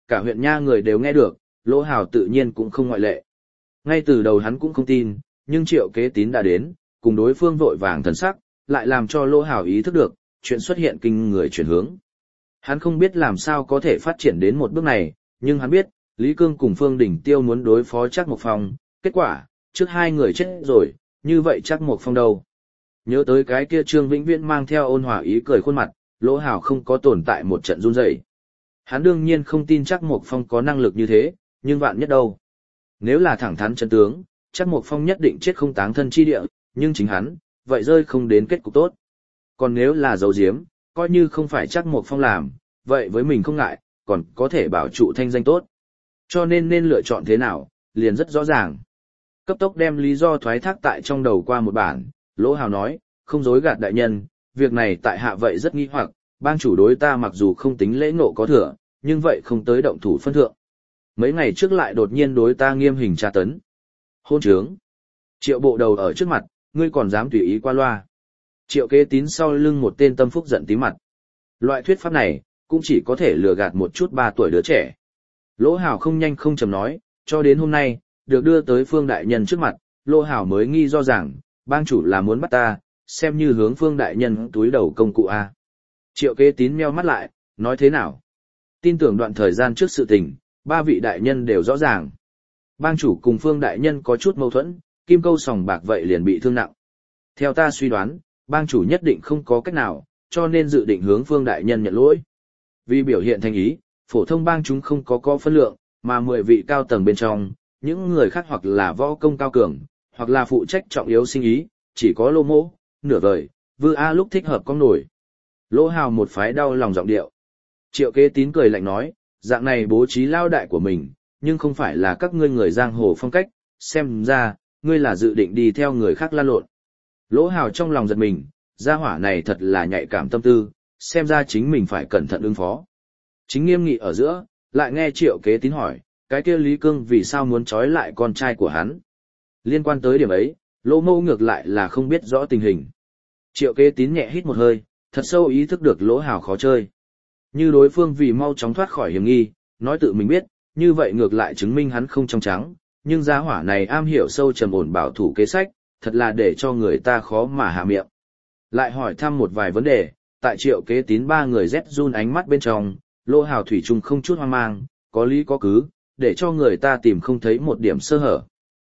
cả huyện nha người đều nghe được, Lỗ Hào tự nhiên cũng không ngoại lệ. Ngay từ đầu hắn cũng không tin, nhưng Triệu Kế Tín đã đến, cùng đối phương vội vàng thần sắc, lại làm cho Lỗ Hào ý thức được, chuyện xuất hiện kinh người chuyển hướng. Hắn không biết làm sao có thể phát triển đến một bước này, nhưng hắn biết, Lý Cương cùng Phương Đình Tiêu muốn đối phó Trác Mộc Phong, kết quả, trước hai người chết rồi, như vậy Trác Mộc Phong đâu? Nhớ tới cái kia Trương Vĩnh Viễn mang theo ôn hòa ý cười khuôn mặt, Lỗ Hào không có tồn tại một trận run rẩy. Hắn đương nhiên không tin Trác Mộc Phong có năng lực như thế, nhưng vạn nhất đâu. Nếu là thẳng thắn chân tướng, Trác Mộc Phong nhất định chết không táng thân chi địa, nhưng chính hắn, vậy rơi không đến kết cục tốt. Còn nếu là giấu giếm, coi như không phải Trác Mộc Phong làm, vậy với mình không ngại, còn có thể bảo trụ thanh danh tốt. Cho nên lựa chọn thế nào, liền rất rõ ràng. Cấp tốc đem lý do thoái thác tại trong đầu qua một bản, Lỗ Hào nói, không dối gạt đại nhân, việc này tại hạ vậy rất nghi hoặc, bang chủ đối ta mặc dù không tính lễ ngộ có thừa, nhưng vậy không tới động thủ phân thượng. Mấy ngày trước lại đột nhiên đối ta nghiêm hình tra tấn. Hôn trướng. Triệu bộ đầu ở trước mặt, ngươi còn dám tùy ý qua loa. Triệu Kế Tín sau lưng một tên tâm phúc giận tí mặt. Loại thuyết pháp này, cũng chỉ có thể lừa gạt một chút 3 tuổi đứa trẻ. Lỗ Hào không nhanh không chậm nói, cho đến hôm nay, được đưa tới Phương đại nhân trước mặt, Lỗ Hào mới nghi do rằng, bang chủ là muốn bắt ta, xem như hướng Phương đại nhân túi đầu công cụ A. Triệu Kế Tín meo mắt lại, nói thế nào? Tin tưởng đoạn thời gian trước sự tình, 3 vị đại nhân đều rõ ràng. Bang chủ cùng Phương đại nhân có chút mâu thuẫn, kim câu sòng bạc vậy liền bị thương nặng. Theo ta suy đoán, bang chủ nhất định không có cách nào, cho nên dự định hướng Phương đại nhân nhận lỗi. Vì biểu hiện thành ý, phổ thông bang chúng không có phân lượng, mà 10 vị cao tầng bên trong, những người khác hoặc là võ công cao cường, hoặc là phụ trách trọng yếu sinh ý, chỉ có Lô Mỗ, nửa vời, Vư A lúc thích hợp con nổi. Lỗ Hào một phái đau lòng giọng điệu. Triệu Kế Tín cười lạnh nói, dạng này bố trí lao đại của mình, nhưng không phải là các ngươi người giang hồ phong cách, xem ra, ngươi là dự định đi theo người khác lan lộn. Lỗ Hào trong lòng giật mình, gia hỏa này thật là nhạy cảm tâm tư, xem ra chính mình phải cẩn thận ứng phó. Chính nghiêm nghị ở giữa, lại nghe Triệu Kế Tín hỏi, cái kia Lý Cương vì sao muốn trói lại con trai của hắn. Liên quan tới điểm ấy, Lỗ Mâu ngược lại là không biết rõ tình hình. Triệu Kế Tín nhẹ hít một hơi, thật sâu ý thức được Lỗ Hào khó chơi. Như đối phương vì mau chóng thoát khỏi hiểm nghi, nói tự mình biết, như vậy ngược lại chứng minh hắn không trong trắng, nhưng gia hỏa này am hiểu sâu trầm ổn bảo thủ kế sách, thật là để cho người ta khó mà hạ miệng. Lại hỏi thăm một vài vấn đề, tại Triệu Kế Tín 3 người rét run ánh mắt bên trong, Lỗ Hào thủy chung không chút hoang mang, có lý có cứ, để cho người ta tìm không thấy một điểm sơ hở.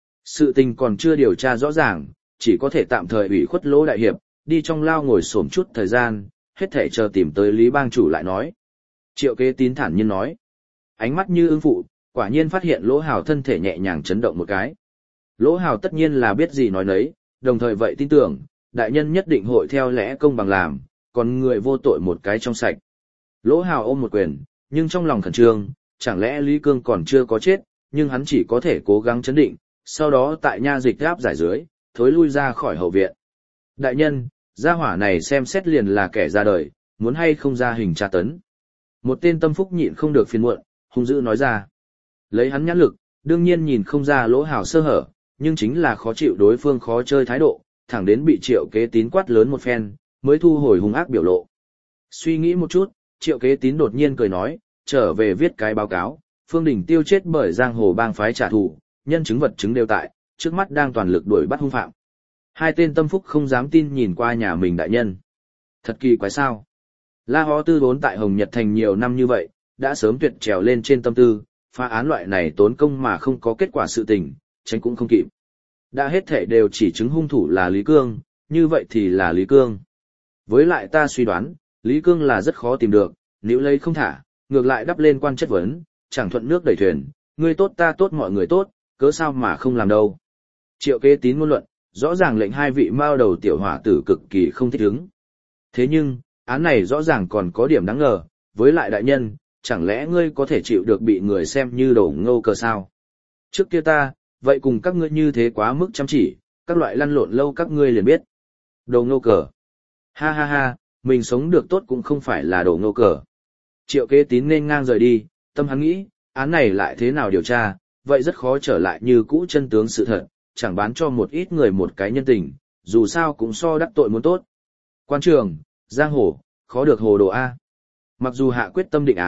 Sự tình còn chưa điều tra rõ ràng, chỉ có thể tạm thời ủy khuất Lỗ đại hiệp, đi trong lao ngồi xổm chút thời gian, hết thể chờ tìm tới Lý bang chủ lại nói. Triệu Kế Tín thản nhiên nói. Ánh mắt như ưng phụ, quả nhiên phát hiện Lỗ Hào thân thể nhẹ nhàng chấn động một cái. Lỗ Hào tất nhiên là biết gì nói nấy, đồng thời vậy tin tưởng, đại nhân nhất định hội theo lẽ công bằng làm, còn người vô tội một cái trong sạch. Lỗ Hào ôm một quyền, nhưng trong lòng khẩn trương, chẳng lẽ Lý Cương còn chưa có chết, nhưng hắn chỉ có thể cố gắng chấn định, sau đó tại nha dịch áp giải dưới, thối lui ra khỏi hậu viện. Đại nhân, gia hỏa này xem xét liền là kẻ ra đời, muốn hay không ra hình tra tấn. Một tên tâm phúc nhịn không được phiền muộn, hung dữ nói ra. Lấy hắn nhãn lực, đương nhiên nhìn không ra Lỗ Hào sơ hở, nhưng chính là khó chịu đối phương khó chơi thái độ, thẳng đến bị Triệu Kế Tín quát lớn một phen, mới thu hồi hung ác biểu lộ. Suy nghĩ một chút, Triệu Kế Tín đột nhiên cười nói, trở về viết cái báo cáo, Phương Đình Tiêu chết bởi giang hồ bang phái trả thù, nhân chứng vật chứng đều tại, trước mắt đang toàn lực đuổi bắt hung phạm. Hai tên tâm phúc không dám tin nhìn qua nhà mình đại nhân. Thật kỳ quái sao? La Hó Tư vốn tại Hồng Nhật Thành nhiều năm như vậy, đã sớm tuyệt trèo lên trên tâm tư, phá án loại này tốn công mà không có kết quả sự tình, tránh cũng không kịp. Đã hết thể đều chỉ chứng hung thủ là Lý Cương, như vậy thì là Lý Cương. Với lại ta suy đoán, Lý Cương là rất khó tìm được, nếu lấy không thả, ngược lại đắp lên quan chất vấn, chẳng thuận nước đẩy thuyền, ngươi tốt ta tốt mọi người tốt, cớ sao mà không làm đâu. Triệu Kế Tín ngôn luận, rõ ràng lệnh hai vị mao đầu tiểu hỏa tử cực kỳ không thích ứng. Thế nhưng, án này rõ ràng còn có điểm đáng ngờ, với lại đại nhân, chẳng lẽ ngươi có thể chịu được bị người xem như đồ ngô cờ sao? Trước kia ta, vậy cùng các ngươi như thế quá mức chăm chỉ, các loại lăn lộn lâu các ngươi liền biết. Đồ ngô cờ. Ha ha ha, mình sống được tốt cũng không phải là đồ ngô cờ. Triệu Kế Tín nên ngang rời đi, tâm hắn nghĩ, án này lại thế nào điều tra, vậy rất khó trở lại như cũ chân tướng sự thật, chẳng bán cho một ít người một cái nhân tình, dù sao cũng so đắc tội muốn tốt. Quan trường, giang hồ, khó được hồ đồ A. Mặc dù hạ quyết tâm định án,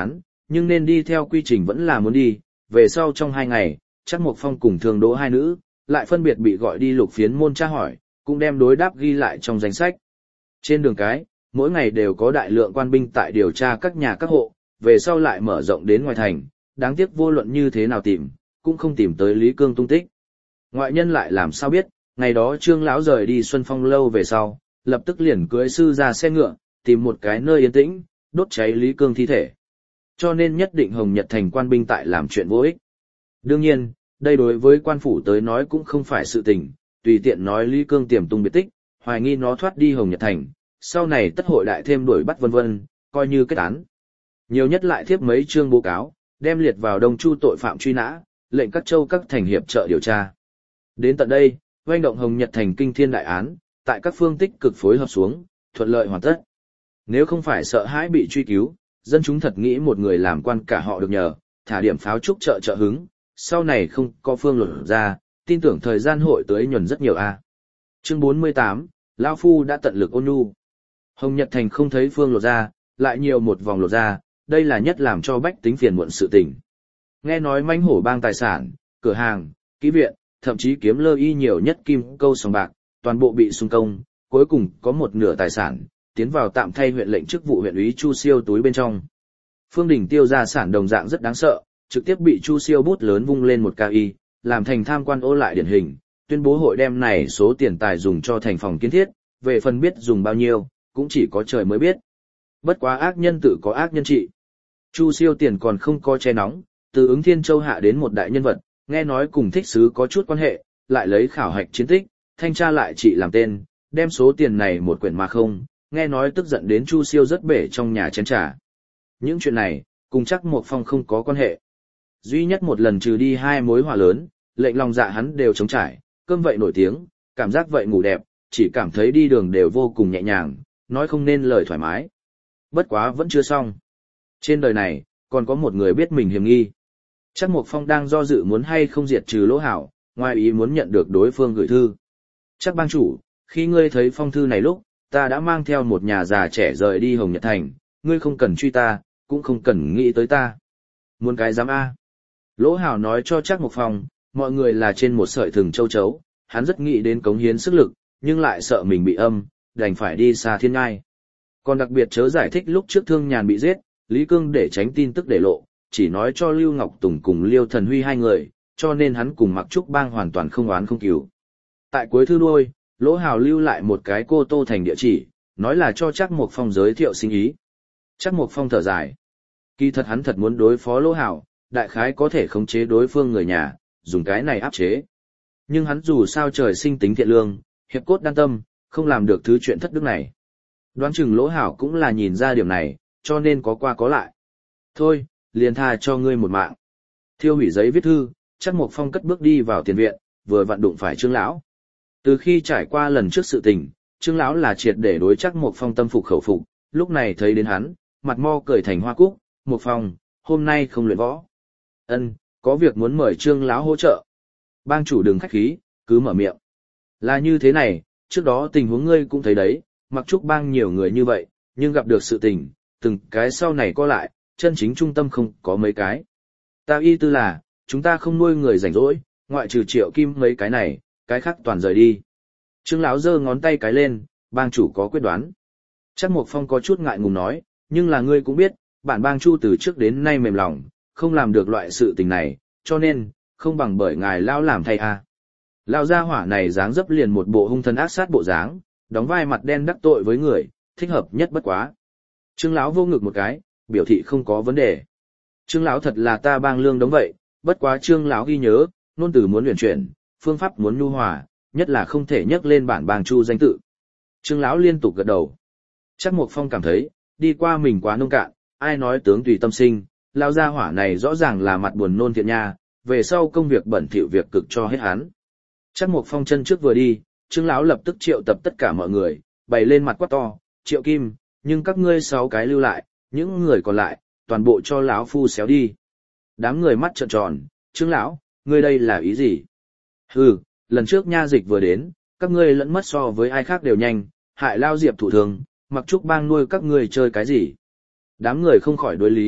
nhưng nên đi theo quy trình vẫn là muốn đi, về sau trong 2 ngày, Trác Mộc Phong cùng Thường Đỗ hai nữ, lại phân biệt bị gọi đi Lục Phiến môn tra hỏi, cũng đem đối đáp ghi lại trong danh sách. Trên đường cái, mỗi ngày đều có đại lượng quan binh tại điều tra các nhà các hộ, về sau lại mở rộng đến ngoài thành, đáng tiếc vô luận như thế nào tìm, cũng không tìm tới Lý Cương tung tích. Ngoại nhân lại làm sao biết, ngày đó Trương lão rời đi Xuân Phong lâu về sau, lập tức liền cưỡi sư ra xe ngựa, tìm một cái nơi yên tĩnh, đốt cháy Lý Cương thi thể. Cho nên nhất định Hồng Nhật thành quan binh tại làm chuyện vô ích. Đương nhiên, đây đối với quan phủ tới nói cũng không phải sự tình, tùy tiện nói Lý Cương tiềm tung biệt tích, hoài nghi nó thoát đi Hồng Nhật thành, sau này tất hội đại thêm đuổi bắt vân vân, coi như kết án. Nhiều nhất lại thiếp mấy chương báo cáo, đem liệt vào Đông Chu tội phạm truy nã, lệnh các châu các thành hiệp trợ điều tra. Đến tận đây, oanh động Hồng Nhật thành kinh thiên đại án, tại các phương tích cực phối hợp xuống, thuận lợi hoàn tất. Nếu không phải sợ hãi bị truy cứu, dân chúng thật nghĩ một người làm quan cả họ được nhờ, thả điểm pháo trúc trợ hứng, sau này không có phương luật ra, tin tưởng thời gian hội tới nhuần rất nhiều a. Chương 48, Lão Phu đã tận lực ôn nhu. Hồng Nhật thành không thấy phương lột ra, lại nhiều một vòng lột ra, đây là nhất làm cho bách tính phiền muộn sự tình. Nghe nói manh hổ bang tài sản, cửa hàng, kỹ viện, thậm chí kiếm lơ y nhiều nhất kim câu sòng bạc, toàn bộ bị xung công, cuối cùng có một nửa tài sản, tiến vào tạm thay huyện lệnh chức vụ huyện úy Chu Siêu túi bên trong. Phương Đình tiêu gia sản đồng dạng rất đáng sợ, trực tiếp bị Chu Siêu bút lớn vung lên một KY, làm thành tham quan ô lại điển hình, tuyên bố hội đem này số tiền tài dùng cho thành phòng kiến thiết, về phần biết dùng bao nhiêu, cũng chỉ có trời mới biết. Bất quá ác nhân tự có ác nhân trị. Chu Siêu tiền còn không có che nóng, từ ứng Thiên Châu hạ đến một đại nhân vật, nghe nói cùng thích sứ có chút quan hệ, lại lấy khảo hạch chiến tích, thanh tra lại trị làm tên, đem số tiền này một quyển mà không, nghe nói tức giận đến Chu Siêu rất bể trong nhà chén trà. Những chuyện này, cùng Trác Mộc Phong không có quan hệ. Duy nhất một lần trừ đi 2 mối họa lớn, lệnh lòng dạ hắn đều chống trải, cơm vậy nổi tiếng, cảm giác vậy ngủ đẹp, chỉ cảm thấy đi đường đều vô cùng nhẹ nhàng, nói không nên lời thoải mái. Bất quá vẫn chưa xong. Trên đời này, còn có một người biết mình hiểm nghi. Trác Mộc Phong đang do dự muốn hay không diệt trừ Lỗ Hảo, ngoài ý muốn nhận được đối phương gửi thư. Trác bang chủ, khi ngươi thấy phong thư này lúc, ta đã mang theo một nhà già trẻ rời đi Hồng Nhật Thành, ngươi không cần truy ta, cũng không cần nghĩ tới ta. Muốn cái dám A. Lỗ Hảo nói cho Trác Mộc Phong, mọi người là trên một sợi thừng châu chấu, hắn rất nghĩ đến cống hiến sức lực, nhưng lại sợ mình bị âm, đành phải đi xa thiên ngai. Còn đặc biệt chớ giải thích lúc trước Thương Nhàn bị giết, Lý Cương để tránh tin tức để lộ, chỉ nói cho Lưu Ngọc Tùng cùng Liêu Thần Huy 2 người, cho nên hắn cùng Mặc Trúc Bang hoàn toàn không oán không cừu. Tại cuối thư đuôi, Lỗ Hào lưu lại một cái Cô Tô Thành địa chỉ, nói là cho Trác Mộc Phong giới thiệu sinh ý. Trác Mộc Phong thở dài. Kỳ thật hắn thật muốn đối phó Lỗ Hào, đại khái có thể khống chế đối phương người nhà, dùng cái này áp chế. Nhưng hắn dù sao trời sinh tính thiện lương, hiệp cốt đan tâm, không làm được thứ chuyện thất đức này. Đoán chừng Lỗ Hảo cũng là nhìn ra điểm này, cho nên có qua có lại. Thôi, liền tha cho ngươi một mạng. Thiêu hủy giấy viết thư, Trác Mộc Phong cất bước đi vào tiền viện, vừa vặn đụng phải Trương lão. Từ khi trải qua lần trước sự tình, Trương lão là triệt để đối Trác Mộc Phong tâm phục khẩu phục, lúc này thấy đến hắn, mặt mo cười thành hoa cúc, "Mộc Phong, hôm nay không luyện võ." "Ân, có việc muốn mời Trương lão hỗ trợ." "Bang chủ đừng khách khí, cứ mở miệng." "Là như thế này, trước đó tình huống ngươi cũng thấy đấy, Mặc Trúc Bang nhiều người như vậy, nhưng gặp được sự tình, từng cái sau này có lại, chân chính trung tâm không có mấy cái. Ta y tư là, chúng ta không nuôi người rảnh rỗi, ngoại trừ Triệu Kim mấy cái này, cái khác toàn rời đi." Trương lão giơ ngón tay cái lên, "Bang chủ có quyết đoán." Trác Mộc Phong có chút ngại ngùng nói, "Nhưng là ngươi cũng biết, bản bang chu từ trước đến nay mềm lòng, không làm được loại sự tình này, cho nên, không bằng bởi ngài lão làm thay a." Lão gia hỏa này dáng dấp liền một bộ hung thần ác sát bộ dáng, đóng vai mặt đen đắc tội với người, thích hợp nhất bất quá. Trương lão vô ngực một cái, biểu thị không có vấn đề. Trương lão thật là ta bang lương đống vậy, bất quá Trương lão ghi nhớ, ngôn từ muốn luyện chuyển, phương pháp muốn nhu hòa, nhất là không thể nhắc lên bản bang chu danh tự. Trương lão liên tục gật đầu. Trác Mộc Phong cảm thấy, đi qua mình quá nông cạn, ai nói tướng tùy tâm sinh, lão gia hỏa này rõ ràng là mặt buồn nôn thiện nha, về sau công việc bẩn thỉu việc cực cho hết hắn. Trác Mộc Phong chân trước vừa đi, Trương lão lập tức triệu tập tất cả mọi người, bày lên mặt quát to, "Triệu Kim, nhưng các ngươi 6 cái lưu lại, những người còn lại, toàn bộ cho lão phu xéo đi." Đám người mắt trợn tròn, "Trương lão, ngươi đây là ý gì?" "Hừ, lần trước nha dịch vừa đến, các ngươi lẫn mất so với ai khác đều nhanh, hại lao Diệp thủ thường, Mặc Trúc Bang nuôi các ngươi chơi cái gì?" Đám người không khỏi đối lý,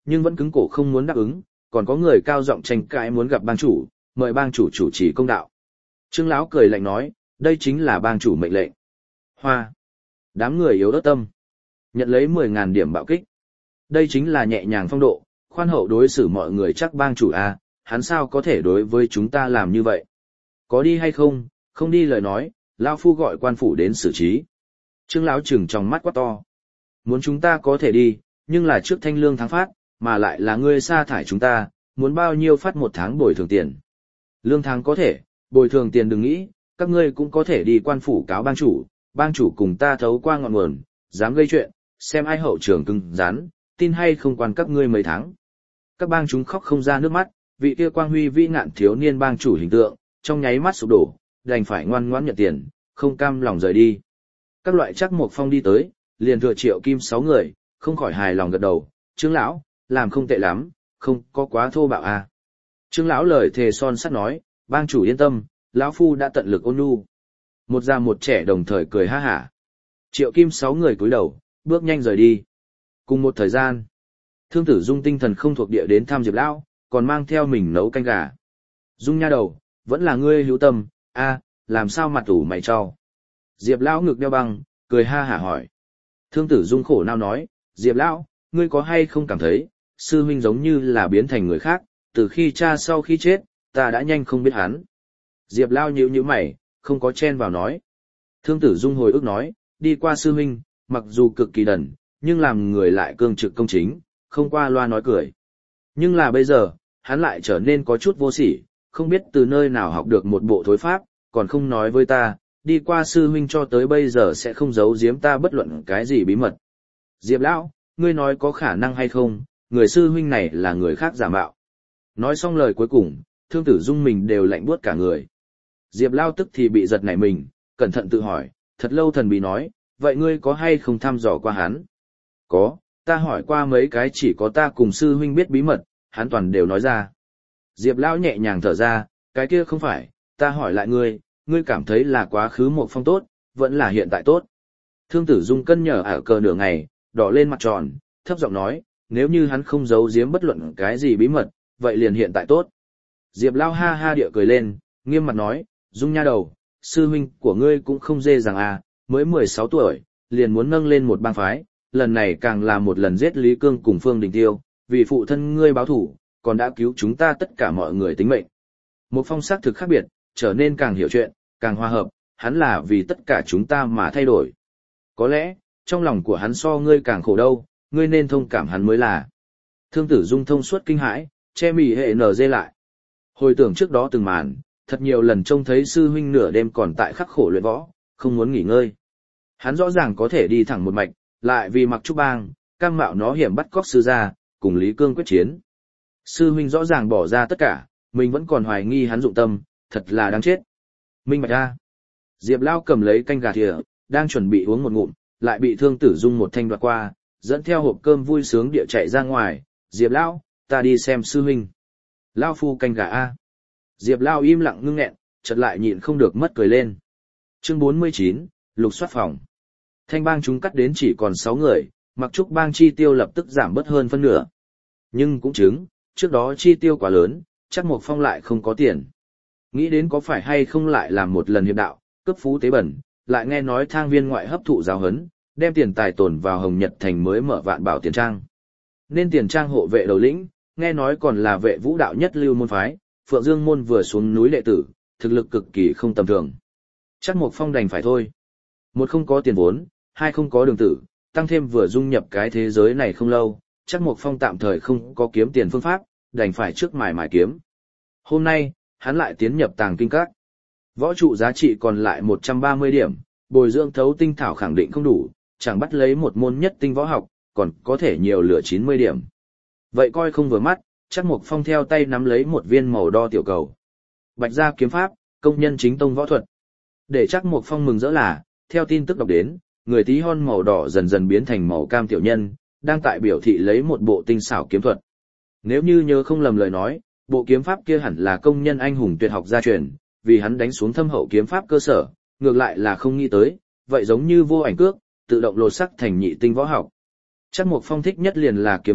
nhưng vẫn cứng cổ không muốn đáp ứng, còn có người cao giọng tranh cãi muốn gặp bang chủ, mời bang chủ chủ trì công đạo. Trương lão cười lạnh nói, đây chính là bang chủ mệnh lệnh. Hoa. Đám người yếu ớt tâm. Nhận lấy 10.000 điểm bạo kích. Đây chính là nhẹ nhàng phong độ, khoan hậu đối xử mọi người chắc bang chủ a, hắn sao có thể đối với chúng ta làm như vậy? Có đi hay không, không đi lời nói, lão phu gọi quan phủ đến xử trí. Trương lão trừng trong mắt quát to. Muốn chúng ta có thể đi, nhưng là trước thanh lương tháng phát, mà lại là ngươi sa thải chúng ta, muốn bao nhiêu phát một tháng bồi thường tiền. Lương tháng có thể, bồi thường tiền đừng nghĩ, các ngươi cũng có thể đi quan phủ cáo bang chủ cùng ta thấu qua ngọn nguồn, dám gây chuyện, xem ai hậu trường cứng rắn, tin hay không quan các ngươi mấy tháng. Các bang chúng khóc không ra nước mắt, vị kia quang huy vĩ ngạn thiếu niên bang chủ hình tượng, trong nháy mắt sụp đổ, đành phải ngoan ngoãn nhận tiền, không cam lòng rời đi. Các loại chắc một phong đi tới, liền thừa Triệu Kim 6 người, không khỏi hài lòng gật đầu, Trương lão, làm không tệ lắm, không có quá thô bạo à. Trương lão lời thề son sắt nói, bang chủ yên tâm, lão phu đã tận lực ôn nhu. Một già một trẻ đồng thời cười ha hả. Triệu Kim 6 người cúi đầu, bước nhanh rời đi. Cùng một thời gian, Thương Tử Dung tinh thần không thuộc địa đến thăm Diệp lão, còn mang theo mình nấu canh gà. Dung nha đầu, vẫn là ngươi hữu tâm, a, làm sao mặt ủ mày trao. Diệp lão ngực đeo băng, cười ha hả hỏi. Thương Tử Dung khổ não nói, Diệp lão, ngươi có hay không cảm thấy, sư huynh giống như là biến thành người khác, từ khi cha sau khi chết, ta đã nhanh không biết hắn. Diệp lão nhíu mày, không có chen vào nói. Thương Tử Dung hồi ức nói, đi qua sư huynh, mặc dù cực kỳ đần, nhưng làm người lại cương trực công chính, không qua loa nói cười. Nhưng là bây giờ, hắn lại trở nên có chút vô sỉ, không biết từ nơi nào học được một bộ thối pháp, còn không nói với ta, đi qua sư huynh cho tới bây giờ sẽ không giấu giếm ta bất luận cái gì bí mật. Diệp lão, ngươi nói có khả năng hay không, người sư huynh này là người khác giả mạo. Nói xong lời cuối cùng, Thương Tử Dung mình đều lạnh buốt cả người. Diệp lão tức thì bị giật nảy mình, cẩn thận tự hỏi, thật lâu thần bí nói, vậy ngươi có hay không thăm dò qua hắn? Có, ta hỏi qua mấy cái chỉ có ta cùng sư huynh biết bí mật, hắn toàn đều nói ra. Diệp lão nhẹ nhàng thở ra, cái kia không phải, ta hỏi lại ngươi cảm thấy là quá khứ một phong tốt, vẫn là hiện tại tốt. Thương Tử Dung cân nhở ở cờ nửa ngày, đỏ lên mặt tròn, thấp giọng nói, nếu như hắn không giấu giếm bất luận cái gì bí mật, vậy liền hiện tại tốt. Diệp lão ha ha địa cười lên, nghiêm mặt nói, Dung nha đầu, sư huynh của ngươi cũng không dê dàng à, mới 16 tuổi, liền muốn nâng lên một bang phái, lần này càng là một lần giết Lý Cương cùng Phương Đình Tiêu, vì phụ thân ngươi báo thủ, còn đã cứu chúng ta tất cả mọi người tính mệnh. Một phong sắc thực khác biệt, trở nên càng hiểu chuyện, càng hòa hợp, hắn là vì tất cả chúng ta mà thay đổi. Có lẽ, trong lòng của hắn so ngươi càng khổ đâu, ngươi nên thông cảm hắn mới là. Thương Tử Dung thông suốt kinh hãi, che mỉ hệ nở dê lại. Hồi tưởng trước đó từng màn, thật nhiều lần trông thấy sư huynh nửa đêm còn tại khắc khổ luyện võ, không muốn nghỉ ngơi. Hắn rõ ràng có thể đi thẳng một mạch, lại vì mặc trúc bang, cam mạo nó hiểm bắt cóc sư gia, cùng Lý Cương quyết chiến. Sư huynh rõ ràng bỏ ra tất cả, mình vẫn còn hoài nghi hắn dụng tâm, thật là đáng chết. Minh bạch ra. Diệp Lao cầm lấy canh gà thìa, đang chuẩn bị uống một ngụm, lại bị Thương Tử Dung một thanh đoạt qua, dẫn theo hộp cơm vui sướng địa chạy ra ngoài. Diệp Lao, ta đi xem sư huynh. Lao phu canh gà a. Diệp Lao im lặng ngưng nghẹn, chợt lại nhịn không được mất cười lên. Chương 49, lục soát phòng. Thanh bang chúng cắt đến chỉ còn 6 người, mặc trúc bang chi tiêu lập tức giảm bớt hơn phân nửa. Nhưng cũng chứng, trước đó chi tiêu quá lớn, chắc Mộc Phong lại không có tiền. Nghĩ đến có phải hay không lại làm một lần hiệp đạo, cấp phú tế bẩn, lại nghe nói thang viên ngoại hấp thụ giáo hấn, đem tiền tài tồn vào Hồng Nhật Thành mới mở Vạn Bảo tiền trang. Nên tiền trang hộ vệ đầu lĩnh, nghe nói còn là vệ vũ đạo nhất lưu môn phái, Phượng Dương môn vừa xuống núi đệ tử, thực lực cực kỳ không tầm thường. Chắc Mộc Phong đành phải thôi. Một không có tiền vốn, hai không có đường tử, tăng thêm vừa dung nhập cái thế giới này không lâu, chắc Mộc Phong tạm thời không có kiếm tiền phương pháp, đành phải trước mài kiếm. Hôm nay, hắn lại tiến nhập Tàng Kinh Các. Võ trụ giá trị còn lại 130 điểm, bồi dưỡng thấu tinh thảo khẳng định không đủ, chẳng bắt lấy một môn nhất tinh võ học, còn có thể nhiều lửa 90 điểm. Vậy coi không vừa mắt, chắc Mộc Phong theo tay nắm lấy một viên màu đo tiểu cầu. Bạch gia kiếm pháp, công nhân chính tông võ thuật. Để chắc Mộc Phong mừng rỡ là, theo tin tức đọc đến, người tí hon màu đỏ dần dần biến thành màu cam tiểu nhân, đang tại biểu thị lấy một bộ tinh xảo kiếm thuật. Nếu như nhớ không lầm lời nói, bộ kiếm pháp kia hẳn là công nhân anh hùng tuyệt học gia truyền, vì hắn đánh xuống thâm hậu kiếm pháp cơ sở, ngược lại là không nghĩ tới, vậy giống như vô ảnh cước, tự động lột sắc thành nhị tinh võ học. Chắc Mộc Phong thích nhất liền là kiếm pháp,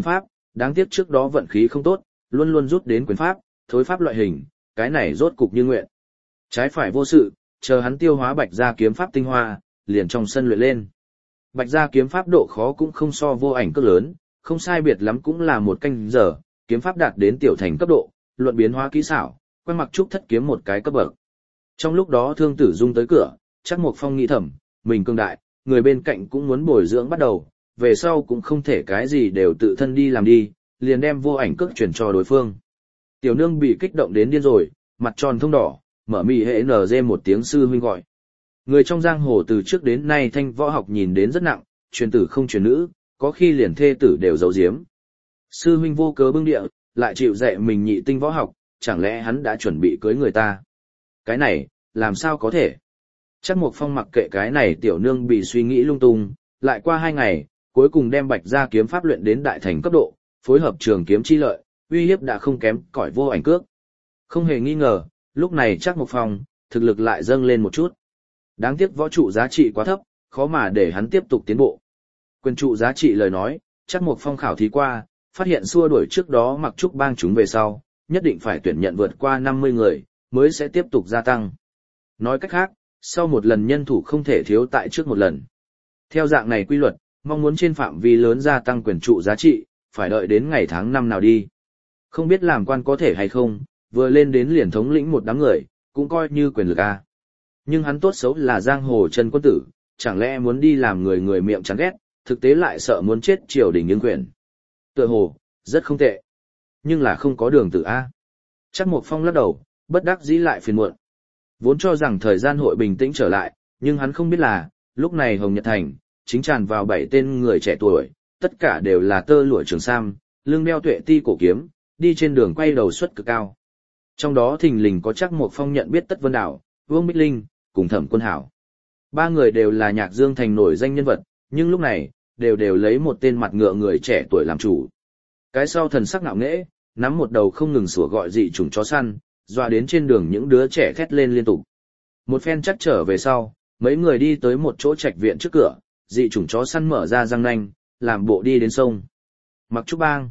đáng tiếc trước đó vận khí không tốt, luôn luôn rút đến quyền pháp, thối pháp loại hình, cái này rốt cục như nguyện. Trái phải vô sự, chờ hắn tiêu hóa Bạch Gia kiếm pháp tinh hoa, liền trong sân luyện lên. Bạch Gia kiếm pháp độ khó cũng không so vô ảnh cước lớn, không sai biệt lắm cũng là một canh giờ, kiếm pháp đạt đến tiểu thành cấp độ, luận biến hóa kỹ xảo, quen Mặc Trúc Thất kiếm một cái cấp bậc. Trong lúc đó Thương Tử Dung tới cửa, chắc Mộc Phong nghĩ thầm, mình cương đại, người bên cạnh cũng muốn bồi dưỡng bắt đầu, về sau cũng không thể cái gì đều tự thân đi làm đi, liền đem vô ảnh cước chuyển cho đối phương. Tiểu nương bị kích động đến điên rồi, mặt tròn thông đỏ, mở mì hệ NG một tiếng sư huynh gọi. Người trong giang hồ từ trước đến nay thanh võ học nhìn đến rất nặng, truyền tử không truyền nữ, có khi liền thê tử đều giấu giếm. Sư huynh vô cớ bưng địa, lại chịu dạy mình nhị tinh võ học, chẳng lẽ hắn đã chuẩn bị cưới người ta? Cái này, làm sao có thể? Chắc Mộc Phong mặc kệ cái này tiểu nương bị suy nghĩ lung tung, lại qua 2 ngày, cuối cùng đem Bạch Gia kiếm pháp luyện đến đại thành cấp độ, phối hợp trường kiếm chi lợi, uy hiếp đã không kém cỏi vô ảnh cước. Không hề nghi ngờ, lúc này chắc Mộc Phong, thực lực lại dâng lên một chút. Đáng tiếc võ trụ giá trị quá thấp, khó mà để hắn tiếp tục tiến bộ. Quyền trụ giá trị lời nói, chắc Mộc Phong khảo thí qua, phát hiện xua đuổi trước đó Mặc Trúc bang chúng về sau, nhất định phải tuyển nhận vượt qua 50 người, mới sẽ tiếp tục gia tăng. Nói cách khác, sau một lần nhân thủ không thể thiếu tại trước một lần. Theo dạng này quy luật, mong muốn trên phạm vi lớn gia tăng quyền trụ giá trị, phải đợi đến ngày tháng năm nào đi. Không biết làm quan có thể hay không, vừa lên đến liền thống lĩnh một đám người, cũng coi như quyền lực a. Nhưng hắn tốt xấu là giang hồ chân quân tử, chẳng lẽ muốn đi làm người người miệng chán ghét, thực tế lại sợ muốn chết triều đình nhưng quyền. Tựa hồ, rất không tệ. Nhưng là không có đường tử a. Chắc Mộc Phong lắc đầu, bất đắc dĩ lại phiền muộn. Vốn cho rằng thời gian hội bình tĩnh trở lại, nhưng hắn không biết là, lúc này Hồng Nhật Thành, chính tràn vào 7 tên người trẻ tuổi, tất cả đều là tơ lụa trường sam, lưng đeo tuệ ti cổ kiếm, đi trên đường quay đầu suất cực cao. Trong đó thình lình có chắc Mộc Phong nhận biết Tất Vân Đảo, Vương Bích Linh, cùng Thẩm Quân Hảo. 3 người đều là Nhạc Dương Thành nổi danh nhân vật, nhưng lúc này, đều lấy một tên mặt ngựa người trẻ tuổi làm chủ. Cái sau thần sắc ngạo nghễ, nắm một đầu không ngừng sủa gọi dị chủng chó săn, dọa đến trên đường những đứa trẻ thét lên liên tục. Một phen chắc trở về sau, mấy người đi tới một chỗ trạch viện trước cửa, dị chủng chó săn mở ra răng nanh, làm bộ đi đến sông. Mặc Trúc bang.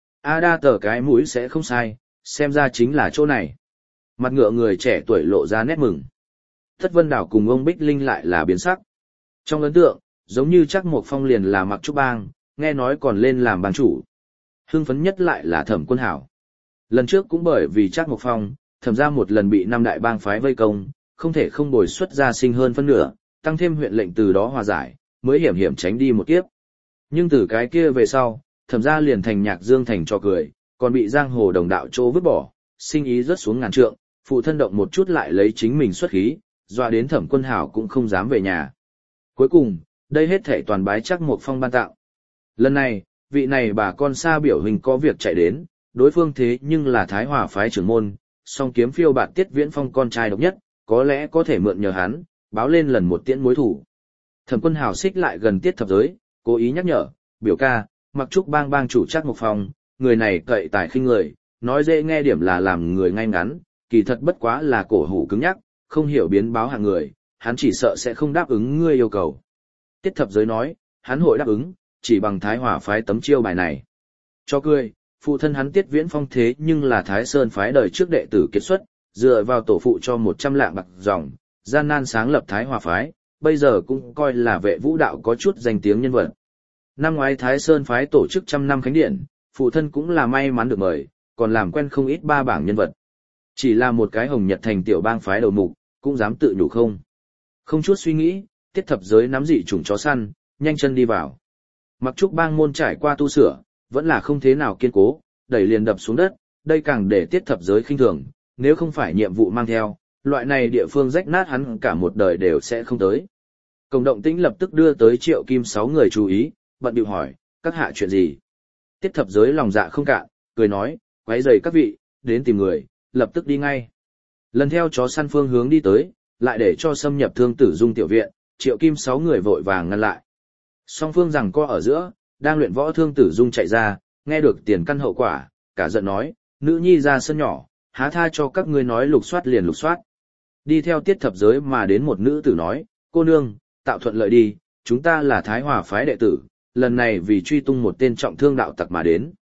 Đa tờ cái mũi sẽ không sai, xem ra chính là chỗ này. Mặt ngựa người trẻ tuổi lộ ra nét mừng. Thất Vân Đảo cùng ông Bích Linh lại là biến sắc. Trong ấn tượng, giống như chắc Mộc Phong liền là Mặc Trúc bang, nghe nói còn lên làm bang chủ. Hưng phấn nhất lại là Thẩm Quân Hảo. Lần trước cũng bởi vì chắc Mộc Phong, Thẩm ra một lần bị 5 đại bang phái vây công, không thể không bồi xuất ra sinh hơn phân nửa, tăng thêm huyện lệnh từ đó hòa giải, mới hiểm tránh đi một kiếp. Nhưng từ cái kia về sau, Thẩm ra liền thành Nhạc Dương Thành cho cười, còn bị giang hồ đồng đạo chỗ vứt bỏ, sinh ý rớt xuống ngàn trượng, phụ thân động một chút lại lấy chính mình xuất khí, dọa đến Thẩm Quân Hảo cũng không dám về nhà. Cuối cùng, đây hết thảy toàn bái chắc Mộc Phong ban tạo. Lần này, vị này bà con xa biểu hình có việc chạy đến, đối phương thế nhưng là Thái Hòa phái trưởng môn, song kiếm phiêu bạt Tiết Viễn Phong con trai độc nhất, có lẽ có thể mượn nhờ hắn, báo lên lần một tiễn mối thủ. Thẩm Quân Hào xích lại gần Tiết Thập Giới, cố ý nhắc nhở, biểu ca, Mặc Trúc bang bang chủ chắc Mộc Phong, người này cậy tài khinh người, nói dễ nghe điểm là làm người ngay ngắn, kỳ thật bất quá là cổ hủ cứng nhắc, không hiểu biến báo hạng người, hắn chỉ sợ sẽ không đáp ứng ngươi yêu cầu. Tiết Thập Giới nói, hắn hội đáp ứng, chỉ bằng Thái Hòa phái tấm chiêu bài này. Cho cười, phụ thân hắn Tiết Viễn Phong thế nhưng là Thái Sơn phái đời trước đệ tử kiệt xuất, dựa vào tổ phụ cho 100 lạng bạc dòng, gian nan sáng lập Thái Hòa phái, bây giờ cũng coi là vệ vũ đạo có chút danh tiếng nhân vật. Năm ngoái Thái Sơn phái tổ chức 100 năm khánh điện, phụ thân cũng là may mắn được mời, còn làm quen không ít ba bảng nhân vật. Chỉ là một cái Hồng Nhật Thành tiểu bang phái đầu mục, cũng dám tự nhủ không. Không chút suy nghĩ, Tiết Thập Giới nắm dị chủng chó săn, nhanh chân đi vào. Mặc Trúc bang môn trải qua tu sửa, vẫn là không thế nào kiên cố, đẩy liền đập xuống đất, đây càng để Tiết Thập Giới khinh thường, nếu không phải nhiệm vụ mang theo, loại này địa phương rách nát hắn cả một đời đều sẽ không tới. Cổng động tĩnh lập tức đưa tới Triệu Kim 6 người chú ý, bận bịu hỏi, các hạ chuyện gì? Tiết Thập Giới lòng dạ không cạn, cười nói, quấy rầy các vị, đến tìm người, lập tức đi ngay. Lần theo chó săn phương hướng đi tới, lại để cho xâm nhập Thương Tử Dung tiểu viện, Triệu Kim 6 người vội vàng ngăn lại. Song phương rằng co ở giữa, đang luyện võ Thương Tử Dung chạy ra, nghe được tiền căn hậu quả, cả giận nói, nữ nhi ra sân nhỏ, há tha cho các ngươi nói lục soát liền lục soát. Đi theo Tiết Thập Giới mà đến một nữ tử nói, cô nương, tạo thuận lợi đi, chúng ta là Thái Hòa phái đệ tử, lần này vì truy tung một tên trọng thương đạo tặc mà đến.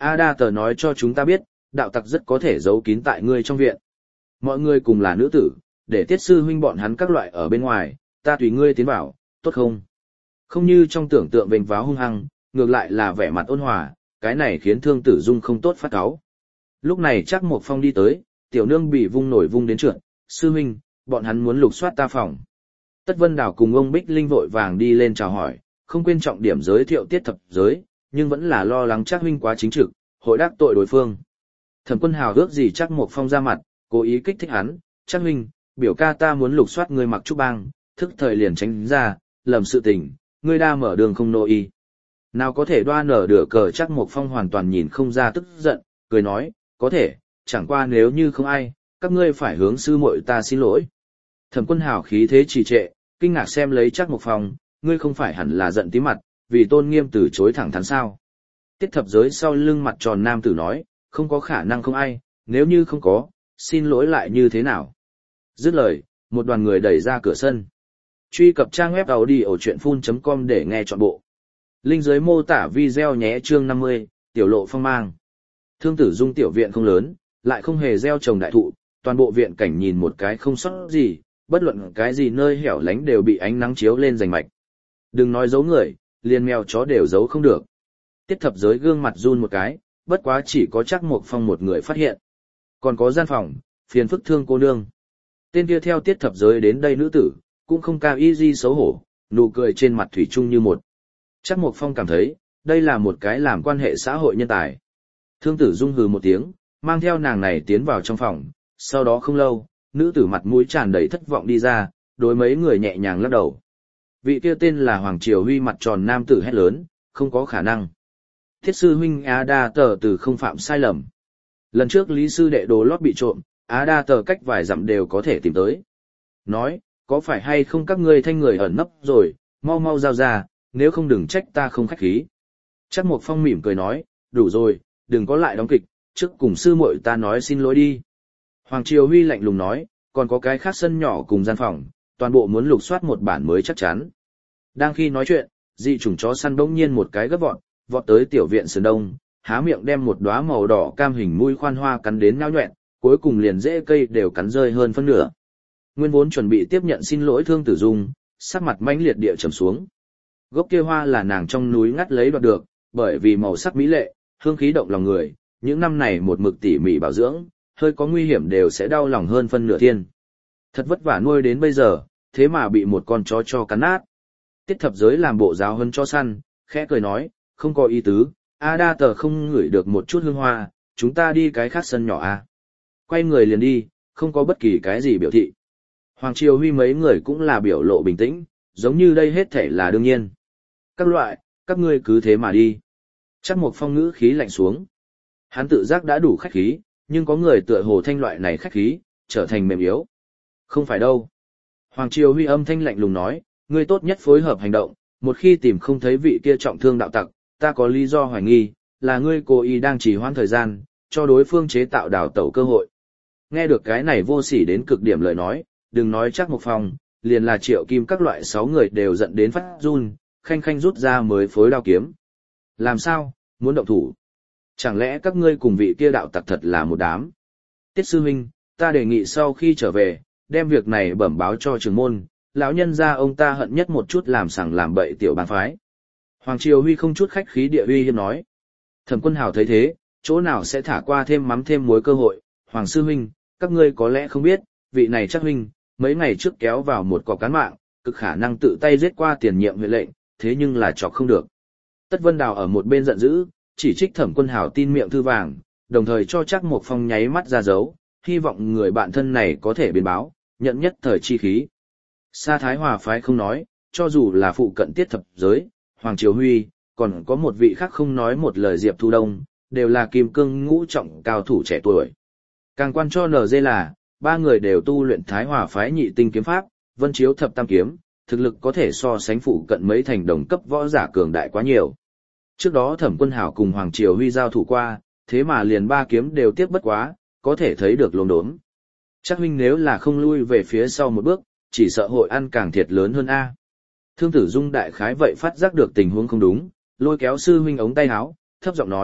Ada tờ nói cho chúng ta biết, đạo tặc rất có thể giấu kín tại ngươi trong viện. Mọi người cùng là nữ tử, để tiết sư huynh bọn hắn các loại ở bên ngoài, ta tùy ngươi tiến vào, tốt không? Không như trong tưởng tượng vênh váo hung hăng, ngược lại là vẻ mặt ôn hòa, cái này khiến Thương Tử Dung không tốt phát cáu. Lúc này chắc Mộc Phong đi tới, tiểu nương bị vung nổi vung đến trượt, sư huynh, bọn hắn muốn lục soát ta phòng. Tất Vân Đào cùng ông Bích Linh vội vàng đi lên chào hỏi, không quên trọng điểm giới thiệu tiết thập giới, nhưng vẫn là lo lắng chắc huynh quá chính trực, hội đắc tội đối phương. Thẩm Quân Hào ước gì chắc Mộc Phong ra mặt, cố ý kích thích hắn, chắc huynh, biểu ca ta muốn lục soát ngươi Mặc Trúc Bang, thức thời liền tránh ra, lầm sự tình, ngươi đa mở đường không nô y. Nào có thể đoan nở đửa cờ chắc Mộc Phong hoàn toàn nhìn không ra tức giận, cười nói, có thể, chẳng qua nếu như không ai, các ngươi phải hướng sư muội ta xin lỗi. Thẩm Quân Hào khí thế trì trệ, kinh ngạc xem lấy chắc Mộc Phong, ngươi không phải hẳn là giận tí mặt, vì tôn nghiêm từ chối thẳng thắn sao. Tiết thập giới sau lưng mặt tròn nam tử nói, không có khả năng không ai, nếu như không có, xin lỗi lại như thế nào. Dứt lời, một đoàn người đẩy ra cửa sân. Truy cập trang web audiochuyenphun.com để nghe trọn bộ. Link dưới mô tả video nhé chương 50, tiểu lộ phong mang. Thương Tử Dung tiểu viện không lớn, lại không hề gieo trồng đại thụ, toàn bộ viện cảnh nhìn một cái không sót gì, bất luận cái gì nơi hẻo lánh đều bị ánh nắng chiếu lên rành mạch. Đừng nói giấu người, liền mèo chó đều giấu không được. Tiết thập giới gương mặt run một cái, bất quá chỉ có chắc Mộc Phong một người phát hiện. Còn có gian phòng, phiền phức Thương cô nương. Tên kia theo tiết thập giới đến đây nữ tử, cũng không cao y di xấu hổ, nụ cười trên mặt thủy chung như một. Chắc Mộc Phong cảm thấy, đây là một cái làm quan hệ xã hội nhân tài. Thương Tử Dung hừ một tiếng, mang theo nàng này tiến vào trong phòng, sau đó không lâu, nữ tử mặt mũi tràn đầy thất vọng đi ra, đối mấy người nhẹ nhàng lắc đầu. Vị kia tên là Hoàng Triều Huy mặt tròn nam tử hét lớn, không có khả năng. Thiết sư huynh Á Đa Tờ từ không phạm sai lầm. Lần trước Lý sư đệ đồ lót bị trộm, Á Đa Tờ cách vài dặm đều có thể tìm tới. Nói, có phải hay không các ngươi thanh người ẩn nấp rồi, mau mau giao ra, nếu không đừng trách ta không khách khí. Chắc Mộc Phong mỉm cười nói, đủ rồi, đừng có lại đóng kịch, trước cùng sư muội ta nói xin lỗi đi. Hoàng Triều Huy lạnh lùng nói, còn có cái khác sân nhỏ cùng gian phòng, toàn bộ muốn lục soát một bản mới chắc chắn. Đang khi nói chuyện, dị chủng chó săn bỗng nhiên một cái gấp vọt tới tiểu viện sườn đông, há miệng đem một đóa màu đỏ cam hình mũi khoan hoa cắn đến nhão nhoẹn, cuối cùng liền rễ cây đều cắn rơi hơn phân nửa. Nguyên vốn chuẩn bị tiếp nhận xin lỗi Thương Tử Dung, sắc mặt mãnh liệt địa trầm xuống. Gốc kia hoa là nàng trong núi ngắt lấy đoạt được, bởi vì màu sắc mỹ lệ, hương khí động lòng người, những năm này một mực tỉ mỉ bảo dưỡng, hơi có nguy hiểm đều sẽ đau lòng hơn phân nửa thiên. Thật vất vả nuôi đến bây giờ, thế mà bị một con chó cho cắn nát. Tiết thập giới làm bộ giáo hơn cho săn, khẽ cười nói, không có ý tứ, A Đa Tờ không ngửi được một chút hương hoa, chúng ta đi cái khác sân nhỏ a. Quay người liền đi, không có bất kỳ cái gì biểu thị. Hoàng Triều Huy mấy người cũng là biểu lộ bình tĩnh, giống như đây hết thể là đương nhiên. Các ngươi cứ thế mà đi. Chắc Mộc Phong ngữ khí lạnh xuống. Hắn tự giác đã đủ khách khí, nhưng có người tựa hồ thanh loại này khách khí, trở thành mềm yếu. Không phải đâu. Hoàng Triều Huy âm thanh lạnh lùng nói, ngươi tốt nhất phối hợp hành động, một khi tìm không thấy vị kia trọng thương đạo tặc, ta có lý do hoài nghi, là ngươi cố ý đang trì hoãn thời gian, cho đối phương chế tạo đào tẩu cơ hội. Nghe được cái này vô sỉ đến cực điểm lời nói, đừng nói chắc Mộc Phong, liền là Triệu Kim các loại 6 người đều giận đến phát run, khanh khanh rút ra mới phối đao kiếm. Làm sao, muốn động thủ? Chẳng lẽ các ngươi cùng vị kia đạo tặc thật là một đám? Tiết sư huynh, ta đề nghị sau khi trở về, đem việc này bẩm báo cho trưởng môn, lão nhân gia ông ta hận nhất một chút làm sằng làm bậy tiểu bang phái. Hoàng Triều Huy không chút khách khí địa uy hiếp nói. Thẩm Quân Hào thấy thế, chỗ nào sẽ thả qua thêm mắm thêm muối cơ hội, Hoàng sư huynh, các ngươi có lẽ không biết, vị này chắc huynh, mấy ngày trước kéo vào một cọc cán mạng, cực khả năng tự tay giết qua tiền nhiệm huyện lệnh, thế nhưng là chọc không được. Tất Vân Đào ở một bên giận dữ, chỉ trích Thẩm Quân Hào tin miệng thư vàng, đồng thời cho chắc Mộc Phong nháy mắt ra dấu, hy vọng người bạn thân này có thể biến báo, nhận nhất thời chi khí. Sa Thái Hòa phái không nói, cho dù là phụ cận Tiết thập giới, Hoàng Triều Huy, còn có một vị khác không nói một lời Diệp Thu Đông, đều là kim cương ngũ trọng cao thủ trẻ tuổi. Càng quan cho NG là, ba người đều tu luyện Thái Hòa phái nhị tinh kiếm pháp, Vân Chiếu thập tam kiếm, thực lực có thể so sánh phụ cận mấy thành đồng cấp võ giả cường đại quá nhiều. Trước đó Thẩm Quân Hảo cùng Hoàng Triều Huy giao thủ qua, thế mà liền 3 kiếm đều tiếp bất quá, có thể thấy được lồn đốm. Chắc huynh nếu là không lui về phía sau một bước, chỉ sợ hội ăn càng thiệt lớn hơn a. Thương Tử Dung đại khái vậy phát giác được tình huống không đúng, lôi kéo sư huynh ống tay áo, thấp giọng nói,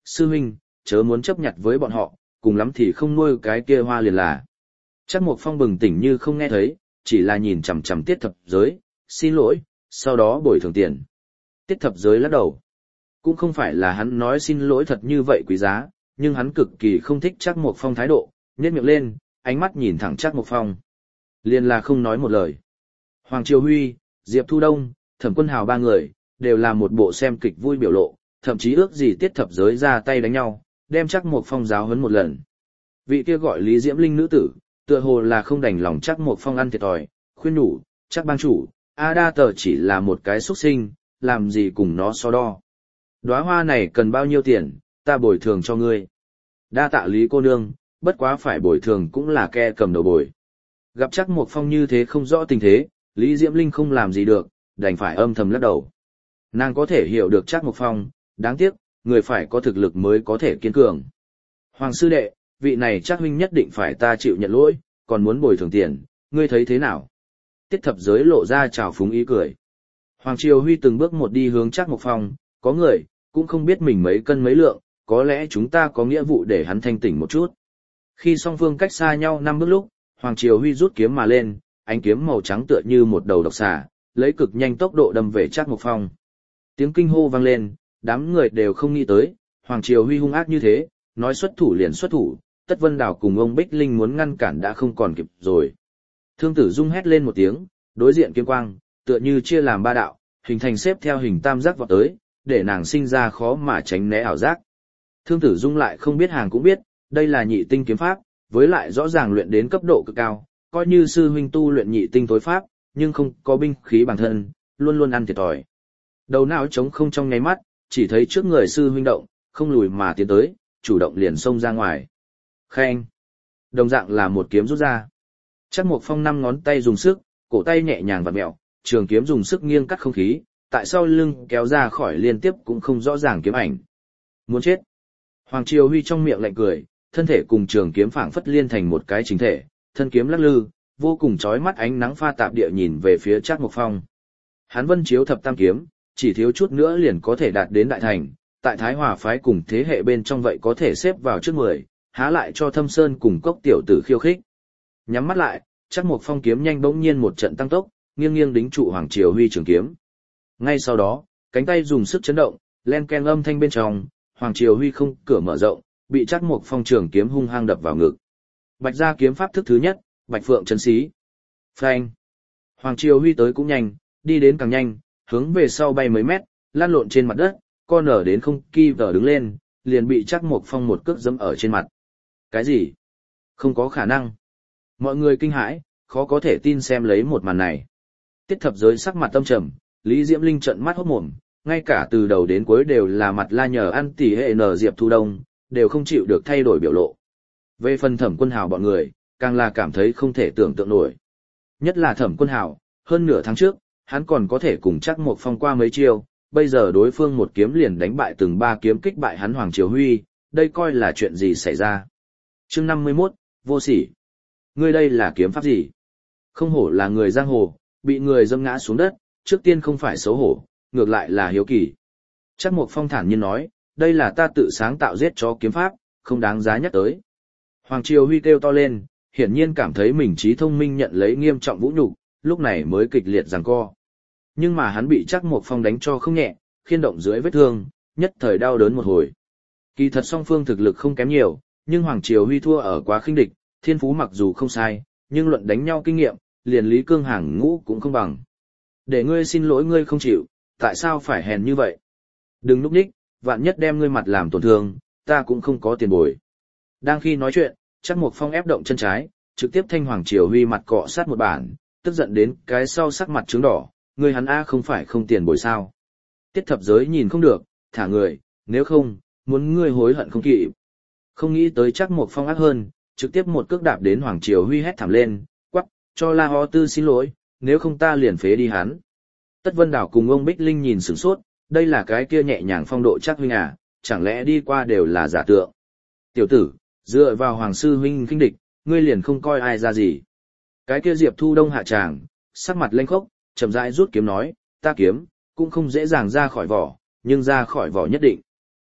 sư huynh, chớ muốn chấp nhặt với bọn họ, cùng lắm thì không nuôi cái kia hoa liền là. Trác Mộc Phong bừng tỉnh như không nghe thấy, chỉ là nhìn chằm chằm Tiết Thập Giới, xin lỗi, sau đó bồi thường tiền. Tiết Thập Giới lắc đầu. Cũng không phải là hắn nói xin lỗi thật như vậy quý giá, nhưng hắn cực kỳ không thích Trác Mộc Phong thái độ, nhếch miệng lên, ánh mắt nhìn thẳng Trác Mộc Phong. Liền là không nói một lời. Hoàng Triều Huy, Diệp Thu Đông, Thẩm Quân Hào ba người, đều là một bộ xem kịch vui biểu lộ, thậm chí ước gì Tiết Thập Giới ra tay đánh nhau, đem Trác Mộc Phong giáo huấn một lần. Vị kia gọi Lý Diễm Linh nữ tử, tựa hồ là không đành lòng Trác Mộc Phong ăn thiệt thòi, khuyên nhủ, Trác bang chủ, A Đa Tờ chỉ là một cái xuất sinh, làm gì cùng nó so đo. Đóa hoa này cần bao nhiêu tiền, ta bồi thường cho ngươi. Đa tạ Lý cô nương, bất quá phải bồi thường cũng là ke cầm đầu bồi. Gặp Trác Mộc Phong như thế không rõ tình thế, Lý Diễm Linh không làm gì được, đành phải âm thầm lắc đầu. Nàng có thể hiểu được Trác Mộc Phong, đáng tiếc, người phải có thực lực mới có thể kiên cường. Hoàng sư đệ, vị này Trác huynh nhất định phải ta chịu nhận lỗi, còn muốn bồi thường tiền, ngươi thấy thế nào? Tiết Thập Giới lộ ra trào phúng ý cười. Hoàng Triều Huy từng bước một đi hướng Trác Mộc Phong, có người, cũng không biết mình mấy cân mấy lượng, có lẽ chúng ta có nghĩa vụ để hắn thanh tỉnh một chút. Khi song phương cách xa nhau 5 bước lúc, Hoàng Triều Huy rút kiếm mà lên, ánh kiếm màu trắng tựa như một đầu độc xà, lấy cực nhanh tốc độ đâm về Trác Mộc Phong. Tiếng kinh hô vang lên, đám người đều không nghĩ tới, Hoàng Triều Huy hung ác như thế, nói xuất thủ liền xuất thủ, Tất Vân Đào cùng ông Bích Linh muốn ngăn cản đã không còn kịp rồi. Thương Tử Dung hét lên một tiếng, đối diện kiếm quang, tựa như chia làm ba đạo, hình thành xếp theo hình tam giác vọt tới, để nàng sinh ra khó mà tránh né ảo giác. Thương Tử Dung lại không biết hàng cũng biết, đây là nhị tinh kiếm pháp, với lại rõ ràng luyện đến cấp độ cực cao, coi như sư huynh tu luyện nhị tinh tối pháp, nhưng không có binh khí bản thân, luôn luôn ăn thiệt thòi. Đầu não trống không trong nháy mắt, chỉ thấy trước người sư huynh động, không lùi mà tiến tới, chủ động liền xông ra ngoài. Khen! Đồng dạng là một kiếm rút ra. Trác Mộc Phong 5 ngón tay dùng sức, cổ tay nhẹ nhàng vặn mèo, trường kiếm dùng sức nghiêng cắt không khí, tại sau lưng kéo ra khỏi liên tiếp cũng không rõ ràng kiếm ảnh. Muốn chết! Hoàng Triều Huy trong miệng lạnh cười, thân thể cùng trường kiếm phảng phất liên thành một cái chính thể, thân kiếm lắc lư, vô cùng chói mắt ánh nắng pha tạp địa nhìn về phía Trác Mộc Phong. Hắn vân chiếu thập tam kiếm, chỉ thiếu chút nữa liền có thể đạt đến đại thành, tại Thái Hòa phái cùng thế hệ bên trong vậy có thể xếp vào trước 10, há lại cho Thâm Sơn cùng Cốc tiểu tử khiêu khích. Nhắm mắt lại, Trác Mộc Phong kiếm nhanh bỗng nhiên một trận tăng tốc, nghiêng nghiêng đính trụ Hoàng Triều Huy trường kiếm. Ngay sau đó, cánh tay dùng sức chấn động, len ken âm thanh bên trong, Hoàng Triều Huy không cửa mở rộng, bị Trác Mộc Phong trường kiếm hung hăng đập vào ngực. Bạch gia kiếm pháp thức thứ nhất, Bạch Phượng chấn xí. Phanh. Hoàng Triều Huy tới cũng nhanh, đi đến càng nhanh, hướng về sau bay mấy mét, lăn lộn trên mặt đất, co nở đến không ki vở đứng lên, liền bị Trác Mộc Phong một cước giẫm ở trên mặt. Cái gì? Không có khả năng. Mọi người kinh hãi, khó có thể tin xem lấy một màn này. Tiết Thập Giới sắc mặt tâm trầm, Lý Diễm Linh trợn mắt hốt mồm, ngay cả từ đầu đến cuối đều là mặt la nhờ ăn tỉ hệ nở Diệp Thu Đông, đều không chịu được thay đổi biểu lộ. Về phần Thẩm Quân Hào bọn người, càng là cảm thấy không thể tưởng tượng nổi. Nhất là Thẩm Quân Hào, hơn nửa tháng trước, hắn còn có thể cùng Trác Mộc Phong qua mấy chiêu, bây giờ đối phương một kiếm liền đánh bại từng 3 kiếm kích bại hắn Hoàng Triều Huy, đây coi là chuyện gì xảy ra. Chương 51, vô sỉ. Ngươi đây là kiếm pháp gì? Không hổ là người giang hồ, bị người dâm ngã xuống đất, trước tiên không phải xấu hổ, ngược lại là hiếu kỳ. Trác Mộc Phong thản nhiên nói, đây là ta tự sáng tạo giết chó kiếm pháp, không đáng giá nhắc tới. Hoàng Triều Huy kêu to lên, hiển nhiên cảm thấy mình trí thông minh nhận lấy nghiêm trọng vũ nhục, lúc này mới kịch liệt giằng co. Nhưng mà hắn bị Trác Mộc Phong đánh cho không nhẹ, khiên động dưới vết thương, nhất thời đau đớn một hồi. Kỳ thật song phương thực lực không kém nhiều, nhưng Hoàng Triều Huy thua ở quá khinh địch, thiên phú mặc dù không sai, nhưng luận đánh nhau kinh nghiệm, liền Lý Cương hàng ngũ cũng không bằng. Để ngươi xin lỗi ngươi không chịu, tại sao phải hèn như vậy? Đừng núp ních, vạn nhất đem ngươi mặt làm tổn thương, ta cũng không có tiền bồi. Đang khi nói chuyện, Trác Mộc Phong ép động chân trái, trực tiếp thanh Hoàng Triều Huy mặt cọ sát một bản, tức giận đến cái sau sắc mặt trướng đỏ, ngươi hắn A không phải không tiền bồi sao. Tiết Thập Giới nhìn không được, thả người, nếu không, muốn ngươi hối hận không kịp. Không nghĩ tới Trác Mộc Phong ác hơn, trực tiếp một cước đạp đến Hoàng Triều Huy hét thảm lên, quắc, cho La Ho Tư xin lỗi, nếu không ta liền phế đi hắn. Tất Vân Đảo cùng ông Bích Linh nhìn sửng sốt, đây là cái kia nhẹ nhàng phong độ Trác huynh à, chẳng lẽ đi qua đều là giả tượng. Tiểu tử, dựa vào Hoàng sư huynh khinh địch, ngươi liền không coi ai ra gì. Cái kia Diệp Thu Đông hạ tràng, sắc mặt lênh khốc, chậm rãi rút kiếm nói, ta kiếm, cũng không dễ dàng ra khỏi vỏ, nhưng ra khỏi vỏ nhất định.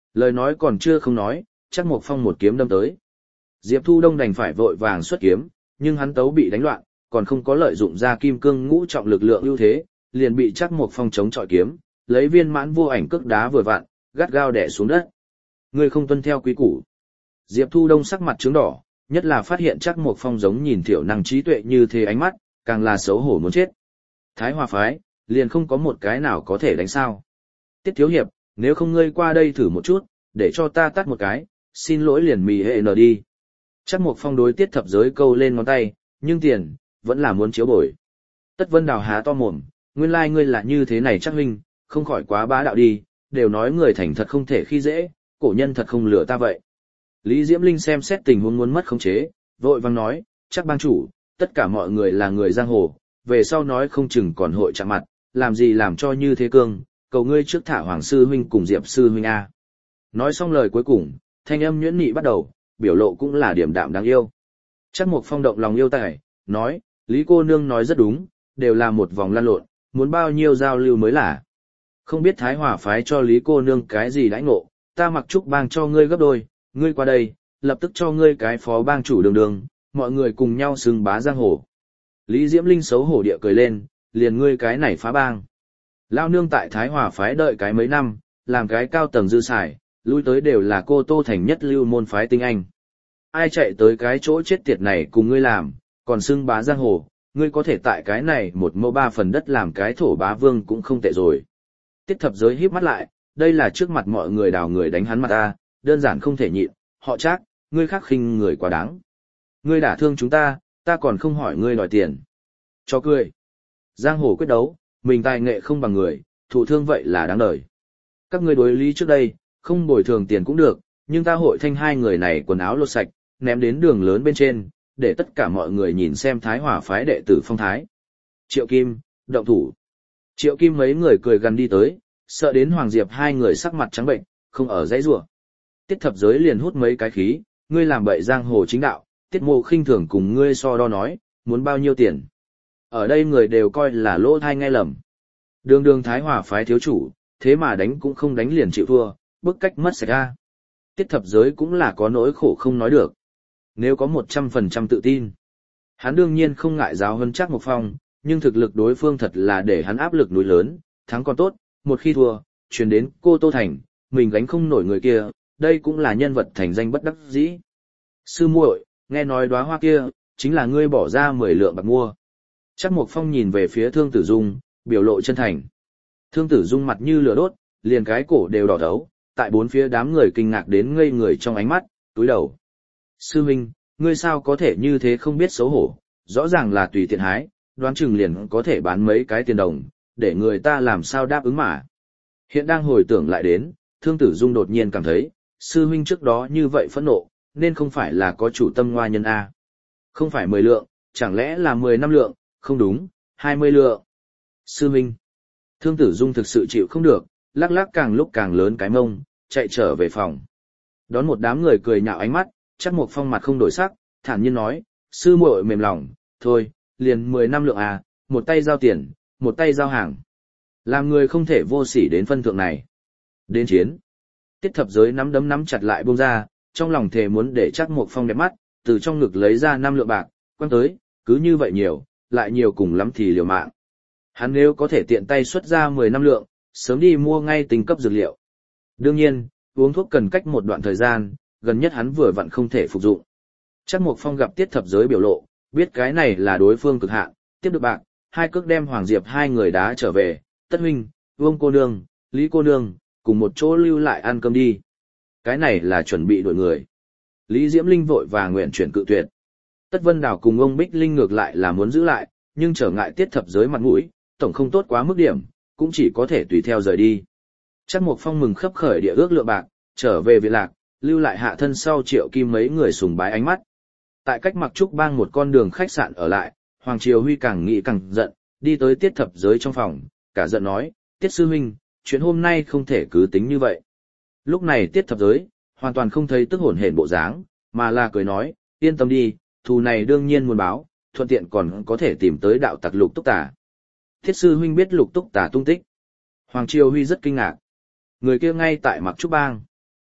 Lời nói còn chưa không nói, chắc Mộc Phong một kiếm đâm tới. Diệp Thu Đông đành phải vội vàng xuất kiếm, nhưng hắn tấu bị đánh loạn, còn không có lợi dụng ra kim cương ngũ trọng lực lượng ưu thế, liền bị chắc Mộc Phong chống chọi kiếm, lấy viên mãn vô ảnh cước đá vừa vặn, gắt gao đè xuống đất. Ngươi không tuân theo quý củ. Diệp Thu Đông sắc mặt trướng đỏ, nhất là phát hiện chắc Mộc Phong giống nhìn thiểu năng trí tuệ như thế ánh mắt, càng là xấu hổ muốn chết. Thái Hòa phái, liền không có một cái nào có thể đánh sao. Tiết thiếu hiệp, nếu không ngươi qua đây thử một chút, để cho ta tắt một cái, xin lỗi liền mì hệ nở đi. Chắc Mộc Phong đối Tiết thập giới câu lên ngón tay, nhưng tiền, vẫn là muốn chiếu bồi. Tất Vân Đào há to mồm, nguyên lai ngươi là như thế này chắc huynh, không khỏi quá bá đạo đi, đều nói người thành thật không thể khi dễ, cổ nhân thật không lừa ta vậy. Lý Diễm Linh xem xét tình huống muốn mất khống chế, vội vang nói, chắc bang chủ, tất cả mọi người là người giang hồ, về sau nói không chừng còn hội chạm mặt, làm gì làm cho như thế cương, cầu ngươi trước thả Hoàng sư huynh cùng Diệp sư huynh a. Nói xong lời cuối cùng, thanh âm nhuyễn nhị bắt đầu, biểu lộ cũng là điềm đạm đáng yêu. Chắc Mộc Phong động lòng yêu tài, nói, Lý cô nương nói rất đúng, đều là một vòng lăn lộn, muốn bao nhiêu giao lưu mới là. Không biết Thái Hòa phái cho Lý cô nương cái gì đãi ngộ, ta mặc trúc bang cho ngươi gấp đôi, ngươi qua đây, lập tức cho ngươi cái phó bang chủ đường đường, mọi người cùng nhau xưng bá giang hồ. Lý Diễm Linh xấu hổ địa cười lên, liền ngươi cái này phá bang. Lao nương tại Thái Hòa phái đợi cái mấy năm, làm cái cao tầng dư xài, lui tới đều là cô Tô Thành nhất lưu môn phái tinh anh. Ai chạy tới cái chỗ chết tiệt này cùng ngươi làm, còn xưng bá giang hồ, ngươi có thể tại cái này một mẫu ba phần đất làm cái thổ bá vương cũng không tệ rồi. Tiết thập giới híp mắt lại, đây là trước mặt mọi người đào người đánh hắn mặt ta, đơn giản không thể nhịn, họ Trác, ngươi khắc khinh người quá đáng. Ngươi đả thương chúng ta, ta còn không hỏi ngươi đòi tiền. Cho cười. Giang hồ quyết đấu, mình tài nghệ không bằng người, thụ thương vậy là đáng đời. Các ngươi đối lý trước đây, không bồi thường tiền cũng được, nhưng ta hội thanh hai người này quần áo lột sạch, ném đến đường lớn bên trên, để tất cả mọi người nhìn xem Thái Hòa phái đệ tử phong thái. Triệu Kim, động thủ. Triệu Kim mấy người cười gần đi tới, sợ đến Hoàng Diệp hai người sắc mặt trắng bệnh, không ở dãy rủa. Tiết thập giới liền hút mấy cái khí, ngươi làm bậy giang hồ chính đạo, Tiết Mộ khinh thường cùng ngươi so đo nói, muốn bao nhiêu tiền. Ở đây người đều coi là lỗ thai nghe lầm. Đường đường Thái Hòa phái thiếu chủ, thế mà đánh cũng không đánh liền chịu thua, bức cách mất sạch ra. Tiết thập giới cũng là có nỗi khổ không nói được. Nếu có 100% tự tin, hắn đương nhiên không ngại giáo hơn Trác Mộc Phong, nhưng thực lực đối phương thật là để hắn áp lực núi lớn, thắng còn tốt, một khi thua, chuyển đến cô Tô Thành, mình gánh không nổi người kia, đây cũng là nhân vật thành danh bất đắc dĩ. Sư muội, nghe nói đóa hoa kia, chính là ngươi bỏ ra 10 lượng bạc mua. Trác Mộc Phong nhìn về phía Thương Tử Dung, biểu lộ chân thành. Thương Tử Dung mặt như lửa đốt, liền cái cổ đều đỏ thấu, tại bốn phía đám người kinh ngạc đến ngây người trong ánh mắt, túi đầu. Sư huynh, ngươi sao có thể như thế không biết xấu hổ, rõ ràng là tùy tiện hái, đoán chừng liền có thể bán mấy cái tiền đồng, để người ta làm sao đáp ứng mà. Hiện đang hồi tưởng lại đến, Thương Tử Dung đột nhiên cảm thấy, sư huynh trước đó như vậy phẫn nộ, nên không phải là có chủ tâm ngoa nhân A. Không phải 10 lượng, chẳng lẽ là 15 lượng, không đúng, 20 lượng. Sư huynh, Thương Tử Dung thực sự chịu không được, lắc lắc càng lúc càng lớn cái mông, chạy trở về phòng. Đón một đám người cười nhạo ánh mắt, Trác Mộc Phong mặt không đổi sắc, thản nhiên nói, sư muội mềm lòng, thôi, liền 10 năm lượng à, một tay giao tiền, một tay giao hàng. Làm người không thể vô sỉ đến phân thượng này. Đến chiến. Tiết thập giới nắm đấm nắm chặt lại buông ra, trong lòng thề muốn để Trác Mộc Phong đẹp mắt, từ trong ngực lấy ra 5 lượng bạc, quăng tới, cứ như vậy nhiều, lại nhiều cùng lắm thì liều mạng. Hắn nếu có thể tiện tay xuất ra 10 năm lượng, sớm đi mua ngay tinh cấp dược liệu. Đương nhiên, uống thuốc cần cách một đoạn thời gian, gần nhất hắn vừa vặn không thể phục dụng. Trác Mộc Phong gặp Tiết thập giới biểu lộ, biết cái này là đối phương cực hạn, tiếp được bạc, hai cước đem Hoàng Diệp hai người đá trở về, Tất huynh, Vương cô nương, Lý cô nương, cùng một chỗ lưu lại ăn cơm đi. Cái này là chuẩn bị đổi người. Lý Diễm Linh vội và nguyện chuyển cự tuyệt. Tất Vân Đào cùng ông Bích Linh ngược lại là muốn giữ lại, nhưng trở ngại Tiết thập giới mặt mũi, tổng không tốt quá mức điểm, cũng chỉ có thể tùy theo rời đi. Trác Mộc Phong mừng khấp khởi địa ước lượng bạc, trở về Việt Lạc, lưu lại hạ thân sau Triệu Kim mấy người sùng bái ánh mắt. Tại cách Mặc Trúc Bang một con đường khách sạn ở lại, Hoàng Triều Huy càng nghĩ càng giận, đi tới Tiết thập giới trong phòng, cả giận nói, Tiết sư huynh, chuyện hôm nay không thể cứ tính như vậy. Lúc này Tiết thập giới, hoàn toàn không thấy tức hổn hển bộ dáng, mà là cười nói, yên tâm đi, thù này đương nhiên muốn báo, thuận tiện còn có thể tìm tới đạo tặc Lục Túc Tà. Thiết sư huynh biết Lục Túc Tà tung tích. Hoàng Triều Huy rất kinh ngạc. Người kia ngay tại Mặc Trúc Bang.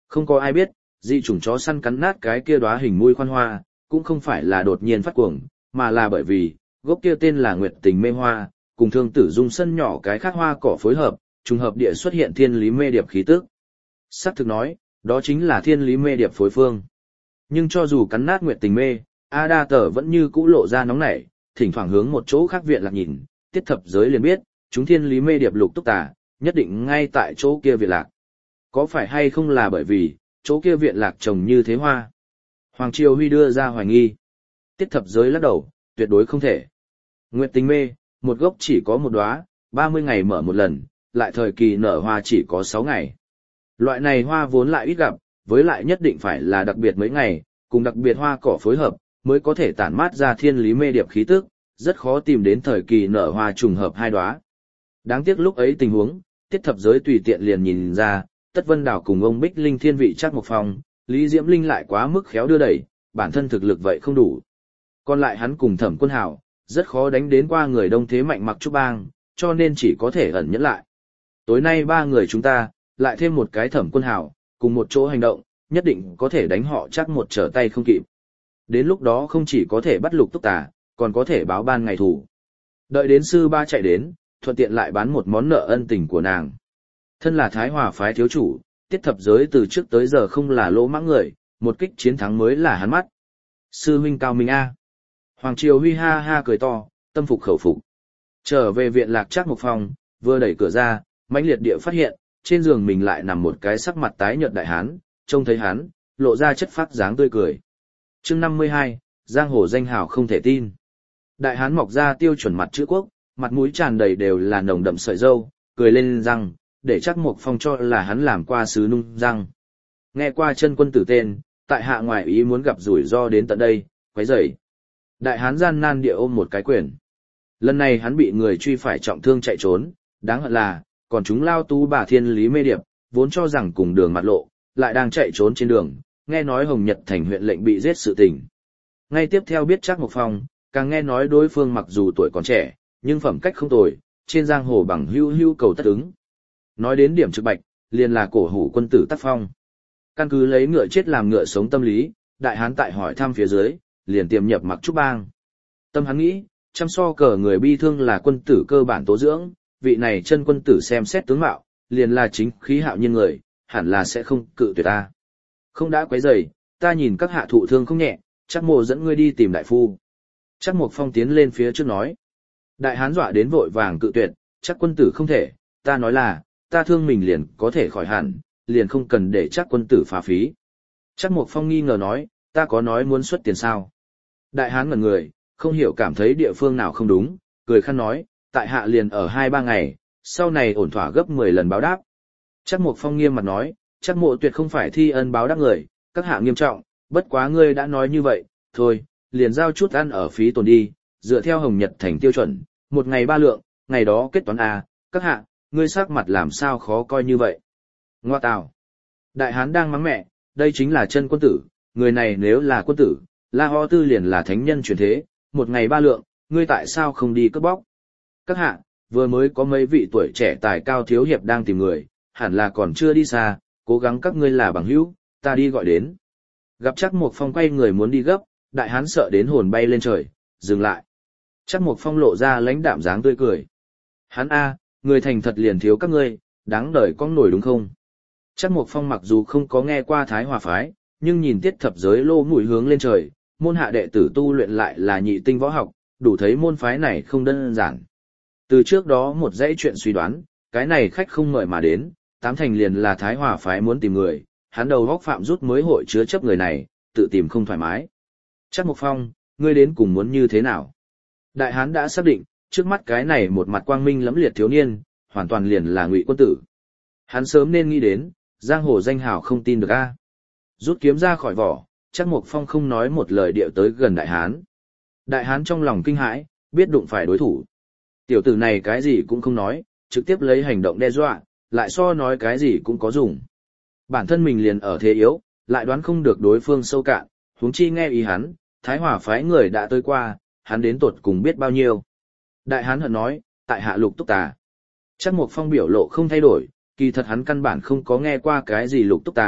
Không có ai biết, dị chủng chó săn cắn nát cái kia đóa hình mũi khoan hoa, cũng không phải là đột nhiên phát cuồng, mà là bởi vì, gốc kia tên là Nguyệt Tình Mê Hoa, cùng Thương Tử Dung sân nhỏ cái khác hoa cỏ phối hợp, trùng hợp địa xuất hiện thiên lý mê điệp khí tức. Sắc thực nói, đó chính là thiên lý mê điệp phối phương. Nhưng cho dù cắn nát Nguyệt Tình Mê, A Đa Tở vẫn như cũ lộ ra nóng nảy, thỉnh thoảng hướng một chỗ khác viện lạc nhìn, Tiết Thập Giới liền biết, chúng thiên lý mê điệp lục túc tà, nhất định ngay tại chỗ kia viện lạc. Có phải hay không là bởi vì, chỗ kia viện lạc trồng như thế hoa? Hoàng Triều Huy đưa ra hoài nghi. Tiết Thập Giới lắc đầu, tuyệt đối không thể. Nguyệt Tình Mê, một gốc chỉ có một đóa, 30 ngày mở một lần, lại thời kỳ nở hoa chỉ có 6 ngày. Loại này hoa vốn lại ít gặp, với lại nhất định phải là đặc biệt mấy ngày, cùng đặc biệt hoa cỏ phối hợp, mới có thể tản mát ra thiên lý mê điệp khí tức, rất khó tìm đến thời kỳ nở hoa trùng hợp hai đóa. Đáng tiếc lúc ấy tình huống, Tiết Thập Giới tùy tiện liền nhìn ra, Tất Vân Đảo cùng ông Bích Linh thiên vị Trác Mộc Phong, Lý Diễm Linh lại quá mức khéo đưa đẩy, bản thân thực lực vậy không đủ. Còn lại hắn cùng Thẩm Quân Hảo, rất khó đánh đến qua người đông thế mạnh Mặc Trúc Bang, cho nên chỉ có thể ẩn nhẫn lại. Tối nay ba người chúng ta, lại thêm một cái Thẩm Quân Hảo, cùng một chỗ hành động, nhất định có thể đánh họ chắc một trở tay không kịp. Đến lúc đó không chỉ có thể bắt Lục Túc Tà, còn có thể báo ban ngày thủ. Đợi đến sư ba chạy đến, thuận tiện lại bán một món nợ ân tình của nàng. Thân là Thái Hòa phái thiếu chủ, Tiết Thập Giới từ trước tới giờ không là lỗ mãng người, một kích chiến thắng mới là hắn mắt. Sư huynh cao minh A. Hoàng Triều Huy ha ha cười to, tâm phục khẩu phục. Trở về viện lạc Trác Mộc Phong, vừa đẩy cửa ra, mãnh liệt địa phát hiện, trên giường mình lại nằm một cái sắc mặt tái nhợt đại hán, trông thấy hắn, lộ ra chất phác dáng tươi cười. Chương 52, giang hồ danh hào không thể tin. Đại hán mọc ra tiêu chuẩn mặt chữ quốc, mặt mũi tràn đầy đều là nồng đậm sợi râu, cười lên răng, để Trác Mộc Phong cho là hắn làm qua sứ nung răng. Nghe qua chân quân tử tên, tại hạ ngoại ý muốn gặp rủi ro đến tận đây, quấy rầy. Đại hán gian nan địa ôm một cái quyền. Lần này hắn bị người truy phải trọng thương chạy trốn, đáng hận là, còn chúng lao tú bà thiên lý mê điệp, vốn cho rằng cùng đường mặt lộ, lại đang chạy trốn trên đường, nghe nói Hồng Nhật thành huyện lệnh bị giết sự tình. Ngay tiếp theo biết Trác Mộc Phong, càng nghe nói đối phương mặc dù tuổi còn trẻ, nhưng phẩm cách không tồi, trên giang hồ bằng hưu hưu cầu tất ứng. Nói đến điểm trực bạch, liền là cổ hủ quân tử tác phong. Căn cứ lấy ngựa chết làm ngựa sống tâm lý, đại hán tại hỏi thăm phía dưới, liền tiềm nhập Mặc Trúc Bang. Tâm hắn nghĩ, chăm so cờ người bi thương là quân tử cơ bản tố dưỡng, vị này chân quân tử xem xét tướng mạo, liền là chính khí hạo nhiên người, hẳn là sẽ không cự tuyệt ta. Không đã quấy rầy, ta nhìn các hạ thụ thương không nhẹ, Trác mộ dẫn ngươi đi tìm đại phu. Trác Mộc Phong tiến lên phía trước nói. Đại hán dọa đến vội vàng cự tuyệt, Trác quân tử không thể, ta nói là, ta thương mình liền có thể khỏi hẳn, liền không cần để Trác quân tử phá phí. Trác Mộc Phong nghi ngờ nói, ta có nói muốn xuất tiền sao? Đại hán ngẩn người, không hiểu cảm thấy địa phương nào không đúng, cười khăn nói, tại hạ liền ở 2-3 ngày, sau này ổn thỏa gấp 10 lần báo đáp. Trác Mộc Phong nghiêm mặt nói, Trác mộ tuyệt không phải thi ân báo đáp người, các hạ nghiêm trọng, bất quá ngươi đã nói như vậy, thôi, liền giao chút ăn ở phí tồn đi, dựa theo Hồng Nhật thành tiêu chuẩn, 1 ngày 3 lượng, ngày đó kết toán à, các hạ, ngươi sắc mặt làm sao khó coi như vậy. Ngoa tào. Đại hán đang mắng mẹ, đây chính là chân quân tử, người này nếu là quân tử, La Ho Tư liền là thánh nhân truyền thế, 1 ngày 3 lượng, ngươi tại sao không đi cướp bóc? Các hạ, vừa mới có mấy vị tuổi trẻ tài cao thiếu hiệp đang tìm người, hẳn là còn chưa đi xa, cố gắng các ngươi là bằng hữu, ta đi gọi đến. Gặp Trác Mộc Phong quay người muốn đi gấp, đại hán sợ đến hồn bay lên trời, dừng lại. Trác Mộc Phong lộ ra lãnh đạm dáng tươi cười. Hắn a, người thành thật liền thiếu các ngươi, đáng đời con nổi đúng không? Trác Mộc Phong mặc dù không có nghe qua Thái Hòa phái, nhưng nhìn Tiết Thập Giới lô mũi hướng lên trời, môn hạ đệ tử tu luyện lại là nhị tinh võ học, đủ thấy môn phái này không đơn giản. Từ trước đó một dãy chuyện suy đoán, cái này khách không mời mà đến, 8 thành liền là Thái Hòa phái muốn tìm người, hắn đầu góc phạm rút mới hội chứa chấp người này, tự tìm không thoải mái. Trác Mộc Phong, ngươi đến cùng muốn như thế nào? Đại hán đã xác định, trước mắt cái này một mặt quang minh lẫm liệt thiếu niên, hoàn toàn liền là Ngụy quân tử. Hắn sớm nên nghĩ đến, giang hồ danh hào không tin được a. Rút kiếm ra khỏi vỏ, Trác Mộc Phong không nói một lời điệu tới gần đại hán. Đại hán trong lòng kinh hãi, biết đụng phải đối thủ. Tiểu tử này cái gì cũng không nói, trực tiếp lấy hành động đe dọa, lại so nói cái gì cũng có dùng. Bản thân mình liền ở thế yếu, lại đoán không được đối phương sâu cạn, huống chi nghe ý hắn, Thái Hòa phái người đã tới qua, hắn đến tột cùng biết bao nhiêu. Đại hán hận nói, tại hạ Lục Túc Tà. Trác Mộc Phong biểu lộ không thay đổi, kỳ thật hắn căn bản không có nghe qua cái gì Lục Túc Tà,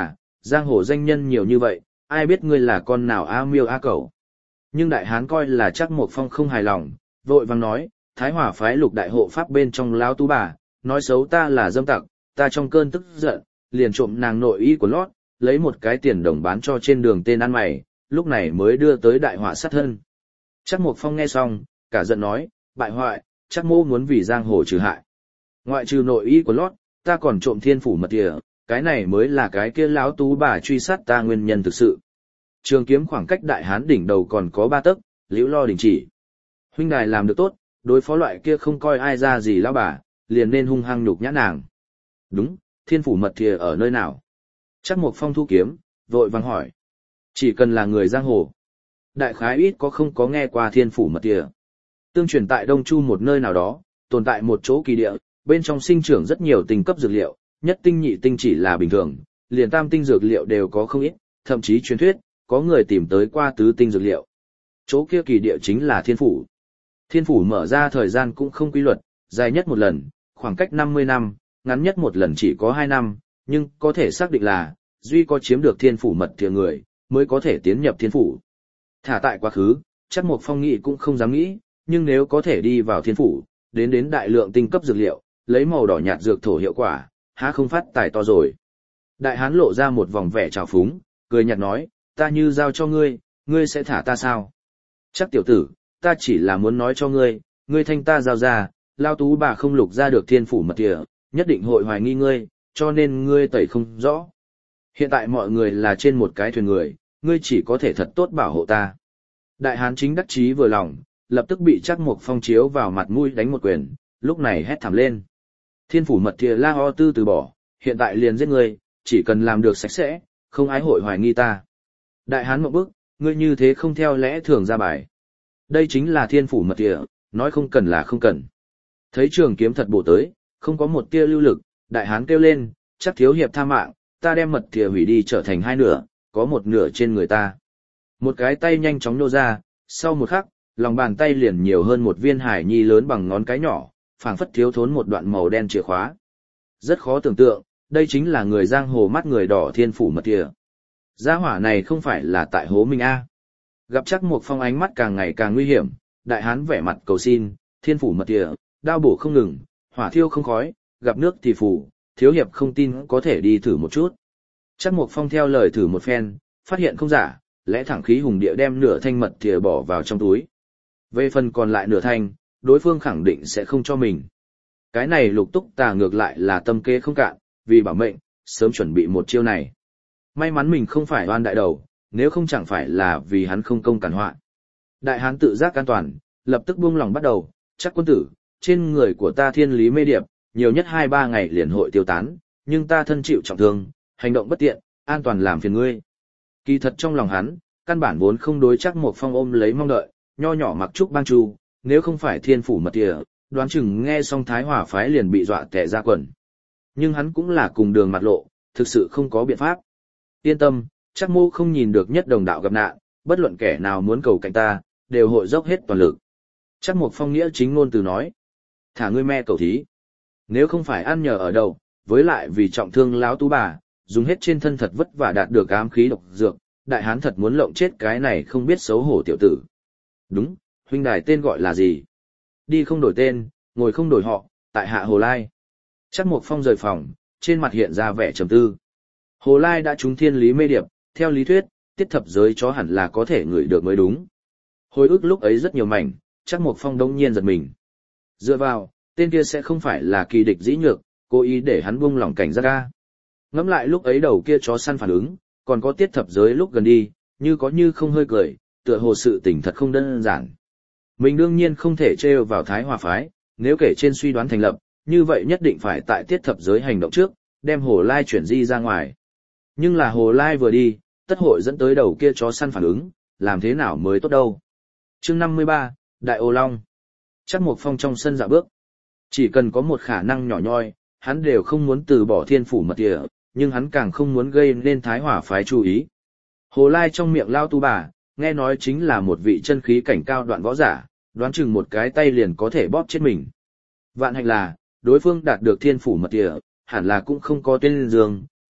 giang hồ danh nhân nhiều như vậy, ai biết ngươi là con nào a miêu a cẩu. Nhưng đại hán coi là Trác Mộc Phong không hài lòng, vội vàng nói, Thái Hòa phái Lục đại hộ pháp bên trong lão tú bà, nói xấu ta là dâm tặc, ta trong cơn tức giận, liền trộm nàng nội y của lót, lấy một cái tiền đồng bán cho trên đường tên ăn mày, lúc này mới đưa tới đại họa sát thân. Trác Mộc Phong nghe xong, cả giận nói, bại hoại, Trác mô muốn vì giang hồ trừ hại. Ngoại trừ nội y của lót, ta còn trộm thiên phủ mật địa, cái này mới là cái kia lão tú bà truy sát ta nguyên nhân thực sự. Trường kiếm khoảng cách đại hán đỉnh đầu còn có 3 tấc, liễu lo đình chỉ. Huynh đài làm được tốt, đối phó loại kia không coi ai ra gì lão bà, liền nên hung hăng nhục nhã nàng. Đúng, thiên phủ mật thìa ở nơi nào? Trác Mộc Phong thu kiếm, vội vàng hỏi. Chỉ cần là người giang hồ. Đại khái ít có không có nghe qua thiên phủ mật thìa. Tương truyền tại Đông Chu một nơi nào đó, tồn tại một chỗ kỳ địa, bên trong sinh trưởng rất nhiều tinh cấp dược liệu, nhất tinh nhị tinh chỉ là bình thường, liền tam tinh dược liệu đều có không ít, thậm chí truyền thuyết, có người tìm tới qua tứ tinh dược liệu. Chỗ kia kỳ địa chính là thiên phủ. Thiên phủ mở ra thời gian cũng không quy luật, dài nhất một lần, khoảng cách 50 năm, ngắn nhất một lần chỉ có 2 năm, nhưng có thể xác định là, duy có chiếm được thiên phủ mật thìa người, mới có thể tiến nhập thiên phủ. Thả tại quá khứ, chắc một phong nghị cũng không dám nghĩ, nhưng nếu có thể đi vào thiên phủ, đến đại lượng tinh cấp dược liệu, lấy màu đỏ nhạt dược thổ hiệu quả, há không phát tài to rồi. Đại hán lộ ra một vòng vẻ trào phúng, cười nhạt nói, ta như giao cho ngươi, ngươi sẽ thả ta sao? Chắc tiểu tử, ta chỉ là muốn nói cho ngươi, ngươi thanh ta giao ra, lao tú bà không lục ra được thiên phủ mật thìa, nhất định hội hoài nghi ngươi, cho nên ngươi tẩy không rõ. Hiện tại mọi người là trên một cái thuyền người, ngươi chỉ có thể thật tốt bảo hộ ta. Đại hán chính đắc chí vừa lòng, lập tức bị Trác Mộc Phong chiếu vào mặt mũi đánh một quyền, lúc này hét thảm lên. Thiên phủ mật thìa La Ho Tư từ bỏ, hiện tại liền giết ngươi, chỉ cần làm được sạch sẽ, không ai hội hoài nghi ta. Đại hán ngộp bức, ngươi như thế không theo lẽ thường ra bài. Đây chính là thiên phủ mật thìa, nói không cần là không cần. Thấy trường kiếm thật bổ tới, không có một tia lưu lực, đại hán kêu lên, chắc thiếu hiệp tha mạng, ta đem mật thìa hủy đi trở thành 2 nửa, có 1 nửa trên người ta. Một cái tay nhanh chóng nô ra, sau một khắc, lòng bàn tay liền nhiều hơn một viên hải nhi lớn bằng ngón cái nhỏ, phảng phất thiếu thốn một đoạn màu đen chìa khóa. Rất khó tưởng tượng, đây chính là người giang hồ mắt người đỏ thiên phủ mật thìa. Gia hỏa này không phải là tại hố mình a? Gặp Trác Mộc Phong ánh mắt càng ngày càng nguy hiểm, đại hán vẻ mặt cầu xin, thiên phủ mật thìa, đao bổ không ngừng, hỏa thiêu không khói, gặp nước thì phủ, thiếu hiệp không tin có thể đi thử một chút. Trác Mộc Phong theo lời thử một phen, phát hiện không giả, lẽ thẳng khí hùng địa đem nửa thanh mật thìa bỏ vào trong túi. Về phần còn lại nửa thanh, đối phương khẳng định sẽ không cho mình. Cái này Lục Túc Tà ngược lại là tâm kế không cạn, vì bảo mệnh, sớm chuẩn bị một chiêu này. May mắn mình không phải oan đại đầu, nếu không chẳng phải là vì hắn không công cản họa. Đại hán tự giác an toàn, lập tức buông lòng bắt đầu, Chắc quân tử, trên người của ta thiên lý mê điệp, nhiều nhất 2-3 ngày liền hội tiêu tán, nhưng ta thân chịu trọng thương, hành động bất tiện, an toàn làm phiền ngươi. Kỳ thật trong lòng hắn, căn bản vốn không đối Trác Mộc Phong ôm lấy mong đợi, nho nhỏ mặc trúc bang chu, nếu không phải thiên phủ mật thìa, đoán chừng nghe xong Thái Hòa phái liền bị dọa tè ra quần. Nhưng hắn cũng là cùng đường mặt lộ, thực sự không có biện pháp. Yên tâm, Trác mô không nhìn được nhất đồng đạo gặp nạn, bất luận kẻ nào muốn cầu cạnh ta, đều hội dốc hết toàn lực. Trác Mộc Phong nghĩa chính ngôn từ nói, thả ngươi me cầu thí. Nếu không phải ăn nhờ ở đâu, với lại vì trọng thương lão tú bà, dùng hết trên thân thật vất vả đạt được ám khí độc dược, đại hán thật muốn lộng chết cái này không biết xấu hổ tiểu tử. Đúng, huynh đài tên gọi là gì? Đi không đổi tên, ngồi không đổi họ, tại hạ Hồ Lai. Trác Mộc Phong rời phòng, trên mặt hiện ra vẻ trầm tư. Hồ Lai đã trúng thiên lý mê điệp, theo lý thuyết, tiết thập giới chó hẳn là có thể ngửi được mới đúng. Hồi ức lúc ấy rất nhiều mảnh, Trác Mộc Phong đống nhiên giật mình. Dựa vào, tên kia sẽ không phải là kỳ địch dĩ nhược, cố ý để hắn buông lỏng cảnh giác ga. Ngẫm lại lúc ấy đầu kia chó săn phản ứng, còn có tiết thập giới lúc gần đi, như có như không hơi cười, tựa hồ sự tình thật không đơn giản. Mình đương nhiên không thể trêu vào Thái Hòa phái, nếu kể trên suy đoán thành lập, như vậy nhất định phải tại tiết thập giới hành động trước, đem Hồ Lai chuyển di ra ngoài. Nhưng là Hồ Lai vừa đi, tất hội dẫn tới đầu kia chó săn phản ứng, làm thế nào mới tốt đâu. Chương 53, Đại Ô Long. Trác Mộc Phong trong sân dạo bước. Chỉ cần có một khả năng nhỏ nhoi, hắn đều không muốn từ bỏ thiên phủ mật thìa, nhưng hắn càng không muốn gây nên Thái Hòa phái chú ý. Hồ Lai trong miệng lao tu bà, nghe nói chính là một vị chân khí cảnh cao đoạn võ giả, đoán chừng một cái tay liền có thể bóp chết mình. Vạn hạnh là, đối phương đạt được thiên phủ mật thìa, hẳn là cũng không có tên Dương,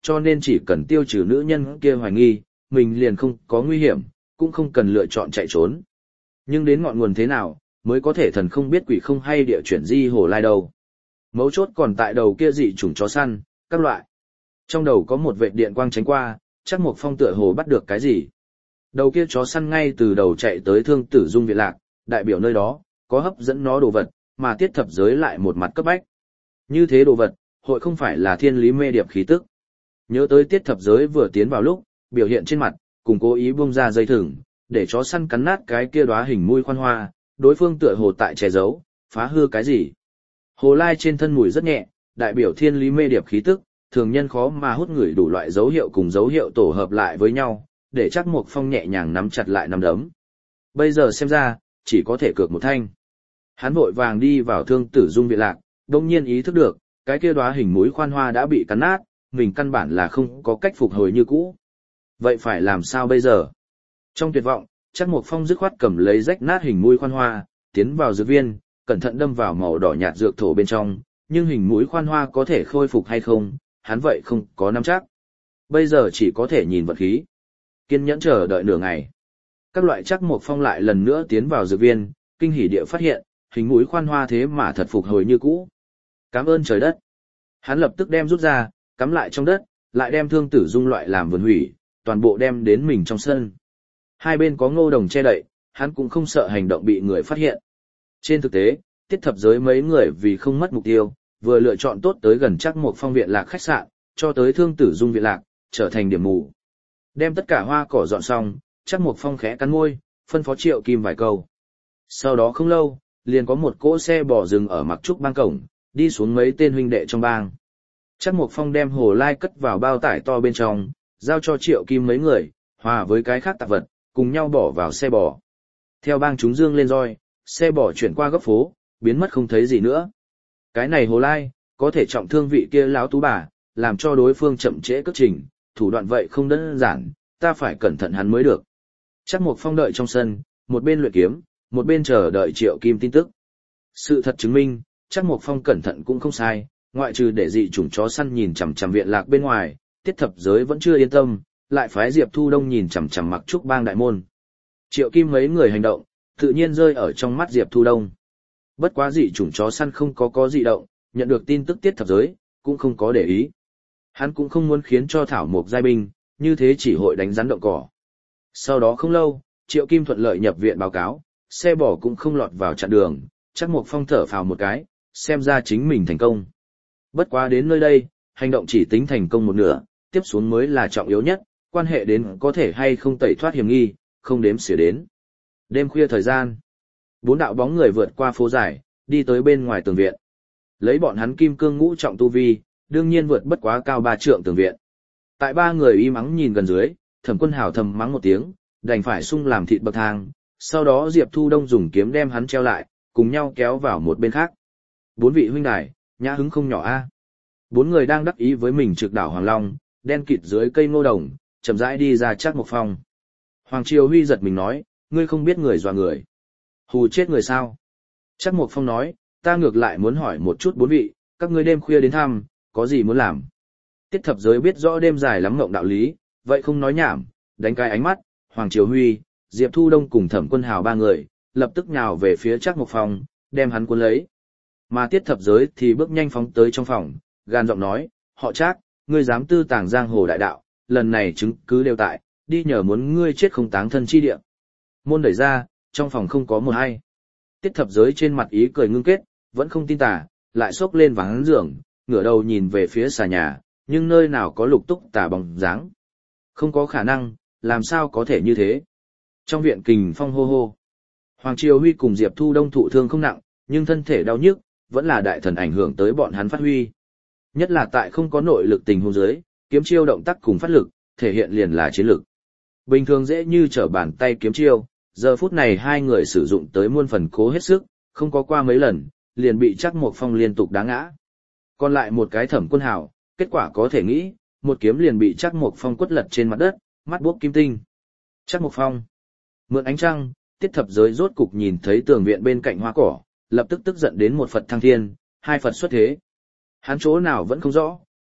cho nên chỉ cần tiêu trừ nữ nhân kia hoài nghi, mình liền không có nguy hiểm, cũng không cần lựa chọn chạy trốn. Nhưng đến ngọn nguồn thế nào, mới có thể thần không biết quỷ không hay địa chuyển di hồ lai đâu. Mấu chốt còn tại đầu kia dị chủng chó săn, các loại. Trong đầu có một vệt điện quang tránh qua, chắc Mộc Phong tựa hồ bắt được cái gì. Đầu kia chó săn ngay từ đầu chạy tới Thương Tử Dung viện lạc, đại biểu nơi đó, có hấp dẫn nó đồ vật, mà Tiết Thập Giới lại một mặt cấp bách. Như thế đồ vật, hội không phải là thiên lý mê điệp khí tức. Nhớ tới Tiết Thập Giới vừa tiến vào lúc, biểu hiện trên mặt, cùng cố ý buông ra dây thừng, để chó săn cắn nát cái kia đóa hình mũi khoan hoa, đối phương tựa hồ tại che giấu, phá hư cái gì. Hồ lai trên thân mùi rất nhẹ, đại biểu thiên lý mê điệp khí tức, thường nhân khó mà hút người đủ loại dấu hiệu cùng dấu hiệu tổ hợp lại với nhau, để chắc Mộc Phong nhẹ nhàng nắm chặt lại nắm đấm. Bây giờ xem ra, chỉ có thể cược một thanh. Hắn vội vàng đi vào Thương Tử Dung viện lạc, đồng nhiên ý thức được, cái kia đóa hình mũi khoan hoa đã bị cắn nát, mình căn bản là không có cách phục hồi như cũ. Vậy phải làm sao bây giờ? Trong tuyệt vọng, chắc Mộc Phong dứt khoát cầm lấy rách nát hình mũi khoan hoa, tiến vào dược viên, cẩn thận đâm vào màu đỏ nhạt dược thổ bên trong, nhưng hình mũi khoan hoa có thể khôi phục hay không, hắn vậy không có nắm chắc. Bây giờ chỉ có thể nhìn vận khí. Kiên nhẫn chờ đợi nửa ngày. Các loại chắc Mộc Phong lại lần nữa tiến vào dược viên, kinh hỉ địa phát hiện, hình mũi khoan hoa thế mà thật phục hồi như cũ. Cảm ơn trời đất. Hắn lập tức đem rút ra, cắm lại trong đất, lại đem Thương Tử Dung loại làm vườn hủy, toàn bộ đem đến mình trong sân. Hai bên có ngô đồng che đậy, hắn cũng không sợ hành động bị người phát hiện. Trên thực tế, Tiết Thập Giới mấy người vì không mất mục tiêu, vừa lựa chọn tốt tới gần chắc Mộc Phong viện lạc khách sạn, cho tới Thương Tử Dung viện lạc, trở thành điểm mù. Đem tất cả hoa cỏ dọn xong, chắc Mộc Phong khẽ cắn môi, phân phó Triệu Kim vài câu. Sau đó không lâu, liền có một cỗ xe bò dừng ở Mặc Trúc bang cổng, đi xuống mấy tên huynh đệ trong bang. Chắc Mộc Phong đem hồ lai cất vào bao tải to bên trong, giao cho Triệu Kim mấy người, hòa với cái khác tạp vật, cùng nhau bỏ vào xe bò. Theo bang chúng dương lên roi, xe bò chuyển qua góc phố, biến mất không thấy gì nữa. Cái này hồ lai, có thể trọng thương vị kia láo tú bà, làm cho đối phương chậm trễ cất trình, thủ đoạn vậy không đơn giản, ta phải cẩn thận hắn mới được. Chắc Mộc Phong đợi trong sân, một bên luyện kiếm, một bên chờ đợi Triệu Kim tin tức. Sự thật chứng minh, chắc Mộc Phong cẩn thận cũng không sai, ngoại trừ để dị chủng chó săn nhìn chằm chằm viện lạc bên ngoài, Tiết Thập Giới vẫn chưa yên tâm, lại phái Diệp Thu Đông nhìn chằm chằm Mặc Trúc bang đại môn. Triệu Kim mấy người hành động, tự nhiên rơi ở trong mắt Diệp Thu Đông. Bất quá dị chủng chó săn không có dị động, nhận được tin tức Tiết Thập Giới, cũng không có để ý. Hắn cũng không muốn khiến cho thảo mộc giai binh, như thế chỉ hội đánh rắn động cỏ. Sau đó không lâu, Triệu Kim thuận lợi nhập viện báo cáo, xe bò cũng không lọt vào chặn đường, chắc Mộc Phong thở phào một cái, xem ra chính mình thành công. Bất quá đến nơi đây, hành động chỉ tính thành công một nửa, tiếp xuống mới là trọng yếu nhất, quan hệ đến có thể hay không tẩy thoát hiểm nghi, không đếm xỉa đến. Đêm khuya thời gian, 4 đạo bóng người vượt qua phố dài, đi tới bên ngoài tường viện. Lấy bọn hắn kim cương ngũ trọng tu vi, đương nhiên vượt bất quá cao 3 trượng tường viện. Tại 3 người y mắng nhìn gần dưới, Thẩm Quân Hào thầm mắng một tiếng, đành phải sung làm thịt bậc thang, sau đó Diệp Thu Đông dùng kiếm đem hắn treo lại, cùng nhau kéo vào một bên khác. 4 vị huynh đài, nhã hứng không nhỏ a. 4 người đang đắc ý với mình trực đảo Hoàng Long, đen kịt dưới cây ngô đồng, chậm rãi đi ra chắc Mộc Phong. Hoàng Triều Huy giật mình nói, ngươi không biết người dọa người. Hù chết người sao? Chắc Mộc Phong nói, ta ngược lại muốn hỏi một chút 4 vị, các ngươi đêm khuya đến thăm, có gì muốn làm? Tiết Thập Giới biết rõ đêm dài lắm ngộng đạo lý, vậy không nói nhảm, đánh cái ánh mắt, Hoàng Triều Huy, Diệp Thu Đông cùng Thẩm Quân Hào 3 người, lập tức nhào về phía chắc Mộc Phong, đem hắn cuốn lấy. Mà Tiết Thập Giới thì bước nhanh phóng tới trong phòng, gan giọng nói, họ Trác, ngươi dám tư tàng giang hồ đại đạo, lần này chứng cứ đều tại, đi nhờ muốn ngươi chết không táng thân chi địa. Môn đẩy ra, trong phòng không có một ai. Tiết Thập Giới trên mặt ý cười ngưng kết, vẫn không tin tà, lại xốc lên ván giường, ngửa đầu nhìn về phía xà nhà, nhưng nơi nào có Lục Túc Tà bóng dáng. Không có khả năng, làm sao có thể như thế. Trong viện kình phong hô hô. Hoàng Triều Huy cùng Diệp Thu Đông thụ thương không nặng, nhưng thân thể đau nhức, vẫn là đại thần ảnh hưởng tới bọn hắn phát huy. Nhất là tại không có nội lực tình huống dưới, kiếm chiêu động tác cùng phát lực, thể hiện liền là chiến lực. Bình thường dễ như trở bàn tay kiếm chiêu, giờ phút này hai người sử dụng tới muôn phần cố hết sức, không có qua mấy lần, liền bị chắc Mộc Phong liên tục đá ngã. Còn lại một cái Thẩm Quân Hào, kết quả có thể nghĩ, một kiếm liền bị chắc Mộc Phong quất lật trên mặt đất, mắt buốc kim tinh. Chắc Mộc Phong mượn ánh trăng, Tiết Thập Giới rốt cục nhìn thấy tường viện bên cạnh hoa cỏ, lập tức tức giận đến một Phật thăng thiên, 2 Phật xuất thế. Hắn chỗ nào vẫn không rõ,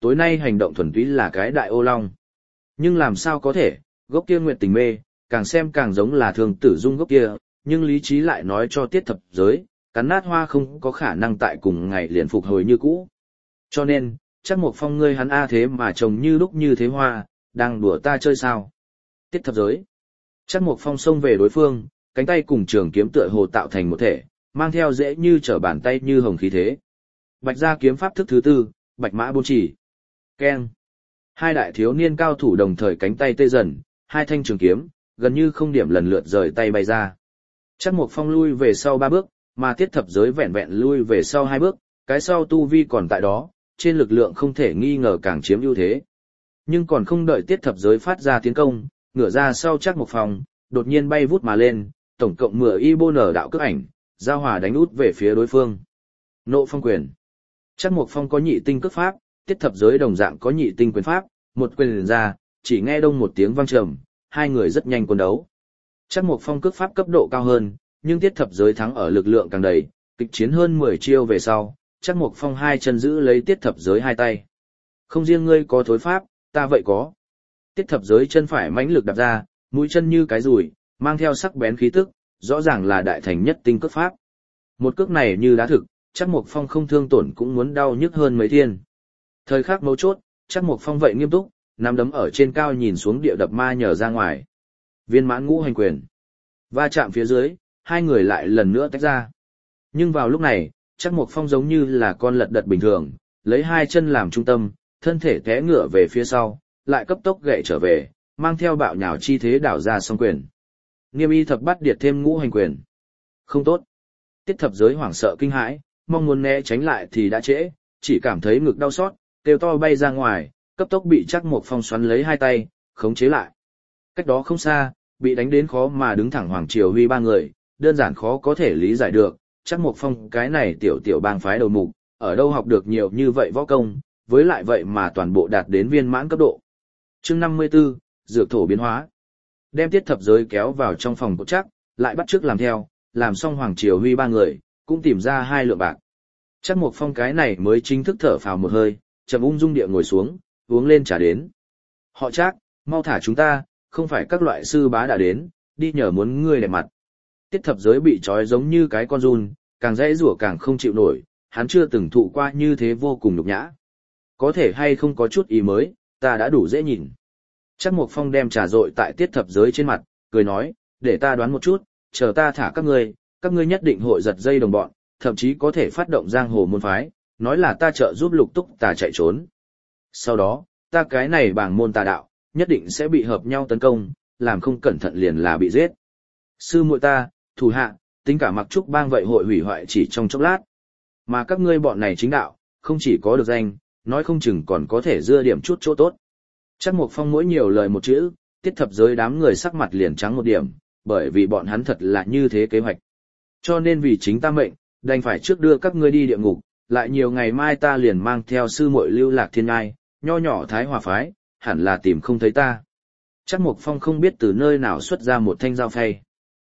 tối nay hành động thuần túy là cái đại ô long. Nhưng làm sao có thể, gốc kia nguyệt tình mê, càng xem càng giống là thường tử dung gốc kia, nhưng lý trí lại nói cho tiết thập giới, cắn nát hoa không có khả năng tại cùng ngày liền phục hồi như cũ. Cho nên, chắc một phong ngươi hắn a thế mà trông như lúc như thế hoa, đang đùa ta chơi sao. Tiết thập giới. Chắc một phong xông về đối phương, cánh tay cùng trường kiếm tựa hồ tạo thành một thể, mang theo dễ như trở bàn tay như hồng khí thế. Bạch gia kiếm pháp thức thứ tư, bạch mã bốn chỉ. Keng. Hai đại thiếu niên cao thủ đồng thời cánh tay tê dần, hai thanh trường kiếm, gần như không điểm lần lượt rời tay bay ra. Chắc một phong lui về sau 3 bước, mà tiết thập giới vẹn vẹn lui về sau 2 bước, cái sau tu vi còn tại đó, trên lực lượng không thể nghi ngờ càng chiếm ưu thế. Nhưng còn không đợi tiết thập giới phát ra tiến công, ngửa ra sau chắc một phong, đột nhiên bay vút mà lên, tổng cộng 10 y bô nở đạo cước ảnh, giao hòa đánh út về phía đối phương. Nộ phong quyền. Chắc một phong có nhị tinh cước pháp, tiết thập giới đồng dạng có nhị tinh quyền pháp, một quyền liền ra, chỉ nghe đông một tiếng vang trầm, hai người rất nhanh quân đấu. Chắc một phong cước pháp cấp độ cao hơn, nhưng tiết thập giới thắng ở lực lượng càng đầy, kịch chiến hơn 10 chiêu về sau, chắc một phong hai chân giữ lấy tiết thập giới hai tay. Không riêng ngươi có thối pháp, ta vậy có. Tiết thập giới chân phải mãnh lực đạp ra, mũi chân như cái rùi, mang theo sắc bén khí tức, rõ ràng là đại thành nhất tinh cước pháp. Một cước này như đá thực, chắc một phong không thương tổn cũng muốn đau nhức hơn mấy thiên. Thời khắc mấu chốt, chắc một phong vậy nghiêm túc, nắm đấm ở trên cao nhìn xuống địa đập ma nhờ ra ngoài. Viên mãn ngũ hành quyền. Va chạm phía dưới, hai người lại lần nữa tách ra. Nhưng vào lúc này, chắc một phong giống như là con lật đật bình thường, lấy hai chân làm trung tâm, thân thể té ngựa về phía sau, lại cấp tốc gậy trở về, mang theo bạo nhào chi thế đảo ra song quyền. Nghiêm y thập bắt điệt thêm ngũ hành quyền. Không tốt. Tiết thập giới hoảng sợ kinh hãi, mong muốn né tránh lại thì đã trễ, chỉ cảm thấy ngực đau xót, kêu to bay ra ngoài, cấp tốc bị chắc một phong xoắn lấy hai tay, khống chế lại. Cách đó không xa, bị đánh đến khó mà đứng thẳng Hoàng Triều Huy ba người, đơn giản khó có thể lý giải được, chắc một phong cái này tiểu bang phái đầu mục, ở đâu học được nhiều như vậy võ công, với lại vậy mà toàn bộ đạt đến viên mãn cấp độ. Chương 54, dược thổ biến hóa. Đem tiết thập giới kéo vào trong phòng cột chắc, lại bắt chước làm theo, làm xong Hoàng Triều Huy ba người, cũng tìm ra 2 lượng bạc. Chắc một phong cái này mới chính thức thở phào một hơi, chậm ung dung địa ngồi xuống, uống lên trà đến. Họ Trác, mau thả chúng ta, không phải các loại sư bá đã đến, đi nhờ muốn ngươi đẹp mặt. Tiết thập giới bị trói giống như cái con giun, càng dãy rủa càng không chịu nổi, hắn chưa từng thụ qua như thế vô cùng nhục nhã. Có thể hay không có chút ý mới, ta đã đủ dễ nhìn. Chắc một phong đem trà dội tại tiết thập giới trên mặt, cười nói, để ta đoán một chút, chờ ta thả các ngươi nhất định hội giật dây đồng bọn, thậm chí có thể phát động giang hồ môn phái, nói là ta trợ giúp Lục Túc Tà chạy trốn. Sau đó, ta cái này bảng môn tà đạo, nhất định sẽ bị hợp nhau tấn công, làm không cẩn thận liền là bị giết. Sư muội ta, thủ hạ, tính cả Mặc Trúc bang vậy hội hủy hoại chỉ trong chốc lát. Mà các ngươi bọn này chính đạo, không chỉ có được danh, nói không chừng còn có thể dưa điểm chút chỗ tốt. Chắc một phong mỗi nhiều lời một chữ, tiết thập giới đám người sắc mặt liền trắng một điểm, bởi vì bọn hắn thật là như thế kế hoạch. Cho nên vì chính ta mệnh, đành phải trước đưa các ngươi đi địa ngục, lại nhiều ngày mai ta liền mang theo sư muội lưu lạc thiên ngai, nho nhỏ thái hòa phái, hẳn là tìm không thấy ta. Chắc Mộc Phong không biết từ nơi nào xuất ra một thanh dao phay.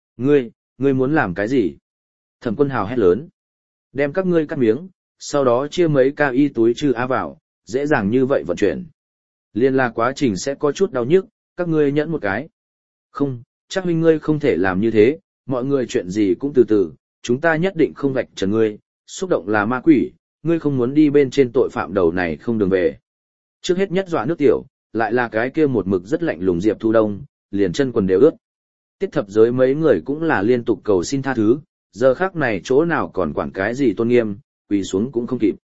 Ngươi muốn làm cái gì? Thẩm Quân Hào hét lớn. Đem các ngươi cắt miếng, sau đó chia mấy cao y túi trừ á vào, dễ dàng như vậy vận chuyển. Liên là quá trình sẽ có chút đau nhức, các ngươi nhẫn một cái. Không, chắc huynh ngươi không thể làm như thế, mọi người chuyện gì cũng từ từ, chúng ta nhất định không vạch trần ngươi, xúc động là ma quỷ, ngươi không muốn đi bên trên tội phạm đầu này không đường về. Trước hết nhất dọa nước tiểu, lại là cái kia một mực rất lạnh lùng Diệp Thu Đông, liền chân quần đều ướt. Tiết thập giới mấy người cũng là liên tục cầu xin tha thứ, giờ khắc này chỗ nào còn quản cái gì tôn nghiêm, quỳ xuống cũng không kịp.